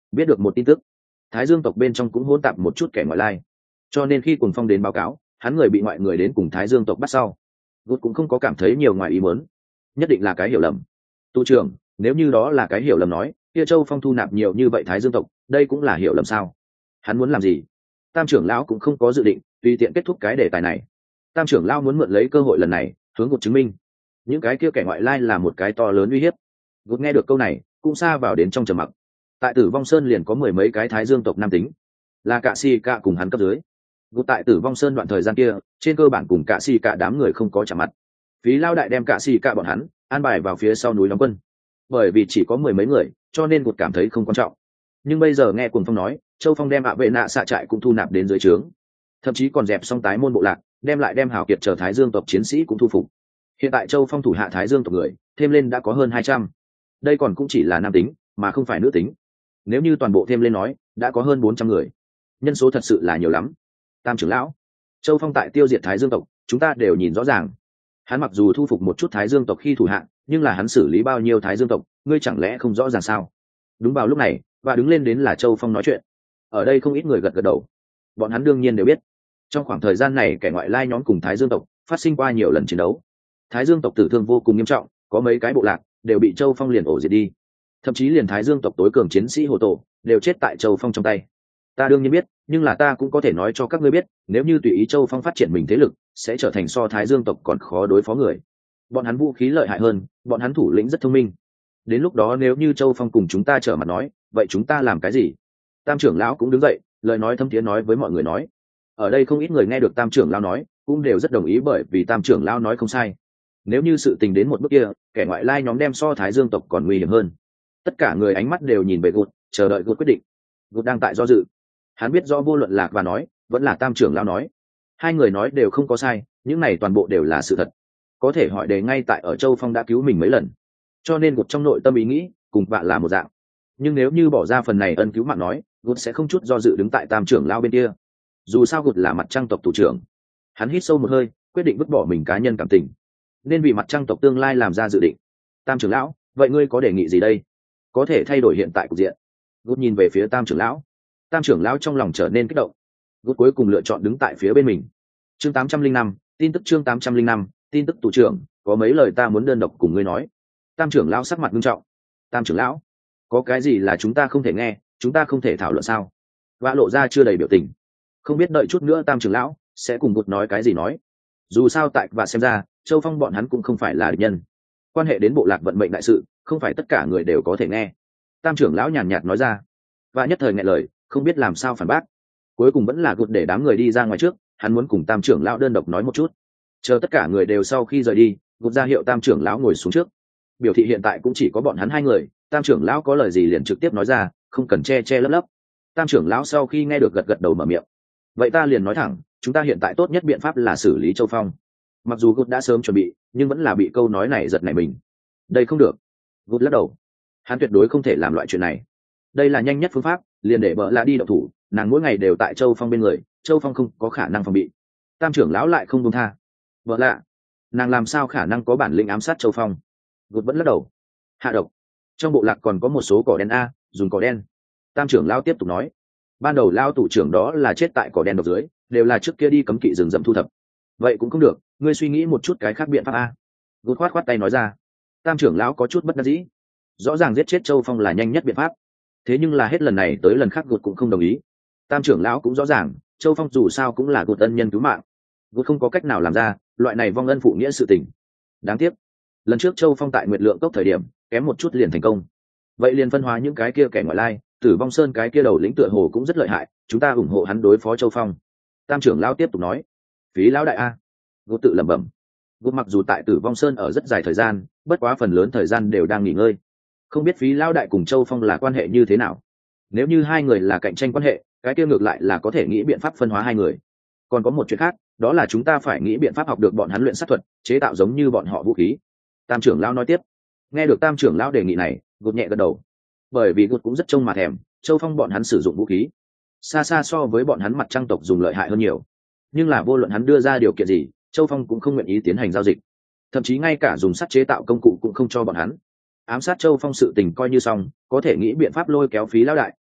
biết được một tin tức, thái dương tộc bên trong cũng hỗn tạp một chút kẻ ngoại lai, cho nên khi Cuồng Phong đến báo cáo hắn người bị ngoại người đến cùng thái dương tộc bắt sau, Gut cũng không có cảm thấy nhiều ngoài ý muốn, nhất định là cái hiểu lầm. Tu trưởng, nếu như đó là cái hiểu lầm nói, kia Châu Phong thu nạp nhiều như vậy thái dương tộc, đây cũng là hiểu lầm sao? Hắn muốn làm gì? Tam trưởng lão cũng không có dự định tùy tiện kết thúc cái đề tài này. Tam trưởng lão muốn mượn lấy cơ hội lần này hướng Gut chứng minh những cái kia kẻ ngoại lai là một cái to lớn uy hiếp. Gut nghe được câu này cũng xa vào đến trong trầm mặc. Tại Tử Vong Sơn liền có mười mấy cái thái dương tộc nam tính, là Cạ Si Cạ cùng hắn cấp dưới. Gut tại Tử Vong Sơn đoạn thời gian kia trên cơ bản cùng Cạ Si Cạ đám người không có chạm mặt. Phí lao đại đem Cạ Si Cạ bọn hắn an bài vào phía sau núi đóng quân, bởi vì chỉ có mười mấy người cho nên Gut cảm thấy không quan trọng. Nhưng bây giờ nghe Cuồng Phong nói Châu Phong đem ạ vệ nạ xạ trại cũng thu nạp đến dưới trướng, thậm chí còn dẹp xong tái môn bộ lạc, đem lại đem hảo kiệt chờ thái dương tộc chiến sĩ cũng thu phục. Hiện tại Châu Phong thủ hạ thái dương tộc người thêm lên đã có hơn hai trăm, đây còn cũng chỉ là nam tính mà không phải nữ tính, nếu như toàn bộ thêm lên nói đã có hơn bốn trăm người, nhân số thật sự là nhiều lắm. Tam trưởng lão, Châu Phong tại tiêu diệt thái dương tộc chúng ta đều nhìn rõ ràng, hắn mặc dù thu phục một chút thái dương tộc khi thủ hạ, nhưng là hắn xử lý bao nhiêu thái dương tộc ngươi chẳng lẽ không rõ ràng sao? Đúng vào lúc này và đứng lên đến là Châu Phong nói chuyện. Ở đây không ít người gật gật đầu, bọn hắn đương nhiên đều biết trong khoảng thời gian này kẻ ngoại lai nhóm cùng thái dương tộc phát sinh qua nhiều lần chiến đấu, thái dương tộc tử thương vô cùng nghiêm trọng, có mấy cái bộ lạc đều bị Châu Phong liền ổ diệt đi, thậm chí liền thái dương tộc tối cường chiến sĩ hồ tổ đều chết tại Châu Phong trong tay. Ta đương nhiên biết, nhưng là ta cũng có thể nói cho các ngươi biết, nếu như tùy ý Châu Phong phát triển mình thế lực sẽ trở thành so thái dương tộc còn khó đối phó người. Bọn hắn vũ khí lợi hại hơn, bọn hắn thủ lĩnh rất thông minh, đến lúc đó nếu như Châu Phong cùng chúng ta trở mặt nói, vậy chúng ta làm cái gì? Tam trưởng lão cũng đứng dậy, lời nói thâm thiế nói với mọi người nói. Ở đây không ít người nghe được Tam trưởng lão nói cũng đều rất đồng ý, bởi vì Tam trưởng lão nói không sai, nếu như sự tình đến một bước kia kẻ ngoại lai nhóm đem so thái dương tộc còn nguy hiểm hơn. Tất cả người ánh mắt đều nhìn về Gut, chờ đợi Gut quyết định. Gut đang tại do dự, hắn biết rõ vô luận Lạc và nói vẫn là Tam trưởng lão nói, hai người nói đều không có sai, những này toàn bộ đều là sự thật. Có thể hỏi đề ngay tại ở Châu Phong đã cứu mình mấy lần, cho nên Gut trong nội tâm ý nghĩ cùng vạ là một dạng. Nhưng nếu như bỏ ra phần này ân cứu mạng nói, Gut sẽ không chút do dự đứng tại Tam trưởng lão bên kia. Dù sao Gut là mặt trăng tộc thủ trưởng, hắn hít sâu một hơi quyết định vứt bỏ mình cá nhân cảm tình, nên vì mặt trăng tộc tương lai làm ra dự định. Tam trưởng lão, vậy ngươi có đề nghị gì đây? Có thể thay đổi hiện tại cục diện. Gut nhìn về phía Tam trưởng lão. Tam trưởng lão trong lòng trở nên kích động. Gut cuối cùng lựa chọn đứng tại phía bên mình. Chương tám trăm linh năm, tin tức chương tám trăm linh năm, tin tức thủ trưởng, có mấy lời ta muốn đơn độc cùng ngươi nói. Tam trưởng lão sắc mặt nghiêm trọng. Tam trưởng lão, có cái gì là chúng ta không thể nghe, chúng ta không thể thảo luận sao? Vã lộ ra chưa đầy biểu tình, không biết đợi chút nữa Tam trưởng lão sẽ cùng Gut nói cái gì nói. Dù sao tại và xem ra Châu Phong bọn hắn cũng không phải là địch nhân, quan hệ đến bộ lạc vận mệnh đại sự không phải tất cả người đều có thể nghe. Tam trưởng lão nhàn nhạt nói ra, và nhất thời nghẹn lời không biết làm sao phản bác. Cuối cùng vẫn là Gut để đám người đi ra ngoài trước, hắn muốn cùng Tam trưởng lão đơn độc nói một chút. Chờ tất cả người đều sau khi rời đi, Gut ra hiệu Tam trưởng lão ngồi xuống trước, biểu thị hiện tại cũng chỉ có bọn hắn hai người. Tam trưởng lão có lời gì liền trực tiếp nói ra, không cần che che lấp lấp. Tam trưởng lão sau khi nghe được gật gật đầu mở miệng, vậy ta liền nói thẳng, chúng ta hiện tại tốt nhất biện pháp là xử lý Châu Phong. Mặc dù Gut đã sớm chuẩn bị, nhưng vẫn là bị câu nói này giật nảy mình. Đây không được. Gut lắc đầu, hắn tuyệt đối không thể làm loại chuyện này. Đây là nhanh nhất phương pháp, liền để bợ lạ đi động thủ, nàng mỗi ngày đều tại Châu Phong bên người, Châu Phong không có khả năng phòng bị. Tam trưởng lão lại không buông tha. Bợ lạ, nàng làm sao khả năng có bản lĩnh ám sát Châu Phong? Gut vẫn lắc đầu. Hạ độc, trong bộ lạc còn có một số cỏ đen a, dùng cỏ đen. Tam trưởng lão tiếp tục nói, ban đầu lão thủ trưởng đó là chết tại cỏ đen độc dưới, đều là trước kia đi cấm kỵ rừng rậm thu thập. Vậy cũng không được, ngươi suy nghĩ một chút cái khác biện pháp a. Gut khoát khoát tay nói ra. Tam trưởng lão có chút bất đắc dĩ, rõ ràng giết chết Châu Phong là nhanh nhất biện pháp, thế nhưng là hết lần này tới lần khác Gut cũng không đồng ý. Tam trưởng lão cũng rõ ràng Châu Phong dù sao cũng là Gut ân nhân cứu mạng, Gut không có cách nào làm ra loại này vong ân phụ nghĩa sự tình. Đáng tiếc lần trước Châu Phong tại Nguyệt Lượng Cốc thời điểm kém một chút liền thành công, vậy liền phân hóa những cái kia kẻ ngoại lai. Tử Vong Sơn cái kia đầu lĩnh tựa hồ cũng rất lợi hại, chúng ta ủng hộ hắn đối phó Châu Phong. Tam trưởng lão tiếp tục nói. Phí lão đại a. Gut tự lẩm bẩm. Gut mặc dù tại Tử Vong Sơn ở rất dài thời gian, bất quá phần lớn thời gian đều đang nghỉ ngơi, không biết Phí lão đại cùng Châu Phong là quan hệ như thế nào. Nếu như hai người là cạnh tranh quan hệ, cái kia ngược lại là có thể nghĩ biện pháp phân hóa hai người. Còn có một chuyện khác, đó là chúng ta phải nghĩ biện pháp học được bọn hắn luyện sát thuật, chế tạo giống như bọn họ vũ khí. Tam trưởng lão nói tiếp. Nghe được Tam trưởng lão đề nghị này, Gut nhẹ gật đầu, bởi vì Gut cũng rất trông mà thèm. Châu Phong bọn hắn sử dụng vũ khí xa xa so với bọn hắn mặt trăng tộc dùng lợi hại hơn nhiều, nhưng là vô luận hắn đưa ra điều kiện gì, Châu Phong cũng không nguyện ý tiến hành giao dịch, thậm chí ngay cả dùng sắt chế tạo công cụ cũng không cho bọn hắn. Ám sát Châu Phong sự tình coi như xong, có thể nghĩ biện pháp lôi kéo Phí lão đại,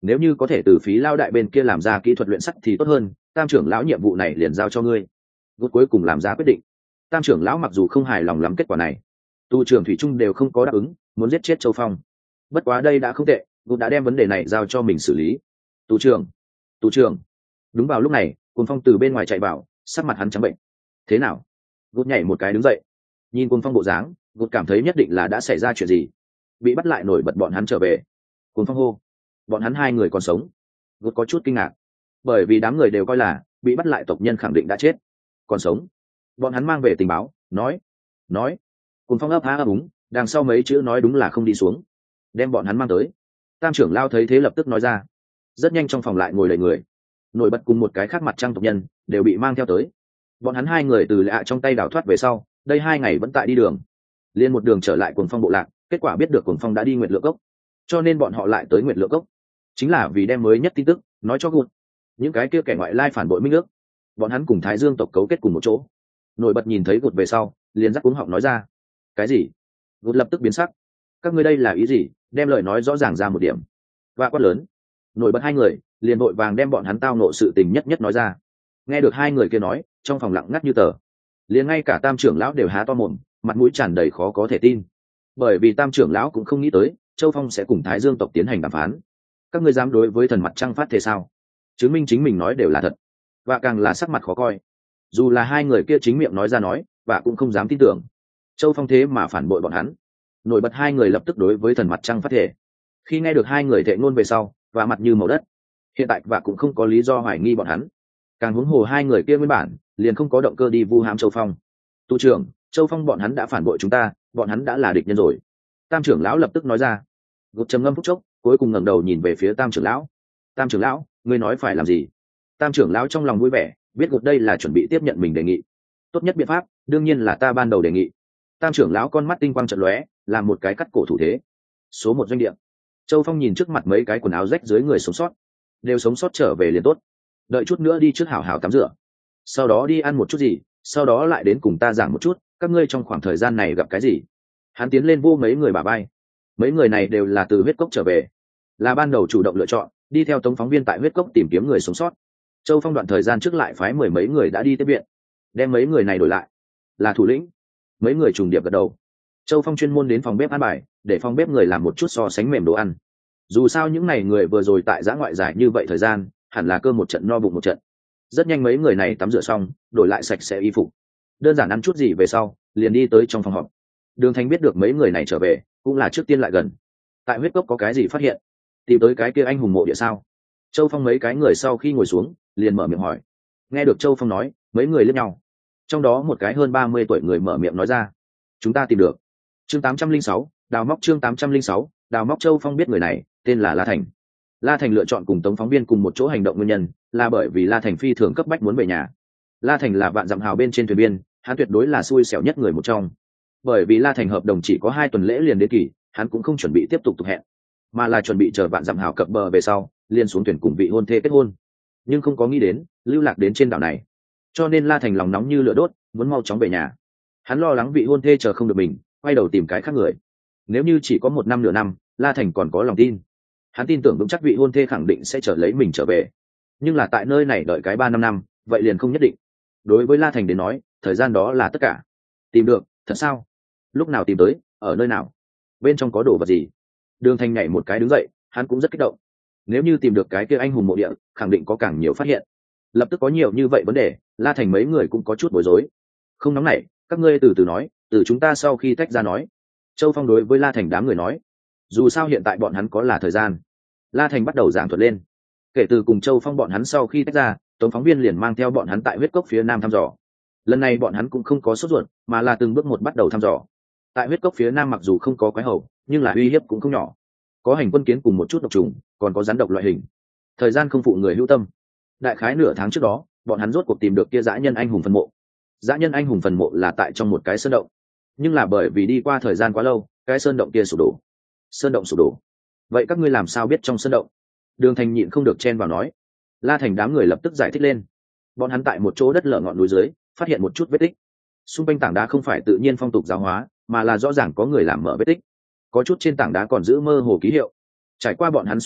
nếu như có thể từ phí lao đại bên kia làm ra kỹ thuật luyện sắt thì tốt hơn, tam trưởng lão nhiệm vụ này liền giao cho ngươi. Gút cuối cùng làm ra quyết định. Tam trưởng lão mặc dù không hài lòng lắm kết quả này, tu trưởng thủy trung đều không có đáp ứng, muốn giết chết Châu Phong. Bất quá đây đã không tệ, Gút đã đem vấn đề này giao cho mình xử lý. Tu trưởng, tu trưởng. Đúng vào lúc này, Cuồng Phong từ bên ngoài chạy vào, sắc mặt hắn trắng bệnh. Thế nào? Gút nhảy một cái đứng dậy, nhìn Cuồng Phong bộ dáng, Gút cảm thấy nhất định là đã xảy ra chuyện gì. Bị bắt lại nổi bật bọn hắn trở về. Cuồng Phong hô, bọn hắn hai người còn sống. Gút có chút kinh ngạc, bởi vì đám người đều coi là bị bắt lại tộc nhân khẳng định đã chết, còn sống. Bọn hắn mang về tình báo, nói, nói. Cuồng Phong ấp há ấp úng, đằng sau mấy chữ nói đúng là không đi xuống. Đem bọn hắn mang tới. Tam trưởng lao thấy thế lập tức nói ra. Rất nhanh trong phòng lại ngồi đầy người, nổi bật cùng một cái khác mặt trăng tộc nhân đều bị mang theo tới. Bọn hắn hai người từ lạ trong tay đào thoát về sau, đây hai ngày vẫn tại đi đường, liên một đường trở lại Cuồng Phong bộ lạc. Kết quả biết được Cuồng Phong đã đi Nguyệt Lượng Cốc, cho nên bọn họ lại tới Nguyệt Lượng Cốc, chính là vì đem mới nhất tin tức nói cho Gút. Những cái kia kẻ ngoại lai phản bội minh ước, bọn hắn cùng Thái Dương tộc cấu kết cùng một chỗ. Nổi bật nhìn thấy Gút về sau, liền dắt cuống họng nói ra. Cái gì? Gút lập tức biến sắc. Các ngươi đây là ý gì? Đem lời nói rõ ràng ra một điểm. Và quát lớn. Nổi bật hai người liền vội vàng đem bọn hắn tao nộ sự tình nhất nhất nói ra. Nghe được hai người kia nói, trong phòng lặng ngắt như tờ. Liền ngay cả Tam trưởng lão đều há to mồm, mặt mũi tràn đầy khó có thể tin. Bởi vì Tam trưởng lão cũng không nghĩ tới Châu Phong sẽ cùng Thái Dương tộc tiến hành đàm phán. Các ngươi dám đối với thần mặt trăng phát thể sao? Chứng minh chính mình nói đều là thật. Và càng là sắc mặt khó coi. Dù là hai người kia chính miệng nói ra nói, và cũng không dám tin tưởng Châu Phong thế mà phản bội bọn hắn. Nổi bật hai người lập tức đối với thần mặt trăng phát thể. Khi nghe được hai người thệ ngôn về sau, và mặt như màu đất. Hiện tại và cũng không có lý do hoài nghi bọn hắn. Càng huống hồ hai người kia nguyên bản liền không có động cơ đi vu hãm Châu Phong. Tu trưởng, Châu Phong bọn hắn đã phản bội chúng ta, bọn hắn đã là địch nhân rồi. Tam trưởng lão lập tức nói ra. Gút trầm ngâm phút chốc, cuối cùng ngẩng đầu nhìn về phía Tam trưởng lão. Tam trưởng lão, ngươi nói phải làm gì? Tam trưởng lão trong lòng vui vẻ, biết Gút đây là chuẩn bị tiếp nhận mình đề nghị. Tốt nhất biện pháp đương nhiên là ta ban đầu đề nghị. Tam trưởng lão con mắt tinh quang chợt lóe, làm một cái cắt cổ thủ thế. Số một doanh địa. Châu Phong nhìn trước mặt mấy cái quần áo rách dưới người sống sót, đều sống sót trở về liền tốt. Đợi chút nữa đi trước hảo hảo tắm rửa, sau đó đi ăn một chút gì, sau đó lại đến cùng ta giảng một chút các ngươi trong khoảng thời gian này gặp cái gì. Hắn tiến lên vô mấy người bả vai. Mấy người này đều là từ huyết cốc trở về, là ban đầu chủ động lựa chọn đi theo tống phóng viên tại huyết cốc tìm kiếm người sống sót. Châu Phong đoạn thời gian trước lại phái mười mấy người đã đi tiếp viện, đem mấy người này đổi lại là thủ lĩnh. Mấy người trùng điệp gật đầu. Châu Phong chuyên môn đến phòng bếp ăn bài, để phòng bếp người làm một chút so sánh mềm đồ ăn. Dù sao những này người vừa rồi tại giã ngoại dài như vậy thời gian, hẳn là cơm một trận no bụng một trận. Rất nhanh mấy người này tắm rửa xong, đổi lại sạch sẽ y phục, đơn giản ăn chút gì về sau, liền đi tới trong phòng họp. Đường Thành biết được mấy người này trở về, cũng là trước tiên lại gần. Tại huyết cốc có cái gì phát hiện? Tìm tới cái kia anh hùng mộ địa sao? Châu Phong mấy cái người sau khi ngồi xuống, liền mở miệng hỏi. Nghe được Châu Phong nói, mấy người liếc nhau. Trong đó một cái hơn ba mươi tuổi người mở miệng nói ra. Chúng ta tìm được. Chương tám trăm linh sáu, đào móc chương tám trăm linh sáu, đào móc. Châu Phong biết người này, tên là La Thành. La Thành lựa chọn cùng Tống phóng viên cùng một chỗ hành động nguyên nhân, là bởi vì La Thành phi thường cấp bách muốn về nhà. La Thành là vạn dặm hào bên trên thuyền biên, hắn tuyệt đối là xui xẻo nhất người một trong. Bởi vì La Thành hợp đồng chỉ có hai tuần lễ liền đến kỳ, hắn cũng không chuẩn bị tiếp tục tục hẹn, mà là chuẩn bị chờ vạn dặm hào cập bờ về sau, liền xuống thuyền cùng vị hôn thê kết hôn. Nhưng không có nghĩ đến lưu lạc đến trên đảo này, cho nên La Thành lòng nóng như lửa đốt, muốn mau chóng về nhà. Hắn lo lắng vị hôn thê chờ không được mình, quay đầu tìm cái khác người. Nếu như chỉ có một năm nửa năm, La Thành còn có lòng tin. Hắn tin tưởng vững chắc vị hôn thê khẳng định sẽ chờ lấy mình trở về. Nhưng là tại nơi này đợi cái ba năm năm, vậy liền không nhất định. Đối với La Thành đến nói, thời gian đó là tất cả. Tìm được, thật sao? Lúc nào tìm tới, ở nơi nào? Bên trong có đồ vật gì? Đường Thành nhảy một cái đứng dậy, hắn cũng rất kích động. Nếu như tìm được cái kia anh hùng mộ địa, khẳng định có càng nhiều phát hiện. Lập tức có nhiều như vậy vấn đề, La Thành mấy người cũng có chút bối rối. Không nóng nảy, các ngươi từ từ nói, từ chúng ta sau khi tách ra nói. Châu Phong đối với La Thành đám người nói. Dù sao hiện tại bọn hắn có là thời gian. La Thành bắt đầu giảng thuật lên. Kể từ cùng Châu Phong bọn hắn sau khi tách ra, Tống phóng viên liền mang theo bọn hắn tại huyết cốc phía nam thăm dò. Lần này bọn hắn cũng không có sốt ruột, mà là từng bước một bắt đầu thăm dò. Tại huyết cốc phía nam mặc dù không có quái hầu, nhưng là uy hiếp cũng không nhỏ. Có hành quân kiến cùng một chút độc trùng, còn có rắn độc loại hình. Thời gian không phụ người hữu tâm. Đại khái nửa tháng trước đó, bọn hắn rốt cuộc tìm được kia dã nhân anh hùng phần mộ. Dã nhân anh hùng phần mộ là tại trong một cái sơn động, nhưng là bởi vì đi qua thời gian quá lâu, cái sơn động kia sụp đổ. Sơn động sụp đổ. Vậy các ngươi làm sao biết trong sơn động? Đường Thành nhịn không được chen vào nói. La Thành đám người lập tức giải thích lên. Bọn hắn tại một chỗ đất lở ngọn núi dưới, phát hiện một chút vết tích. Xung quanh tảng đá không phải tự nhiên phong tục giáo hóa, mà là rõ ràng có người làm mở vết tích. Có chút trên tảng đá còn giữ mơ hồ ký hiệu. Trải qua bọn hắn suy đoán,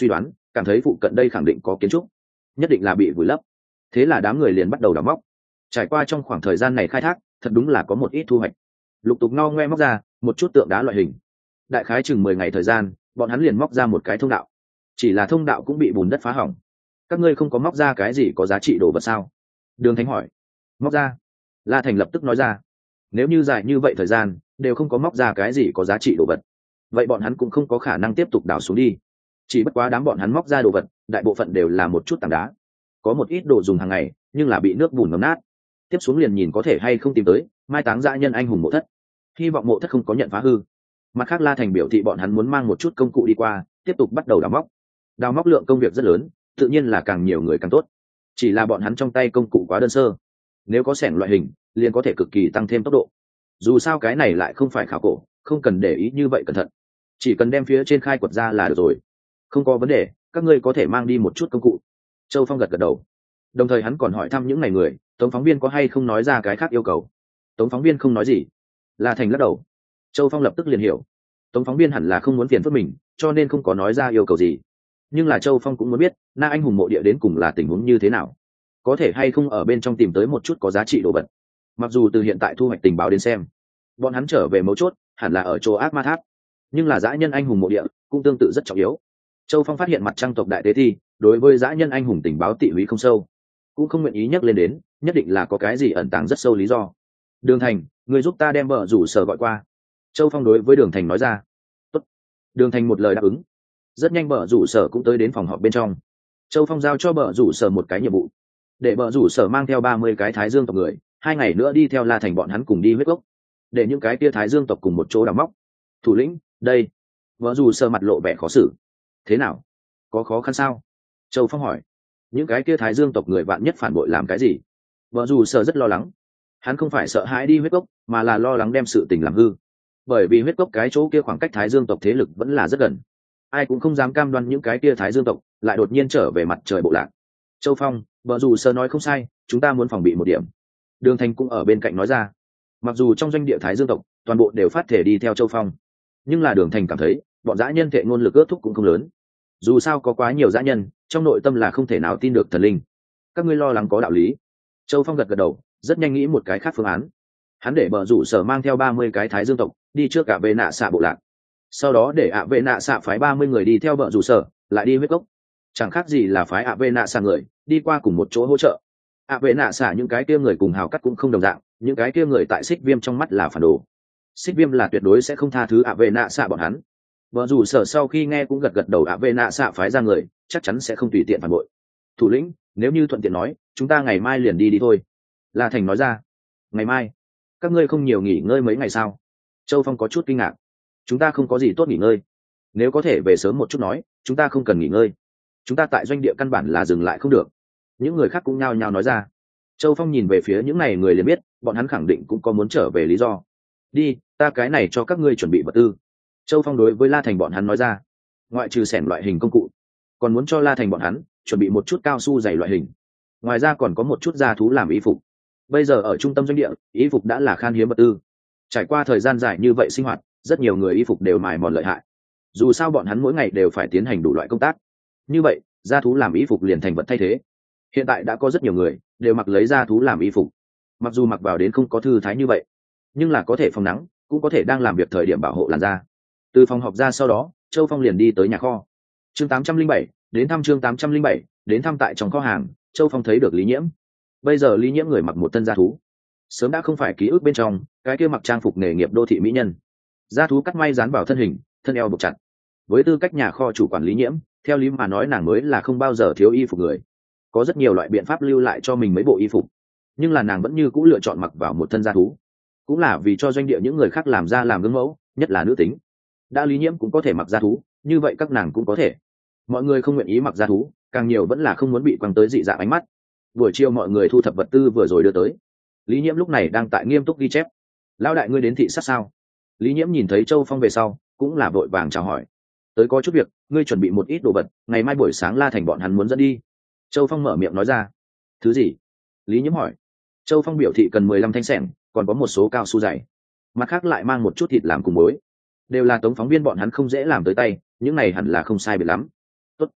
cảm thấy phụ cận đây khẳng định có kiến trúc, nhất định là bị vùi lấp. Thế là đám người liền bắt đầu đào móc. Trải qua trong khoảng thời gian này khai thác, thật đúng là có một ít thu hoạch. Lục tục ngao ngoe móc ra một chút tượng đá loại hình. Đại khái chừng mười ngày thời gian, bọn hắn liền móc ra một cái thông đạo. Chỉ là thông đạo cũng bị bùn đất phá hỏng. Các ngươi không có móc ra cái gì có giá trị đồ vật sao? Đường Thánh hỏi. Móc ra. La Thành lập tức nói ra. Nếu như dài như vậy thời gian đều không có móc ra cái gì có giá trị đồ vật, vậy bọn hắn cũng không có khả năng tiếp tục đào xuống đi. Chỉ bất quá đám bọn hắn móc ra đồ vật, đại bộ phận đều là một chút tảng đá, có một ít đồ dùng hàng ngày nhưng là bị nước bùn ngấm nát. Tiếp xuống liền nhìn có thể hay không tìm tới mai táng dã nhân anh hùng mộ thất, hy vọng mộ thất không có nhận phá hư. Mặt khác La Thành biểu thị bọn hắn muốn mang một chút công cụ đi qua, tiếp tục bắt đầu đào móc. Đào móc lượng công việc rất lớn, tự nhiên là càng nhiều người càng tốt. Chỉ là bọn hắn trong tay công cụ quá đơn sơ, nếu có xẻng loại hình liền có thể cực kỳ tăng thêm tốc độ. Dù sao cái này lại không phải khảo cổ, không cần để ý như vậy cẩn thận, chỉ cần đem phía trên khai quật ra là được rồi. Không có vấn đề, các ngươi có thể mang đi một chút công cụ. Châu Phong gật gật đầu, đồng thời hắn còn hỏi thăm những ngày người tống phóng viên có hay không nói ra cái khác yêu cầu. Tống phóng viên không nói gì. La Thành lắc đầu. Châu Phong lập tức liền hiểu, tống phóng viên hẳn là không muốn phiền phức mình, cho nên không có nói ra yêu cầu gì. Nhưng là Châu Phong cũng muốn biết Na anh hùng mộ địa đến cùng là tình huống như thế nào, có thể hay không ở bên trong tìm tới một chút có giá trị đồ vật. Mặc dù từ hiện tại thu hoạch tình báo đến xem, bọn hắn trở về mấu chốt hẳn là ở chỗ ác ma tháp, nhưng là dã nhân anh hùng mộ địa cũng tương tự rất trọng yếu. Châu Phong phát hiện mặt trăng tộc đại tế thi đối với dã nhân anh hùng tình báo tị húy không sâu, cũng không nguyện ý nhắc lên đến, nhất định là có cái gì ẩn tàng rất sâu lý do. Đường Thành, người giúp ta đem vợ rủ sở gọi qua. Châu Phong đối với Đường Thành nói ra. Tốt. Đường Thành một lời đáp ứng. Rất nhanh vợ rủ sở cũng tới đến phòng họp bên trong. Châu Phong giao cho vợ rủ sở một cái nhiệm vụ, để vợ rủ sở mang theo ba mươi cái Thái Dương tộc người, hai ngày nữa đi theo La Thành bọn hắn cùng đi huyết gốc, để những cái tia Thái Dương tộc cùng một chỗ đào móc. Thủ lĩnh, đây. Vợ rủ sở mặt lộ vẻ khó xử. Thế nào, có khó khăn sao? Châu Phong hỏi. Những cái kia Thái Dương tộc người vạn nhất phản bội làm cái gì? Vợ dù sợ rất lo lắng. Hắn không phải sợ hãi đi huyết cốc, mà là lo lắng đem sự tình làm hư. Bởi vì huyết cốc cái chỗ kia khoảng cách Thái Dương tộc thế lực vẫn là rất gần, ai cũng không dám cam đoan những cái kia Thái Dương tộc lại đột nhiên trở về mặt trời bộ lạc. Châu Phong, vợ dù sợ nói không sai, chúng ta muốn phòng bị một điểm. Đường Thành cũng ở bên cạnh nói ra. Mặc dù trong doanh địa Thái Dương tộc toàn bộ đều phát thể đi theo Châu Phong, nhưng là Đường Thành cảm thấy bọn dã nhân thệ ngôn lực ước thúc cũng không lớn. Dù sao có quá nhiều dã nhân, trong nội tâm là không thể nào tin được thần linh. Các ngươi lo lắng có đạo lý. Châu Phong gật gật đầu, rất nhanh nghĩ một cái khác phương án. Hắn để bờ rủ sở mang theo ba mươi cái Thái Dương tộc đi trước cả vệ nạ xạ bộ lạc, sau đó để ạ vệ nạ xạ phái ba mươi người đi theo bờ rủ sở lại đi huyết cốc. Chẳng khác gì là phái ạ vệ nạ xạ người đi qua cùng một chỗ hỗ trợ. ạ vệ nạ xạ những cái kia người cùng hào cắt cũng không đồng dạng, những cái kia người tại Xích Viêm trong mắt là phản đồ. Xích Viêm là tuyệt đối sẽ không tha thứ ạ vệ nạ xạ bọn hắn. Vợ dù sở sau khi nghe cũng gật gật đầu, ạ vệ nạ xạ phái ra người chắc chắn sẽ không tùy tiện phản bội. Thủ lĩnh, nếu như thuận tiện nói, chúng ta ngày mai liền đi đi thôi. La Thành nói ra. Ngày mai? Các ngươi không nhiều nghỉ ngơi mấy ngày sao? Châu Phong có chút kinh ngạc. Chúng ta không có gì tốt nghỉ ngơi. Nếu có thể về sớm một chút nói, chúng ta không cần nghỉ ngơi. Chúng ta tại doanh địa căn bản là dừng lại không được. Những người khác cũng nhao nhao nói ra. Châu Phong nhìn về phía những này người liền biết, bọn hắn khẳng định cũng có muốn trở về lý do. Đi, ta cái này cho các ngươi chuẩn bị vật tư. Châu Phong đối với La Thành bọn hắn nói ra. Ngoại trừ xẻng loại hình công cụ, còn muốn cho La Thành bọn hắn chuẩn bị một chút cao su dày loại hình. Ngoài ra còn có một chút da thú làm y phục. Bây giờ ở trung tâm doanh địa, y phục đã là khan hiếm vật tư. Trải qua thời gian dài như vậy sinh hoạt, rất nhiều người y phục đều mài mòn lợi hại. Dù sao bọn hắn mỗi ngày đều phải tiến hành đủ loại công tác, như vậy da thú làm y phục liền thành vật thay thế. Hiện tại đã có rất nhiều người đều mặc lấy da thú làm y phục. Mặc dù mặc vào đến không có thư thái như vậy, nhưng là có thể phòng nắng, cũng có thể đang làm việc thời điểm bảo hộ làn da. Từ phòng họp ra sau đó, Châu Phong liền đi tới nhà kho. Chương tám trăm linh bảy, đến thăm chương tám trăm linh bảy, đến thăm tại trong kho hàng, Châu Phong thấy được Lý Nhiễm. Bây giờ Lý Nhiễm người mặc một thân da thú, sớm đã không phải ký ức bên trong cái kia mặc trang phục nghề nghiệp đô thị mỹ nhân. Da thú cắt may dán vào thân hình, thân eo buộc chặt. Với tư cách nhà kho chủ quản Lý Nhiễm, theo lý mà nói nàng mới là không bao giờ thiếu y phục người. Có rất nhiều loại biện pháp lưu lại cho mình mấy bộ y phục, nhưng là nàng vẫn như cũ lựa chọn mặc vào một thân da thú, cũng là vì cho doanh địa những người khác làm ra làm gương mẫu, nhất là nữ tính. Đã Lý Nhiễm cũng có thể mặc da thú, như vậy các nàng cũng có thể. Mọi người không nguyện ý mặc da thú, càng nhiều vẫn là không muốn bị quăng tới dị dạng ánh mắt. Buổi chiều mọi người thu thập vật tư vừa rồi đưa tới. Lý Nhiễm lúc này đang tại nghiêm túc ghi chép. Lão đại, ngươi đến thị sát sao? Lý Nhiễm nhìn thấy Châu Phong về sau, cũng là vội vàng chào hỏi. Tới có chút việc, ngươi chuẩn bị một ít đồ vật, ngày mai buổi sáng La Thành bọn hắn muốn dẫn đi. Châu Phong mở miệng nói ra. Thứ gì? Lý Nhiễm hỏi. Châu Phong biểu thị cần mười lăm thanh xẻng, còn có một số cao su dày. Mặt khác lại mang một chút thịt làm cùng muối. Đều là tống phóng viên bọn hắn không dễ làm tới tay, những này hẳn là không sai biệt lắm. Tốt.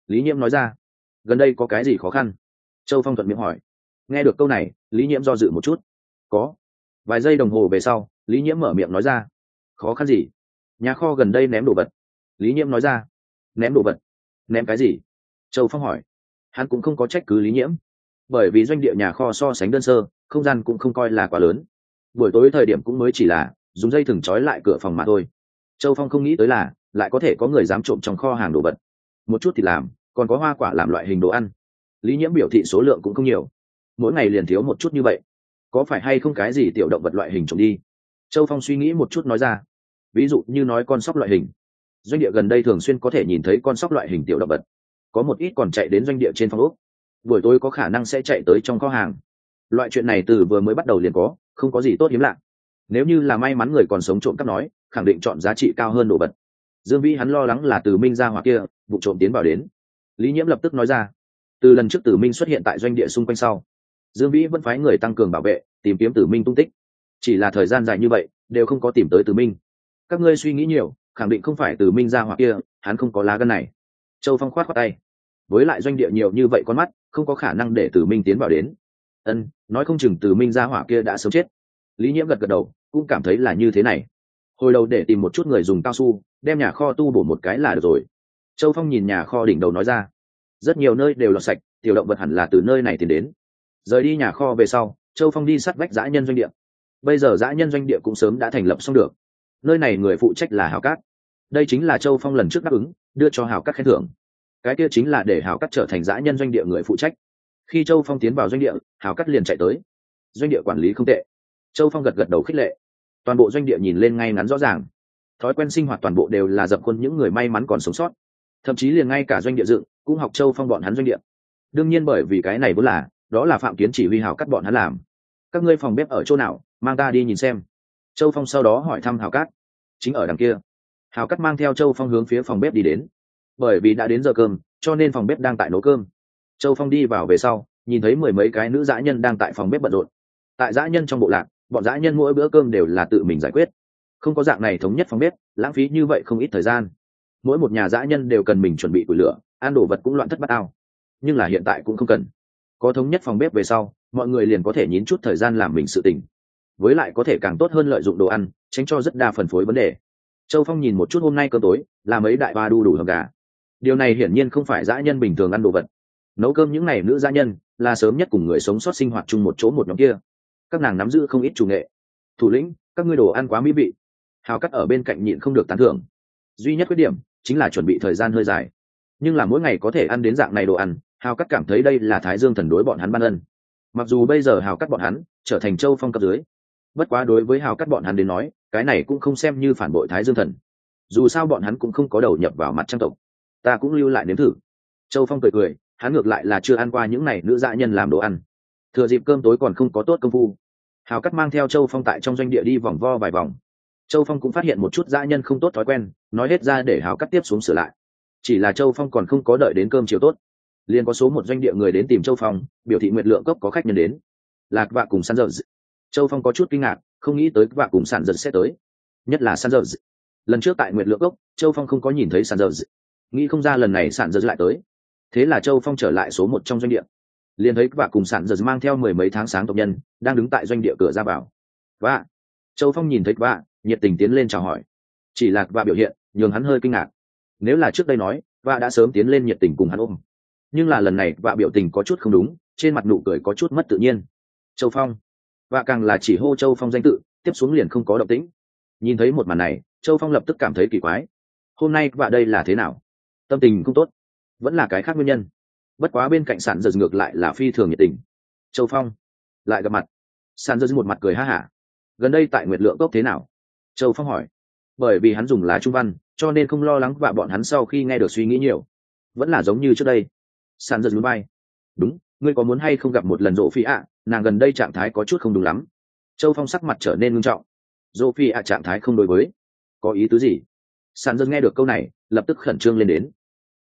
Lý Nhiễm nói ra. Gần đây có cái gì khó khăn? Châu Phong thuận miệng hỏi. Nghe được câu này, Lý Nhiễm do dự một chút. Có. Vài giây đồng hồ về sau, Lý Nhiễm mở miệng nói ra. Khó khăn gì? Nhà kho gần đây ném đồ vật. Lý Nhiễm nói ra. Ném đồ vật? Ném cái gì? Châu Phong hỏi. Hắn cũng không có trách cứ Lý Nhiễm, bởi vì doanh địa nhà kho so sánh đơn sơ, không gian cũng không coi là quá lớn. Buổi tối thời điểm cũng mới chỉ là dùng dây thừng trói lại cửa phòng mà thôi. Châu Phong không nghĩ tới là lại có thể có người dám trộm trong kho hàng đồ vật. Một chút thì làm, còn có hoa quả làm loại hình đồ ăn. Lý Nhiễm biểu thị số lượng cũng không nhiều, mỗi ngày liền thiếu một chút như vậy, có phải hay không cái gì tiểu động vật loại hình trộm đi? Châu Phong suy nghĩ một chút nói ra. Ví dụ như nói con sóc loại hình, doanh địa gần đây thường xuyên có thể nhìn thấy con sóc loại hình tiểu động vật, có một ít còn chạy đến doanh địa trên phòng ốc, buổi tối có khả năng sẽ chạy tới trong kho hàng. Loại chuyện này từ vừa mới bắt đầu liền có, không có gì tốt hiếm lạ. Nếu như là may mắn người còn sống trộm cắp nói, khẳng định chọn giá trị cao hơn đồ vật. Dương Vĩ hắn lo lắng là Từ Minh ra hỏa kia vụ trộm tiến vào đến. Lý Nhiễm lập tức nói ra. Từ lần trước Từ Minh xuất hiện tại doanh địa xung quanh sau, Dương Vĩ vẫn phái người tăng cường bảo vệ, tìm kiếm Từ Minh tung tích. Chỉ là thời gian dài như vậy đều không có tìm tới Từ Minh. Các ngươi suy nghĩ nhiều, khẳng định không phải Từ Minh ra hỏa kia, hắn không có lá gan này. Châu Phong khoát khoát tay. Với lại doanh địa nhiều như vậy con mắt, không có khả năng để Từ Minh tiến vào đến. Ân, nói không chừng Từ Minh ra hỏa kia đã sớm chết. Lý Nhiễm gật gật đầu, cũng cảm thấy là như thế này. Hồi đầu để tìm một chút người dùng cao su, đem nhà kho tu bổ một cái là được rồi. Châu Phong nhìn nhà kho đỉnh đầu nói ra. Rất nhiều nơi đều lọt sạch, tiểu động vật hẳn là từ nơi này tiến đến. Rời đi nhà kho về sau, Châu Phong đi sát vách dã nhân doanh địa. Bây giờ dã nhân doanh địa cũng sớm đã thành lập xong được. Nơi này người phụ trách là Hào Cát. Đây chính là Châu Phong lần trước đáp ứng đưa cho Hào Cát khen thưởng. Cái kia chính là để Hào Cát trở thành dã nhân doanh địa người phụ trách. Khi Châu Phong tiến vào doanh địa, Hào Cát liền chạy tới. Doanh địa quản lý không tệ. Châu Phong gật gật đầu khích lệ. Toàn bộ doanh địa nhìn lên ngay ngắn rõ ràng. Thói quen sinh hoạt toàn bộ đều là dập khuôn những người may mắn còn sống sót. Thậm chí liền ngay cả doanh địa dựng cũng học Châu Phong bọn hắn doanh địa. Đương nhiên bởi vì cái này vốn là đó là Phạm Kiến chỉ huy Hào Cát bọn hắn làm. Các ngươi phòng bếp ở chỗ nào, mang ta đi nhìn xem. Châu Phong sau đó hỏi thăm Hào Cát. Chính ở đằng kia. Hào Cát mang theo Châu Phong hướng phía phòng bếp đi đến. Bởi vì đã đến giờ cơm, cho nên phòng bếp đang tại nấu cơm. Châu Phong đi vào về sau, nhìn thấy mười mấy cái nữ dã nhân đang tại phòng bếp bận rộn. Tại dã nhân trong bộ lạc, bọn dã nhân mỗi bữa cơm đều là tự mình giải quyết, không có dạng này thống nhất phòng bếp, lãng phí như vậy không ít thời gian. Mỗi một nhà dã nhân đều cần mình chuẩn bị củi lửa, ăn đồ vật cũng loạn thất bát ao. Nhưng là hiện tại cũng không cần, có thống nhất phòng bếp về sau, mọi người liền có thể nhín chút thời gian làm mình sự tình, với lại có thể càng tốt hơn lợi dụng đồ ăn, tránh cho rất đa phần phối vấn đề. Châu Phong nhìn một chút hôm nay cơm tối, là mấy đại ba đu đủ hầm gà. Điều này hiển nhiên không phải dã nhân bình thường ăn đồ vật. Nấu cơm những ngày nữ dã nhân là sớm nhất cùng người sống sót sinh hoạt chung một chỗ một nhóm kia. Các nàng nắm giữ không ít chủ nghệ. Thủ lĩnh, các ngươi đồ ăn quá mỹ vị. Hào Cát ở bên cạnh nhịn không được tán thưởng. Duy nhất khuyết điểm chính là chuẩn bị thời gian hơi dài, nhưng là mỗi ngày có thể ăn đến dạng này đồ ăn, Hào Cát cảm thấy đây là Thái Dương thần đối bọn hắn ban ân. Mặc dù bây giờ Hào Cát bọn hắn trở thành Châu Phong cấp dưới, bất quá đối với Hào Cát bọn hắn đến nói, cái này cũng không xem như phản bội Thái Dương thần. Dù sao bọn hắn cũng không có đầu nhập vào mặt trăng tộc, ta cũng lưu lại nếm thử. Châu Phong cười cười, hắn ngược lại là chưa ăn qua những này nữ dã nhân làm đồ ăn. Thừa dịp cơm tối còn không có tốt công phu, Hào Cát mang theo Châu Phong tại trong doanh địa đi vòng vo vài vòng. Châu Phong cũng phát hiện một chút dã nhân không tốt thói quen, nói hết ra để Hào Cát tiếp xuống sửa lại. Chỉ là Châu Phong còn không có đợi đến cơm chiều tốt, liền có số một doanh địa người đến tìm Châu Phong, biểu thị Nguyệt Lượng Cốc có khách nhân đến. Lạc Vạ cùng San Dở. Châu Phong có chút kinh ngạc, không nghĩ tới Vạ cùng San Dở sẽ tới, nhất là San Dở. Lần trước tại Nguyệt Lượng Cốc, Châu Phong không có nhìn thấy San Dở, nghĩ không ra lần này San Dở lại tới. Thế là Châu Phong trở lại số một trong doanh địa, liền thấy Vạ cùng San Dở mang theo mười mấy tháng sáng tộc nhân đang đứng tại doanh địa cửa ra vào. Vạ. Châu Phong nhìn thấy Vạ, nhiệt tình tiến lên chào hỏi. Chỉ là Vạ biểu hiện nhường hắn hơi kinh ngạc. Nếu là trước đây nói, Vạ đã sớm tiến lên nhiệt tình cùng hắn ôm. Nhưng là lần này Vạ biểu tình có chút không đúng, trên mặt nụ cười có chút mất tự nhiên. Châu Phong. Vạ càng là chỉ hô Châu Phong danh tự, tiếp xuống liền không có động tĩnh. Nhìn thấy một màn này, Châu Phong lập tức cảm thấy kỳ quái. Hôm nay Vạ đây là thế nào? Tâm tình không tốt, vẫn là cái khác nguyên nhân. Bất quá bên cạnh Sản Dở ngược lại là phi thường nhiệt tình. Châu Phong. Lại gặp mặt. Sản Dở một mặt cười ha hả. Gần đây tại Nguyệt Lượng Cốc thế nào? Châu Phong hỏi. Bởi vì hắn dùng lá trung văn, cho nên không lo lắng Vạ bọn hắn sau khi nghe được suy nghĩ nhiều. Vẫn là giống như trước đây. Sản Dở nhún vai. Đúng, ngươi có muốn hay không gặp một lần Dỗ Phi ạ, nàng gần đây trạng thái có chút không đúng lắm. Châu Phong sắc mặt trở nên nghiêm trọng. Dỗ Phi ạ trạng thái không đối với, có ý tứ gì? Sản Dở nghe được câu này, lập tức khẩn trương lên đến.